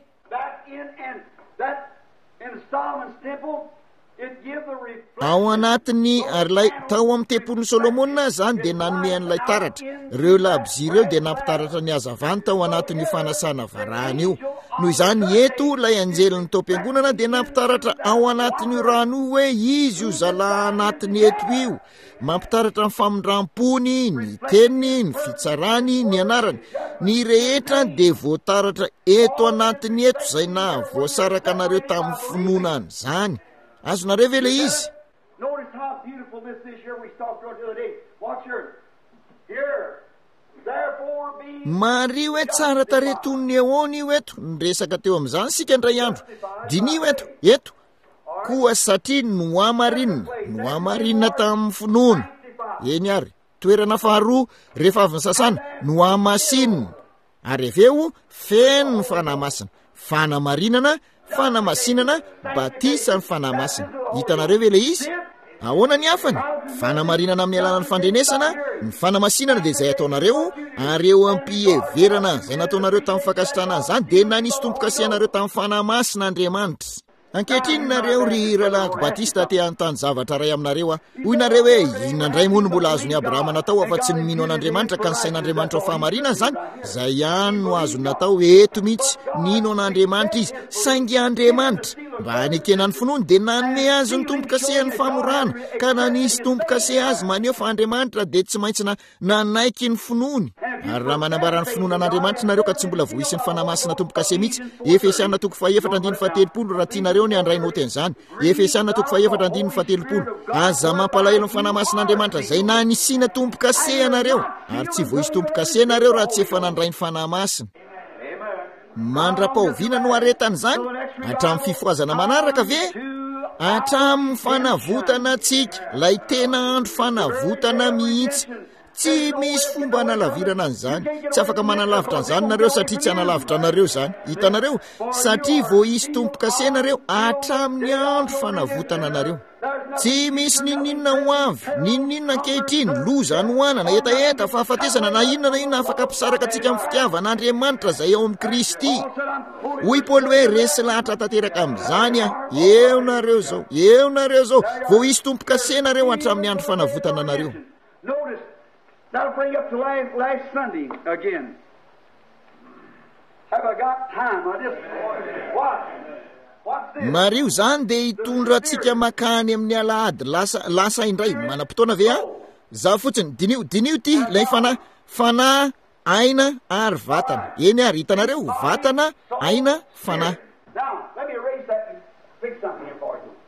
Ao anatiny arylay tao amin'ny tempolon'ny Solomona zany dia nanome an'ilay taratra. Ireo labozy ireo dia nampitaratra ny hazavany tao anatin'ny fanasana varahana io. Noho izany eto ilay anjelin'ny taom-piangonana dia nampitaratra ao anatin'io rano io hoe izy io zalahy anatiny eto io. Mampitaratra ny famindram-pony, ny teniny, ny fitsarany, ny anarany. Ny rehetra dia voataratra eto anatiny eto izay na voasaraka anareo tamin'ny finoana izany. Azonareo ve le izy?
Notice how beautiful this is here. We talked about the other day. Watch here. Here. Therefore be.
Mario e tsara taretony eony io eto. Nresaka teo amin'izany sika indray andro. Dinio eto. Eto. Koa satria noamarinina. Noamarinina tamin'ny finoana. Eny ary. Toerana faharoa rehefa avy ny sasana. Noamasinina. Ary aveo feno ny fanamasina. Fanamarinana. Fanamasinana, batisa ny fanamasina. Hitanareo ve le izy? Ahoana ny hafany? Fanamarinana amin'ny alalany fandrenesana, ny fanamasinana dia izay ataonareo, ary eo ampiheverana izay nataonareo tamin'ny fankasitrahana izany dia nanisy tompo-kasehanareo tamin'ny fanamasina Andriamanitra. Ankehitriny nareo ry Ralahako Batista te anontany zavatra ray aminareo a. Hoy nareo hoe inona indray moa no mbola azony Abrahama natao afa-tsy ny mino an'Andriamanitra ka ny sain'Andriamanitra ho fahamarinana izany? Izay ihany no azony natao eto mihitsy nino an'Andriamanitra izy. Saingy Andriamanitra mba hanekena ny finoany dia nanome azy ny tompo-kasehan'ny famorana ka nanisy tompo-kase azy maneho fa Andriamanitra dia tsy maintsy na nanaiky ny finoany. Ary raha manambara ny finoana an'Andriamanitra nareo ka tsy mbola vohisy ny fanamasina tompo-kase mihitsy. Efesiana toko fahaefatra andiny fahatelopolo raha tianareo ny andray noten'izany. Efesiana toko fahaefatra andiny fahatelopolo. Aza mampalahelo ny fanamasin'Andriamanitra izay nanisina tompo-kase anareo. Ary tsy vohisy tompo-kase nareo raha tsy efa nandray ny fanamasina. Mandra-pahoviana no aretany izany hatramin'ny fifoazana manaraka ve? Hatramin'ny fanavotana tsika, lay tena andro fanavotana mihitsy. Tsy misy fomba analavirana an'izany. Tsy afaka manalavitra an'izany nareo satria tsy analavitra nareo izany. Hitanareo, satria vao hisy tompo-kase nareo hatramin'ny andro fanavotana nareo. Tsy misy ninninona ho avy, ninninona ankehitriny, loza anohanana, etaeta, fahafatesana, na inona na inona afaka ampisaraka antsika amin'ny fitiavan'Andriamanitra izay ao amin'ny Kristy. Hoy Paoly hoe resy lahatra tanteraka amin'izany a. Eo nareo zao, eo nareo zao, vao hisy tompo-kase nareo hatramin'ny andro fanavotana nareo.
Notice, that'll bring up to last, last Sunday again. Have I got time? I just, what?
Mario zany dia hitondra antsika makany amin'ny alahady lasa lasa indray manam-potoana ve a? Za fotsiny dinio dinio ty ilay fana fana aina ary vatana. Eny ary hitanareo vatana aina fana.
Now, let me erase that and fix something here for you.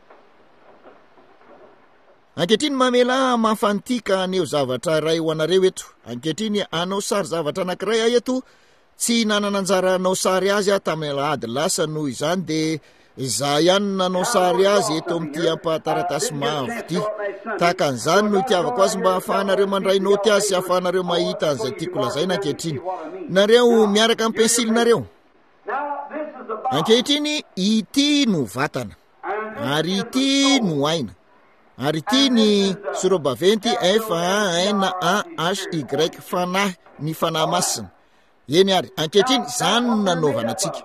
Ankehitriny mamela mafantika aneo zavatra iray ho anareo eto. Ankehitriny anao sary zavatra anankiray ahy eto. Tsy nanana anjara anao sary azy tamin'ny alahady lasa noho izany dia za ihany nanao sary azy eto amin'ity ampahataratasy mavo ity. Tahaka an'izany no itiavako azy mba ahafahanareo mandray noty azy sy ahafahanareo mahita an'izay tiako lazaina ankehitriny. Nareo miaraka amin'ny pensilinareo. Ankehitriny ity no vatana, ary ity no aina, ary ity ny sorobaventy F A N A H Y fanahy, ny fanahy masina. Eny ary ankehitriny izany no nanaovana antsika.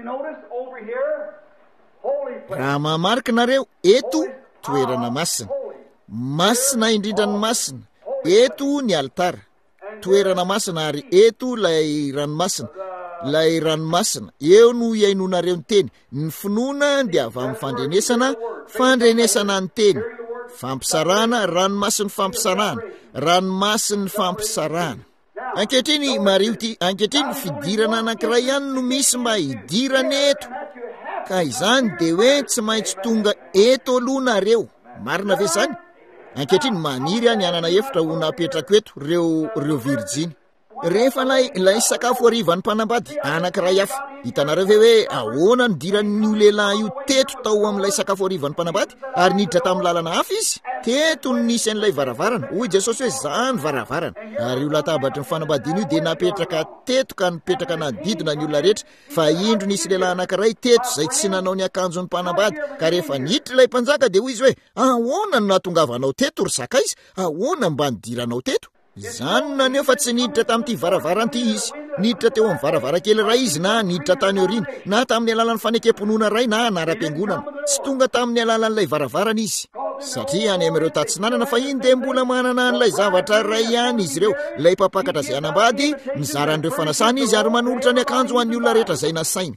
Raha mamarika nareo eto toerana masina, masina indrindra ny masina, eto ny altara, toerana masina, ary eto lay ranomasina, lay ranomasina. Eo no iainonareo ny teny. Ny finoana dia avy amin'ny fandrenesana, fandrenesana ny teny, fampisarana, ranomasiny fampisarana, ranomasiny fampisarana. Ankehitriny Mario ty, ankehitriny fidirana anankiray ihany no misy mba hidirana eto. Ka izany dia hoe tsy maintsy tonga eto aloha nareo. Marina ve izany? Ankehitriny maniry any anana efitra ho napetrako eto reo reo Virginia. rehefa lay ilay sakafo arivany mpanambady anankiray hafa hitanareo ve hoe ahoana ny diran'io lehilahy io teto tao amin'ilay sakafo arivany mpanambady ary niditra tamin'ny lalana hafa izy teto ny nisy an'ilay varavarana hoy Jesosy hoe zany varavarana ary io latabatry ny fanambadiana io dia napetraka teto ka nipetraka nadidina ny olona rehetra fa indro nisy lehilahy anankiray teto izay tsy nanao ny akanjon'ny mpanambady ka rehefa niditra ilay mpanjaka dia hoy izy hoe ahoana no nahatongavanao teto ry zaka izy ahoana mba nidiranao teto izany na nefa tsy niditra tamin'ity varavaran'ity izy niditra teo amin'ny varavarakely ray izy na niditra tany orina na tamin'ny alalan'ny fanekemponona ray na anaram-piangonana tsy tonga tamin'ny alalan'ilay varavarana izy satria any amin'ireo tatsinanana fa iny dia mbola manana an'ilay zavatra ray ihany izy ireo ilay mpampakatra izay anambady mizaran'ireo fanasana izy ary manolotra ny akanjo ho an'ny olona rehetra izay nasainy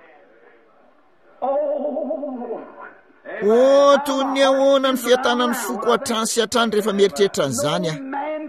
o toy ny ahoana ny fiatanany foko hatrany sy hatrany rehefa mieritreritra an'izany aho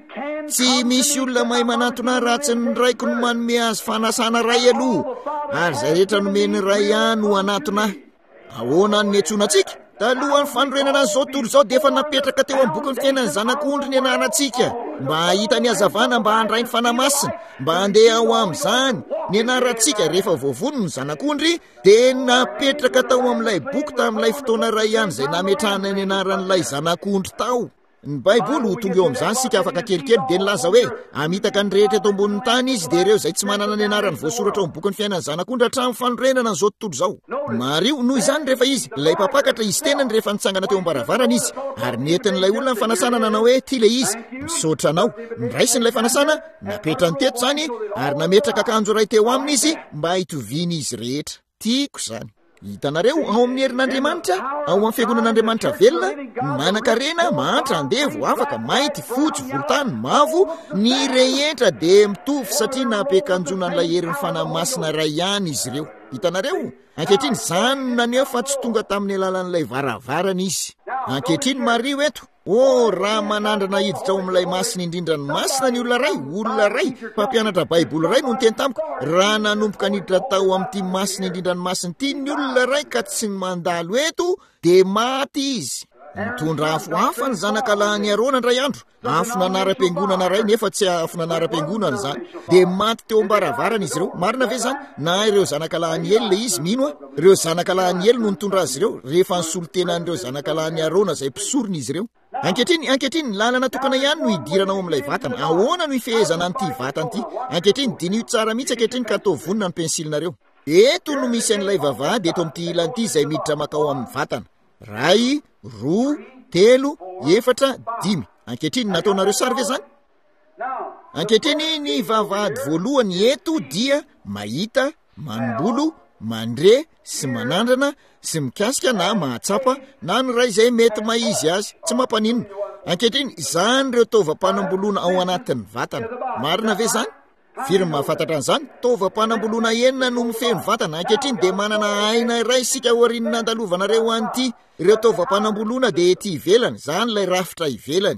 tsy misy olona mahay manatona ratsy ny raiko no manome azy fanasana ray aloha ary izay rehetra nomeny ray ihany ho anatona ahoana ny miantsona antsika talohan'ny fanorenana an'izao tontolo izao dia efa napetraka teo amin'ny boky ny fiainany zanak'ondry ny ananantsika mba hahita ny hazavana mba handray ny fanamasina mba handeha ao amin'izany ny anarantsika rehefa voavonony ny zanak'ondry dia napetraka tao amin'ilay boky tamin'ilay fotoana ray ihany izay nametrahana ny anaran'ilay zanak'ondry tao ny baiboly ho tonga eo amin'izany sika afaka kelikely dia nilaza hoe amitaka ny rehetra eto ambonin'ny tany izy dia ireo izay tsy manana ny anarany voasoratra ao amin'ny boky ny fiainany zanak'ondry hatramin'ny fanorenana n'izao tontolo izao mario noho izany rehefa izy ilay mpapakatra izy tenany rehefa nitsangana teo ambaravarana izy ary nentin'ilay olona ny fanasana nanao hoe ty le izy misaotra anao niraisiny ilay fanasana napetrany teto izany ary nametraka akanjo ray teo aminy izy mba hitoviany izy rehetra tiako izany hitanareo ao amin'ny herin'Andriamanitra ao amin'ny fiangonan'Andriamanitra velona manan-karena mahantra andevo afaka mainty fotsy volontany mavo ny rehetra dia mitovy satria napekanjona n'ilay herin'ny fanamasina ray ihany izy ireo hitanareo ankehitriny izany naneho fa tsy tonga tamin'ny alalan'ilay varavarana izy ankehitriny mario eto o raha manandrana hiditra ao amin'ilay masina indrindra ny masina ny olona ray olona ray mpampianatra baiboly ray no nyteny tamiko raha nanomboka niditra tao amin'ity masina indrindra ny masina ity ny olona ray ka tsy mandalo eto dia maty izy mitondra afo hafa ny zanakalahany Arona indray andro afo nanara-piangonana ray nefa tsy afo nanara-piangonana izany dia maty teo ambaravarana izy ireo marina ve izany na ireo zanakalahany Ely le izy mino a ireo zanakalahany Ely no nitondra azy ireo rehefa nisolo-tenan'ireo zanakalahany Arona izay mpisorony izy ireo ankehitriny ankehitriny ny lalana tokana ihany no hidirana ao amin'ilay vatana ahoana no hifehezana an'ity vatana ity ankehitriny dinio tsara mihitsy ankehitriny ka atao vonina ny pensilinareo eto no misy an'ilay vavahady eto amin'ity ilany ity izay miditra makao amin'ny vatana ray roa telo efatra dimy ankehitriny nataonareo sary ve zany ankehitriny ny vavahady voalohany eto dia mahita manombolo mandre sy manandrana sy mikasika na mahatsapa na no ray izay mety maizy azy tsy mampanino ankehitriny izany ireo taovam-panamboloana ao anatin'ny vatana marina ve zany firy mahafantatra an'izany taovam-panamboloana enina no mifehy ny vatana ankehitriny dia manana aina iray isika aorian'ny nandalovanareo an'ity ireo taovam-panamboloana dia ety ivelany izany ilay rafitra ivelany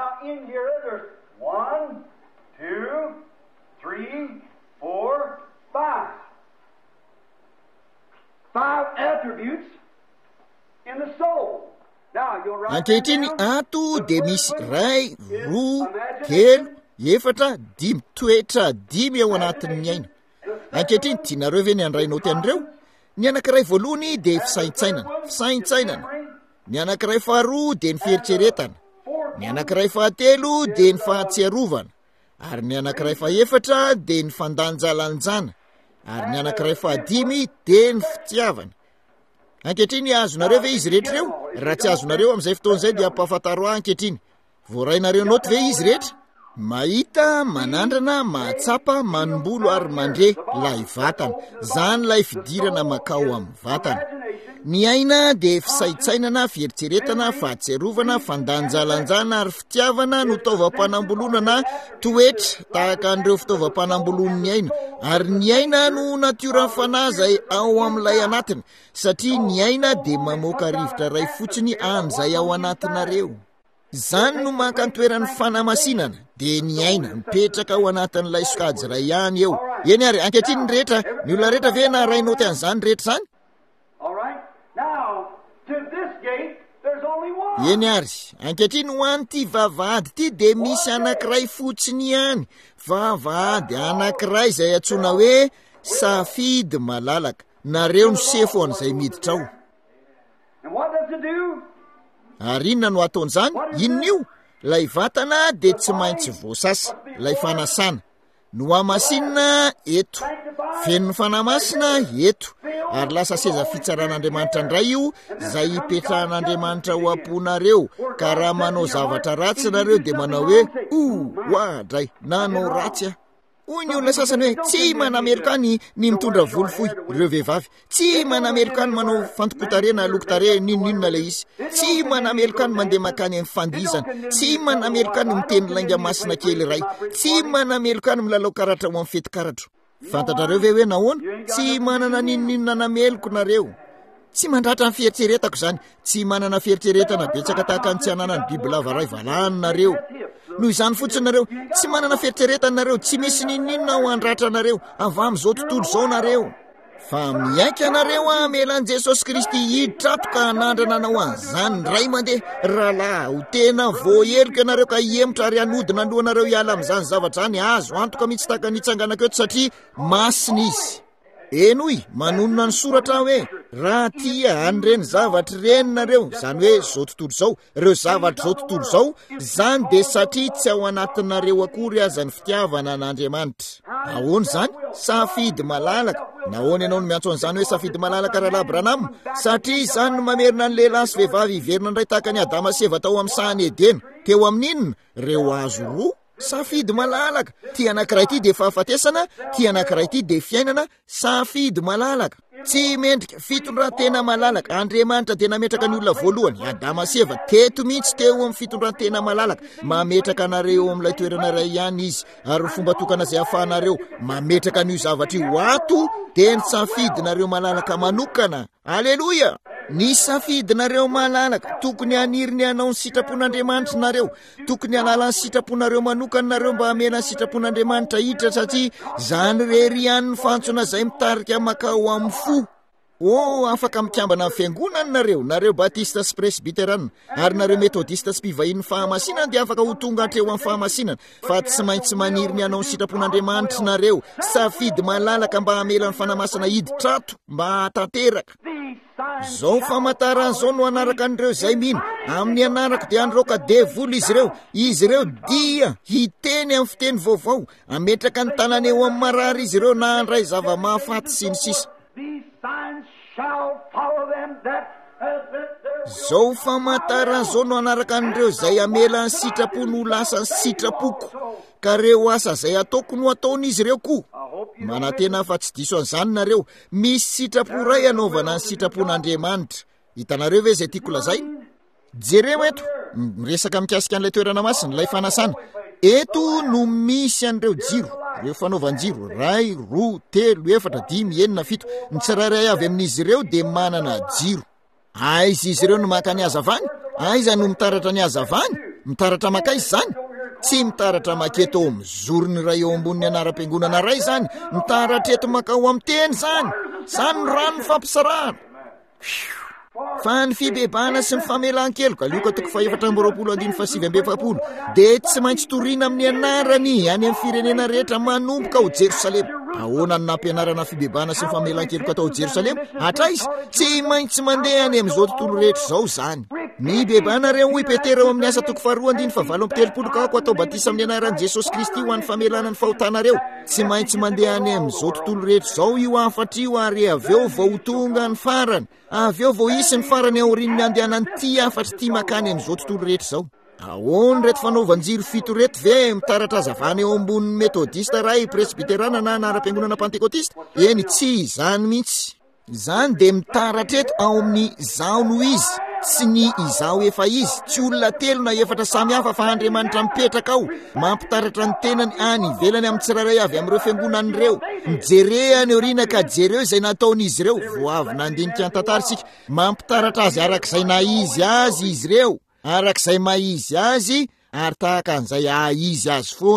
ankehitriny ato dia misy ray roa telo efatra dimy toetra dimy ao anatin'ny aina ankehitriny tianareo ve ny andrainao tian'ireo ny anankiray voalohany dia fisaintsainana fisaintsainana ny anankiray faharoa dia ny fieritreretana ny anankiray fahatelo dia ny fahatsiarovana ary ny anankiray fahaefatra dia ny fandanjalanjana ary ny anankiray fahadimy dia ny fitiavana ankehitriny azonareo ve izy rehetra ireo raha tsy azonareo amin'izay fotoan'izay dia ampahafantaro ahy ankehitriny voarainareo noty ve izy rehetra mahita manandrana mahatsapa manombolo ary mandre lay vatana zany lay fidirana makao amin'ny vatana ny aina dia fisaintsainana fieritseretana fahatsiarovana fandanjalanjana ary fitiavana no taovam-panamboloana na toetra tahaka an'ireo fitaovam-panamboloan'ny aina ary ny aina no natioran'ny fanahy izay ao amin'ilay anatiny satria ny aina dia mamoaka rivotra ray fotsiny an'izay ao anatinareo izany no mankantoeran'ny fanamasinana dia ny aina mipetraka ao anatin'ilay sokajy ray ihany eo eny ary ankehitriny ny rehetra ny olona rehetra ve na rainao ty an'izany rehetra izany eny ary ankehitriny ho an'ity vavahady ity de misy anankiray fotsiny ihany, vavahady anankiray izay antsoina hoe safidy malalaka. Nareo no sefo an'izay miditra ao. Ary inona no ataon'izany? Inona io? Lay vatana de tsy maintsy voasasa, lay fanasana. No amasinina eto, feno fanamasina eto, ary lasa seza fitsaran'Andriamanitra indray io, izay ipetrahan'Andriamanitra ho amponareo. Ka raha manao zavatra ratsy nareo de manao hoe o oadray, nanao ratsy ah. Hoy ny olona sasany hoe tsy manameloka ny ny mitondra volo fohy ireo vehivavy, tsy manameloka ny manao fantokotarena lokotare ninonina le izy, tsy manameloka ny mandeha makany amin'ny fandizana, tsy manameloka ny miteny lainga masina kely iray, tsy manameloka ny milalao karatra ho amin'ny fety karatro. Fantatrareo ve hoe nahoana? Tsy manana ninonina nameloko nareo. Tsy mandratra ny fieritseretako izany, tsy manana fieritseretana betsaka tahaka ny tsy hananany biby lava ray valany nareo. Noho izany fotsiny nareo tsy manana fieritseretana nareo, tsy misy ninonina ho andratra nareo avy amin'izao tontolo izao nareo. Fa miaika nareo amelan'i Jesosy Kristy hiditra ato ka hanandrana anao an'izany ray mandeha. Rahalahy, ho tena voaheloka ianareo ka hiemotra ary hanodina alohanareo hiala amin'izany zavatra zany, azo antoka mihitsy tahaka nitsanganako eto satria masina izy. Enoy, manonona ny soratra hoe raha tia an'ireny zavatra ireny nareo, zany hoe zao tontolo izao, ireo zavatra zao tontolo izao, zany de satria tsy ao anatinareo akory aza ny fitiavana an'Andriamanitra. Ahoana zany? Safidy malalaka. Nahoana ianao no miantso an'izany hoe safidy malalaka rahalahy Branham? Satria izany no mamerina ny lehilahy sy vehivavy hiverina indray tahaka ny Adama sy Eva tao amin'ny sahany Edena. Teo amin'inona? Reo hazo roa. Safidy malalaka. Ty anankiray ity de fahafatesana, ty anankiray ity de fiainana. Safidy malalaka. Tsy mendrika fitondrantena malalaka. Andriamanitra de nametraka ny olona voalohany, Adama sy Eva, teto mihitsy teo amin'ny fitondrantena malalaka. Mametraka anareo amin'ilay toerana iray ihany izy, ary fomba tokana izay ahafahanareo mametraka an'io zavatra io ato de ny safidinareo malalaka manokana. Aleloia! Ny safidinareo malalaka tokony haniriny anao ny sitrapon'Andriamanitra nareo, tokony halala ny sitraponareo manokana nareo mba hamena ny sitrapon'Andriamanitra hiditra, satria zany rery ihany ny fantsona izay mitarika makao amin'ny fo. Oh, afaka mikambana amin'ny fiangonana nareo, nareo batista sy presbiterana, ary nareo metodista sy mpivahiny fahamasinana dia afaka ho tonga hatreo amin'ny fahamasinana, fa tsy maintsy maniriny anao ny sitrapon'Andriamanitra nareo. Safidy malalaka mba hamela ny fanamasina hiditra ato, mba hatanteraka. Zao famantaran'izao no anaraka an'ireo izay mino. Amin'ny anarako dia androka devoly izy ireo. Izy ireo dia hiteny amin'ny fiteny vaovao, ametraka ny tanany eo amin'ny marary izy ireo na handray zava-mahafaty sy ny sisa. Zao famantaran'izao no anaraka an'ireo izay amela ny sitrapo no lasa ny sitrapoko, ka reo asa izay ataoko no ataon'izy ireo koa. Manantena fa tsy diso an'izany nareo, misy sitrapo ray anaovana ny sitrapon'Andriamanitra. Hitanareo ve izay tiako lazaina? Jereo eto, miresaka mikasika an'ilay toerana masina, ilay fanasana. Eto no misy an'ireo jiro, ireo fanaovan-jiro, ray, roa, telo, efatra, dimy, enina, fito. Ny tsirairay avy amin'izy ireo de manana jiro. Aiza izy ireo no maka ny hazavany? Aiza no mitaratra ny hazavany? Mitaratra makaizy zany? Tsy mitaratra maketo mizorony ray eo ambon'ny anaram-piangonana ray zany, mitaratra eto makao amin'ny teny zany. Zany no rano fampisarahana. Fa ny fibebana sy ny famelan-keloka, Luka toko fahaefatra amby roapolo andiny fa sivy amby efapolo, de tsy maintsy toriana amin'ny anarany any amin'ny firenena rehetra manomboka ao Jerosalema. Ahoana ny nampianarana fibebana sy ny famelan-keloka tao Jerosalema? Atraiza, tsy maintsy mandeha any amin'izao tontolo rehetra izao zany. Ny bebana reo ho ipetera ao amin'ny asa toko faharoa andiny fa valo amby telopolo kako atao batisa amin'ny anaran'i Jesosy Kristy ho an'ny famelana ny fahotanareo. Tsy maintsy mandeha any amin'izao tontolo rehetra izao io afatrio, ary aveo vao tonga ny farany, aveo vao isy ny farany aorian'ny andehanany ty afatra ty makany amin'izao tontolo rehetra izao. Ahoana reto fanaovan-jiro fito reto ve mitaratra hazavana eo ambonin'ny metodista ray, presbiterana na anaram-piangonana pentekotista? Eny, tsy izany mihitsy. Zany de mitaratra eto ao amin'ny izao no izy sy ny izao efa izy, tsy olona telo na efatra samy hafa fa Andriamanitra mipetraka ao, mampitaratra ny tenany any ivelany amin'ny tsirairay avy amin'ireo fiangonan'ireo. Mijerehany oriana ka jereo izay nataon'izy ireo, vao avy nandinika ny tantarisika, mampitaratra azy arak'izay naizy azy izy ireo, arak'izay maizy azy, ary tahaka an'izay aizy azy foana.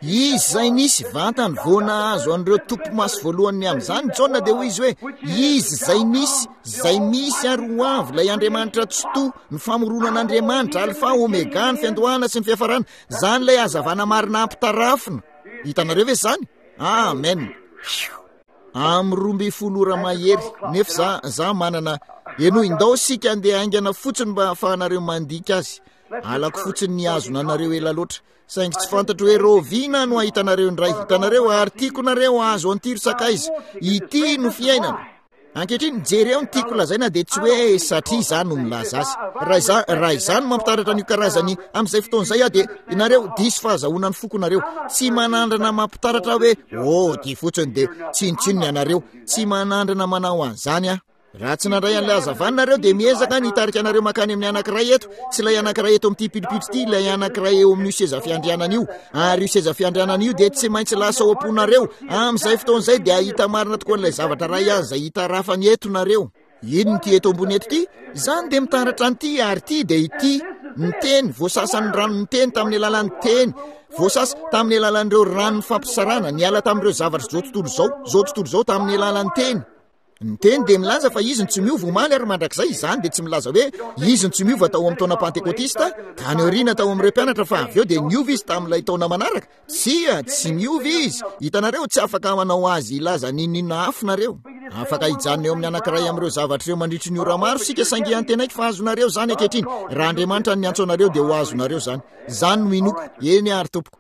izy zay nisy vatany voana azo an'ireo tompo maso voalohany amin'izany Jaona dia hoy izy hoe izy zay nisy zay misy ary ho avy ilay Andriamanitra tsoto ny famoronan'Andriamanitra alfa omega ny fiandohana sy ny fiafarana zany ilay hazavana marina ampitarafina hitanareo ve zany amen amin'ny roa amby folo ora mahery nefa za za manana eno indao sika andeha aingana fotsiny mba ahafahanareo mandika azy alako fotsiny ny azona anareo ela loatra saingy tsy fantatro hoe rovina no ahitanareo indray hitanareo artiko nareo azo antiro sakaizy ity no fiainana ankehitriny jereo ny tiako lazaina dia tsy hoe satria zany no milaza azy raha raha izany mampitaratra an'io karazany amin'izay fotoan'izay a dia inareo diso fahazahoana ny foko nareo tsy manandrana mampitaratra hoe oh ty fotsiny dia tsinotsinony anareo tsy manandrana manao an'izany a raha tsy nandray an'ilay hazavanareo dia miezaka ny hitarika anareo makany amin'ny anankiray eto tsy ilay anankiray eto amin'ity pilipitry ity ilay anankiray eo amin'io seza fiandrianana io ary io seza fiandrianana io dia tsy maintsy lasa ao am-ponareo amin'izay fotoan'izay dia hita marina tokoa n'ilay zavatra ray azy zay hita rafany eto nareo ino ny ty eto ambony eto ity zany dia mitaratra an'ity ary ity dia ity ny teny voasasan'ny rano ny teny tamin'ny alalan'ny teny voasasa tamin'ny alalan'ireo ranony fampisarana niala tamin'ireo zavatra zao tontolo zao zao tontolo zao tamin'ny alalan'ny teny ny teny dia milaza fa izy ny tsy miova omaly ary mandrakizay izany dia tsy milaza hoe izy ny tsy miova tao amin'ny taona pentekotista ka ny oriana tao amin'ireo mpianatra fa avy eo dia niova izy tamin'ilay taona manaraka tsia tsy miova izy hitanareo tsy afaka manao azy ilaza ninina afinareo afaka hijanona eo amin'ny anankiray amin'ireo zavatra ireo mandritry ny ora maro sika saingy antenaiky fa azonareo zany ankehitriny raha Andriamanitra ny antso anareo dia ho azonareo zany zany no minoko eny ary tompoko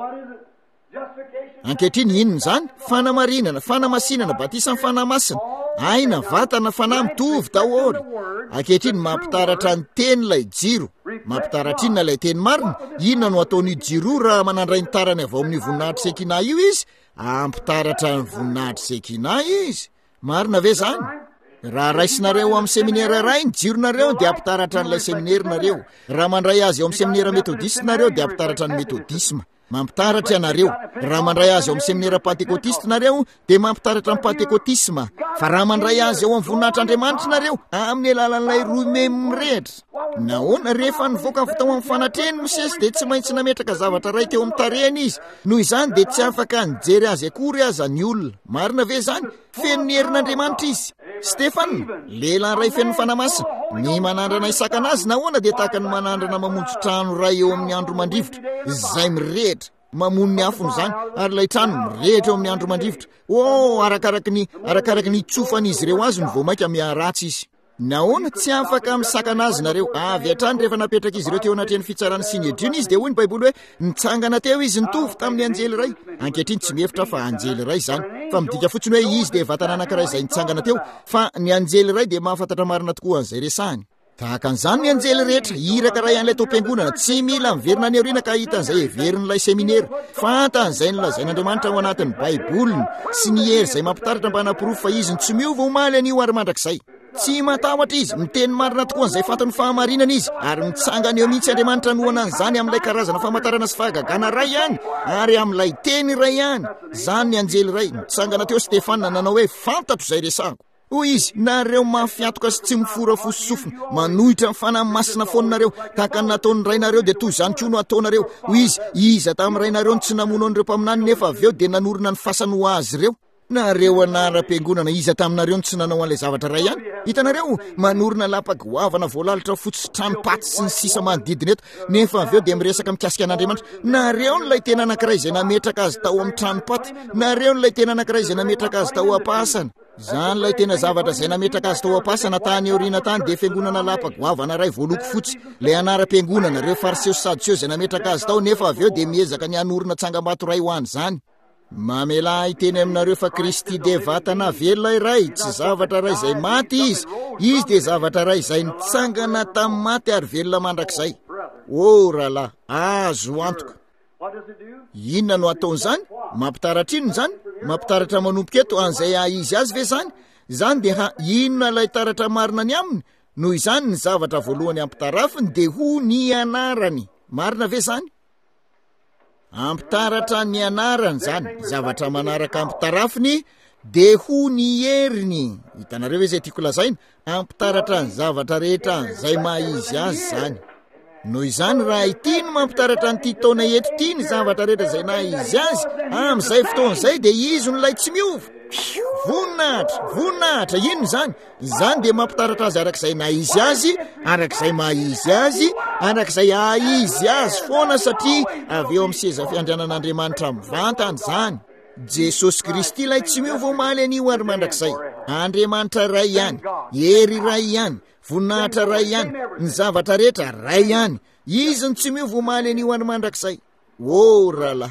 ankehitriny inona zany fanamarinana fanamasinana batisany fanamasina aina vatana fanahy mitovy daholo ankehitriny mampitaratra ny teny ilay jiro mampitaratra inona ilay teny marina inona no ataony jiro raha manandray ny tarany avy ao amin'ny voninahitry sekina io izy ampitaratra ny voninahitry sekina izy marina ve zany raha raisinareo amin'ny seminera ray ny jironareo dia ampitaratra n'ilay seminerinareo raha mandray azy ao amin'ny seminera metodistinareo dia ampitaratra ny metodisma mampitaratra ianareo raha mandray azy ao amin'ny seminera pentekotista nareo dia mampitaratra ny pentekotisma fa raha mandray azy ao amin'ny voninahitr'Andriamanitra nareo amin'ny alalan'ilay roime mirehitra nahoana rehefa nivoaka avy tao amin'ny fanatreny Mosesy dia tsy maintsy nametraka zavatra ray teo amin'ny tarehany izy noho izany dia tsy afaka nijery azy akory aza ny olona marina ve zany feno ny herin'Andriamanitra izy Stefana lehilahy ray feno fanamasina ny manandrana isakana azy nahoana dia tahaka ny manandrana mamonjy trano ray eo amin'ny andro mandrivotra izay mirehitra mamono ny afony zany ary ilay trano mirehitra eo amin'ny andro mandrivotra o arakaraky ny arakaraky ny tsofan'izy ireo azy no voamaika miaratsy izy nahoana tsy afaka misakana azy nareo avy hatrany rehefa napetraka izy ireo teo anatreny fitsarany Sinedrina izy dia hoy ny Baiboly hoe nitsangana teo izy nitovy tamin'ny anjely ray ankehitriny tsy mihevitra fa anjely ray zany fa midika fotsiny hoe izy dia vatana anankiray izay nitsangana teo fa ny anjely ray dia mahafantatra marina tokoa an'izay resahany tahaka an'izany ny anjely rehetra iraka ray an'ilay tom-piangonana tsy mila miverina ny aoriana ka hitan'izay heverin'ilay seminera fantan'izay nolazain'Andriamanitra ao anatin'ny Baiboliny sy ny hery izay mampitaratra mba hanapirofo fa izy ny tsy miova omaly an'io ary mandrakizay tsy matahotra izy miteny marina tokoa an'izay fantany fahamarinana izy ary mitsangana eo mihitsy Andriamanitra noana an'izany amin'ilay karazana famantarana sy fahagagana ray ihany ary amin'ilay teny ray ihany zany ny anjely ray mitsangana teo Stefana nanao hoe fantatro izay resahako hoy izy nareo mafiatoka sy tsy mifora fososofina manohitra ny fanahy masina foanareo tahaka ny nataon'ny rainareo dia toy izany koa no ataonareo hoy izy iza tamin'ny rainareo ny tsy namono an'ireo mpaminany nefa avy eo dia nanorina ny fasany ho azy ireo nareo anaram-piangonana iza taminareo ny tsy nanao an'ilay zavatra ray ihany hitanareo manorina lapa-goavana voalalitra fotsy tranopaty sy ny sisa manodidina eto nefa avy eo dia miresaka mikasika an'Andriamanitra nareo n'ilay tena anankiray izay nametraka azy tao amin'ny tranopaty nareo n'ilay tena anankiray izay nametraka azy tao am-pasana zany ilay tena zavatra izay nametraka azy tao am-pasana tany oriana tany dia fiangonana lapa-goavana ray voaloko fotsy ilay anaram-piangonana reo fariseo sy sadiseo izay nametraka azy tao nefa avy eo dia miezaka ny hanorina tsangambato ray ho any zany mamela iteny aminareo fa Kristy dia vatana velona iray tsy zavatra ray izay maty izy izy dia zavatra ray izay nitsangana tamin'ny maty ary velona mandrakizay o rahalahy azo antoka inona no ataon'izany mampitaratra inona zany mampitaratra manompoka eto an'izay izy azy ve zany zany dia ha inona ilay taratra marina ny aminy noho izany ny zavatra voalohany ampitarafiny dia ho ny anarany marina ve zany ampitaratra ny anarany zany zavatra manaraka ampitarafiny dia ho ny heriny hitanareo hoe zay tiako lazaina ampitaratra ny zavatra rehetra zay maha izy azy zany noho izany raha ity no mampitaratra nyity taona eto ity ny zavatra rehetra zay na izy azy amin'izay fotoan'izay dia izy no lay tsy miova. Voninahitra voninahitra inony zany izany dia mampitaratra azy arak'izay na izy azy arak'izay mahizy azy arak'izay aizy azy foana satria avy eo amin'ny seza fiandrianan'Andriamanitra mivantana zany. Jesosy Kristy ilay tsy miova omaly anio ary mandrakizay. Andriamanitra ray ihany, hery ray ihany, voninahitra ray ihany, ny zavatra rehetra ray ihany. Izy ny tsy miova omaly anio ary mandrakizay. O rahalahy,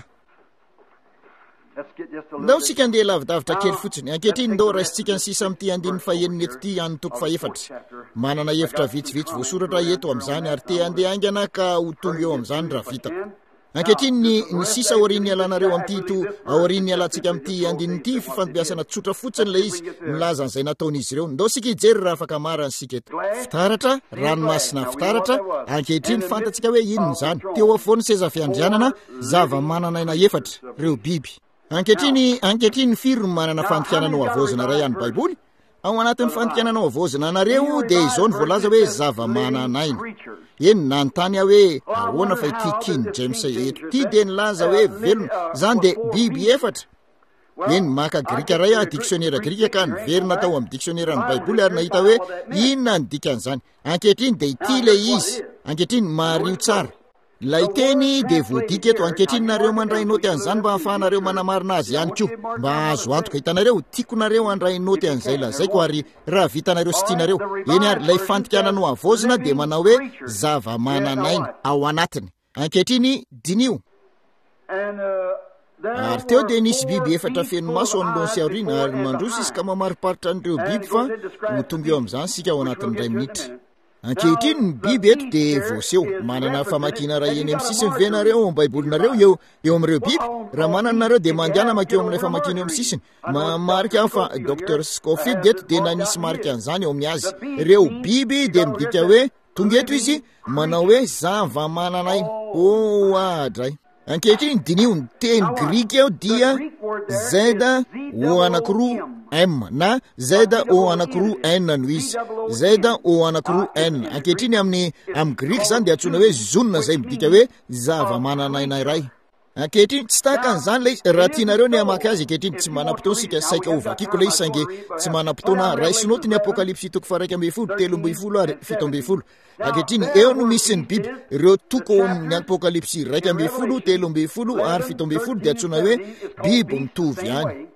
ndao sika andeha lavidavitra kely fotsiny. Ankehitriny ndao raisitsika ny sisa amin'ity andininy faheniny eto ity any toko faefatra. Manana hevitra vitsivitsy voasoratra eto amin'izany ary te andeha aingana ka ho tonga eo amin'izany raha vitako. Ankehitriny ny, ny sisa aorian'ny alanareo amin'ity to aorian'ny alantsika amin'ity andininy fifantobiasana tsotra fotsiny ilay izy milaza an'izay nataon'izy ireo. Ndao sika hijery raha afaka marany sika eto. Fitaratra, ranomasina fitaratra, ankehitriny fantatsika hoe inona zany. Teo afovoany seza fiandrianana, zava-mananaina efatra, reo biby. Ankehitriny ankehitriny firy no manana fandikanana ao avozina ray any Baiboly? Ao anatin'ny fandikanana ao avozina anareo dia izao ny voalaza hoe zava-mananaina. Eny nanontany aho hoe ahoana fa ity King James eto ity dia nilaza hoe velona zany dia biby efatra. Eny maka grika ray a dictionnaire grika ka niverina tao amin'ny dictionnaire ny Baiboly ary nahita hoe inona ny dikan'izany. Ankehitriny dia ity ilay izy. Ankehitriny mario tsara. Lay teny dia voadika eto. Ankehitriny nareo mandray noty an'izany mba hahafahanareo manamarina azy ihany koa. Mba azo antoka hitanareo tiako nareo handray noty an'izay lazaiko ary raha vitanareo sy tianareo. Eny ary lay fandikanana ao avozina dia manao hoe zava-mananaina ao anatiny. Ankehitriny dinio. Ary teo dia nisy biby efatra feno maso anoloany sy aoriana ary mandroso izy ka mamariparitra an'ireo biby fa ho tonga eo amin'izany sika ao anatin'ny iray minitra. Ankehitriny ny biby eto dia voaseho manana famakiana raha eny amin'ny sisiny venareo amin'ny Baibolinareo eo eo amin'ireo biby. Raha manana nareo dia mandehana makeo amin'ilay famakiana eo amin'ny sisiny. Mamarika aho fa Dr Scofield eto dia nanisy marika an'izany eo amin'ny azy. Ireo biby dia midika hoe tonga eto izy manao hoe zava-mananaina. O adray. Ankehitriny dinio ny teny grika eo dia zeda o anankiroa M na zeda o anankiroa N no izy. Zeda o anankiroa N. Ankehitriny amin'ny amin'ny grika zany dia antsoina hoe zonna zay midika hoe zava-mananaina iray. Ankehitriny tsy tahaka an'izany ilay izy. Raha tianareo ny hamaky azy ankehitriny tsy manam-potoana sika saika ho vakiako ilay izy sange tsy manam-potoana. Raisinoty ny apokalipsy toko faha raika ambin'ny folo telo ambin'ny folo ary fito ambin'ny folo. Ankehitriny eo no misy ny biby ireo toko amin'ny apokalipsy raika ambin'ny folo telo ambin'ny folo ary fito ambin'ny folo dia antsoina hoe biby mitovy ihany.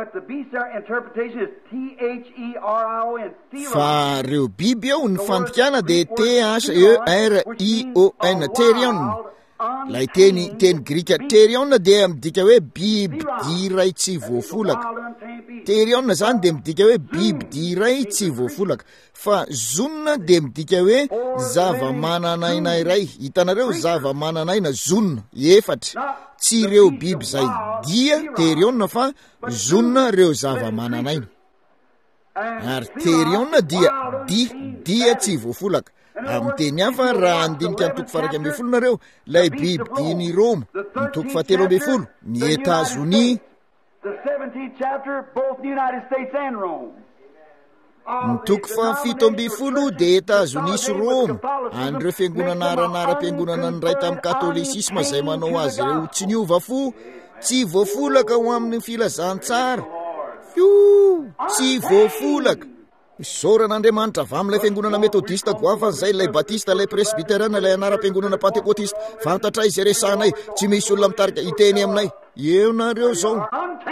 Fa reo biby eo ny fandikana dia T H E R I O N, terion. Lay teny teny grika terion dia midika hoe biby diray tsy voafolaka. Terion zany dia midika hoe biby diray tsy voafolaka. Fa zonna dia midika hoe zava-mananaina iray. Hitanareo zava-mananaina zonna efatra. Tsy ireo biby zay dia terion fa zonna reo zava-mananaina. Ary terion dia di dia tsy voafolaka. Amin'ny teny hafa raha andinika ny toko faha raika ambin'ny folo nareo lay biby diny Roma, ny toko fahatelo ambin'ny folo ny Etazonia, ny toko fahafito ambin'ny folo dia Etazonia sy Roma. An'ireo fiangonana aranara-piangonana ny ray tamin'ny katolisisma izay manao azy ireo tsy niova fo, tsy voafolaka ho amin'ny filazantsara. Fio, tsy voafolaka. Soran'Andriamanitra avy amin'ilay fiangonana metodista goavana izay ilay batista ilay presbiterana ilay anara-piangonana pentekotista fantatra izy resanay tsy misy olona mitarika hiteny aminay eo nareo zao.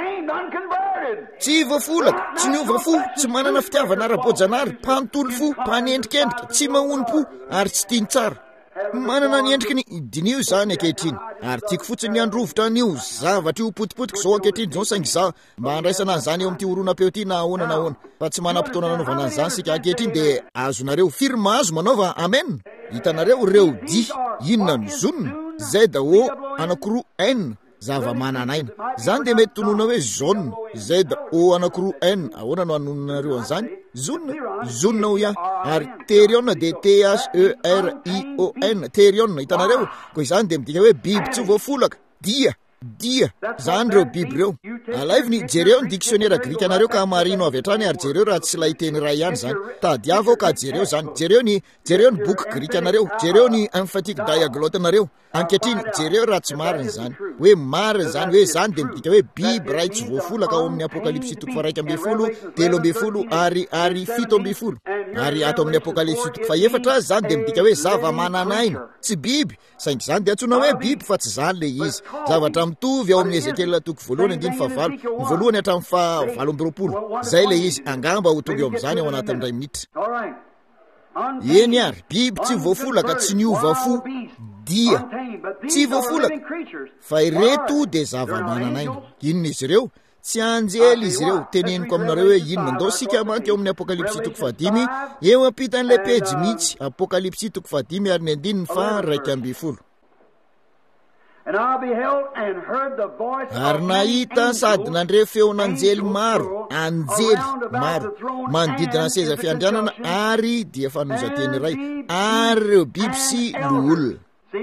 Tsy voafolaka, tsy niova fo, tsy manana fitiavana ara-boajanahary, mpanontolo fo, mpanendrikendrika, tsy mahony-po ary tsy tiany tsara. Manana ny endriky ny dinio zany ankehitriny. Ary tiako fotsiny ny androvitra an'io zavatra io potipotika zao ankehitriny zao saingy za mba handraisana an'izany eo amin'ity horonam-peo ity na ahoana na ahoana. Fa tsy manam-potoana nanaovana an'izany sika ankehitriny dia azonareo firma azo manaova amen. Hitanareo reo di inona ny zonna zeda o anankiroa N zava-mananaina. Zany dia mety tonona hoe zonna zeda o anankiroa N. Ahoana no anononareo an'izany? Zonna zonna ho ia. Ary terion dia T H E R I O N terion. Hitanareo ko izany dia midika hoe biby tsy voafolaka dia dia zany reo biby reo. Alaiviny jereo ny dictionnaire grika anareo ka marino avy hatrany ary jereo raha tsy lay teny ray ihany zany. Tadiavo ka jereo zany. Jereo ny jereo ny boky grika anareo, jereo ny emphatic diaglotte anareo. Ankehitriny jereo raha tsy marina zany. Hoe marina zany hoe zany dia midika hoe biby ray tsy voafolaka ao amin'ny apokalipsy toko faraika ambin'ny folo, telo ambin'ny folo ary ary fito ambin'ny folo. Ary ato amin'ny apokalipsy toko faefatra zany dia midika hoe zava-mananaina, tsy biby. Saingy zany dia antsoina hoe biby fa tsy zany le izy. Zavatra mitovy ao amin'ny Ezekiel toko voalohany andiny fa valo, ny voalohany hatramin'ny fa valo amby roapolo. Zay le izy, angamba ho tonga eo amin'izany ao anatin'ny iray minitra. Eny ary, biby tsy voafolaka, tsy niova fo, dia tsy voafolaka, fa ireto dia zava-mananaina. Inona izy ireo? Tsy anjely izy ireo. Teneniko aminareo hoe inona. Ndao sika manky eo amin'ny apokalipsy toko fahadimy, eo ampitan'ilay pejy mihitsy, apokalipsy toko fahadimy ary ny andininy fa raika ambin'ny folo. Ary nahita sady nandre feon'anjely maro, anjely maro, manodidina ny seza fiandrianana ary dia fanozateny iray, ary ireo biby sy loholona.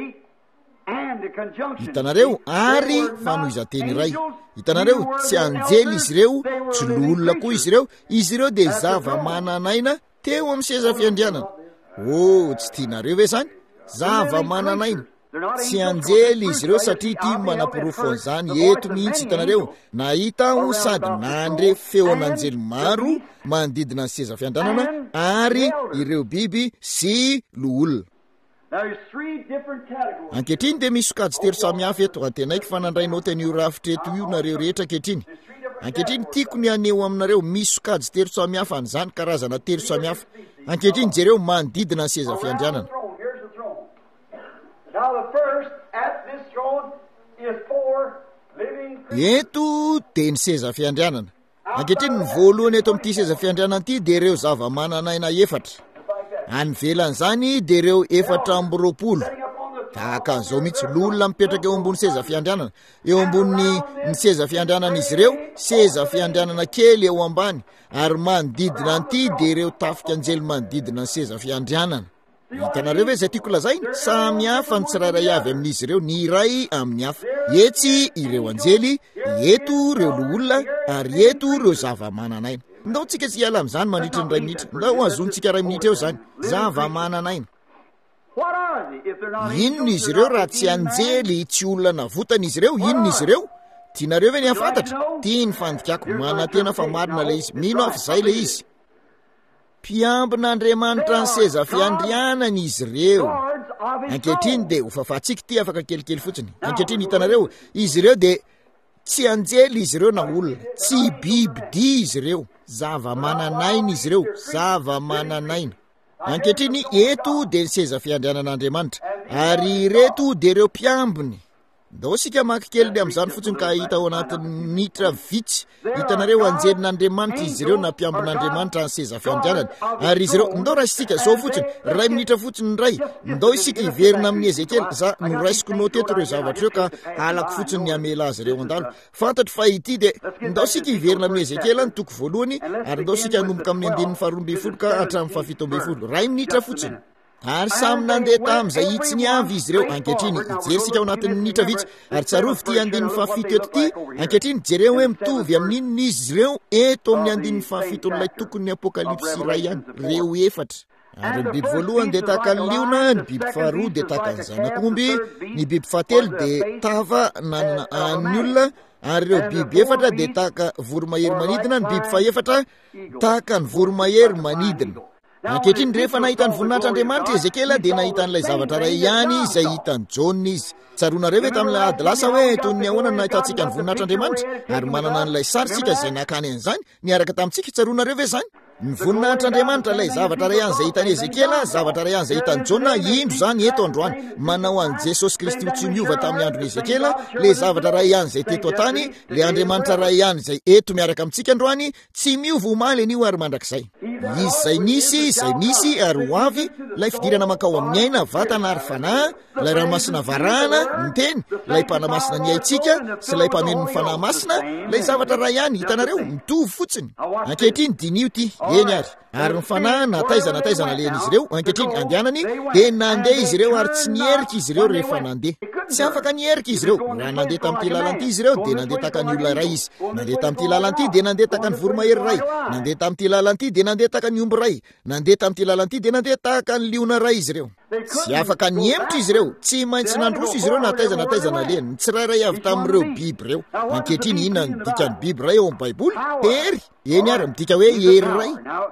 Hitanareo ary fanohizanteny iray. Hitanareo tsy anjely izy ireo, tsy loholona koa izy ireo. Izy ireo dia zava-mananaina teo amin'ny seza fiandrianana. Oh, tsy tianareo ve zany? Zava-mananaina. Tsy anjely izy ireo satria tia manapirofo an'izany eto mihitsy. Hitanareo, nahita aho sady nandre feon'anjely maro manodidina ny seza fiandrianana ary ireo biby sy loholona. Ankehitriny dia misy sokajy telo samihafa eto. Antenaiko fa nandrainao teny io rafitra eto io nareo rehetra ankehitriny. Ankehitriny tiako ny aneo aminareo misy sokajy telo samihafa an'izany karazana telo samihafa. Ankehitriny jereo manodidina ny seza fiandrianana. Eto dia ny seza fiandrianana. Ankehitriny ny voalohany eto amin'ity seza fiandrianana ity dia ireo zava-mananaina efatra. Any velan'izany dia ireo efatra amby roapolo. Tahaka an'izao mihitsy lolona mipetraka eo ambony seza fiandrianana. Eo ambony ny seza fiandrianana izy ireo, seza fiandrianana kely eo ambany. Ary manodidina an'ity dia ireo tafika anjely manodidina ny seza fiandrianana. Hitanareo ve izay tiako lazaina? Samy hafa ny tsirairay avy amin'izy ireo, ny iray amin'ny hafa. Etsy ireo anjely, eto ireo loholona, ary eto ireo zava-mananaina. Ndao tsika tsy hiala amin'izany mandritra ny iray minitra. Ndao azontsika iray minitra eo zany. Zava-mananaina. Inona izy ireo raha tsy anjely, tsy olona navotana izy ireo? Inona izy ireo? Tianareo ve ny hafantatra? Tia ny fandikako, manantena fa marina le izy. Mino afa izay le izy. Mpiambin'Andriamanitra ny seza fiandrianana izy ireo. Ankehitriny dia ho fafatsika ity afaka kelikely fotsiny. Ankehitriny hitanareo, izy ireo dia tsy anjely izy ireo na olona, tsy biby dia izy ireo. Zava-mananaina izy ireo, zava-mananaina. Ankehitriny eto dia ny seza fiandrianan'Andriamanitra, ary ireto dia ireo mpiambiny. Ndao sika maka kely dia amin'izany fotsiny ka hita ao anatin'ny minitra vitsy. Hitanareo anjelin'Andriamanitra izy ireo na mpiambin'Andriamanitra ny seza fiandrianana. Ary izy ireo, ndao raha isika zao fotsiny, ray minitra fotsiny ny ray. Ndao isika hiverina amin'ny Ezekiel, za noraisiko nao teto ireo zavatra eo ka halako fotsiny ny amela azy ireo andalo. Fantatro fa ity dia ndao sika hiverina amin'ny Ezekiel ny toko voalohany, ary ndao sika hanomboka amin'ny andininy faharoa ambin'ny folo ka hatramin'ny fahafito ambin'ny folo. Ray minitra fotsiny. Ary samy nandeha tamin'izay hitsy ny avy izy ireo. Ankehitriny hijery sika ao anatin'ny minitra vitsy. Ary tsarovy ity andininy fahafito eto ity. Ankehitriny jereo hoe mitovy amin'inona izy ireo eto amin'ny andininy fahafito n'ilay tokony apokalipsy iray ihany. Reo efatra. Ary ny biby voalohany dia tahaka ny liona, ny biby faharoa dia tahaka ny zanak'omby, ny biby fahatelo dia tava nanana an'ny olona, ary ireo biby efatra dia tahaka voromahery manidina, ny biby fahaefatra tahaka ny voromahery manidina. Ankehitriny rehefa nahita ny voninahitr'Andriamanitra Ezekiel dia nahita n'ilay zavatra ray ihany izay hitan'ny Jaona izy. Tsaronareo ve tamin'ilay ady lasa hoe toy ny ahoana nahitantsika ny voninahitr'Andriamanitra? Ary manana an'ilay saritsika izay nakany an'izany niaraka tamintsika. Tsaronareo ve zany? Ny voninahitr'Andriamanitra ilay zavatra ray ihany izay hitan'ny Ezekiel, zavatra ray ihany izay hitan'ny Jaona, indro zany eto androany. Manao an' Jesosy Kristy tsy miova tamin'ny andron'ny Ezekiel, le zavatra ray ihany izay teto antany, le Andriamanitra ray ihany izay eto miaraka amintsika androany, tsy miova omaly anio ary mandrakizay. Izy izay nisy, izay misy ary ho avy, lay fidirana makao amin'ny aina, vatana ary fanahy, lay ranomasina varahana, ny teny, lay mpanamasina ny aintsika, sy lay mpameno ny fanahy masina, lay zavatra ray ihany hitanareo mitovy fotsiny. Ankehitriny dinio ity, eny ary. Ary ny fanahy nataizana taizana len'izy ireo, ankehitriny andehanany, dia nandeha izy ireo ary tsy nierika izy ireo rehefa nandeha. tsy afaka nierika izy ireo. Raha nandeha tamin'ity lalanty izy ireo dia nandeha taka ny olona ray izy, nandeha tamin'ity lalanty dia nandeha taka ny voromahery ray, nandeha tamin'ity lalanty dia nandeha taka ny omby ray, nandeha tamin'ity lalanty dia nandeha taka ny liona ray izy ireo. Tsy afaka niemotra izy ireo, tsy maintsy nandroso izy ireo nataiza nataiza naleny. Ny tsirairay avy tamin'ireo biby ireo. Ankehitriny inona ny dikany biby ray ao amin'ny baiboly? Tery. Eny ary midika hoe ery ray.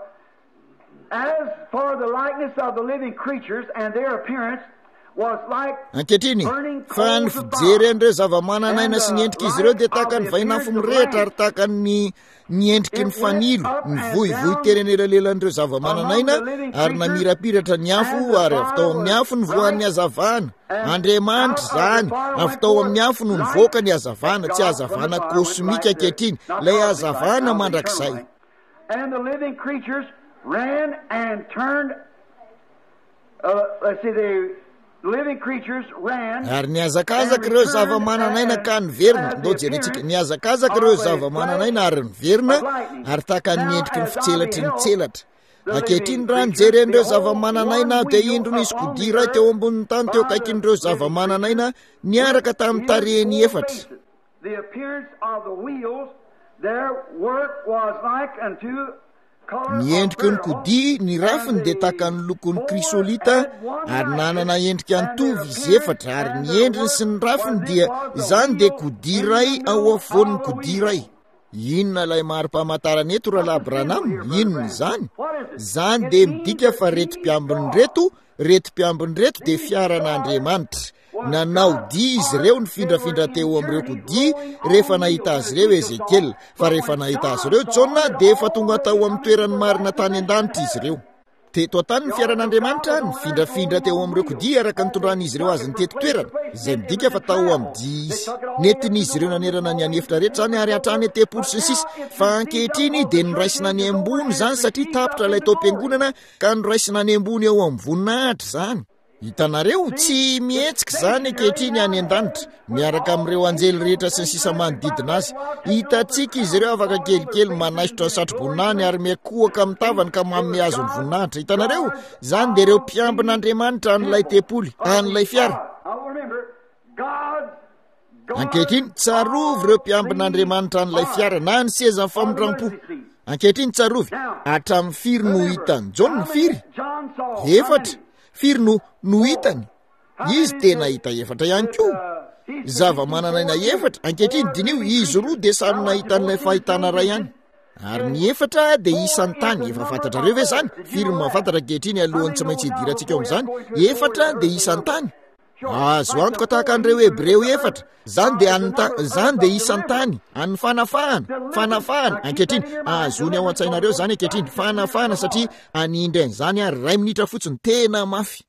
As for the likeness of the living creatures and their appearance was like
ankehitriny fa ny fijery an'ireo zava-mananaina sy ny endrika izy ireo dia tahaka ny vainafo mirehitra ary tahaka ny ny endriky ny fanilo, ny voivoy teny an'elalelan'ireo zava-mananaina ary namirapiratra ny afo ary avy tao amin'ny afo ny voan'ny hazavana. Andriamanitra zany, avy tao amin'ny afo no nivoaka ny hazavana, tsy hazavana kosmika ankehitriny, ilay hazavana mandrakizay.
And the living creatures ran and turned uh, let's see the living creatures ran
ary niazakazaka ireo zava-mananaina ka niverina. Ndao jerentsika, niazakazaka ireo zava-mananaina ary niverina ary tahaka ny endriky ny fitselatry ny tselatra. Ankehitriny raha nijeren'ireo zava-mananaina dia indro nisy kodira teo ambonin'ny tany teo akaikin'ireo zava-mananaina niaraka tamin'ny tarehiny efatra.
The appearance of the wheels, their work was like unto
ny endriky ny kodi ny rafiny dia tahaka ny lokon'ny krisolita ary nanana endrika nitovy izy efatra ary ny endriny sy ny rafiny dia izany dia kodi ray ao afovoan'ny kodi ray. Inona ilay mari-pamantarana eto Rahalahy Branham? Inona izany? Zany dia midika fa retim-piambiny reto, retim-piambiny reto dia fiaran'Andriamanitra. Nanao dia izy ireo ny findrafindra teo amin'ireo kodi rehefa nahita azy ireo Ezekiel, fa rehefa nahita azy ireo Jona dia efa tonga tao amin'ny toerany marina tany an-danitra izy ireo. Teto antany ny fiaran'Andriamanitra ny findrafindra teo amin'ireo kodi araka nitondran'izy ireo azy ny teto toerana, izay midika fa tao amin'ny dia izy. Nentin'izy ireo nanerana ny anefitra rehetra zany ary hatrany tempolo sy ny sisa, fa ankehitriny dia noraisina ny ambony zany satria tapitra ilay tao am-piangonana ka noraisina ny ambony eo amin'ny voninahitra zany. Hitanareo tsy mihetsika zany ankehitriny any an-danitra miaraka amin'ireo anjely rehetra sy ny sisa manodidina azy. Hitantsika izy ireo afaka kelikely manaisitra ny satro-boninahiny ary miakohaka amin'ny tavany ka manome azo ny voninahitra. Hitanareo zany dia ireo mpiambin'Andriamanitra an'ilay tempoly, an'ilay fiara. Ankehitriny tsarovy ireo mpiambin'Andriamanitra an'ilay fiara na ny seza famondram-po. Ankehitriny tsarovy hatramin'ny firy no hitany John ny firy? Efatra. Firy no no hitany? Izy tena hita efatra ihany koa. Zava-mananaina efatra. Ankehitriny dinio izy roa dia samy nahitan'ilay fahitana ray ihany. Ary ny efatra dia isan'ny tany. Efa fantatrareo ve zany? Firy no mahafantatra ankehitriny alohan'ny tsy maintsy hidirantsika amin'izany? Efatra dia isan'ny tany. Azo antoka tahaka an'ireo Hebreo efatra. Zany dia anita zany dia isan'ny tany, an'ny fanafahana, fanafahana. Ankehitriny azony ao an-tsainareo zany ankehitriny fanafahana satria anindra zany ary ray minitra fotsiny tena mafy.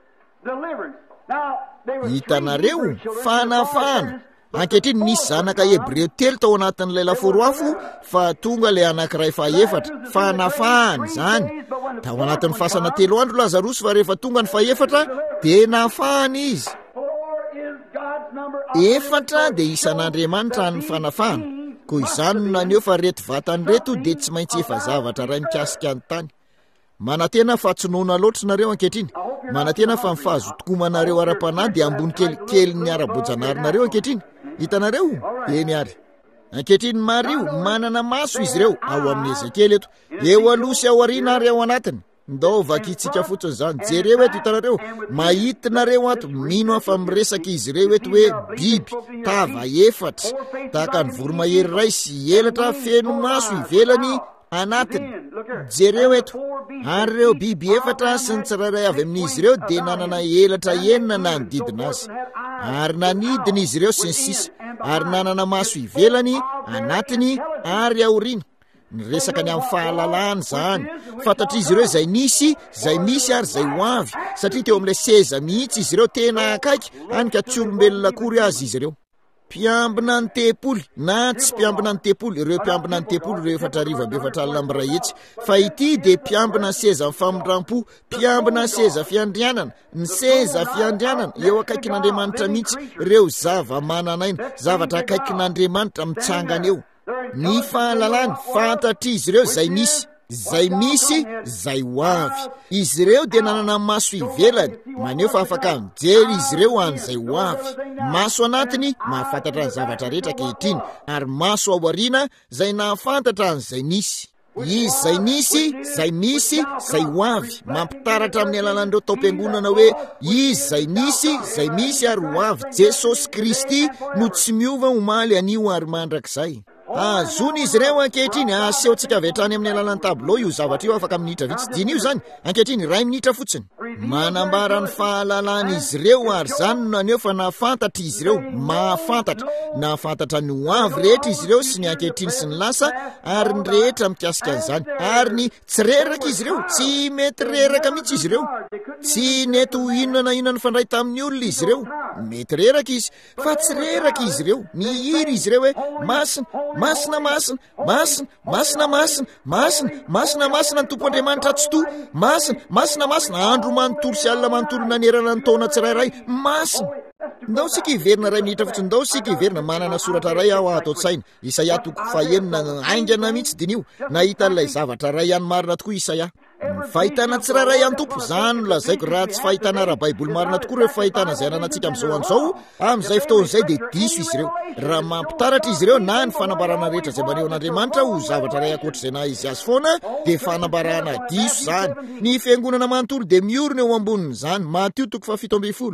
Hitanareo fanafahana. Ankehitriny nisy zanaka Hebreo telo tao anatin'ilay laforo afo fa tonga ilay anankiray fa efatra. Fanafahana zany. Tao anatin'ny fasana telo andro Lazarosy fa rehefa tonga ny fa efatra dia nafahana izy. Efatra dia isan'Andriamanitra ny fanafahana. Koa izany no naneho fa reto vatany reto dia tsy maintsy efa zavatra ray mikasika ny tany. Manantena fa tsonoana loatra nareo ankehitriny. Manantena fa mifahazotokomanareo ara-panahy dia ambony kelikely ny ara-bojanarinareo ankehitriny. Hitanareo? Eny ary. Ankehitriny mario manana maso izy ireo ao amin'ny Ezekiel eto. Eo aloha sy ao aoriana ary ao anatiny. Ndao vakitsika fotsiny zany. Jereo eto hitanareo. Mahitinareo ato mino afa miresaka izy ireo eto hoe biby tava efatra tahaka ny voromahery ray sy elatra feno maso ivelany anatiny. Jereo eto. Ary ireo biby efatra sy ny tsirairay avy amin'izy ireo dia nanana elatra enina nanodidina azy. Ary nanidina izy ireo sy ny sisa. Ary nanana maso ivelany anatiny ary aoriana. Niresaka ny amin'ny fahalalahany zany. Fantatr'izy ireo izay nisy, izay misy ary izay ho avy. Satria teo amin'ilay seza mihitsy izy ireo tena akaiky, hanika tsy olombelona akory azy izy ireo. Mpiambina ny tempoly na tsy mpiambina ny tempoly, ireo mpiambina ny tempoly ireo efatra arivo amby efatra alina amby ray hetsy. Fa ity dia mpiambina ny seza ny famondram-po, mpiambina ny seza fiandrianana, ny seza fiandrianana eo akaikin'Andriamanitra mihitsy. Ireo zava-mananaina, zavatra akaikin'Andriamanitra mitsangana eo. Ny fahalalany fantatr'izy ireo izay nisy. zay misy zay ho avy. Izy ireo dia nanana maso ivelany, maneho fa afaka mijery izy ireo an'izay ho avy. Maso anatiny mahafantatra ny zavatra rehetra ankehitriny, ary maso ao aoriana zay nahafantatra an'izay nisy. Izy zay nisy, zay misy, zay ho avy, mampitaratra amin'ny alalan'ireo taom-piangonana hoe izy zay nisy, zay misy ary ho avy. Jesosy Kristy no tsy miova omaly anio ary mandrakizay. Azony izy ireo ankehitriny asehontsika vetrany amin'ny alalan'ny tableau io zavatra io afaka minitra vitsidiny io zany ankehitriny ray minitra fotsiny. Manambara ny fahalalana izy ireo ary zany no naneho fa nahafantatra izy ireo, mahafantatra, nahafantatra ny ho avy rehetra izy ireo sy ny ankehitriny sy ny lasa ary ny rehetra mikasika an'izany. Ary ny tsy reraka izy ireo, tsy mety reraka mihitsy izy ireo, tsy nety ho inona na inona ny fandray tamin'ny olona izy ireo, mety reraka izy fa tsy reraka izy ireo. Mihiry izy ireo hoe masina, masina masina, masina, masina masina, masina, masina masina ny Tompo Andriamanitra Atsoto, masina, masina masina andro manontolo sy alina manontolo nanerana ny taona tsirairay, masina. Ndao sika hiverina ray minitra fotsiny, ndao sika hiverina manana soratra ray aho ato an-tsaina. Isaia toko fahaenina aingana mihitsy dinio, nahita an'ilay zavatra ray ihany marina tokoa Isaia. Fahitana tsirairay ihany Tompo, zany no lazaiko raha tsy fahitana raha Baiboly marina tokoa ireo fahitana izay ananantsika amin'izao an'izao, amin'izay fotoan'izay dia diso izy ireo. Raha mampitaratra izy ireo na ny fanambarana rehetra izay maneho an'Andriamanitra ho zavatra ray ankoatr'izay na izy azy foana, dia fanambarana diso zany. Ny fiangonana manontolo dia miorina eo ambonin'izany. Mateo toko fahafito ambin'ny folo.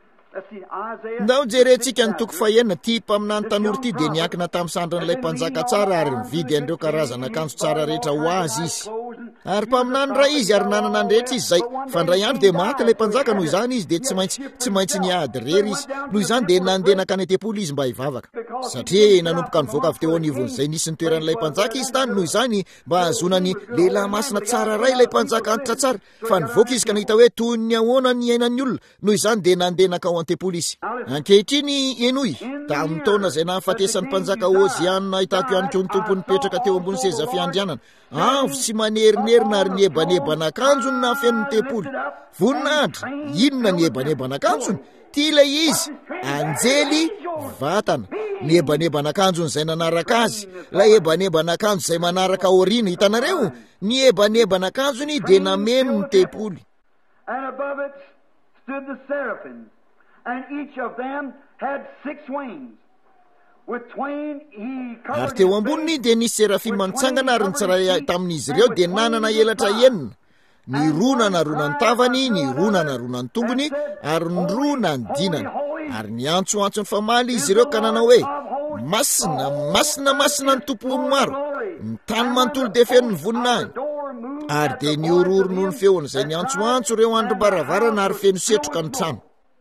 Ndao jerentsika ny toko fahaenina, ty mpaminany tanora ty dia niankina tamin'ny sandran'ilay mpanjaka tsara ary mividy an'ireo karazana akanjo tsara rehetra ho azy izy. Ary mpaminany ray izy ary nanana ny rehetra izy zay. Fandray andro dia maty ilay mpanjaka, noho izany izy dia tsy maintsy tsy maintsy niady rery izy. Noho izany dia nandeha nakany tempolo izy mba hivavaka. Satria nanomboka nivoaka avy teo anivon'izay nisy ny toeran'ilay mpanjaka izy tany, noho izany mba hazonany lehilahy masina tsara ray ilay mpanjaka antitra tsara. Fa nivoaka izy ka nahita hoe toy ny ahoana ny ainan'ny olona, noho izany dia nandeha nakao an-tempolo izy. Ankehitriny enoy tamin'ny taona izay nahafatesan'ny mpanjaka Oziana nahitako ihany koa ny tompo nipetraka teo ambony seza fiandrianana. Avo sy manerinerina ary niebanebana akanjony na fen'ny tempolo. Voninahitra, inona niebanebana akanjony? Ty ilay izy, anjely vatana. Niebanebana akanjony izay nanaraka azy, la ebanebana akanjo izay manaraka aoriana, hitanareo? Niebanebana akanjony dia nameno ny tempolo.
And above it stood the seraphims, and each of them had six wings. With twain he covered
Ary teo amboniny dia nisy serafima nitsangana ary nitsiraray tamin'izy ireo dia nanana elatra enina. Ny roa nanarona ny tavany, ny roa nanarona ny tongony, ary ny roa nandinany. Ary niantsoantso ny famaly izy ireo ka nanao hoe masina, masina, masina ny Tompo maro. Ny tany manontolo dia feno ny voninahiny. Ary dia niororono ny feon'izay niantsoantso ireo androm-baravarana ary feno setroka ny trano.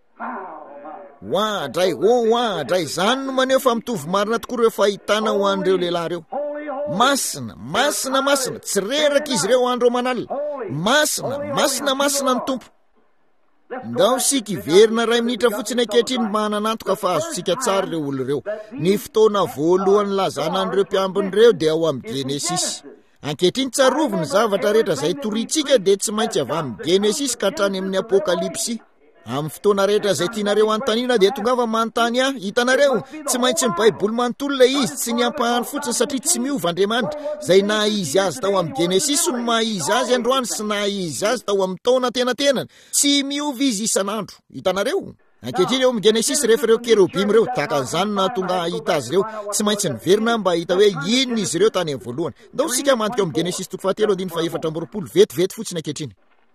Hoadray, oh hoadray, zany no maneho fa mitovy marina tokoa ireo fahitana ho an'ireo lehilahy ireo. Masina, masina, masina, tsy reraka izy ireo andro manalina. Masina, masina, masina ny Tompo. Ndao sika hiverina ray minitra fotsiny ankehitriny mananantoka fa azontsika tsara ireo olona ireo. Ny fotoana voalohany lazana an'ireo mpiambiny ireo dia ao amin'ny Genesisy. Ankehitriny tsarovo ny zavatra rehetra izay torintsika dia tsy maintsy avy amin'ny Genesisy ka hatrany amin'ny Apokalipsy. Amin'ny fotoana rehetra izay tianareo anontaniana dia tonga fa manontany ahy. Hitanareo, tsy maintsy ny Baiboly manontolo ilay izy, tsy ny ampahany fotsiny satria tsy miova Andriamanitra. Izay nahizy azy tao amin'ny Genesisy no mahizy azy androany sy nahizy azy tao amin'ny taona tenatenany. Tsy miova izy isan'andro. Hitanareo? Ankehitriny eo amin'ny Genesisy rehefa ireo kerubim ireo tahaka an'izany na tonga hita azy ireo, tsy maintsy niverina mba hita hoe inona izy ireo tany amin'ny voalohany. Ndao sika mantika eo amin'ny Genesisy toko fahatelo andiny fahaefatra amby roapolo vetivety fotsiny ankehitriny.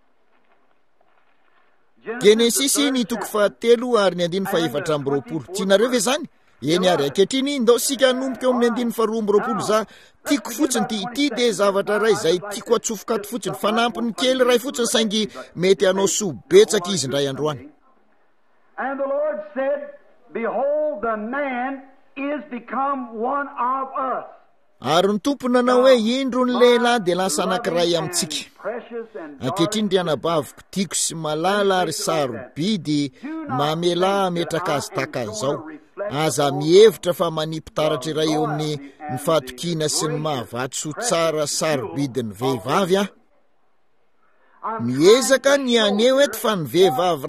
Genesisy ny toko fahatelo ary ny andiny fahaefatra amby roapolo. Tianareo ve zany? Eny ary ankehitriny ndao sika hanomboka eo amin'ny andiny faharoa amby roapolo za. Tiako fotsiny ty ity dia zavatra ray izay tiako atsofoka ato fotsiny. Fanampiny kely ray fotsiny saingy mety anao soa betsaka izy ndray androany.
And the Lord said, behold, the man is become one of us.
Ary ny Tompo nanao hoe indro ny lehilahy dia lasa anankiray amintsika. Ankehitriny ry anabaviko, tiako sy malala ary sarobidy mamela ametraka azy taka izao. Aza mihevitra fa maniptaratra iray eo amin'ny ny fahatokiana sy ny mahavatso tsara sarobidy ny vehivavy ah. Miezaka ny aneho eto fa ny vehivavy ray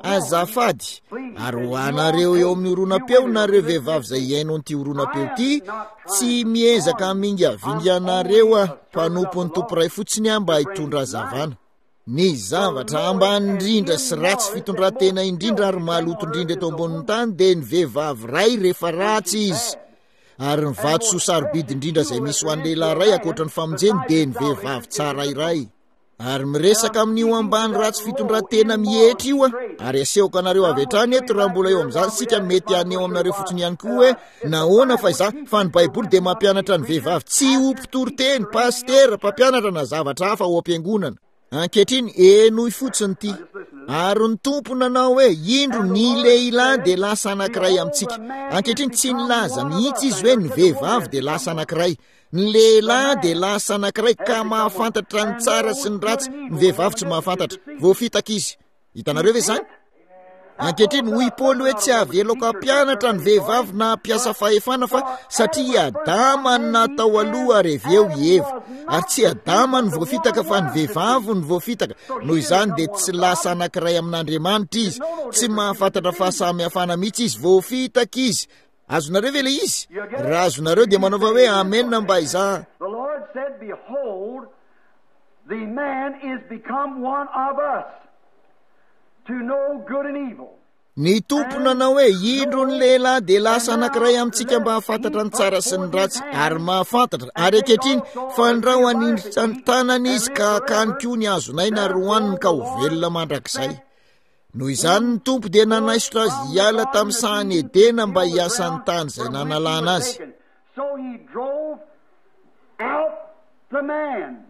azafady ary ho anareo eo amin'ny oronam-peo nareo vehivavy zay iainao n'ity oronam-peo ty tsy miezaka amingy avingy anareo a mpanompo ny tompo ray fotsiny a mba hitondra azavana. Ny zavatra ambany indrindra sy ratsy fitondratena indrindra ary maloto indrindra eto ambonin'ny tany dia ny vehivavy ray rehefa ratsy izy, ary ny vatsoa sarobidy indrindra zay misy ho an'ny lehilahy ray akoatra ny famonjeny dia ny vehivavy tsara iray. Ary miresaka amin'io ambany ratsy fitondratena mihetra io a, ary asehoka anareo avy hatrany eto raha mbola eo amin'izany sika mety aneo aminareo fotsiny ihany koa hoe nahoana fa iza fa ny baiboly dia mampianatra ny vehivavy tsy ho mpitoroteny, pastera, mpampianatra na zavatra hafa ho ampiangonana. Ankehitriny enoy fotsiny ty, ary ny tompo nanao hoe indro ny lehilahy dia lasa anankiray amintsika. Ankehitriny tsy nilaza mihitsy izy hoe ny vehivavy dia lasa anankiray, ny lehilahy dia lasa anankiray ka mahafantatra ny tsara sy ny ratsy, ny vehivavy tsy mahafantatra, voafitaka izy. Hitanareo ve zany? Ankehitriny hoy Paoly hoe tsy aveloko ampianatra ny vehivavy na piasa fahefana fa satria Adama ny natao aloha ary aveo i Eva, ary tsy Adama ny voafitaka fa ny vehivavy ny voafitaka. Noho izany dia tsy lasa anankiray amin'Andriamanitra izy, tsy mahafantatra fahasamihafana mihitsy izy, voafitaka izy. Azonareo ve le izy? Raha azonareo dia manaova hoe amen mba iza.
The Lord said, behold, the man is become one of us, to know good and evil.
Ny tompo nanao hoe indro ny lehilahy dia lasa anankiray amintsika mba hafantatra ny tsara sy ny ratsy ary mahafantatra. Ary ankehitriny fandrao hanindritra ny tanany izy ka hakany koa ny azonaina ary hoaniny ka ho velona mandrakizay. Noho izany ny tompo dia nanaisotra azy hiala tamin'ny sahany Edena mba hiasa ny tany izay nanalana azy.
So he drove out the man,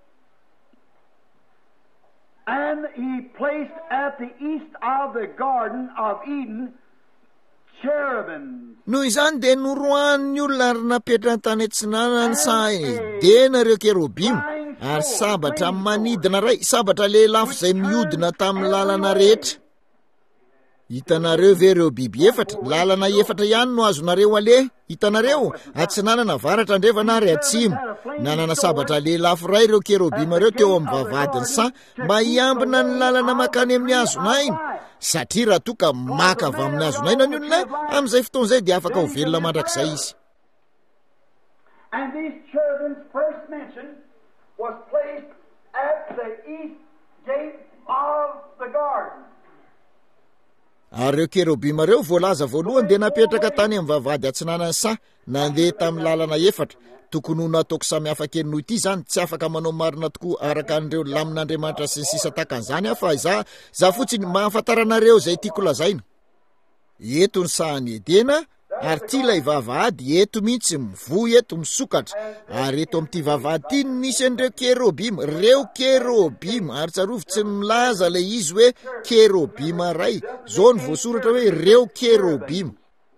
and he placed at the east of the Garden of Eden cherubim.
Noho izany dia norohan'ny olona ary napetrany tany antsinana ny sahany Edena ireo kerobimo, ary sabatra manidina ray, sabatra lehilahy izay miodina tamin'ny lalana rehetra. Hitanareo ve ireo biby efatra? Lalana efatra ihany no azonareo ale. Hitanareo atsinanana varatra andrevana ary atsimo. Nanana sabatra lehilahy ray ireo kerobima ireo teo amin'ny vavadiny sa mba hiambina ny lalana makany amin'ny hazonaina, satria raha toa ka maka avy amin'ny hazonaina ny olona amin'izay fotoan'izay dia afaka ho velona mandrakizay izy.
And these cherubim first mentioned was placed at the east gate of the garden.
Ary ireo kerobima ireo voalaza voalohany dia napetraka tany amin'ny vavahady atsinanany sa nandeha tamin'ny lalana efatra. Tokony ho nataoko samihafa kely noho ity zany, tsy afaka manao marina tokoa araka an'ireo lamin'Andriamanitra sy ny sisa takan'izany afa iza za fotsiny mahafantaranareo izay tiako lazaina. Eto ny sahany Edena, ary ty ilay vavahady eto mihitsy mivoy eto misokatra, ary eto amin'ity vavahady ty misy an'ireo kerobima, reo kerobima, ary tsarovy tsy milaza le izy hoe kerobima ray, zao ny voasoratra hoe reo kerobima.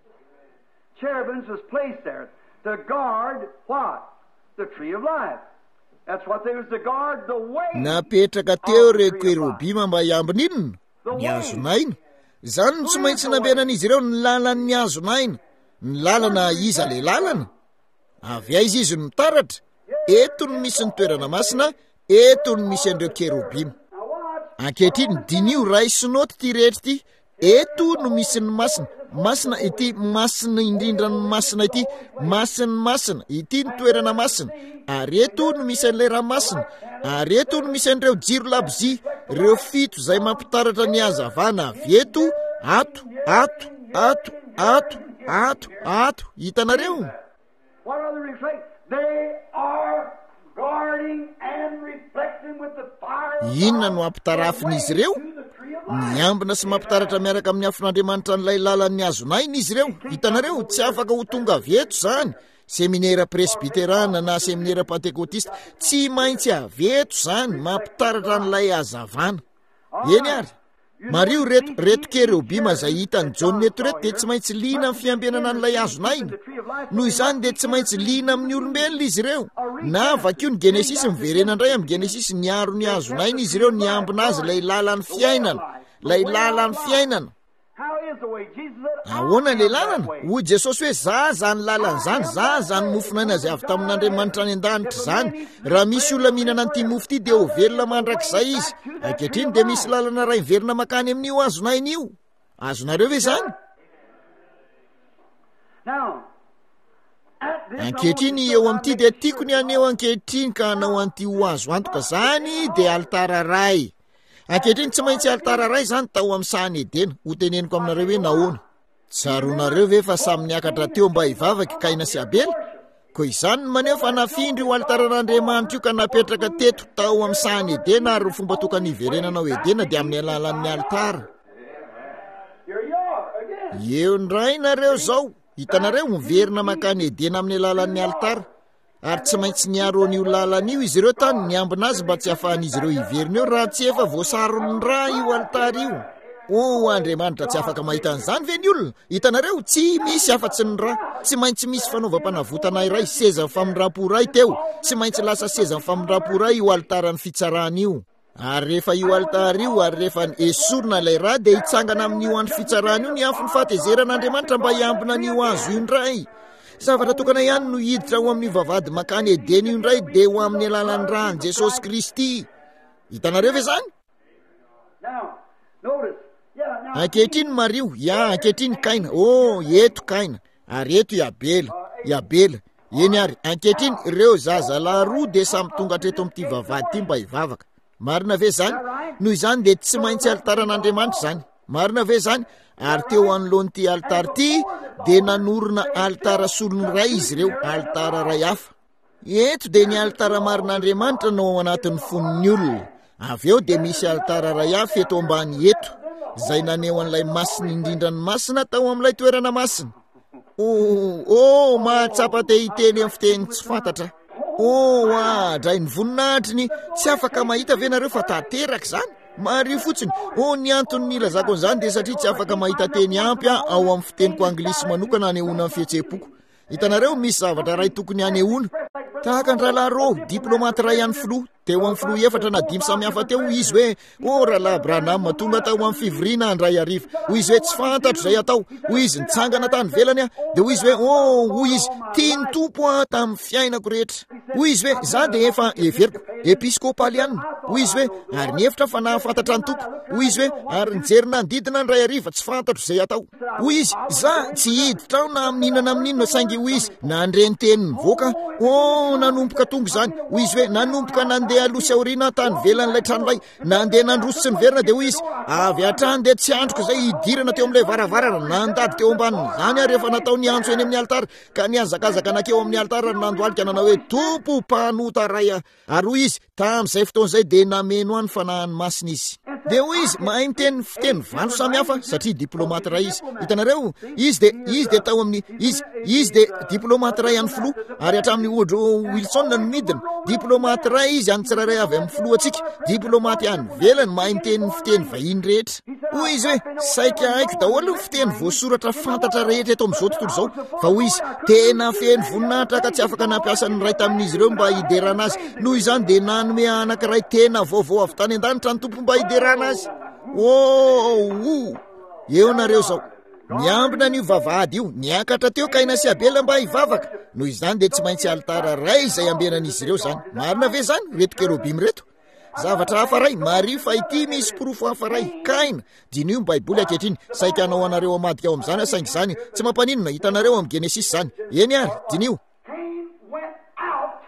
Cherubims was placed there to guard what? The tree of life. That's what they was to guard, the way.
Napetraka teo reo kerobima mba hiambina inona? Ny hazonaina. Zany tsy maintsy nambenan'izy ireo ny lalan'ny hazonaina. Ny lalana iza le lalana? Avy aiza izy no mitaratra? Eto no misy ny toerana masina, eto no misy an'ireo kerobima. Ankehitriny dinio ray sinoty ty rehetra ty, eto no misy ny masina. Masina ity, masina indrindra ny masina ity, masina masina ity ny toerana masina. Ary eto no misy an'ilay ranomasina, ary eto no misy an'ireo jiro labozy, ireo fito zay mampitaratra ny hazavana avy eto, ato, ato, ato, ato, ato, ato. Hitanareo?
What are the reflect? They are guarding and reflecting with the fire.
Inona no ampitarafin'izy ireo? Miambina sy mampitaratra miaraka amin'ny afin'Andriamanitra n'ilay lalan'ny hazonaina izy ireo. Hitanareo, tsy afaka ho tonga avy eto zany. Seminera presbiterana na seminera pentekotista, tsy maintsy avy eto zany mampitaratra n'ilay hazavana. Eny ary, Mario reto, reto kerobima zay hitan'ny John eto reto dia tsy maintsy liana amin'ny fiambenana n'ilay hazonaina. Noho izany dia tsy maintsy liana amin'ny olombelona izy ireo. Na vakio ny Genesis miverena indray amin'ny Genesis niaro ny hazonaina izy ireo, niambina azy lay lalan'ny fiainana, lay lalan'ny fiainana. ahoana le lalana hoy Jesosy hoe za zany lalana zany, za zany mofonaina zay avy tamin'Andriamanitra any an-danitra zany. Raha misy olona mihinana an'ity mofo ity dia ho velona mandrakizay izy. Ankehitriny dia misy lalana ray miverina makany amin'io azonain'io. Azonareo ve zany? Ankehitriny eo amin'ity dia tiako ny aneo ankehitriny ka hanao an'ity ho azo antoka zany dia alitara ray. Ankehitriny tsy maintsy alitara ray zany tao amin'ny sahany Edena. Ho teneniko aminareo hoe nahoana? Tsaronareo ve fa samy niakatra teo mba hivavaka Kaina sy Abela? Ko izany maneho fa nafindry ho alitaran'Andriamanitra io ka napetraka teto tao amin'ny sahany Edena ary fomba tokany hiverenanao Edena dia amin'ny alalan'ny alitara. Eo ndray nareo zao, hitanareo miverina makany Edena amin'ny alalan'ny alitara. Ary tsy maintsy niaro an'io lalan'io izy ireo tany niambina azy mba tsy hahafahan'izy ireo hiverina eo raha tsy efa voasarony ra io alitara io. O Andriamanitra tsy afaka mahita an'izany ve ny olona? Hitanareo tsy misy afa-tsy ny ra. Tsy maintsy misy fanaovam-panavotana iray, seza famindram-po iray teo. Tsy maintsy lasa seza famindram-po iray io alitaran'ny fitsarana io. Ary rehefa io alitara io ary rehefa esorina ilay ra dia hitsangana amin'io andro fitsarana io ny afo ny fahatezeran'Andriamanitra mba hiambina an'io azo io ndray. Zavatra tokana ihany no hiditra ho amin'ny vavahady makany Edena io ndray dia ho amin'ny alalan'ny rany Jesosy Kristy. Hitanareo ve zany? Ankehitriny Mario, ya ankehitriny Kaina. Oh, eto Kaina, ary eto i Abela, i Abela. Eny ary, ankehitriny ireo zazalahy roa dia samy tonga hatreto amin'ity vavahady ity mba hivavaka. Marina ve zany? Noho izany dia tsy maintsy alitaran'Andriamanitra zany. Marina ve zany? Ary teo anoloan'ity alitara ity dia nanorina alitara solony ray izy ireo, alitara ray hafa. Eto dia ny alitara marin'Andriamanitra no ao anatin'ny fon'ny olona. Avy eo dia misy alitara ray hafa eto ambany eto, izay naneo an'ilay masina indrindra ny masina tao amin'ilay toerana masina. Oh, oh, mahatsapa te hiteny amin'ny fiteny tsy fantatra. Oh, adray ny voninahitriny, tsy afaka mahita ve nareo fa tanteraka zany? Mario fotsiny. Oh, ny antony nilazako an'izany dia satria tsy afaka mahita teny ampy ao amin'ny fiteniko anglisy manokana anehoana amin'ny fihetseha-poko. Hitanareo misy zavatra ray tokony anehoana. Tahaka ny rahalahy Rô, diplomate ray any filoha, teo amin'ny filoha efatra na dimy samy hafa teo izy hoe, oh rahalahy Branham tonga tao amin'ny fivoriana andray ariva. Hoy izy hoe tsy fantatro izay atao. Hoy izy nitsangana tany velany a, dia hoy izy hoe oh, hoy izy tiany tompo a tamin'ny fiainako rehetra. Hoy izy hoe za dia efa everiko episkopaliana. Hoy izy hoe ary ny hevitra fa nahafantatra ny toko. Hoy izy hoe ary nijerina ny didina andray ariva tsy fantatro izay atao. Hoy izy za tsy hiditra ao na amin'inona amin'inona saingy hoy izy nandreny teny mivoaka. Oh, nanomboka tongo zany. Hoy izy hoe nanomboka nandeha aloha sy aoriana tany velan'ilay tranolay, nandeha nandroso sy niverina dia hoy izy avy hatrany dia tsy androko izay hidirana teo amin'ilay varavarana nandady teo ambaniny zany ary rehefa natao ny antso eny amin'ny alitara ka niazakazaka nakeo amin'ny alitara nandoalika nanao hoe tompo mpanota ray a. Ary hoy izy tamin'izay fotoan'izay dia nameno any fanahany masina izy. Dia hoy izy mahay miteny fiteny valo samy hafa satria diplomate ray izy. Hitanareo izy dia izy dia tao amin'ny izy izy dia diplomate ray any filoha ary hatramin'ny Woodrow Wilson no midina. Diplomate ray izy any tsirairay avy amin'ny filohantsika. Diplomate any velany mahay miteny fiteny vahiny rehetra. Hoy izy hoe saika haiko daholo ny fiteny voasoratra fantatra rehetra eto amin'izao tontolo izao. Fa hoy izy tena feno voninahitra ka tsy afaka nampiasa ny ray tamin'izy ireo mba hiderana azy. Noho izany dia nanome anankiray tena vaovao avy tany an-danitra ny tompo mba hiderana azy. Oh, eo nareo zao. Niambina n'io vavahady io, niakatra teo Kaina sy Abela mba hivavaka. Noho izany dia tsy maintsy alitara ray izay ambenan'izy ireo zany. Marina ve zany? Reto kerubim reto. Zavatra hafa ray, Mario fa ity misy porofo hafa ray. Kaina, dinio Baiboly ankehitriny, saika anao anareo amadika ao amin'izany saingy izany tsy mampaninona, hitanareo amin'ny Genesis zany. Eny ary, dinio.
Cain went out.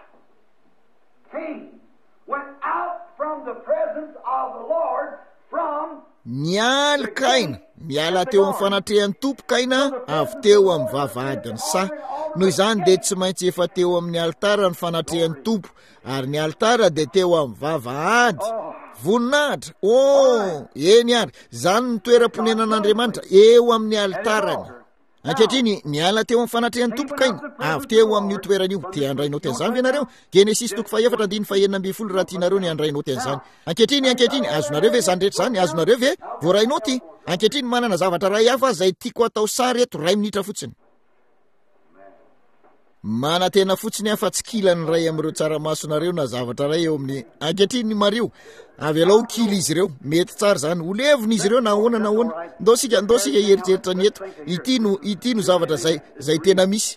Cain went out from the presence of the Lord from
nialy Kaina, miala teo amin'ny fanatrehan'ny tompo Kaina avy teo amin'ny vavahadiny sa. Noho izany dia tsy maintsy efa teo amin'ny alitara ny fanatrehan'ny tompo ary ny alitara dia teo amin'ny vavahady. Voninahitra. Oh, eny ary, zany ny toeram-ponenan'Andriamanitra eo amin'ny alitarany. Ankehitriny niala teo amin'ny fanatrehan'ny tompo Kaina avy teo amin'io toerana io. Te handrainao ten'izany ve nareo? Genesis toko fahaefatra andiny fahaenina ambin'ny folo raha tianareo ny handrainao ten'izany. Ankehitriny ankehitriny azonareo ve zany rehetra zany? Azonareo ve? Voarainao ty. Ankehitriny manana zavatra ray hafa izay tiako atao sary eto ray minitra fotsiny. mana tena fotsiny afa-tsy kilany ray amin'ireo tsaramasonareo na zavatra ray eo amin'ny ankehitriny Mario avy alao kily izy ireo mety tsara zany ho levona izy ireo na ahoana na ahoana ndao sika ndao sika eritreritra ny eto ity no ity no zavatra zay zay tena misy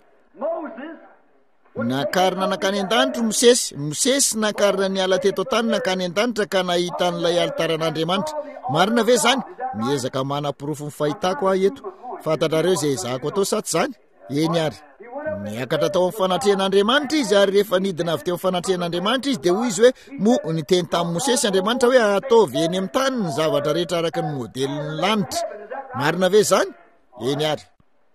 nakarina nakany an-danitra Mosesy Mosesy nakarina ny ala teto tany nakany an-danitra ka nahita an'ilay altaran'Andriamanitra marina ve zany miezaka mana-porofo ny fahitako aho eto fantatrareo zay zako atao sa tsy zany eny ary niakatra tao amin'ny fanatrehan'Andriamanitra izy ary rehefa nidina avy teo amin'ny fanatrehan'Andriamanitra izy dia hoy izy hoe mo niteny tamin'ny Mosesy Andriamanitra hoe ataovy eny amin'ny tany ny zavatra rehetra araka ny modelin'ny lanitra marina ve zany eny ary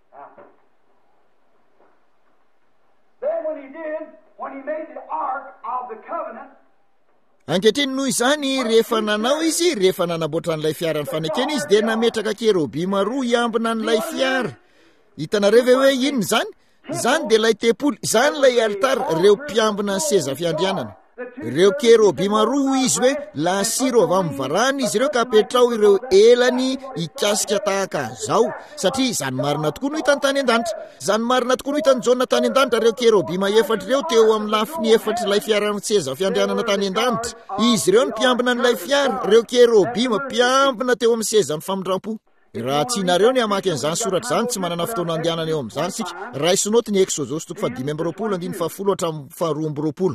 ankehitriny noho izany rehefa nanao izy rehefa nanamboatra n'ilay fiara ny fanekena izy dia nametraka kerobima roa iambina n'ilay fiara hitanareo ve hoe inona zany zany dia ilay tempoly zany ilay altara ireo mpiambina ny seza fiandrianana ireo kerobima roa izy hoe lasiro avy amin'ny varahana izy ireo ka apetrao ireo elany hikasika tahaka zao satria zany marina tokoa no hitany tany an-danitra zany marina tokoa no hitany Jaona tany an-danitra ireo kerobima efatra ireo teo amin'ny lafiny efatra ilay fiarany seza fiandrianana tany an-danitra izy ireo ny mpiambina n'ilay fiara ireo kerobima mpiambina teo amin'ny seza ny famindram-po raha tsianareo ny amaky an'izany soratra zany tsy manana fotoana andehanana eo amin'izany sika raha isonoty ny Exodus toko fa dimy amby roapolo andiny fahafolo hatramin'ny faharoa amby roapolo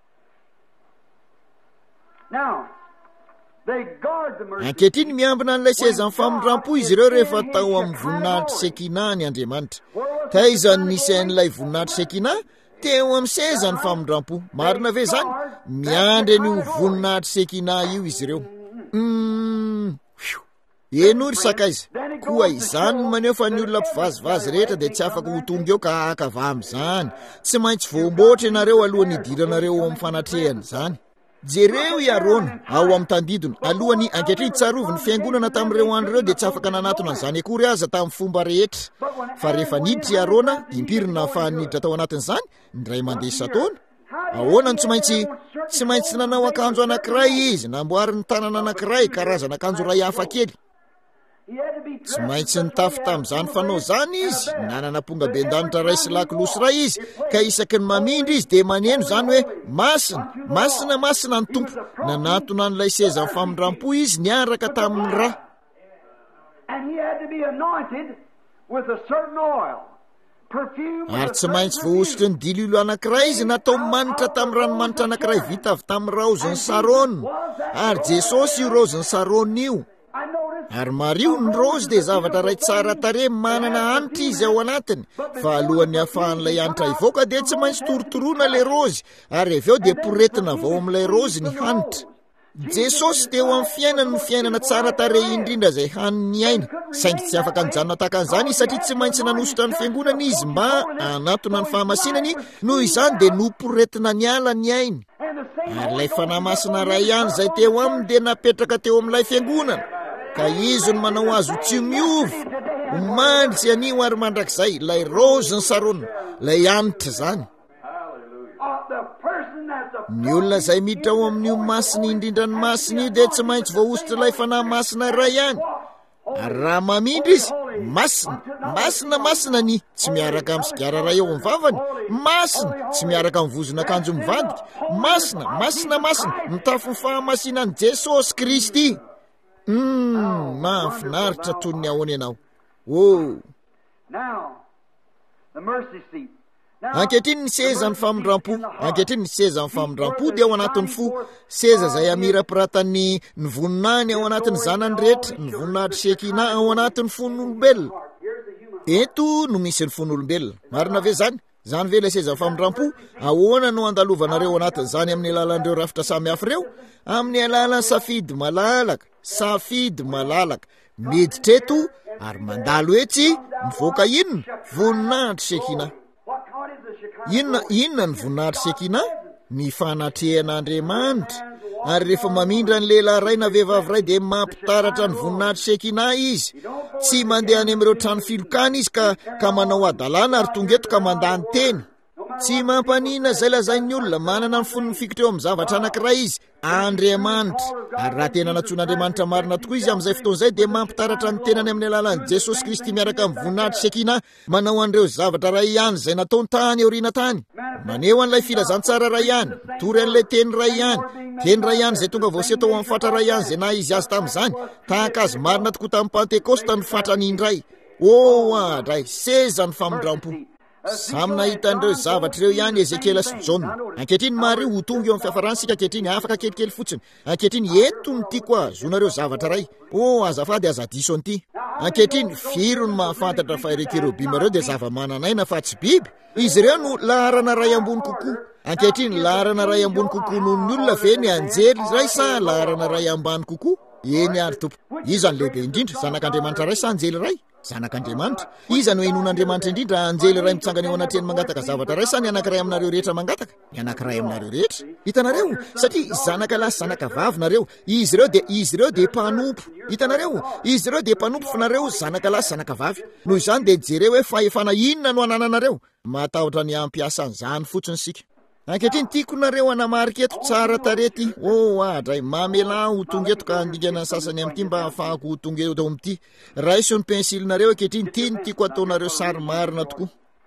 ankehitriny miambina n'ilay seza ny famindram-po izy ireo rehefa tao amin'ny voninahitra Sekina ny Andriamanitra taizany nisy an'ilay voninahitra Sekina teo amin'ny seza ny famindram-po marina ve zany miandry an'io voninahitra Sekina io izy ireo mm. enory sakaiza koa izany maneho fa ny olona mpivazivazy rehetra dia tsy afaka ho tonga eo ka akava amin'izany tsy maintsy voamboatra ianareo alohan'ny idiranareo ao amin'ny fanatrehana zany jereo i Arona ao amin'ny tandidona alohan'ny ankehitriny tsarovy ny fiangonana tamin'ireo andro ireo dia tsy afaka nanatona an'izany akory aza tamin'ny fomba rehetra fa rehefa niditra i Arona impirina fa niditra tao anatin'izany ndray mandeha isataona ahoana tsy maintsy tsy maintsy nanao akanjo anankiray izy namboary ny tanana anankiray karazana akanjo ray hafa kely tsy maintsy nitafy tamin'izany fanao zany izy nanana ponga ben-danitra ray sy lakilosy ray izy ka isaky ny mamindry izy dia maneno zany hoe masina masina masina ny tompo nanatona n'ilay seza ny famindram-po izy niaraka tamin'ny ra ary tsy maintsy voahositry ny dililo anankiray izy natao manitra tamin'ny ranomanitra anankiray vita avy tamin'ny raoziny Sarona ary Jesosy io raoziny Sarona io ary Mario ny rozy dia zavatra ray tsara tare manana hanitra izy ao anatiny fa alohan'ny hafahan'ilay hanitra ivoaka dia tsy maintsy torotoroana ilay rozy ary avy eo dia poretina avao amin'ilay rozy ny hanitra Jesosy dia eo amin'ny fiainana ny fiainana tsara tare indrindra izay haniny aina saingy tsy afaka nijanona tahaka an'izany izy satria tsy maintsy nanositra ny fiangonana izy mba anatona ny fahamasinany noho izany dia noporetina ny ala ny aina ary ilay fanahy masina ray ihany izay teo aminy dia napetraka teo amin'ilay fiangonana ka izy no manao azy ho tsy miova ho mandry sy anio ary mandrakizay ilay rozy ny Sarona ilay hanitra zany ny olona izay miditra ao amin'io masina indrindra ny masina io dia tsy maintsy voahositra ilay fanahy masina ray ihany ary raha mamindry izy masina masina masina ny tsy miaraka amin'ny sigara ray eo amin'ny vavany masina tsy miaraka amin'ny vozon'akanjo mivadika masina masina masina mitafy ny fahamasinan'i Jesosy Kristy Mm, mahafinaritra toy ny ahoana ianao oh. ankehitriny ny seza ny famindram-po ankehitriny ny seza ny famindram-po dia ao anatin'ny fo seza izay amirapiratany ny voninany ao anatin'ny zanany rehetra ny voninahitra Sekina ao anatin'ny fon'olombelona eto no misy ny fon'olombelona marina ve zany zany ve ilay seza ny famindram-po ahoana no andalovanareo anatin'izany amin'ny alalan'ireo rafitra samy hafa ireo amin'ny alalan'ny safidy malalaka safidy malalaka miditra eto ary mandalo etsy mivoaka inona voninahitra Sekina inona inona ny voninahitra Sekina ny fanatrehan'Andriamanitra ary rehefa mamindra ny lehilahy ray na vehivavy ray dia mampitaratra ny voninahitra Sekina izy tsy mandeha any amin'ireo trano filokana izy ka ka manao adalana ary tonga eto ka mandany teny tsy mampanina zay lazain'ny olona manana ny foniny fikitra eo amin'ny zavatra anankiray izy Andriamanitra ary raha tena natsoan'Andriamanitra marina tokoa izy amin'izay fotoan'izay dia mampitaratra ny tenany amin'ny alalan'i Jesosy Kristy miaraka amin'ny voninahitra sekina manao an'ireo zavatra ray ihany izay nataony tany aoriana tany maneho an'ilay filazantsara ray ihany tory an'ilay teny ray ihany teny ray ihany izay tonga voasy atao amin'ny fatra ray ihany izay na izy azy tamin'izany tahaka azy marina tokoa tamin'ny Pentekosta ny fatrany indray o adray seza ny famindrampo samy nahita an'ireo zavatra ireo ihany Ezekela sy Jona ankehitriny Maria ho tonga eo amin'ny fiafaransika ankehitriny afaka kelikely fotsiny ankehitriny eto ny tiako azonareo zavatra ray o azafady aza diso an'ity ankehitriny firy ny mahafantatra fa ireo kerubima ireo dia zava-mananaina fa tsy biby izy ireo no laharana ray ambony kokoa ankehitriny laharana ray ambony kokoa noho ny olona ve ny anjely ray sa laharana ray ambany kokoa eny ary tompo izany lehibe indrindra zanak'Andriamanitra ray sa anjely ray zanak'Andriamanitra iza no enon'Andriamanitra indrindra anjely ray mitsangana eo anatreny mangataka zavatra ray sa ny anankiray aminareo rehetra mangataka ny anankiray aminareo rehetra hitanareo satria zanaka lahy zanaka vavy nareo izy ireo dia izy ireo dia mpanompo hitanareo izy ireo dia mpanompo fa nareo zanaka lahy zanaka vavy noho izany dia jereo hoe fahefana inona no anananareo matahotra ny ampiasan'izany fotsiny sika ankehitriny tiako nareo anamarika eto tsara tarety o adray mamela ho tonga eto ka andingana ny sasany amin'ity mba ahafahako ho tonga eo tao amin'ity raiso ny pensilinareo ankehitriny tiany tiako ataonareo sary marina tokoa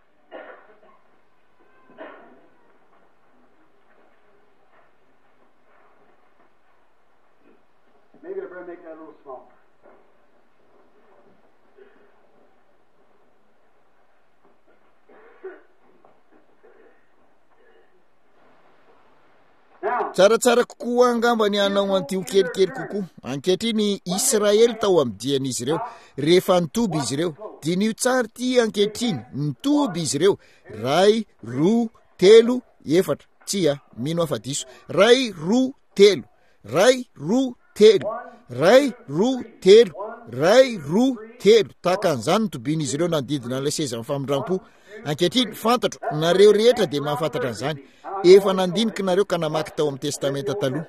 tsaratsara kokoa angamba ny anao an'ity ho kelikely kokoa ankehitriny Israely tao amin'ny dian'izy ireo rehefa nitoby izy ireo dinio tsara ty ankehitriny nitoby izy ireo ray roa telo efatra tsy a mino afadiso ray roa telo ray roa telo ray roa telo ray roa telo tahaka an'izany nitobian'izy ireo nandidina an'ilay seza amin'ny famindram-po ankehitriny fantatro nareo rehetra dia mahafantatra an'izany efa nandiniky nareo ka namaky tao amin'ny testamenta taloha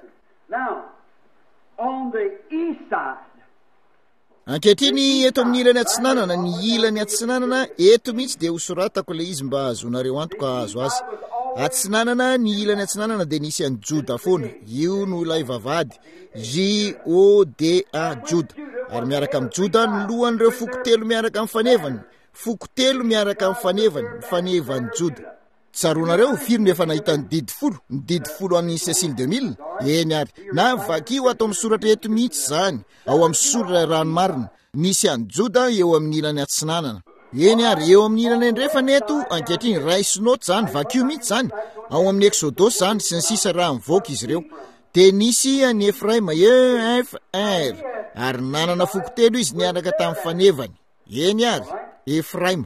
ankehitriny eto amin'ny ilany atsinanana ny ilany atsinanana eto mihitsy dia hosoratako ilay izy mba azonareo antoka azo azy atsinanana ny ilany atsinanana dia nisy an'ny Joda foana io no ilay vavady J O D A Joda ary miaraka amin'ny Joda ny lohan'ireo foko telo miaraka amin'ny fanevany foko telo miaraka amin'ny fanevany ny fanevany Joda tsaronareo firy no efa nahita ny didi folo ny didi folo an'ny Cécile de Mille eny ary na vakio atao amin'ny soratra eto mihitsy zany ao amin'ny soratra ranomarina nisy an'ny Joda eo amin'ny ilany atsinanana eny ary eo amin'ny ilany andrefana eto ankehitriny raisinoty zany vakio mihitsy zany ao amin'ny Exodosy zany sy ny sisa raha mivoaka izy ireo dia nisy an'ny Efraima E F R ary nanana foko telo izy niaraka tamin'ny fanevany eny ary Efraima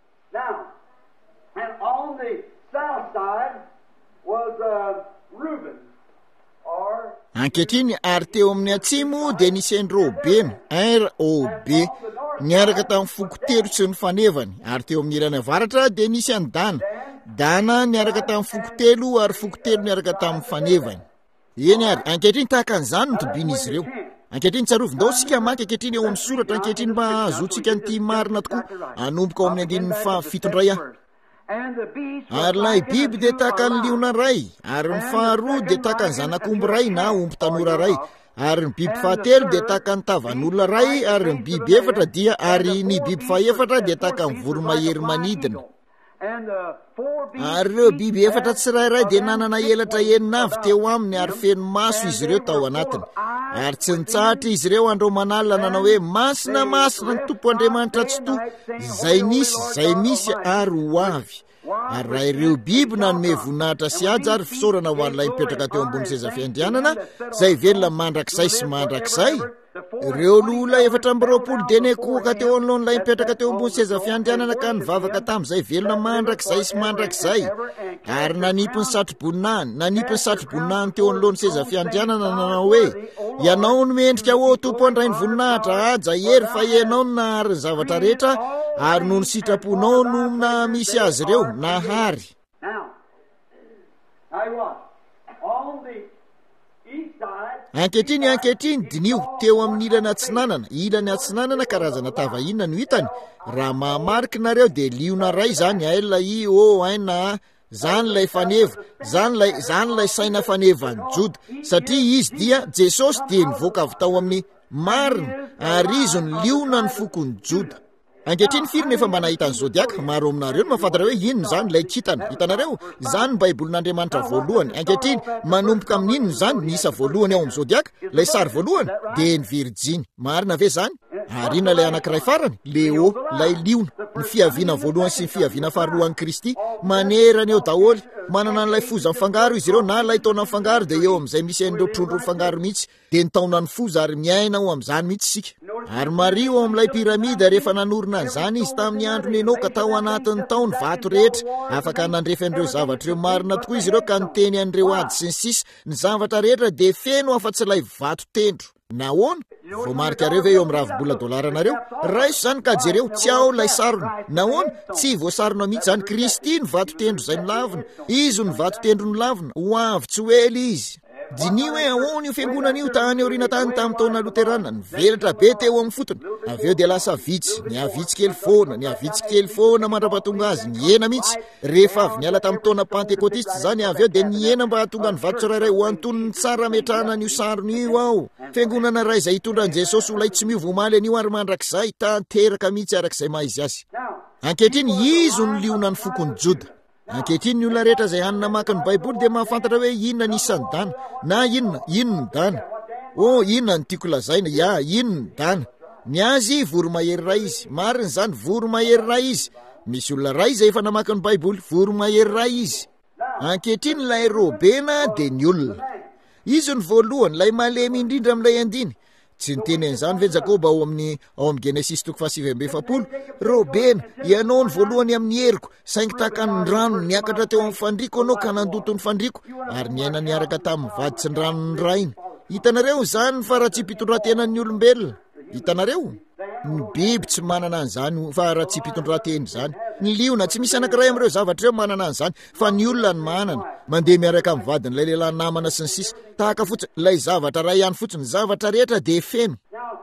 ankehitriny ary teo amin'ny atsimo dia nisy an'ny Robena R O B niaraka tamin'ny foko telo sy ny fanevany ary teo amin'ny ilany avaratra dia nisy an'ny Dana Dana niaraka tamin'ny foko telo ary foko telo niaraka tamin'ny fanevany eny ary ankehitriny tahaka an'izany nitobian'izy ireo ankehitriny tsarovindao sika maky ankehitriny eo amin'ny soratra ankehitriny mba azotsika n'ity marina tokoa anomboka ao amin'ny andininy fafitondray aho ary lay biby dia tahaka ny liona ray ary ny faharoa dia tahaka ny zanak'omby ray na omby tanora ray ary ny biby fahatelo dia tahaka ny tavan'olona ray ary ny biby efatra dia ary ny biby fahaefatra dia tahaka ny voromahery manidina ary ireo biby efatra tsirairay dia nanana elatra enina avy teo aminy ary feno maso izy ireo tao anatiny ary tsy nitsahatra izy ireo andro manalina nanao hoe masina masina ny tompo Andriamanitra tsy to zay nisy zay misy ary ho avy ary raha ireo biby nanome voninahitra sy aja ary fisaorana ho an'ilay mipetraka teo ambony seza fiandrianana zay velona mandrakizay sy mandrakizay ireo lola efatra amby roapolo dene koka teo anoloan'ilay mipetraka teo ambony seza fiandrianana ka nivavaka tamin'izay velona mandrakizay sy mandrakizay ary nanipy ny satroboninany nanipy ny satroboninany teo anoloan'ny seza fiandrianana nanao hoe ianao no mendrika ho tompo andray ny voninahitra aja hery fa ianao no nahary ny zavatra rehetra ary noho ny sitraponao no na misy azy ireo nahary ankehitriny ankehitriny dinio teo amin'ny ilany atsinanana ilany atsinanana karazana tavahinona no hitany raha mahamariky nareo dia liona ray zany aila I O N A zany lay faneva zany lay zany lay saina fanevany Joda satria izy dia Jesosy dia nivoaka avy tao amin'ny marina ary izy ny liona ny fokony Joda. Ankehitriny firy nefa mba nahita ny zodiaka maro aminareo no mahafantatra hoe inona zany lay kitana. Hitanareo zany ny baibolin'Andriamanitra voalohany. Ankehitriny manomboka amin'inona zany ny isa voalohany ao amin'ny zodiaka, lay sary voalohany dia ny Virjiny. Marina ve zany? Ary inona lay anankiray farany? Leo, lay liona, ny fiaviana voalohany sy ny fiaviana faharoan'i Kristy. Manerana eo daholo, manana n'ilay foza mifangaro izy ireo na lay taona mifangaro dia eo amin'izay misy an'ireo trondro mifangaro mihitsy dia ny taona ny foza ary miaina ao amin'izany mihitsy sika. Ary Maria ao amin'ilay piramida rehefa nanorina an'izany izy tamin'ny andro Enoka tao anatin'ny taony vato rehetra afaka nandrefa an'ireo zavatra ireo marina tokoa izy ireo ka niteny an'ireo ady sy ny sisa ny zavatra rehetra dia feno afa-tsy ilay vato tendro. Nahoana? Voamarika ve eo amin'ny ravim-bola dolaranareo? Raiso zany ka jereo tsy ao lay sarony. Nahoana? Tsy voasarona mihitsy zany. Kristy ny vato tendro izay milavina. Izy ny vato tendro milavina. Ho avy tsy hoely izy. Dini hoe ahoana io fiangonana io tany aoriana tany tamin'ny taona Luterana nivelatra be teo amin'ny fotony. Avy eo dia lasa vitsy, ny avitsy kely foana, ny avitsy kely foana mandrapahatonga azy niena mihitsy. Rehefa avy niala tamin'ny taona Pentekotista zany avy eo dia niena mba hahatonga ny vato tsirairay ho antonony tsara metrahana an'io sarony io ao. Fiangonana iray izay hitondran Jesosy olay tsy miova omaly an'io ary mandrakizay tanteraka mihitsy arak'izay maha-izy azy. Ankehitriny izy ny liona ny fokony Joda. Ankehitriny ny olona rehetra izay hanina maka ny Baiboly dia mahafantatra hoe inona ny isan'ny dana na inona inona ny dana. Oh, inona ny tiako lazaina? Ya, inona ny dana? Ny azy voro-mahery ray izy. Marina zany voro-mahery ray izy. Misy olona ray izay efa namaka ny Baiboly, voro-mahery ray izy. Ankehitriny lay robena dia ny olona. Izy ny voalohany, lay malemy indrindra amin'ilay andiny. Tsy niteny an'izany ve Jakoba ao amin'ny ao amin'ny Genesis toko fahasivy amby efapolo? Robena, ianao ny voalohany amin'ny heriko, saingy tahaka ny rano niakatra teo amin'ny fandriko anao ka nandoto ny fandriko, ary niaina niaraka tamin'ny vady sy ny rano ny rainy. Hitanareo zany fa raha tsy mpitondran-tenan'ny olombelona. Hitanareo? Ny biby tsy manana an'izany fa raha tsy mpitondran-teny zany. Ny liona tsy misy anankiray amin'ireo zavatra ireo manana an'izany, fa ny olona ny manana. Mandeha miaraka amin'ny vadiny ilay lehilahy namana sy ny sisa. Tahaka fotsiny ilay zavatra ray ihany fotsiny, zavatra rehetra dia feno.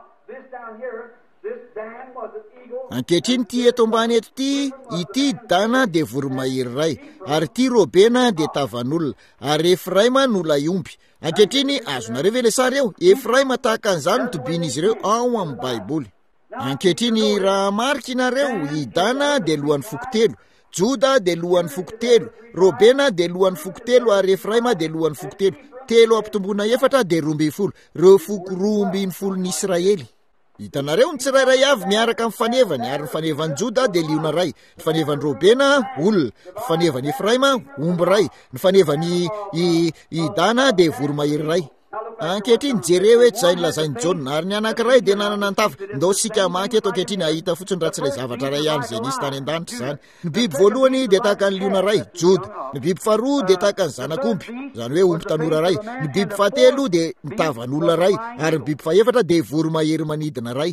Ankehitriny ity eto ambany eto ity, ity dana dia voro-mahery ray, ary ity robena dia tavan'olona, ary Efraima no lay omby. Ankehitriny azonareo ve le sary eo? Efraima tahaka an'izany no tobin'izy ireo ao amin'ny Baiboly. Ankehitriny raha marika ianareo, i dana dia lohan'ny foko telo, Joda dia lohan'ny foko telo, Robena dia lohan'ny foko telo, ary Efraima dia lohan'ny foko telo. Telo ampitomboina efatra dia roa ambin'ny folo, reo foko roa ambin'ny folon'ny Israely. Hitanareo ny tsirairay avy miaraka amin'ny fanevany, ary ny fanevany Joda dia liona ray, ny fanevany Robena olona, ny fanevany Efraima omby ray, ny fanevany i, i dana dia voro-mahery ray. Ankehitriny jereo eto izay nilazainy Jaona, ary ny anankiray dia nanana antava. Ndao sika maky eto ankehitriny ahita fotsiny raha tsy ilay zavatra ray ihany izay nisy tany an-danitra zany. Ny biby voalohany dia tahaka ny liona ray, Joda. Ny biby faharoa dia tahaka ny zanak'omby, izany hoe omby tanora ray. Ny biby fahatelo dia ny tavan'olona ray, ary ny biby fahaefatra dia voro-mahery manidina ray.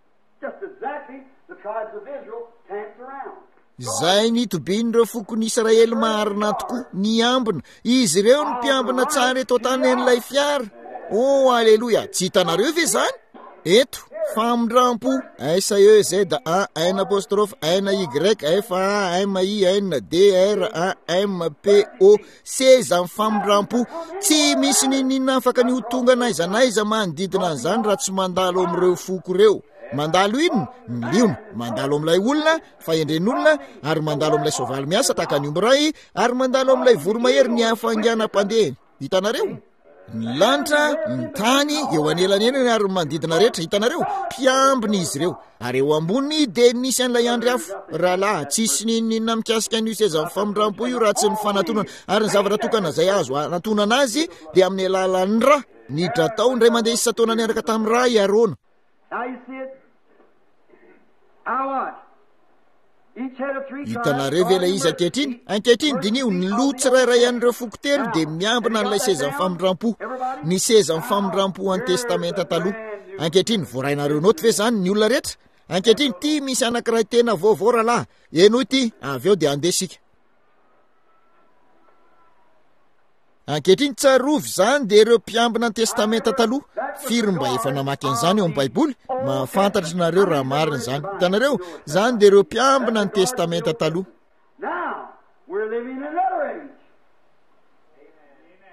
Zay ny tobin'ireo fokony Israely marina tokoa, ny ambina. Izy ireo ny mpiambina tsara eto tany an'ilay fiara. Oh, aleloia! Tsy hitanareo ve zany? Eto, famindrampo, S E Z A N apostrophe N Y F A M I N D R A M P O C zany famindrampo. Tsy misy ninina afaka ny ho tonga naiza naiza manodidina an'izany raha tsy mandalo amin'ireo foko ireo. Mandalo ino? Ny liona. Mandalo amin'ilay olona, fahendren'olona, ary mandalo amin'ilay soavaly miasa tahaka ny omby ray, ary mandalo amin'ilay voro-mahery ny hafainganam-pandeha. Hitanareo? Ny lanitra, ny tany, eo anelanelany ary manodidina rehetra. Hitanareo? Mpiambina izy ireo. Ary eo ambony dia nisy an'ilay andry afo. Rahalahy, tsisy ninina mikasika an'io seza ny famindrampo io raha tsy ny fanatonana. Ary ny zavatra tokana izay azo anatonana azy dia amin'ny alalan'ny ra. Niditra tao ndray mandeha isa-taona niaraka tamin'ny ra iarona. Hitanareo ve ilay izy ankehitriny? Ankehitriny dinio ny loha tsirairay an'ireo foko telo dia miambina n'ilay seza ny famindrampo. Ny seza ny famindrampo any testamenta taloha. Ankehitriny voarainareo noty ve zany ny olona rehetra? Ankehitriny ity misy anankiray tena vaovao rahalahy. Eno ity, avy eo dia andeha sika. Ankehitriny tsarovy zany dia ireo mpiambina ny testamenta taloha. Firy mba efa namaky an'izany eo amin'ny Baiboly? Mahafantatra nareo raha marina zany. Hitanareo? Zany dia ireo mpiambina ny testamenta taloha.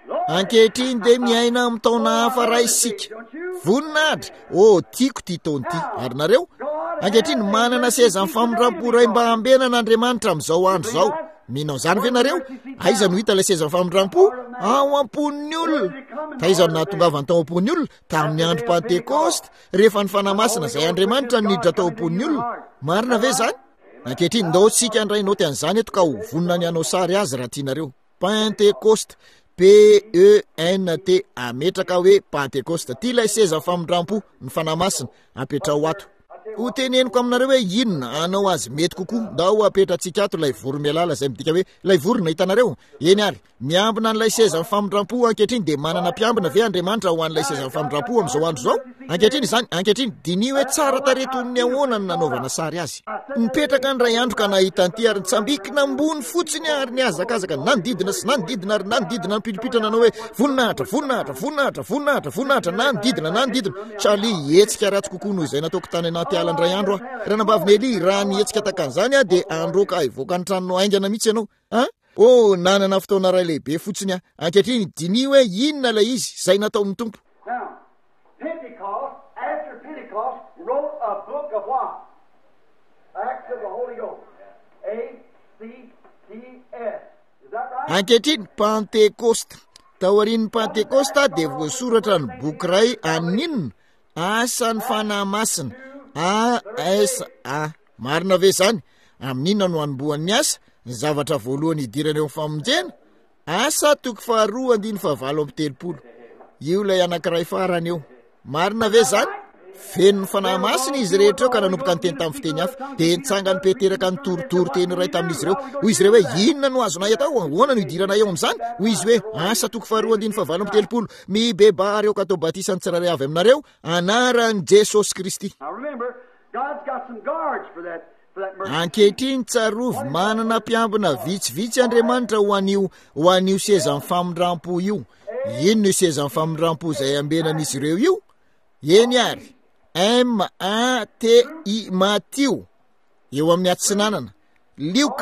ankehitriny dia miaina amin'ny taona hafa ra isika voninahitra ô tiako ty taony ty ary nareo ankehitriny manana seza ny famindram-po ray mba ambenan'Andriamanitra amin'izao andro zao minao zany ve nareo aiza no hita ilay seza ny famindram-po ao am-pon'ny olona taizany nahatongavany tao am-pon'ny olona tamin'ny andro Pentekosta rehefa ny fanamasina izay Andriamanitra niditra tao am-pon'ny olona marina ve zany ankehitriny ndao tsika andrainao ty an'izany eto ka ho vonina ny anao sary azy raha tianareo Pentekosta P E N T ametraka hoe Pentekosta ty ilay seza famindram-po ny fanamasina apetrao ato ho teneniko aminareo hoe inona anao azy mety kokoa nda ho apetratsika ato ilay voro mialala izay midika hoe ilay vorona hitanareo eny ary miambina n'ilay seza ny famindram-po ankehitriny dia manana mpiambina ve Andriamanitra ho an'ilay seza ny famindram-po amin'izao andro zao ankehitriny izany ankehitriny dini hoe tsara tareton'ny ahoana ny nanaovana sary azy nipetraka ny ray andro ka nahitanty ary nitsambikina ambony fotsiny ary ny azakazaka nanodidina sy nanodidina ary nanodidina ny pilipitra nanao hoe voninahitra voninahitra voninahitra voninahitra voninahitra nanodidina nanodidina saly hetsika ratsy kokoa noho izay nataoko tany anaty ala ndray andro a raha nambaviny Eli raha nihetsika takan'izany a dia androka hivoaka ny tranonao aingana mihitsy ianao a ô nanana fotoana ray lehibe fotsiny a ankehitriny dini hoe inona ilay izy izay natao ny tompo
Pentecost, after Pentecost, wrote a book of what? Acts of the Holy Ghost. A C T S. Is that right?
ankehitriny Pentekosta taorian'ny Pentekosta dia voasoratra ny boky ray aninona asan'ny fanahy masina A S A marina ve zany amin'inona no anombohan'ny asa ny zavatra voalohany hidirana eo famonjena asa toko faharoa andiny fahavalo amby telopolo io ilay anankiray farany eo marina ve zany feno ny fanahy masina izy rehetra eo ka nanomboka ny teny tamin'ny fiteny hafa dia nitsangany peteraka ny torotoro teny ray tamin'izy ireo hoy izy ireo hoe inona no azonay atao ahoana no hidirana eo amin'izany hoy izy hoe asa toko faharoa andiny fahavalo amby telopolo mibeba reo ka atao batisa ny tsiraray avy aminareo anaran'i Jesosy Kristy
Now remember, God's got some guards for that, for that mercy.
ankehitriny tsarovy manana mpiambina vitsivitsy Andriamanitra ho an'io ho an'io seza ny famindram-po io ino no seza ny famindram-po izay ambenan'izy ireo io eny ary M A T I Matio eo amin'ny atsinanana Lioka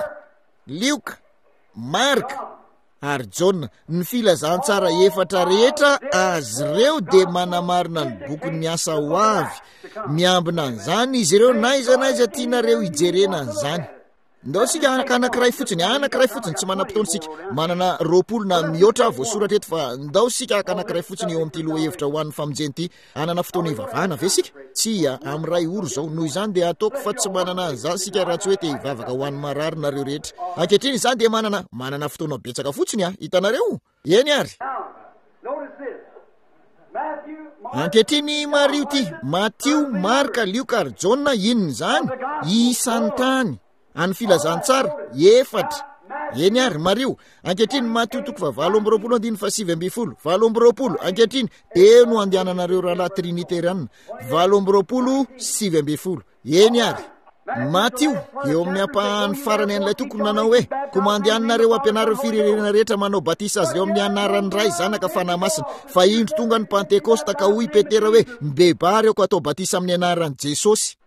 Lioka Marka ary Jona ny filazantsara efatra rehetra azy ireo dia manamarina ny bokon'ny asa ho avy miambina an'izany izy ireo na iza na iza tianareo hijerena an'izany ndao sika anankiray fotsiny anankiray fotsiny tsy manam-potoana sika manana roapolo na mihoatra voasoratra eto fa ndao sika anankiray fotsiny eo amin'ity loha hevitra ho an'ny famonjeny ity anana fotoana hivavahana ve sika tsy amin'ny ray oro zao noho izany dia ataoko fa tsy manana an'izany sika raha tsy hoe te hivavaka ho an'ny marary nareo rehetra ankehitriny izany dia manana manana fotoana betsaka fotsiny a hitanareo eny ary
Now, notice this. Matthew, Mark,
ankehitriny Mario ty Matio Marka Lioka ary Jona inona izany isan'ny tany any filazantsara efatra eny ary Mario ankehitriny Matio toko fa valo amby roapolo andiny fa sivy amby folo valo amby roapolo ankehitriny eo no andehananareo rahalahy trinitériana valo amby roapolo sivy amby folo eny ary Matio eo amin'ny ampahany farany an'ilay tokony nanao hoe komandianinareo ampianareo firenena rehetra manao batisa azy ireo amin'ny anaran'ny ray zanaka fanahy masina fa indro tonga ny Pentekosta ka hoy Petera hoe mibeba reo ko atao batisa amin'ny anaran'i Jesosy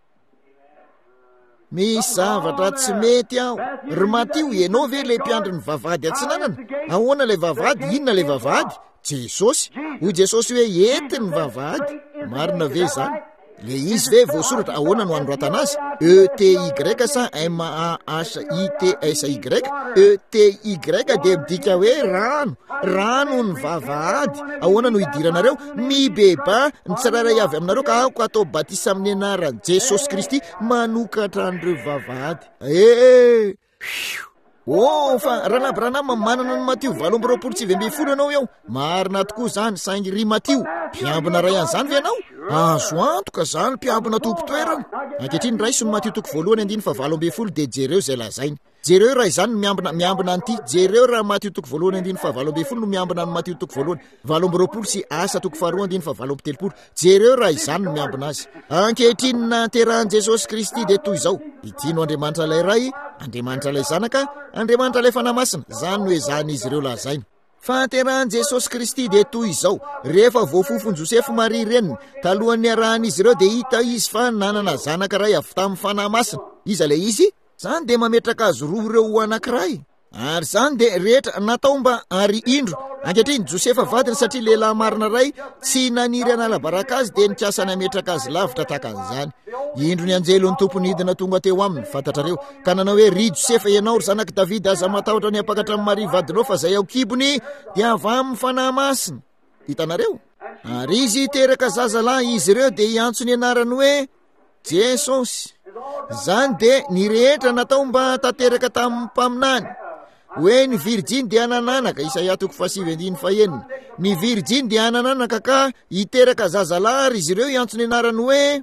misy zavatra tsy mety aho ry Matio ianao ve le mpiandry ny vavahady atsinanana ahoana lay vavahady inona lay vavahady Jesosy hoy Jesosy hoe ety ny vavahady marina ve zany le izy ve voasoratra ahoana no anoratana azy E T Y sa M A H I T S Y E T Y dia midika hoe rano rano ny vavahady ahoana no hidiranareo mibeba ny tsiraray avy aminareo ka aoko atao batisa amin'ny anaran'i Jesosy Kristy manokatra an'ireo vavahady e ô fa ranabranama manana ny Matio valo amby roapolo sivy amby folo ianao eo marina tokoa zany saingy ry Matio mpiambina ray an'izany ve ianao azo antoka zany mpiambina tompo-toerana ankehitriny ray sony Matio toko voalohany andiny fa valo amby folo dia jereo izay lazainy jereo raha izany no miambina miambina an'ity jereo raha Matio toko voalohany andiny fa valo amby folo no miambina ny Matio toko voalohany valo amby roapolo sy asa toko faharoa andiny fa valo amby telopolo jereo raha izany no miambina azy ankehitriny nahaterahan'i Jesosy Kristy dia toy izao ity no Andriamanitra ilay ray Andriamanitra ilay zanaka Andriamanitra ilay fanahy masina zany hoe zany izy ireo lazainy fahaterahan'i Jesosy Kristy dia toy izao rehefa voafofony Josefy Maria reniny talohan'ny arahan'izy ireo dia hita izy fa nanana zanaka ray avy tamin'ny fanahy masina iza ilay izy zany dia mametraka azy roa ireo ho anankiray ary zany de rehetra natao mba ary indro ankehitriny Josefa vadiny satria lehilahy marina ray tsy naniry analabaraka azy de nikasany ametraka azy lavitra tahaka an'izany. Indro ny anjelo ny tompony hidina tonga teo aminy fantatrareo ka nanao hoe ry Josefa ianao ry zanaky Davida aza matahotra ny apakatra amin'ny Maria vadinao fa zay ao kibony dia avy amin'ny fanahy masina. Hitanareo? Ary izy teraka zazalahy izy ireo de iantso ny anarany hoe Jesosy. Zany de ny rehetra natao mba tateraka tamin'ny mpaminany hoe ny virjiny dia anananaka Isaia toko fahasivy andiny fahaenina. Ny virjiny dia anananaka ka hiteraka zazalahy ary izy ireo iantso ny anarany hoe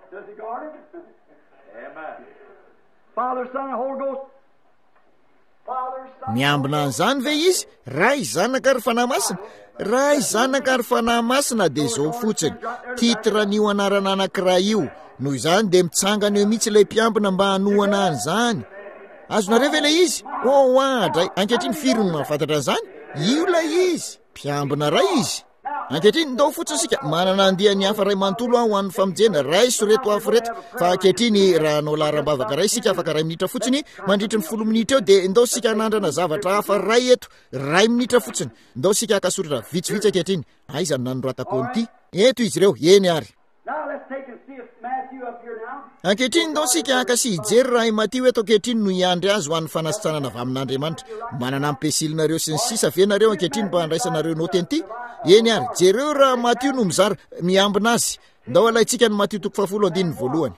miambina an'izany ve izy? Ray zanaka ary fanahy masina? Ray zanaka ary fanahy masina de zao fotsiny titra n'io anarana anankiray io. Noho izany de mitsangana eo mihitsy ilay mpiambina mba hanoana an'izany. Azonareo ve lay izy? Oh adray, ankehitriny firy no mahafantatra an'izany? Io lay izy, mpiambina ray izy. Ankehitriny ndao fotsiny sika manana andiany hafa ray manontolo ho an'ny famonjena ray soreto hafa reto fa ankehitriny raha anao laharam-bavaka ray sika afaka ray minitra fotsiny mandritra ny folo minitra eo de ndao sika hanandrana zavatra hafa ray eto ray minitra fotsiny ndao sika akasoratra vitsivitsy ankehitriny. Aiza no nanoratako an'ity? Eto izy ireo eny ary. Ankehitriny ndao sika akasy hijery raha i Matthieu eto ankehitriny no iandry azy ho an'ny fanasitranana avy amin'Andriamanitra. Manana ampesilinareo sy ny sisa venareo ankehitriny mba handraisanareo noty an'ity. Eny ary, jereo raha Matthieu no mizara miambina azy. Ndao alaitsika ny Matthieu toko fahafolo andiny voalohany.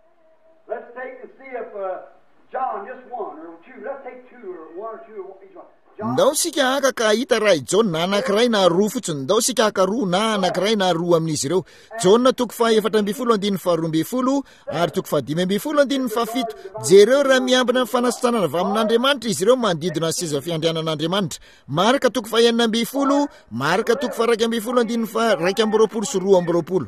Ndao sika aka ka hita raha John na anankiray na roa fotsiny. Ndao sika aka roa na anankiray na roa amin'izy ireo. John toko faha efatra ambin'ny folo andiny faharoa ambin'ny folo ary toko faha dimy ambin'ny folo andiny fahafito. Jereo raha miambina ny fanasitranana avy amin'Andriamanitra izy ireo manodidina ny seza fiandrianan'Andriamanitra. Marka toko faha enina ambin'ny folo, Marka toko faha raika ambin'ny folo andiny faha raika amby roapolo sy roa amby roapolo.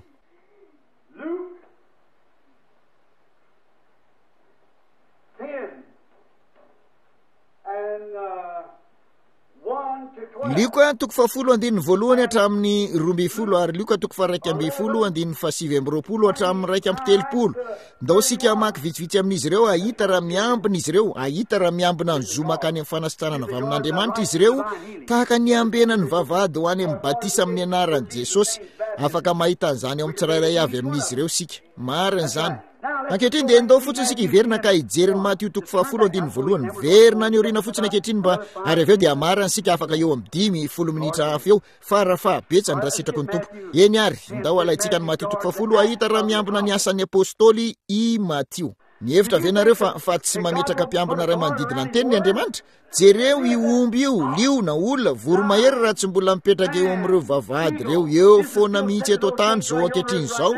Luka toko fahafolo andiny voalohany hatramin'ny roa ambin'ny folo ary Luka toko faha raika ambin'ny folo andiny fahasivy amby roapolo hatramin'ny raika amby telopolo. Ndao sika maky vitsivitsy amin'izy ireo ahita raha miambina izy ireo, ahita raha miambina ny zo makany amin'ny fanasitranana avy amin'Andriamanitra izy ireo tahaka ny ambena ny vavahady ho any amin'ny batisa amin'ny anaran'i Jesosy. Afaka mahita an'izany ao amin'ny tsirairay avy amin'izy ireo sika. Marina zany. Ankehitriny de ndao fotsiny sika hiverina ka hijery ny Matthieu toko fahafolo andiny voalohany. Verina ny oriana fotsiny ankehitriny mba ary avy eo de amarana sika afaka eo amin'ny dimy folo minitra hafa eo fara fahabetsany raha sitrako ny tompo. Eny ary, ndao alaitsika ny Matthieu toko fahafolo ahita raha miambina ny asan'ny apôstôly i Matthieu. Mihevitra venareo fa fa tsy mametraka mpiambina ray manodidina ny teniny Andriamanitra. Jereo io omby io, liona, olona, voromahery raha tsy mbola mipetraka eo amin'ireo vavahady reo eo foana mihitsy eto tany zao ankehitriny zao.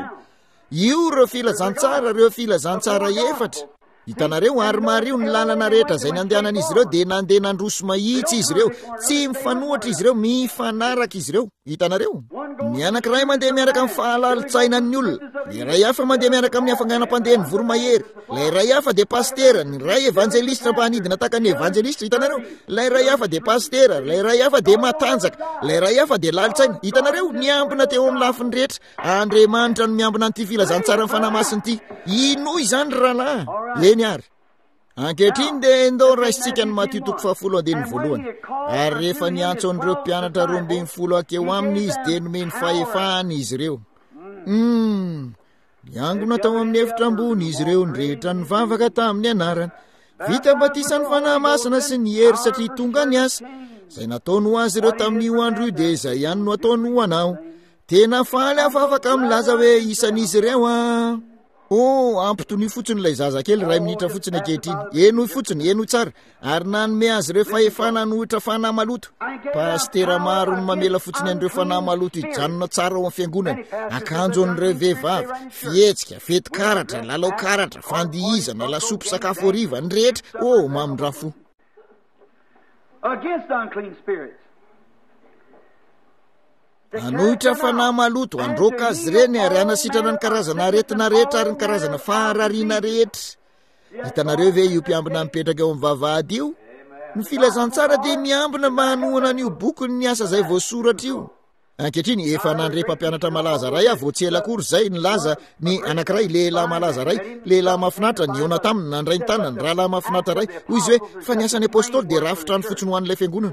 Io reo filazantsara, reo filazantsara efatra. Hitanareo ary Mario ny lalana rehetra zay nandehanan'izy ireo de nandeha nandroso mahitsy izy ireo, tsy mifanohatra izy ireo, mifanaraka izy ireo. Hitanareo? Ny anankiray mandeha miaraka amin'ny fahalalintsainan'ny olona, ny ray hafa mandeha miaraka amin'ny hafanganam-pandehan'ny voromahery, lay ray hafa de pastera, ny ray evangelista mba hanidina tahaka ny evangelista. Hitanareo? Lay ray hafa de pastera, lay ray hafa de matanjaka, lay ray hafa de lalitsaina. Hitanareo? Miambina teo amin'ny lafiny rehetra. Andriamanitra no miambina an'ity filazantsara ny fanahy masina ity. Ino izany rahalahy? Eny ary. Ankehitriny de ndao raisitsika ny Matthieu toko fahafolo andiny voalohany. Ary rehefa niantso an'ireo mpianatra roa ambin'ny folo akeo aminy izy de nomeny fahefahany izy ireo. Mm. Niangona tao amin'ny efitra ambony izy ireo nrehetra nivavaka tamin'ny anarany. Vita batisa ny fanahy masina sy ny hery satria tonga ny asa. Zay nataony ho azy ireo tamin'io andro io de izay ihany no ataony ho anao. Tena faly afa afaka milaza hoe isan'izy ireo a. Oh, ampitony fotsiny ilay zazakely ray minitra fotsiny ankehitriny. Eno fotsiny, eno tsara. Ary nanome azy ireo fahefana nohitra fanahy maloto. Pastera maro no mamela fotsiny an'ireo fanahy maloto hijanona tsara ao amin'ny fiangonany. Akanjo an'ireo vehivavy, fihetsika, fety karatra, lalao karatra, fandihizana, lasopy sakafo hariva, ny rehetra. Oh, mamindra-fo.
Against unclean spirits.
Anohitra fanahy maloto, androka azy ireny ary anasitrana ny karazana aretina rehetra ary ny karazana faharariana rehetra. Hitanareo ve io mpiambina mipetraka eo amin'ny vavahady io? Ny filazantsara de miambina mba hanohana an'io boky ny asa zay voasoratra io. ankehitriny efa nandre mpampianatra malaza ray a voatsela akory zay nilaza ny anankiray lehilahy malaza ray lehilahy mahafinatra ny ona taminy nandray ny tanany rahalahy mahafinatra ray hoy izy hoe fa niasan'ny apôstôly dia rafitrany fotsiny ho an'ilay fiangonana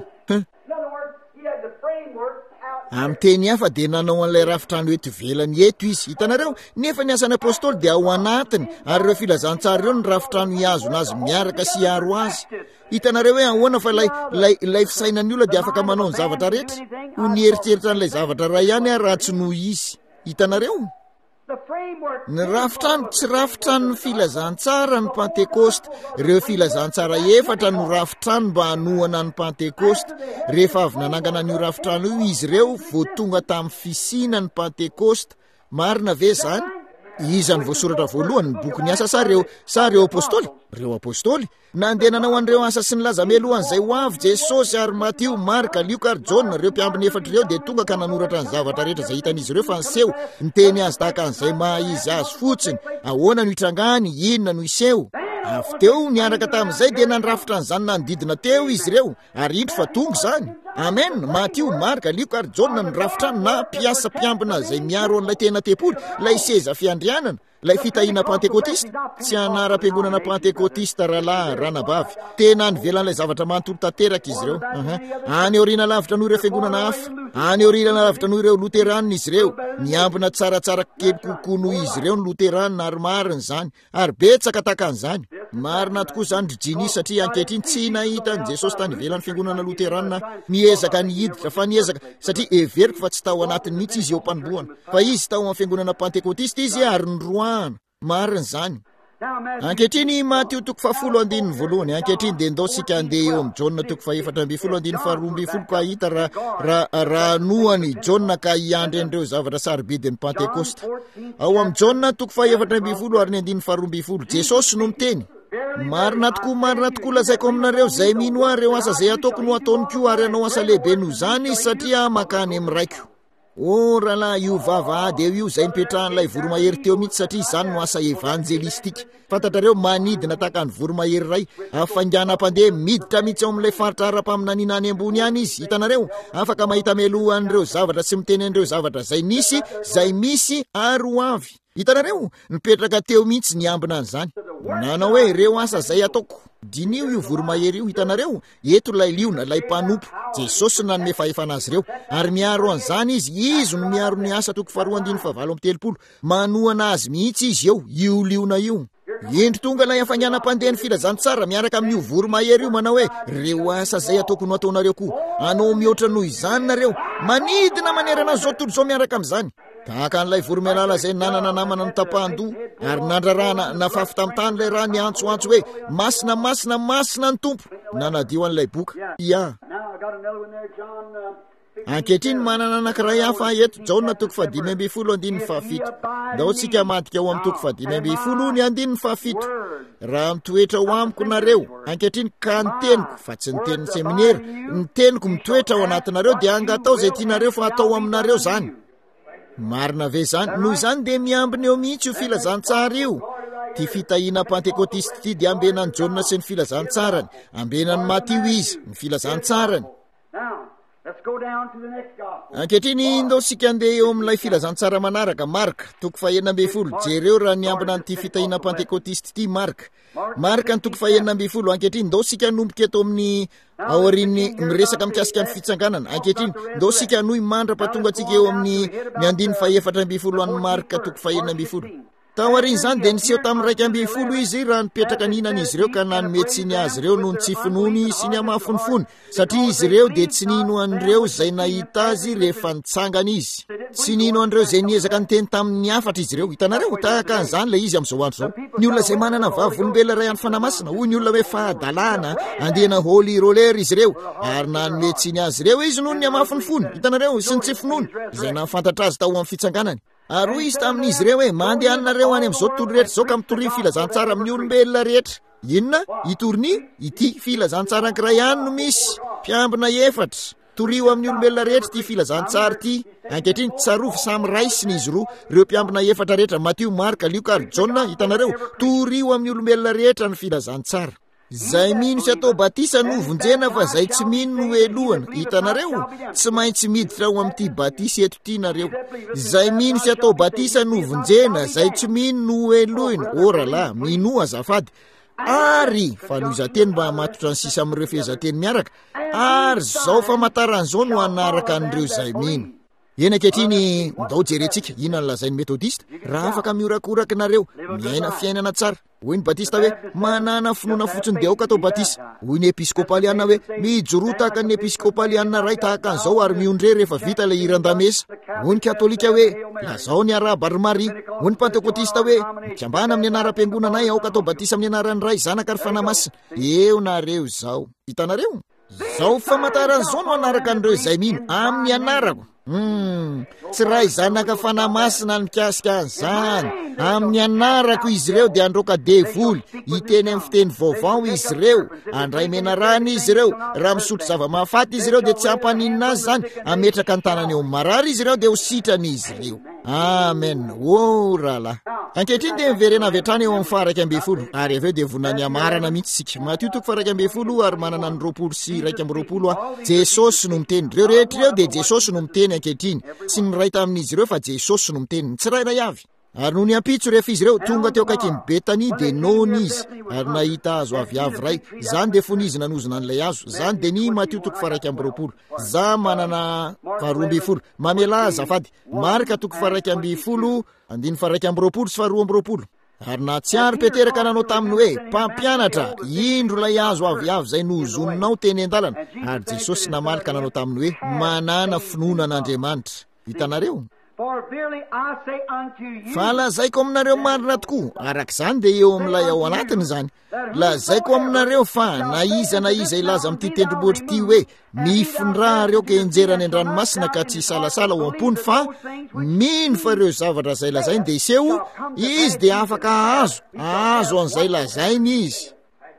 amin'ny teny hafa dia nanao an'ilay rafitrano eto ivelany eto izy hitanareo nefa ny asan'ny apôstôly dia ao anatiny ary ireo filazantsara ireo ny rafitrano hiazona azy miaraka sy hiaro azy hitanareo hoe ahoana fa lay lay lay fisainan'ny olona dia afaka manao ny zavatra rehetra ho nieritseritra n'ilay zavatra ray ihany a raha tsy noho izy hitanareo ny rafitrano tsy rafitrano ny filazantsara ny pentekosta ireo filazantsara efatra no rafitrano mba hanohana ny pentekosta rehefa avy nanangana n'io rafitrano io izy ireo vo tonga tamin'ny fisina ny pentekosta marina ve zany izany voasoratra voalohany ny boky ny asa sa reo sa reo apôstôly reo apôstôly nandeha nanao an'ireo asa sy ny laza melohan'izay ho avy jesosy ary matio marka liuka ary jona reo mpiambiny efatra ireo dia tonga ka nanoratra ny zavatra rehetra zay hitan'izy ireo fa niseho niteny azy tahaka an'izay maha izy azy fotsiny ahoana no hitrangany inona no iseho avy teo niaraka tamin'izay dia nandrafitra n'izany nanodidina teo izy ireo ary hindro fa tonga zany amen matio marka liuka ary jona ny rafitrano na mpiasa mpiambina zay miaro an'ilay tena tempoly lay seza fiandrianana lay fitahina pentekotista tsy anara-piangonana pentekotista rahalahy ranabavy tena nivelan'ilay zavatra manontolo tanteraka izy ireo any oriana lavitra noho ireo fiangonana hafa any oriana lavitra noho ireo loteranina izy ireo niambina tsaratsara kely kokoa noho izy ireo ny loteranina ary mariny zany ary betsaka takan'izany marina tokoa zany drijiny satria ankehitriny tsy nahita n jesosy tany ivelan'ny fiangonana loteranina niezaka nihiditra fa niezaka satria everiko fa tsy tao anatiny mihitsy izy eo mpanombohana fa izy tao amin'ny fiangonana pentekotista izy ary nyroana mariny zany ankehitriny matio toko fahafolo andininy voalohany ankehitriny dia ndao sika andeha eo amin'ny jona toko faefatra amby folo andiny faharoa amby folo ka hita raha raha nohany jona ka hiandry an'ireo zavatra saribidiny pentekosta ao amin'ny jona toko faefatra amby folo ary ny andiny faharoa amby folo jesosy no miteny marina tokoa marina tokoa lazaiko aminareo zay mino ahy reo asa zay ataoko no ataony koa ary anao asa lehibe noho zany izy satria makany amin'ny raiko o rahalahy io vavahady eo io zay mipetrahan'ilay voromahery teo mihitsy satria izany no asa evanjelistika fantatrareo manidina tahaka ny voromahery ray afainganam-pandeha miditra mihitsy ao amin'ilay faritra ara-paminaniana any ambony any izy hitanareo afaka mahita melohan'ireo zavatra sy miteny an'ireo zavatra zay nisy zay misy ary ho avy hitanareo nipetraka teo mihitsy niambina an'izany nanao hoe ireo asa zay ataoko dinio io voromahery io hitanareo eto lay liona lay mpanompo jesosy nanome fahefana azy ireo ary miaro an'izany izy izy no miaro ny asa toko faharoa andiny fahavalo amby telopolo manohana azy mihitsy izy eo io liona io indro tonga lay afanganam-pandeha ny filazantsara miaraka amin'io voromahery io manao hoe reo asa zay ataoko no ataonareo koa anao mihoatra noho izany nareo manidina manerana an'izao tontolo izao miaraka amin'izany tahaka an'ilay voromailala zay nanana namana ny tapahan-doha ary nandrarahana nafafy tamin'ny tany ilay raha niantsoantso hoe masina masina masina ny tompo nanadio an'ilay boka ia ankehitriny manana anankiray hafa eto jaona toko fadimy amby folo andininy fahafito ndao tsika madika ao amin'ny toko fadimy amby folo ny andininy fahafito raha mitoetra ho amiko nareo ankehitriny ka ny teniko fa tsy ny tenin'ny seminera ny teniko mitoetra ao anatinareo dia angatao zay tianareo fa atao aminareo zany marina ve zany noho izany dia miambiny eo mihitsy io filazantsara io ty fitahina pentekotista ty dia ambenany jona sy ny filazantsarany ambenany matio izy ny filazantsarany ankehitriny ndao sika andeha eo amin'ilay filazantsara manaraka marka toko fahenina amby folo jereo raha niambina anyty fitahina pentekotista ty marka marka ny toko fahenina amby folo ankehitriny ndao sika nomboka eto amin'ny aoriany miresaka mikasika ny fitsanganana ankehitriny ndao sika nohy mandra-patonga atsika eo amin'ny ny andiny faefatra amby folo an'ny marka toko fahenina amby folo tao ariny zany dia niseho tamin'ny raiky amby folo izy raha nipetraka ninana izy ireo ka nanomety sy ny azy ireo noho ny tsy finony sy ny amafonofony satria izy ireo dia tsy nino an'ireo zay nahita azy rehefa nitsangana izy tsy nino an'ireo zay niezaka nyteny tamin'ny afatra izy ireo hitanareo tahaka an'izany le izy amin'izao andro zao ny olona zay manana vavolombelona ray any fanamasina hoy ny olona hoe fahadalàna andehana holy roller izy ireo ary nanomety sy ny azy ireo izy noho ny amafonofony hitanareo sy ny tsy finony izay nafantatra azy tao amin'ny fitsanganany ary hoy izy tamin'izy ireo hoe mandehanareo any amin'izao tontolo rehetra zao ka mitory filazantsara amin'ny olombelona rehetra inona itorni ity filazantsara ankiray ihany no misy mpiambina efatra torio amin'ny olombelona rehetra ty filazantsara ty ankehitriny tsarovy samy raisiny izy roa ireo mpiambina efatra rehetra matio marka liuka ary jona hitanareo torio amin'ny olombelona rehetra ny filazantsara zay mino sy atao batisa no vonjena fa zay tsy mino no elohana. Hitanareo tsy maintsy miditra ao amin'ity batisa eto ity nareo. Zay mino sy atao batisa no vonjena, zay tsy mino no elohana. Ora la mino azafady. Ary fanozateny mba matotra ny sisa amin'ireo fehezanteny miaraka. Ary zao famantaran'izao no anaraka an'ireo zay mino. Ena kehitriny ndao jerentsika inona ny lazain'ny metodista. Raha afaka miorakoraka nareo miaina fiainana tsara. Hoy ny batista hoe manana finoana fotsiny dia aoka atao batisa. Hoy ny episkopaliana hoe mijoro tahaka ny episkopaliana ray tahaka an'izao ary miondre rehefa vita ilay hiran-damesa. Hoy ny katolika hoe lazao ny araba ary Maria. Hoy ny pentekotista hoe mikambana amin'ny anaram-piangonanay aoka atao batisa amin'ny anaran'ny ray zanaka ary fanamasina. Eo nareo zao. Hitanareo? Zao famantaran'izao no anaraka an'ireo izay mino amin'ny anarako. Hmm, tsy ray zanaka fanamasina ny mikasika an'izany. Amin'ny anarako izy ireo dia androka devoly, hiteny amin'ny fiteny vaovao izy ireo, andray menarany izy ireo. Raha misotro zava-mahafaty izy ireo dia tsy hampaninina azy zany. Ametraka ny tanany eo marary izy ireo dia ho sitrany izy ireo. Amen. O rahalahy. Ankehitriny dia miverena avy hatrany eo amin'ny faha ambin'ny folo ary avy eo dia vonany amarana mihitsy sika. Matio toko faha ambin'ny folo ary manana ny roapolo sy raika amby roapolo a. Jesosy no miteny. Ireo rehetra ireo dia Jesosy no miteny ankehitriny. Tsy ny ray tamin'izy ireo fa Jesosy no miteny. Tsy rairay avy. Ary no niampitso rehefa izy ireo tonga teo akaikin'ny Betany dia nony izy ary nahita hazo aviavy ray. Zany dia fony izy nanozona an'ilay hazo. Zany dia ny Matio toko faha amby roapolo. Za manana faha roa amby folo. Mamela azafady. Marka toko faha amby folo, andiny faha amby roapolo sy faha roa amby roapolo. Ary natsiary Peteraka nanao taminy hoe mpampianatra, indro lay hazo aviavy zay nozoninao teny an-dalana. Ary Jesosy namalaka nanao taminy hoe manana finoanan'Andriamanitra. Hitanareo? Fa lazaiko aminareo marina tokoa, arak'izany dia eo amin'ilay ao anatiny zany. Lazaiko aminareo fa na iza na iza ilaza amin'ity tendrombohitra ity hoe mifindraha reo ka enjerany an-dranomasina ka tsy salasala ho ampony, fa mino fa ireo zavatra zay lazainy dia iseho izy dia afaka ahazo ahazo an'izay lazainy izy.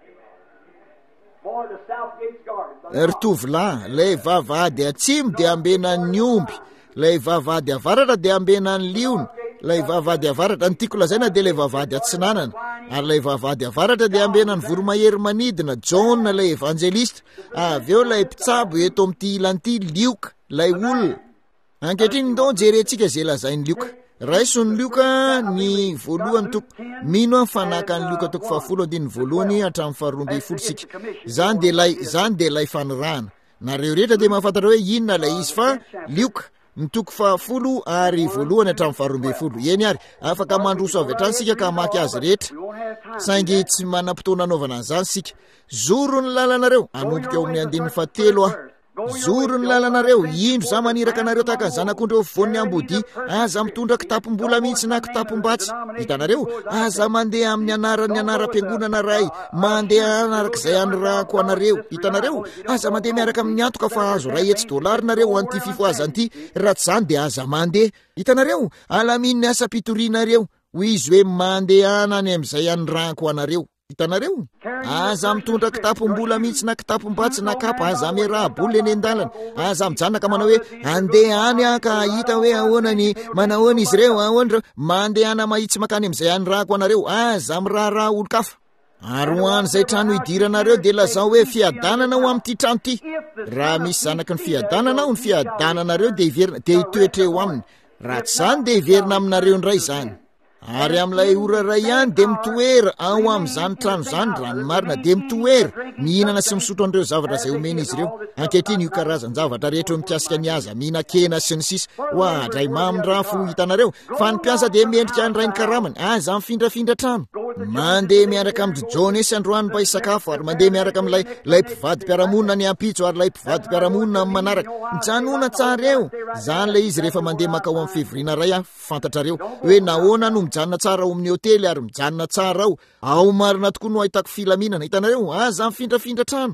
Ry tovolahy, lay vavahady atsimo dia ambena ny omby, lay vavahady avaratra dia ambena ny liona. Lay vavahady avaratra ny tiako lazaina dia lay vavahady atsinanana, ary lay vavahady avaratra dia ambena ny voromahery manidina, John lay evangelista. Avy eo lay mpitsabo eto amin'ity ilan'ity lioka, lay olona. Ankehitriny ndao jerentsika zay lazainy lioka. Raisony lioka ny voalohany toko mino fanaka ny lioka toko fahafolo andiny voalohany hatramin'ny faha roa amby folo sika. Zany dia lay zany dia lay fanirahana. Nareo rehetra dia mahafantatra hoe inona lay izy, fa lioka ny toko fahafolo ary voalohany hatramin'ny faha roa amby folo. Eny ary afaka mandroso avy hatrany sika ka maky azy rehetra. Saingy tsy manam-potoana anaovana an'izany sika. Zoro ny lalanareo, anomboka eo amin'ny andininy fahatelo ah. Zoro ny lalanareo, indro za maniraka anareo tahaka ny zanak'ondry eo afovoan'ny ambody, aza mitondra kitapom-bola mihitsy na kitapom-batsy. Hitanareo, aza mandeha amin'ny anaran'ny anaram-piangonana ray, mandeha anarak'izay anirahako anareo. Hitanareo, aza mandeha miaraka amin'ny antoka fa azo ray hetsy dolary nareo an'ity fifoazan'ity, raha tsy zany dia aza mandeha. Hitanareo, alamin'ny asa pitorianareo, hoy izy hoe mandeha anany amin'izay anirahako anareo. Hitanareo, aza mitondra kitapom-bola mihitsy na kitapom-batsy na kapa, aza miaraha-bola eny an-dalana, aza mijanaka manao hoe andeha any ka hita hoe ahoana ny manahoana izy ireo, ahoana ireo, mandeha ana mahitsy makany amin'izay anirahako anareo, aza miraharaha olo-kafa. Ary ho an'izay trano hidiranareo dia lazao hoe fiadanana ho amin'ity trano ity. Raha misy zanaky ny fiadanana ho ny fiadananareo dia hiverina dia hitoetra eo aminy. Raha tsy zany dia hiverina aminareo indray zany. Ary amin'ilay ora ray ihany dia mitoera ao amin'izany trano zany raha ny marina, dia mitoera mihinana sy misotro an'ireo zavatra izay omena izy ireo. Ankehitriny io karazany zavatra rehetra eo mikasika ny aza, mihinan-kena sy ny sisa. Hoa, dray mamin-drafo hitanareo, fa ny mpiasa dia miendrika andray ny karamany, aza mifindrafindra trano. Mandeha miaraka amin'ny jonesy androany mba hisakafo, ary mandeha miaraka amin'ilay lay mpivady mpiaramonina ny ampitso ary lay mpivady mpiaramonina amin'ny manaraka. Mijanona tsara eo. Zany lay izy rehefa mandeha makao amin'ny fivoriana ray a, fantatrareo hoe nahoana no mijanona tsara ao amin'ny hotely ary mijanona tsara ao. Ao marina tokoa no ahitako filaminana. Hitanareo, aza mifindrafindra trano.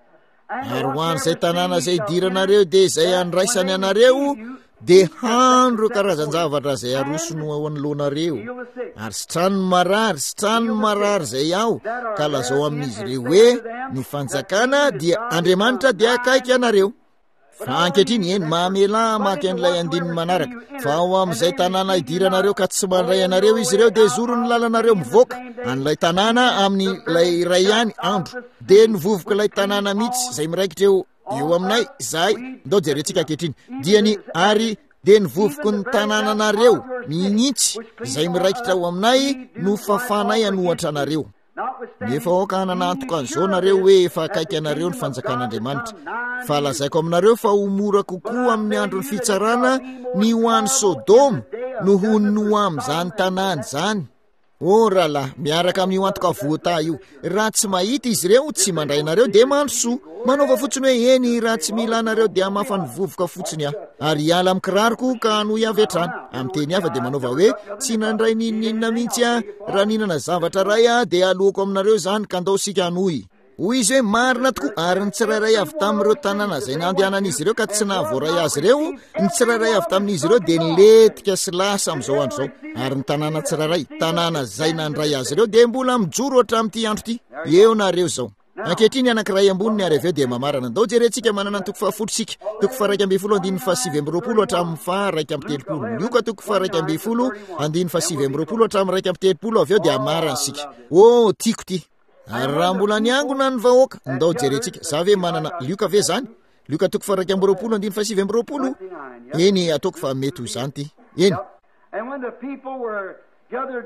Ary ho an'izay tanàna izay idiranareo dia izay andraisany anareo dia handro karazan-javatra izay arosony ao anoloanareo. Ary sitrano marary, sitrano marary izay ao, ka lazao amin'izy ireo hoe ny fanjakana dia Andriamanitra dia akaiky anareo. fa ankehitriny eny mamela maky an'ilay andininy manaraka fa ao amin'izay tanàna idiranareo ka tsy mandray anareo izy ireo dia zoro ny lalanareo mivoaka an'ilay tanàna amin'ny lay ray ihany andro dia nivovoka ilay tanàna mihitsy izay miraikitreo eo aminay zahay ndao jerentsika ankehitriny diany ary dia nivovoky ny tanànanareo minintsy izay miraikitra ao aminay no fafanay anohatra anareo nefa oka nanantoka an'izao nareo hoe efa akaiky anareo ny fanjakan'Andriamanitra fa lazaiko aminareo fa ho mora kokoa amin'ny andro ny fitsarana ny ho an'ny Sodoma noho ny ho amin'izany tanàna izany. O rahalahy, miaraka amin'io antoka voata io, raha tsy mahita izy ireo tsy mandray nareo dia mandrosoa manaova fotsiny hoe eny raha tsy mila nareo dia mafany vovoka fotsiny aho ary hiala amin'ny kiraroko ka no hiavy hatrany. Amin'ny teny hafa dia manaova hoe tsy nandray nininina mihitsy a raha ninana zavatra ray a dia aloako aminareo izany ka andao sika hanohy. Hoy izy hoe marina tokoa ary ny tsirairay avy tamin'ireo tanàna izay nandehanan'izy ireo ka tsy nahavoaray azy ireo, ny tsirairay avy tamin'izy ireo dia niletika sy lasa amin'izao andro izao ary ny tanàna tsirairay tanàna izay nandray azy ireo dia mbola mijoro hatramin'ity andro ity. Eo nareo izao ankehitriny anankiray amboniny ary avy eo dia mamarana ndao jerentsika manana ny toko fahafolo sika toko fa raika ambin'ny folo andininy fa sivy amby roapolo hatramin'ny fa raika amby telopolo lioka toko fa raika ambin'ny folo andininy fa sivy amby roapolo hatramin'ny raika amby telopolo avy eo dia amarana sika. O tiako ty ary raha mbola niangona ny vahoaka ndao jerentsika za ve manana lioka ve zany lioka toko fa raika amby roapolo andininy fa sivy amby roapolo eny ataoko fa mety ho zany ty eny.
And when the people were gathered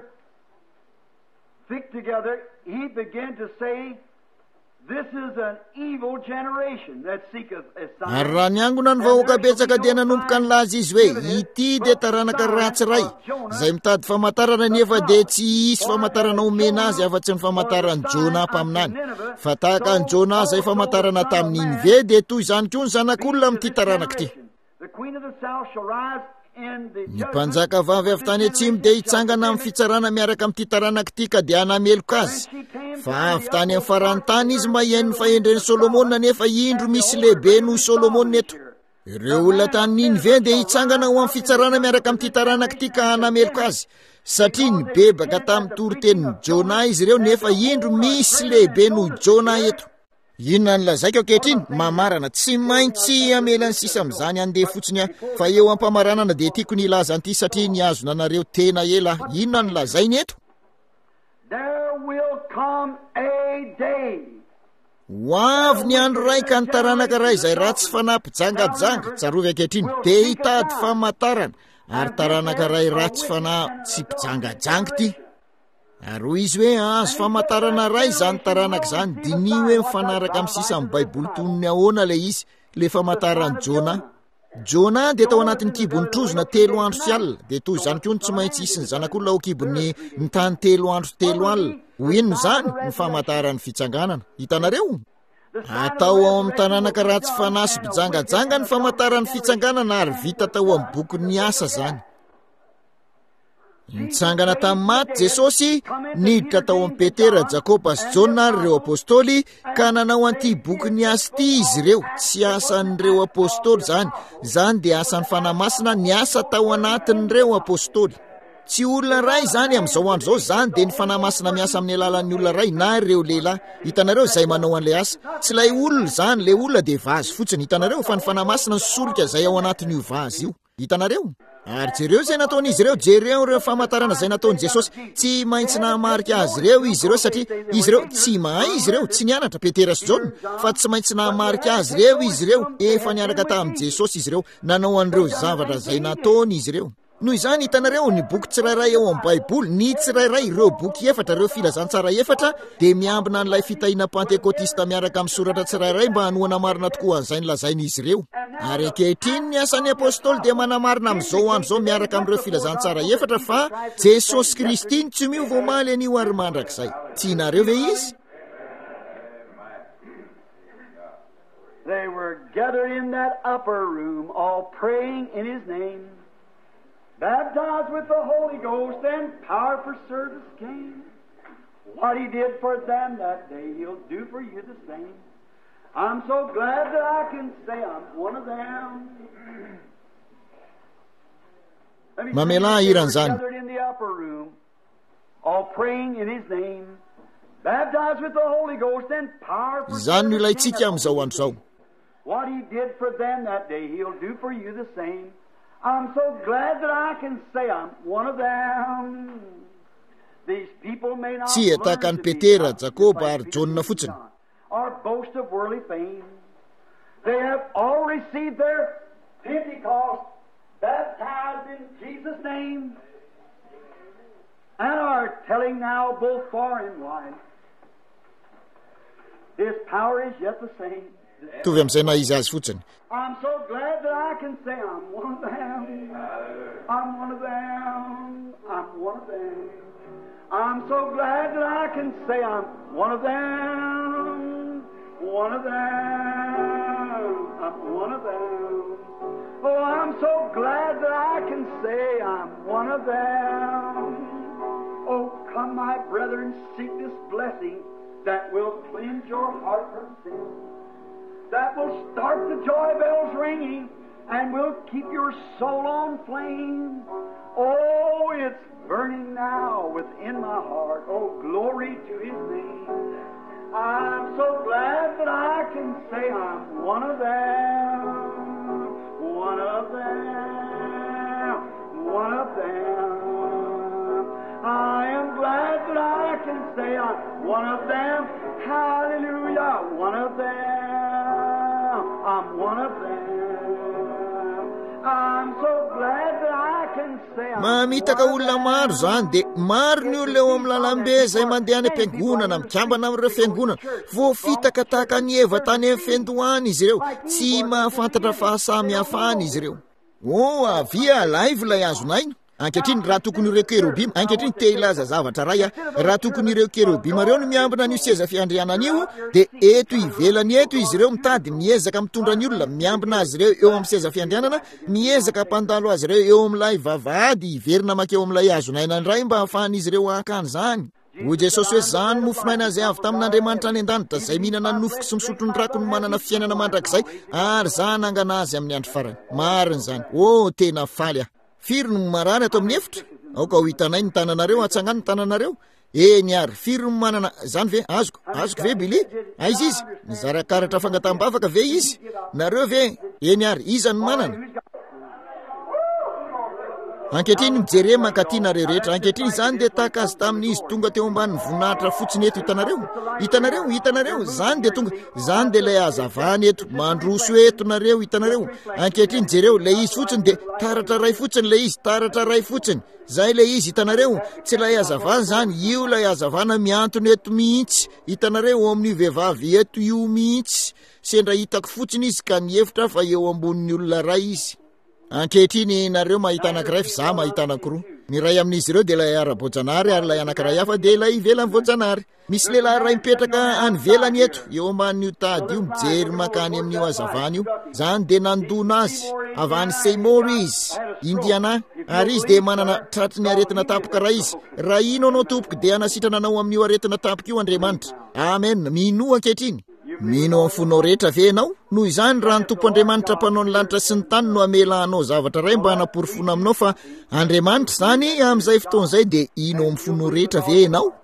thick together, he began to say, this is an evil generation that seeketh a sign.
Ary raha niangona ny vahoaka betsaka dia nanomboka ny laza izy hoe ity dia taranaka ratsiray izay mitady famantarana nefa dia tsy hisy famantarana omena azy afa-tsy ny famantarany Jona mpaminany fa tahaka ny Jona izay famantarana tamin'ny Ninive dia toy izany koa ny zanak'olona amin'ity taranaka ity.
The queen of the south shall rise in the
Ny mpanjaka vavy avy tany atsimo dia hitsangana amin'ny fitsarana miaraka amin'ity taranaka ity ka dia hanameloka azy fa avy tany amin'ny farany tany izy mahainy fahendren'ny Solomona nefa indro misy lehibe noho Solomona eto. Ireo olona tany Ninive dia hitsangana ho amin'ny fitsarana miaraka amin'ity taranaka ity ka hanameloka azy satria nibebaka tamin'ny torotenin'ny Jona izy ireo nefa indro misy lehibe noho Jona eto. Inona ny lazaiko ankehitriny mamarana tsy maintsy amelany sisa amin'izany andeha fotsiny aho fa eo ampamaranana dia tiako ny ilaza an'ity satria niazona nareo tena ela. Inona ny lazainy eto?
there will come a day.
Ho avy ny andro raika ny taranaka ray izay ratsy fanahy-pijangajanga tsarovy ankehitriny dia hitady famantarana ary taranaka ray ratsy fanahy tsy mpijangajanga ity. Ary hoy izy hoe azo famantarana ray izany taranaka izany dini hoe mifanaraka amin'ny sisa amin'ny Baiboly toy ny ahoana ilay izy le famantarany Jona. Jona dia tao anatin'ny kibony trozona telo andro sy alina dia toy izany koa ny tsy maintsy hisy ny zanak'olona ao kibony ny tany telo andro telo alina. Ho inona izany ny famantarany fitsanganana? Hitanareo atao ao amin'ny tanànaka ratsy fanahy sy mpijangajanga ny famantarany fitsanganana ary vita tao amin'ny bokin'ny asa zany. Nitsangana tamin'ny maty Jesosy niditra tao amin'ny Petera, Jakoba sy Jona ary ireo apôstôly ka nanao an'ity bokin'ny asa ity izy ireo. Tsy asan'ireo apôstôly zany, zany dia asan'ny fanahy masina ny asa tao anatin'ireo apôstôly. Tsy olona ray zany amin'izao andro zao, zany dia ny fanahy masina miasa amin'ny alalan'ny olona ray na ireo lehilahy. Hitanareo izay manao an'ilay asa, tsy lay olona zany, le olona dia vazy fotsiny. Hitanareo fa ny fanahy masina ny solika izay ao anatin'io vazy io. Hitanareo? Ary jereo izay nataon'izy ireo, jereo ireo famantarana izay nataon'i Jesosy, tsy maintsy namarika azy ireo izy ireo satria izy ireo tsy mahay izy ireo, tsy nianatra Petera sy Jona, fa tsy maintsy namarika azy ireo izy ireo, efa niaraka tamin'i Jesosy izy ireo, nanao an'ireo zavatra izay nataony izy ireo. Noho izany hitanareo ny boky tsirairay ao amin'ny Baiboly, ny tsirairay ireo boky efatra, ireo filazantsara efatra dia miambina an'ilay fitahiana pentekotista miaraka amin'ny soratra tsirairay mba hanoana marina tokoa an'izay nolazain'izy ireo. Ary ankehitriny ny asan'ny apôstôly dia manamarina amin'izao andro izao miaraka amin'ireo filazantsara efatra fa Jesosy Kristy tsy miova omaly an'io ary mandrakizay. Tianareo ve izy?
They were gathered in that upper room, all praying in His name, baptized with the Holy Ghost, and power for service came. What He did for them that day, He'll do for you the same. I'm so glad that I can say I'm one of them.
Mamela iranzany.
Gathered in the upper room, all praying in His name, baptized with the Holy Ghost, and power for
Zany no
service
ilaitsika
came.
amin'izao andro izao.
What He did for them that day, He'll do for you the same. I'm so glad that I can say I'm one of them. These people may not
Tsy
learn
takan
to be
Petera,
like
Jakoba ary
Peter
Jona
and
fotsiny.
John, or boast of worldly fame. They have all received their Pentecost, baptized in Jesus' name, and are telling now both far and wide, His power is yet the same.
Tovy amin'izay na izy azy fotsiny.
I'm so glad that I can say I'm one of them. I'm one of them. I'm one of them. I'm so glad that I can say I'm one of them. One of them. I'm one of them. Oh, I'm so glad that I can say I'm one of them. Oh, come, my brethren, seek this blessing that will cleanse your heart from sin, that will start the joy bells ringing, and will keep your soul on flame. Oh, it's burning now within my heart. Oh, glory to His name. I'm so glad that I can say I'm one of them. One of them. One of them. I am glad that I can say I'm one of them. Hallelujah. One of them. I'm one of them. I'm so glad that I can say I'm
Mamitaka olona maro zany de maro ny olona eo amin'ny lalambe zay mandeha any am-piangonana mikambana amin'ireo fiangonana voafitaka tahaka ny Eva tany amin'ny fendohany izy ireo, tsy mahafantatra fahasamihafana izy ireo. O avia live lay azonaina ankehitriny raha tokony ireo kerubim, ankehitriny te ilaza zavatra ray a, raha tokony ireo kerubim ireo no miambina an'io seza fiandrianana io, de eto ivelany eto izy ireo mitady miezaka mitondra ny olona miambina azy ireo eo amin'ny seza fiandrianana, miezaka mpandalo azy ireo eo amin'ilay vavahady iverina makeo amin'ilay azonaina ndray mba hahafahan'izy ireo akany zany. Hoy Jesosy hoe zany mofinaina zay avy tamin'Andriamanitra any an-danitra zay mihinana nofoky sy misotro ny rako no manana fiainana mandrakizay ary zany angana azy amin'ny andro farany. Mariny zany. O tena faly ah. Firy no marany ato amin'ny efitra? Aoka ho hitanay ny tananareo, atsangany ny tananareo. E niary, firy no manana zany ve? Azoko, azoko ve Bili? Aizy izy, nizarakaratra fangatambavaka ve izy? Nareo ve? E niary, iza no manana? Ankehitriny mijery mankatina rehetra, ankehitriny zany de tahaka azy tamin'izy tonga teo ambany voninahitra fotsiny eto hitanareo. Hitanareo, hitanareo, zany de tonga, zany de lay hazavany eto, mandroso eto nareo hitanareo. Ankehitriny jereo lay izy fotsiny de taratra ray fotsiny lay izy, taratra ray fotsiny. Zay lay izy hitanareo, tsy lay hazavana zany, io lay hazavana miantona eto mihitsy. Hitanareo amin'ny vehivavy eto io mihitsy. Sendra hitako fotsiny izy ka niefitra fa eo ambonin'ny olona ray izy. Ankehitriny nareo mahita anankiray fa za mahita anankiroa. Ny ray amin'izy ireo de lay ara-boajanahary ary lay anankiray hafa de lay ivelany voajanahary. Misy lehilahy ray mipetraka any velany eto eo ambanin'io tady io mijery makany amin'io hazavana io. Zany de nandona azy avy any Seymour izy, Indiana, ary izy de manana tratry ny aretina tapoka raha izy. Raha ino anao tompoka de anasitrana anao amin'io aretina tapoka io Andriamanitra. Amen. Mino ankehitriny. Mino amin'ny fonao rehetra ve ianao? Noho izany raha ny tompo Andriamanitra mpanao ny lanitra sy ny tany no amela anao zavatra ray mba hanaporofoana aminao, fa Andriamanitra zany amin'izay fotoan'izay de ino amin'ny fonao rehetra ve ianao?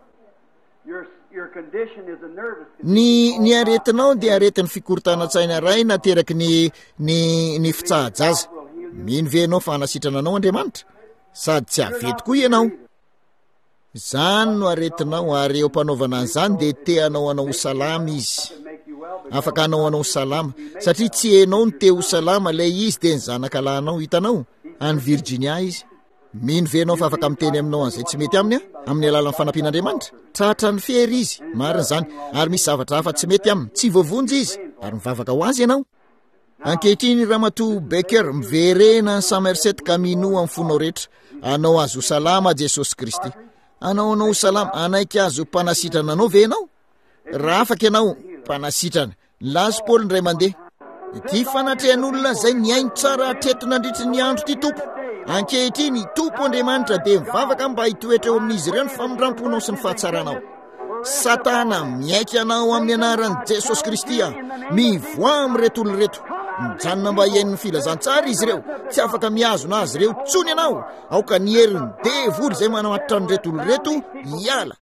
Ny ny aretinao dia aretin'ny fikorontanantsaina ray nateraky ny ny ny fitsahajaza. Mino ve ianao fa hanasitrana anao Andriamanitra? Sady tsy avety koa ianao. Zany no aretinao ary eo mpanaovana an'izany de te anao anao salama izy. Afaka anao anao salama satria tsy enao ny te ho salama lay izy de ny zanaka lahinao hitanao any Virginia izy. Mino ve ianao fa afaka miteny aminao an'izay tsy mety aminy a amin'ny alalan'ny fanampian'Andriamanitra? Tratra ny fery izy, mariny zany, ary misy zavatra hafa tsy mety aminy, tsy voavonjy izy ary mivavaka ho azy ianao. Ankehitriny Ramatoa Becker miverena ny Somerset ka mino amin'ny fonao rehetra, anao azo salama Jesosy Kristy. Anao anao salama, anaiky azo mpanasitrana anao ve ianao? Raha afaka ianao mpanasitrana. Lazo Paul ndray mandeha. Ity fanatrehan'olona zay niaino tsara hatreto nandritra ny andro ty tompo. Ankehitriny tompo Andriamanitra de mivavaka mba hitoetra eo amin'izy ireo ny famindramponao sy ny fahatsaranao. Satana miaiky anao amin'ny anaran'i Jesosy Kristy. Mivoa amin'reto olona reto. Mijanona mba hiain'ny filazantsara izy ireo. Tsy afaka miazona azy ireo tsony ianao. Aoka ny herin'ny devoly zay manamatotra an'ireto olona reto hiala.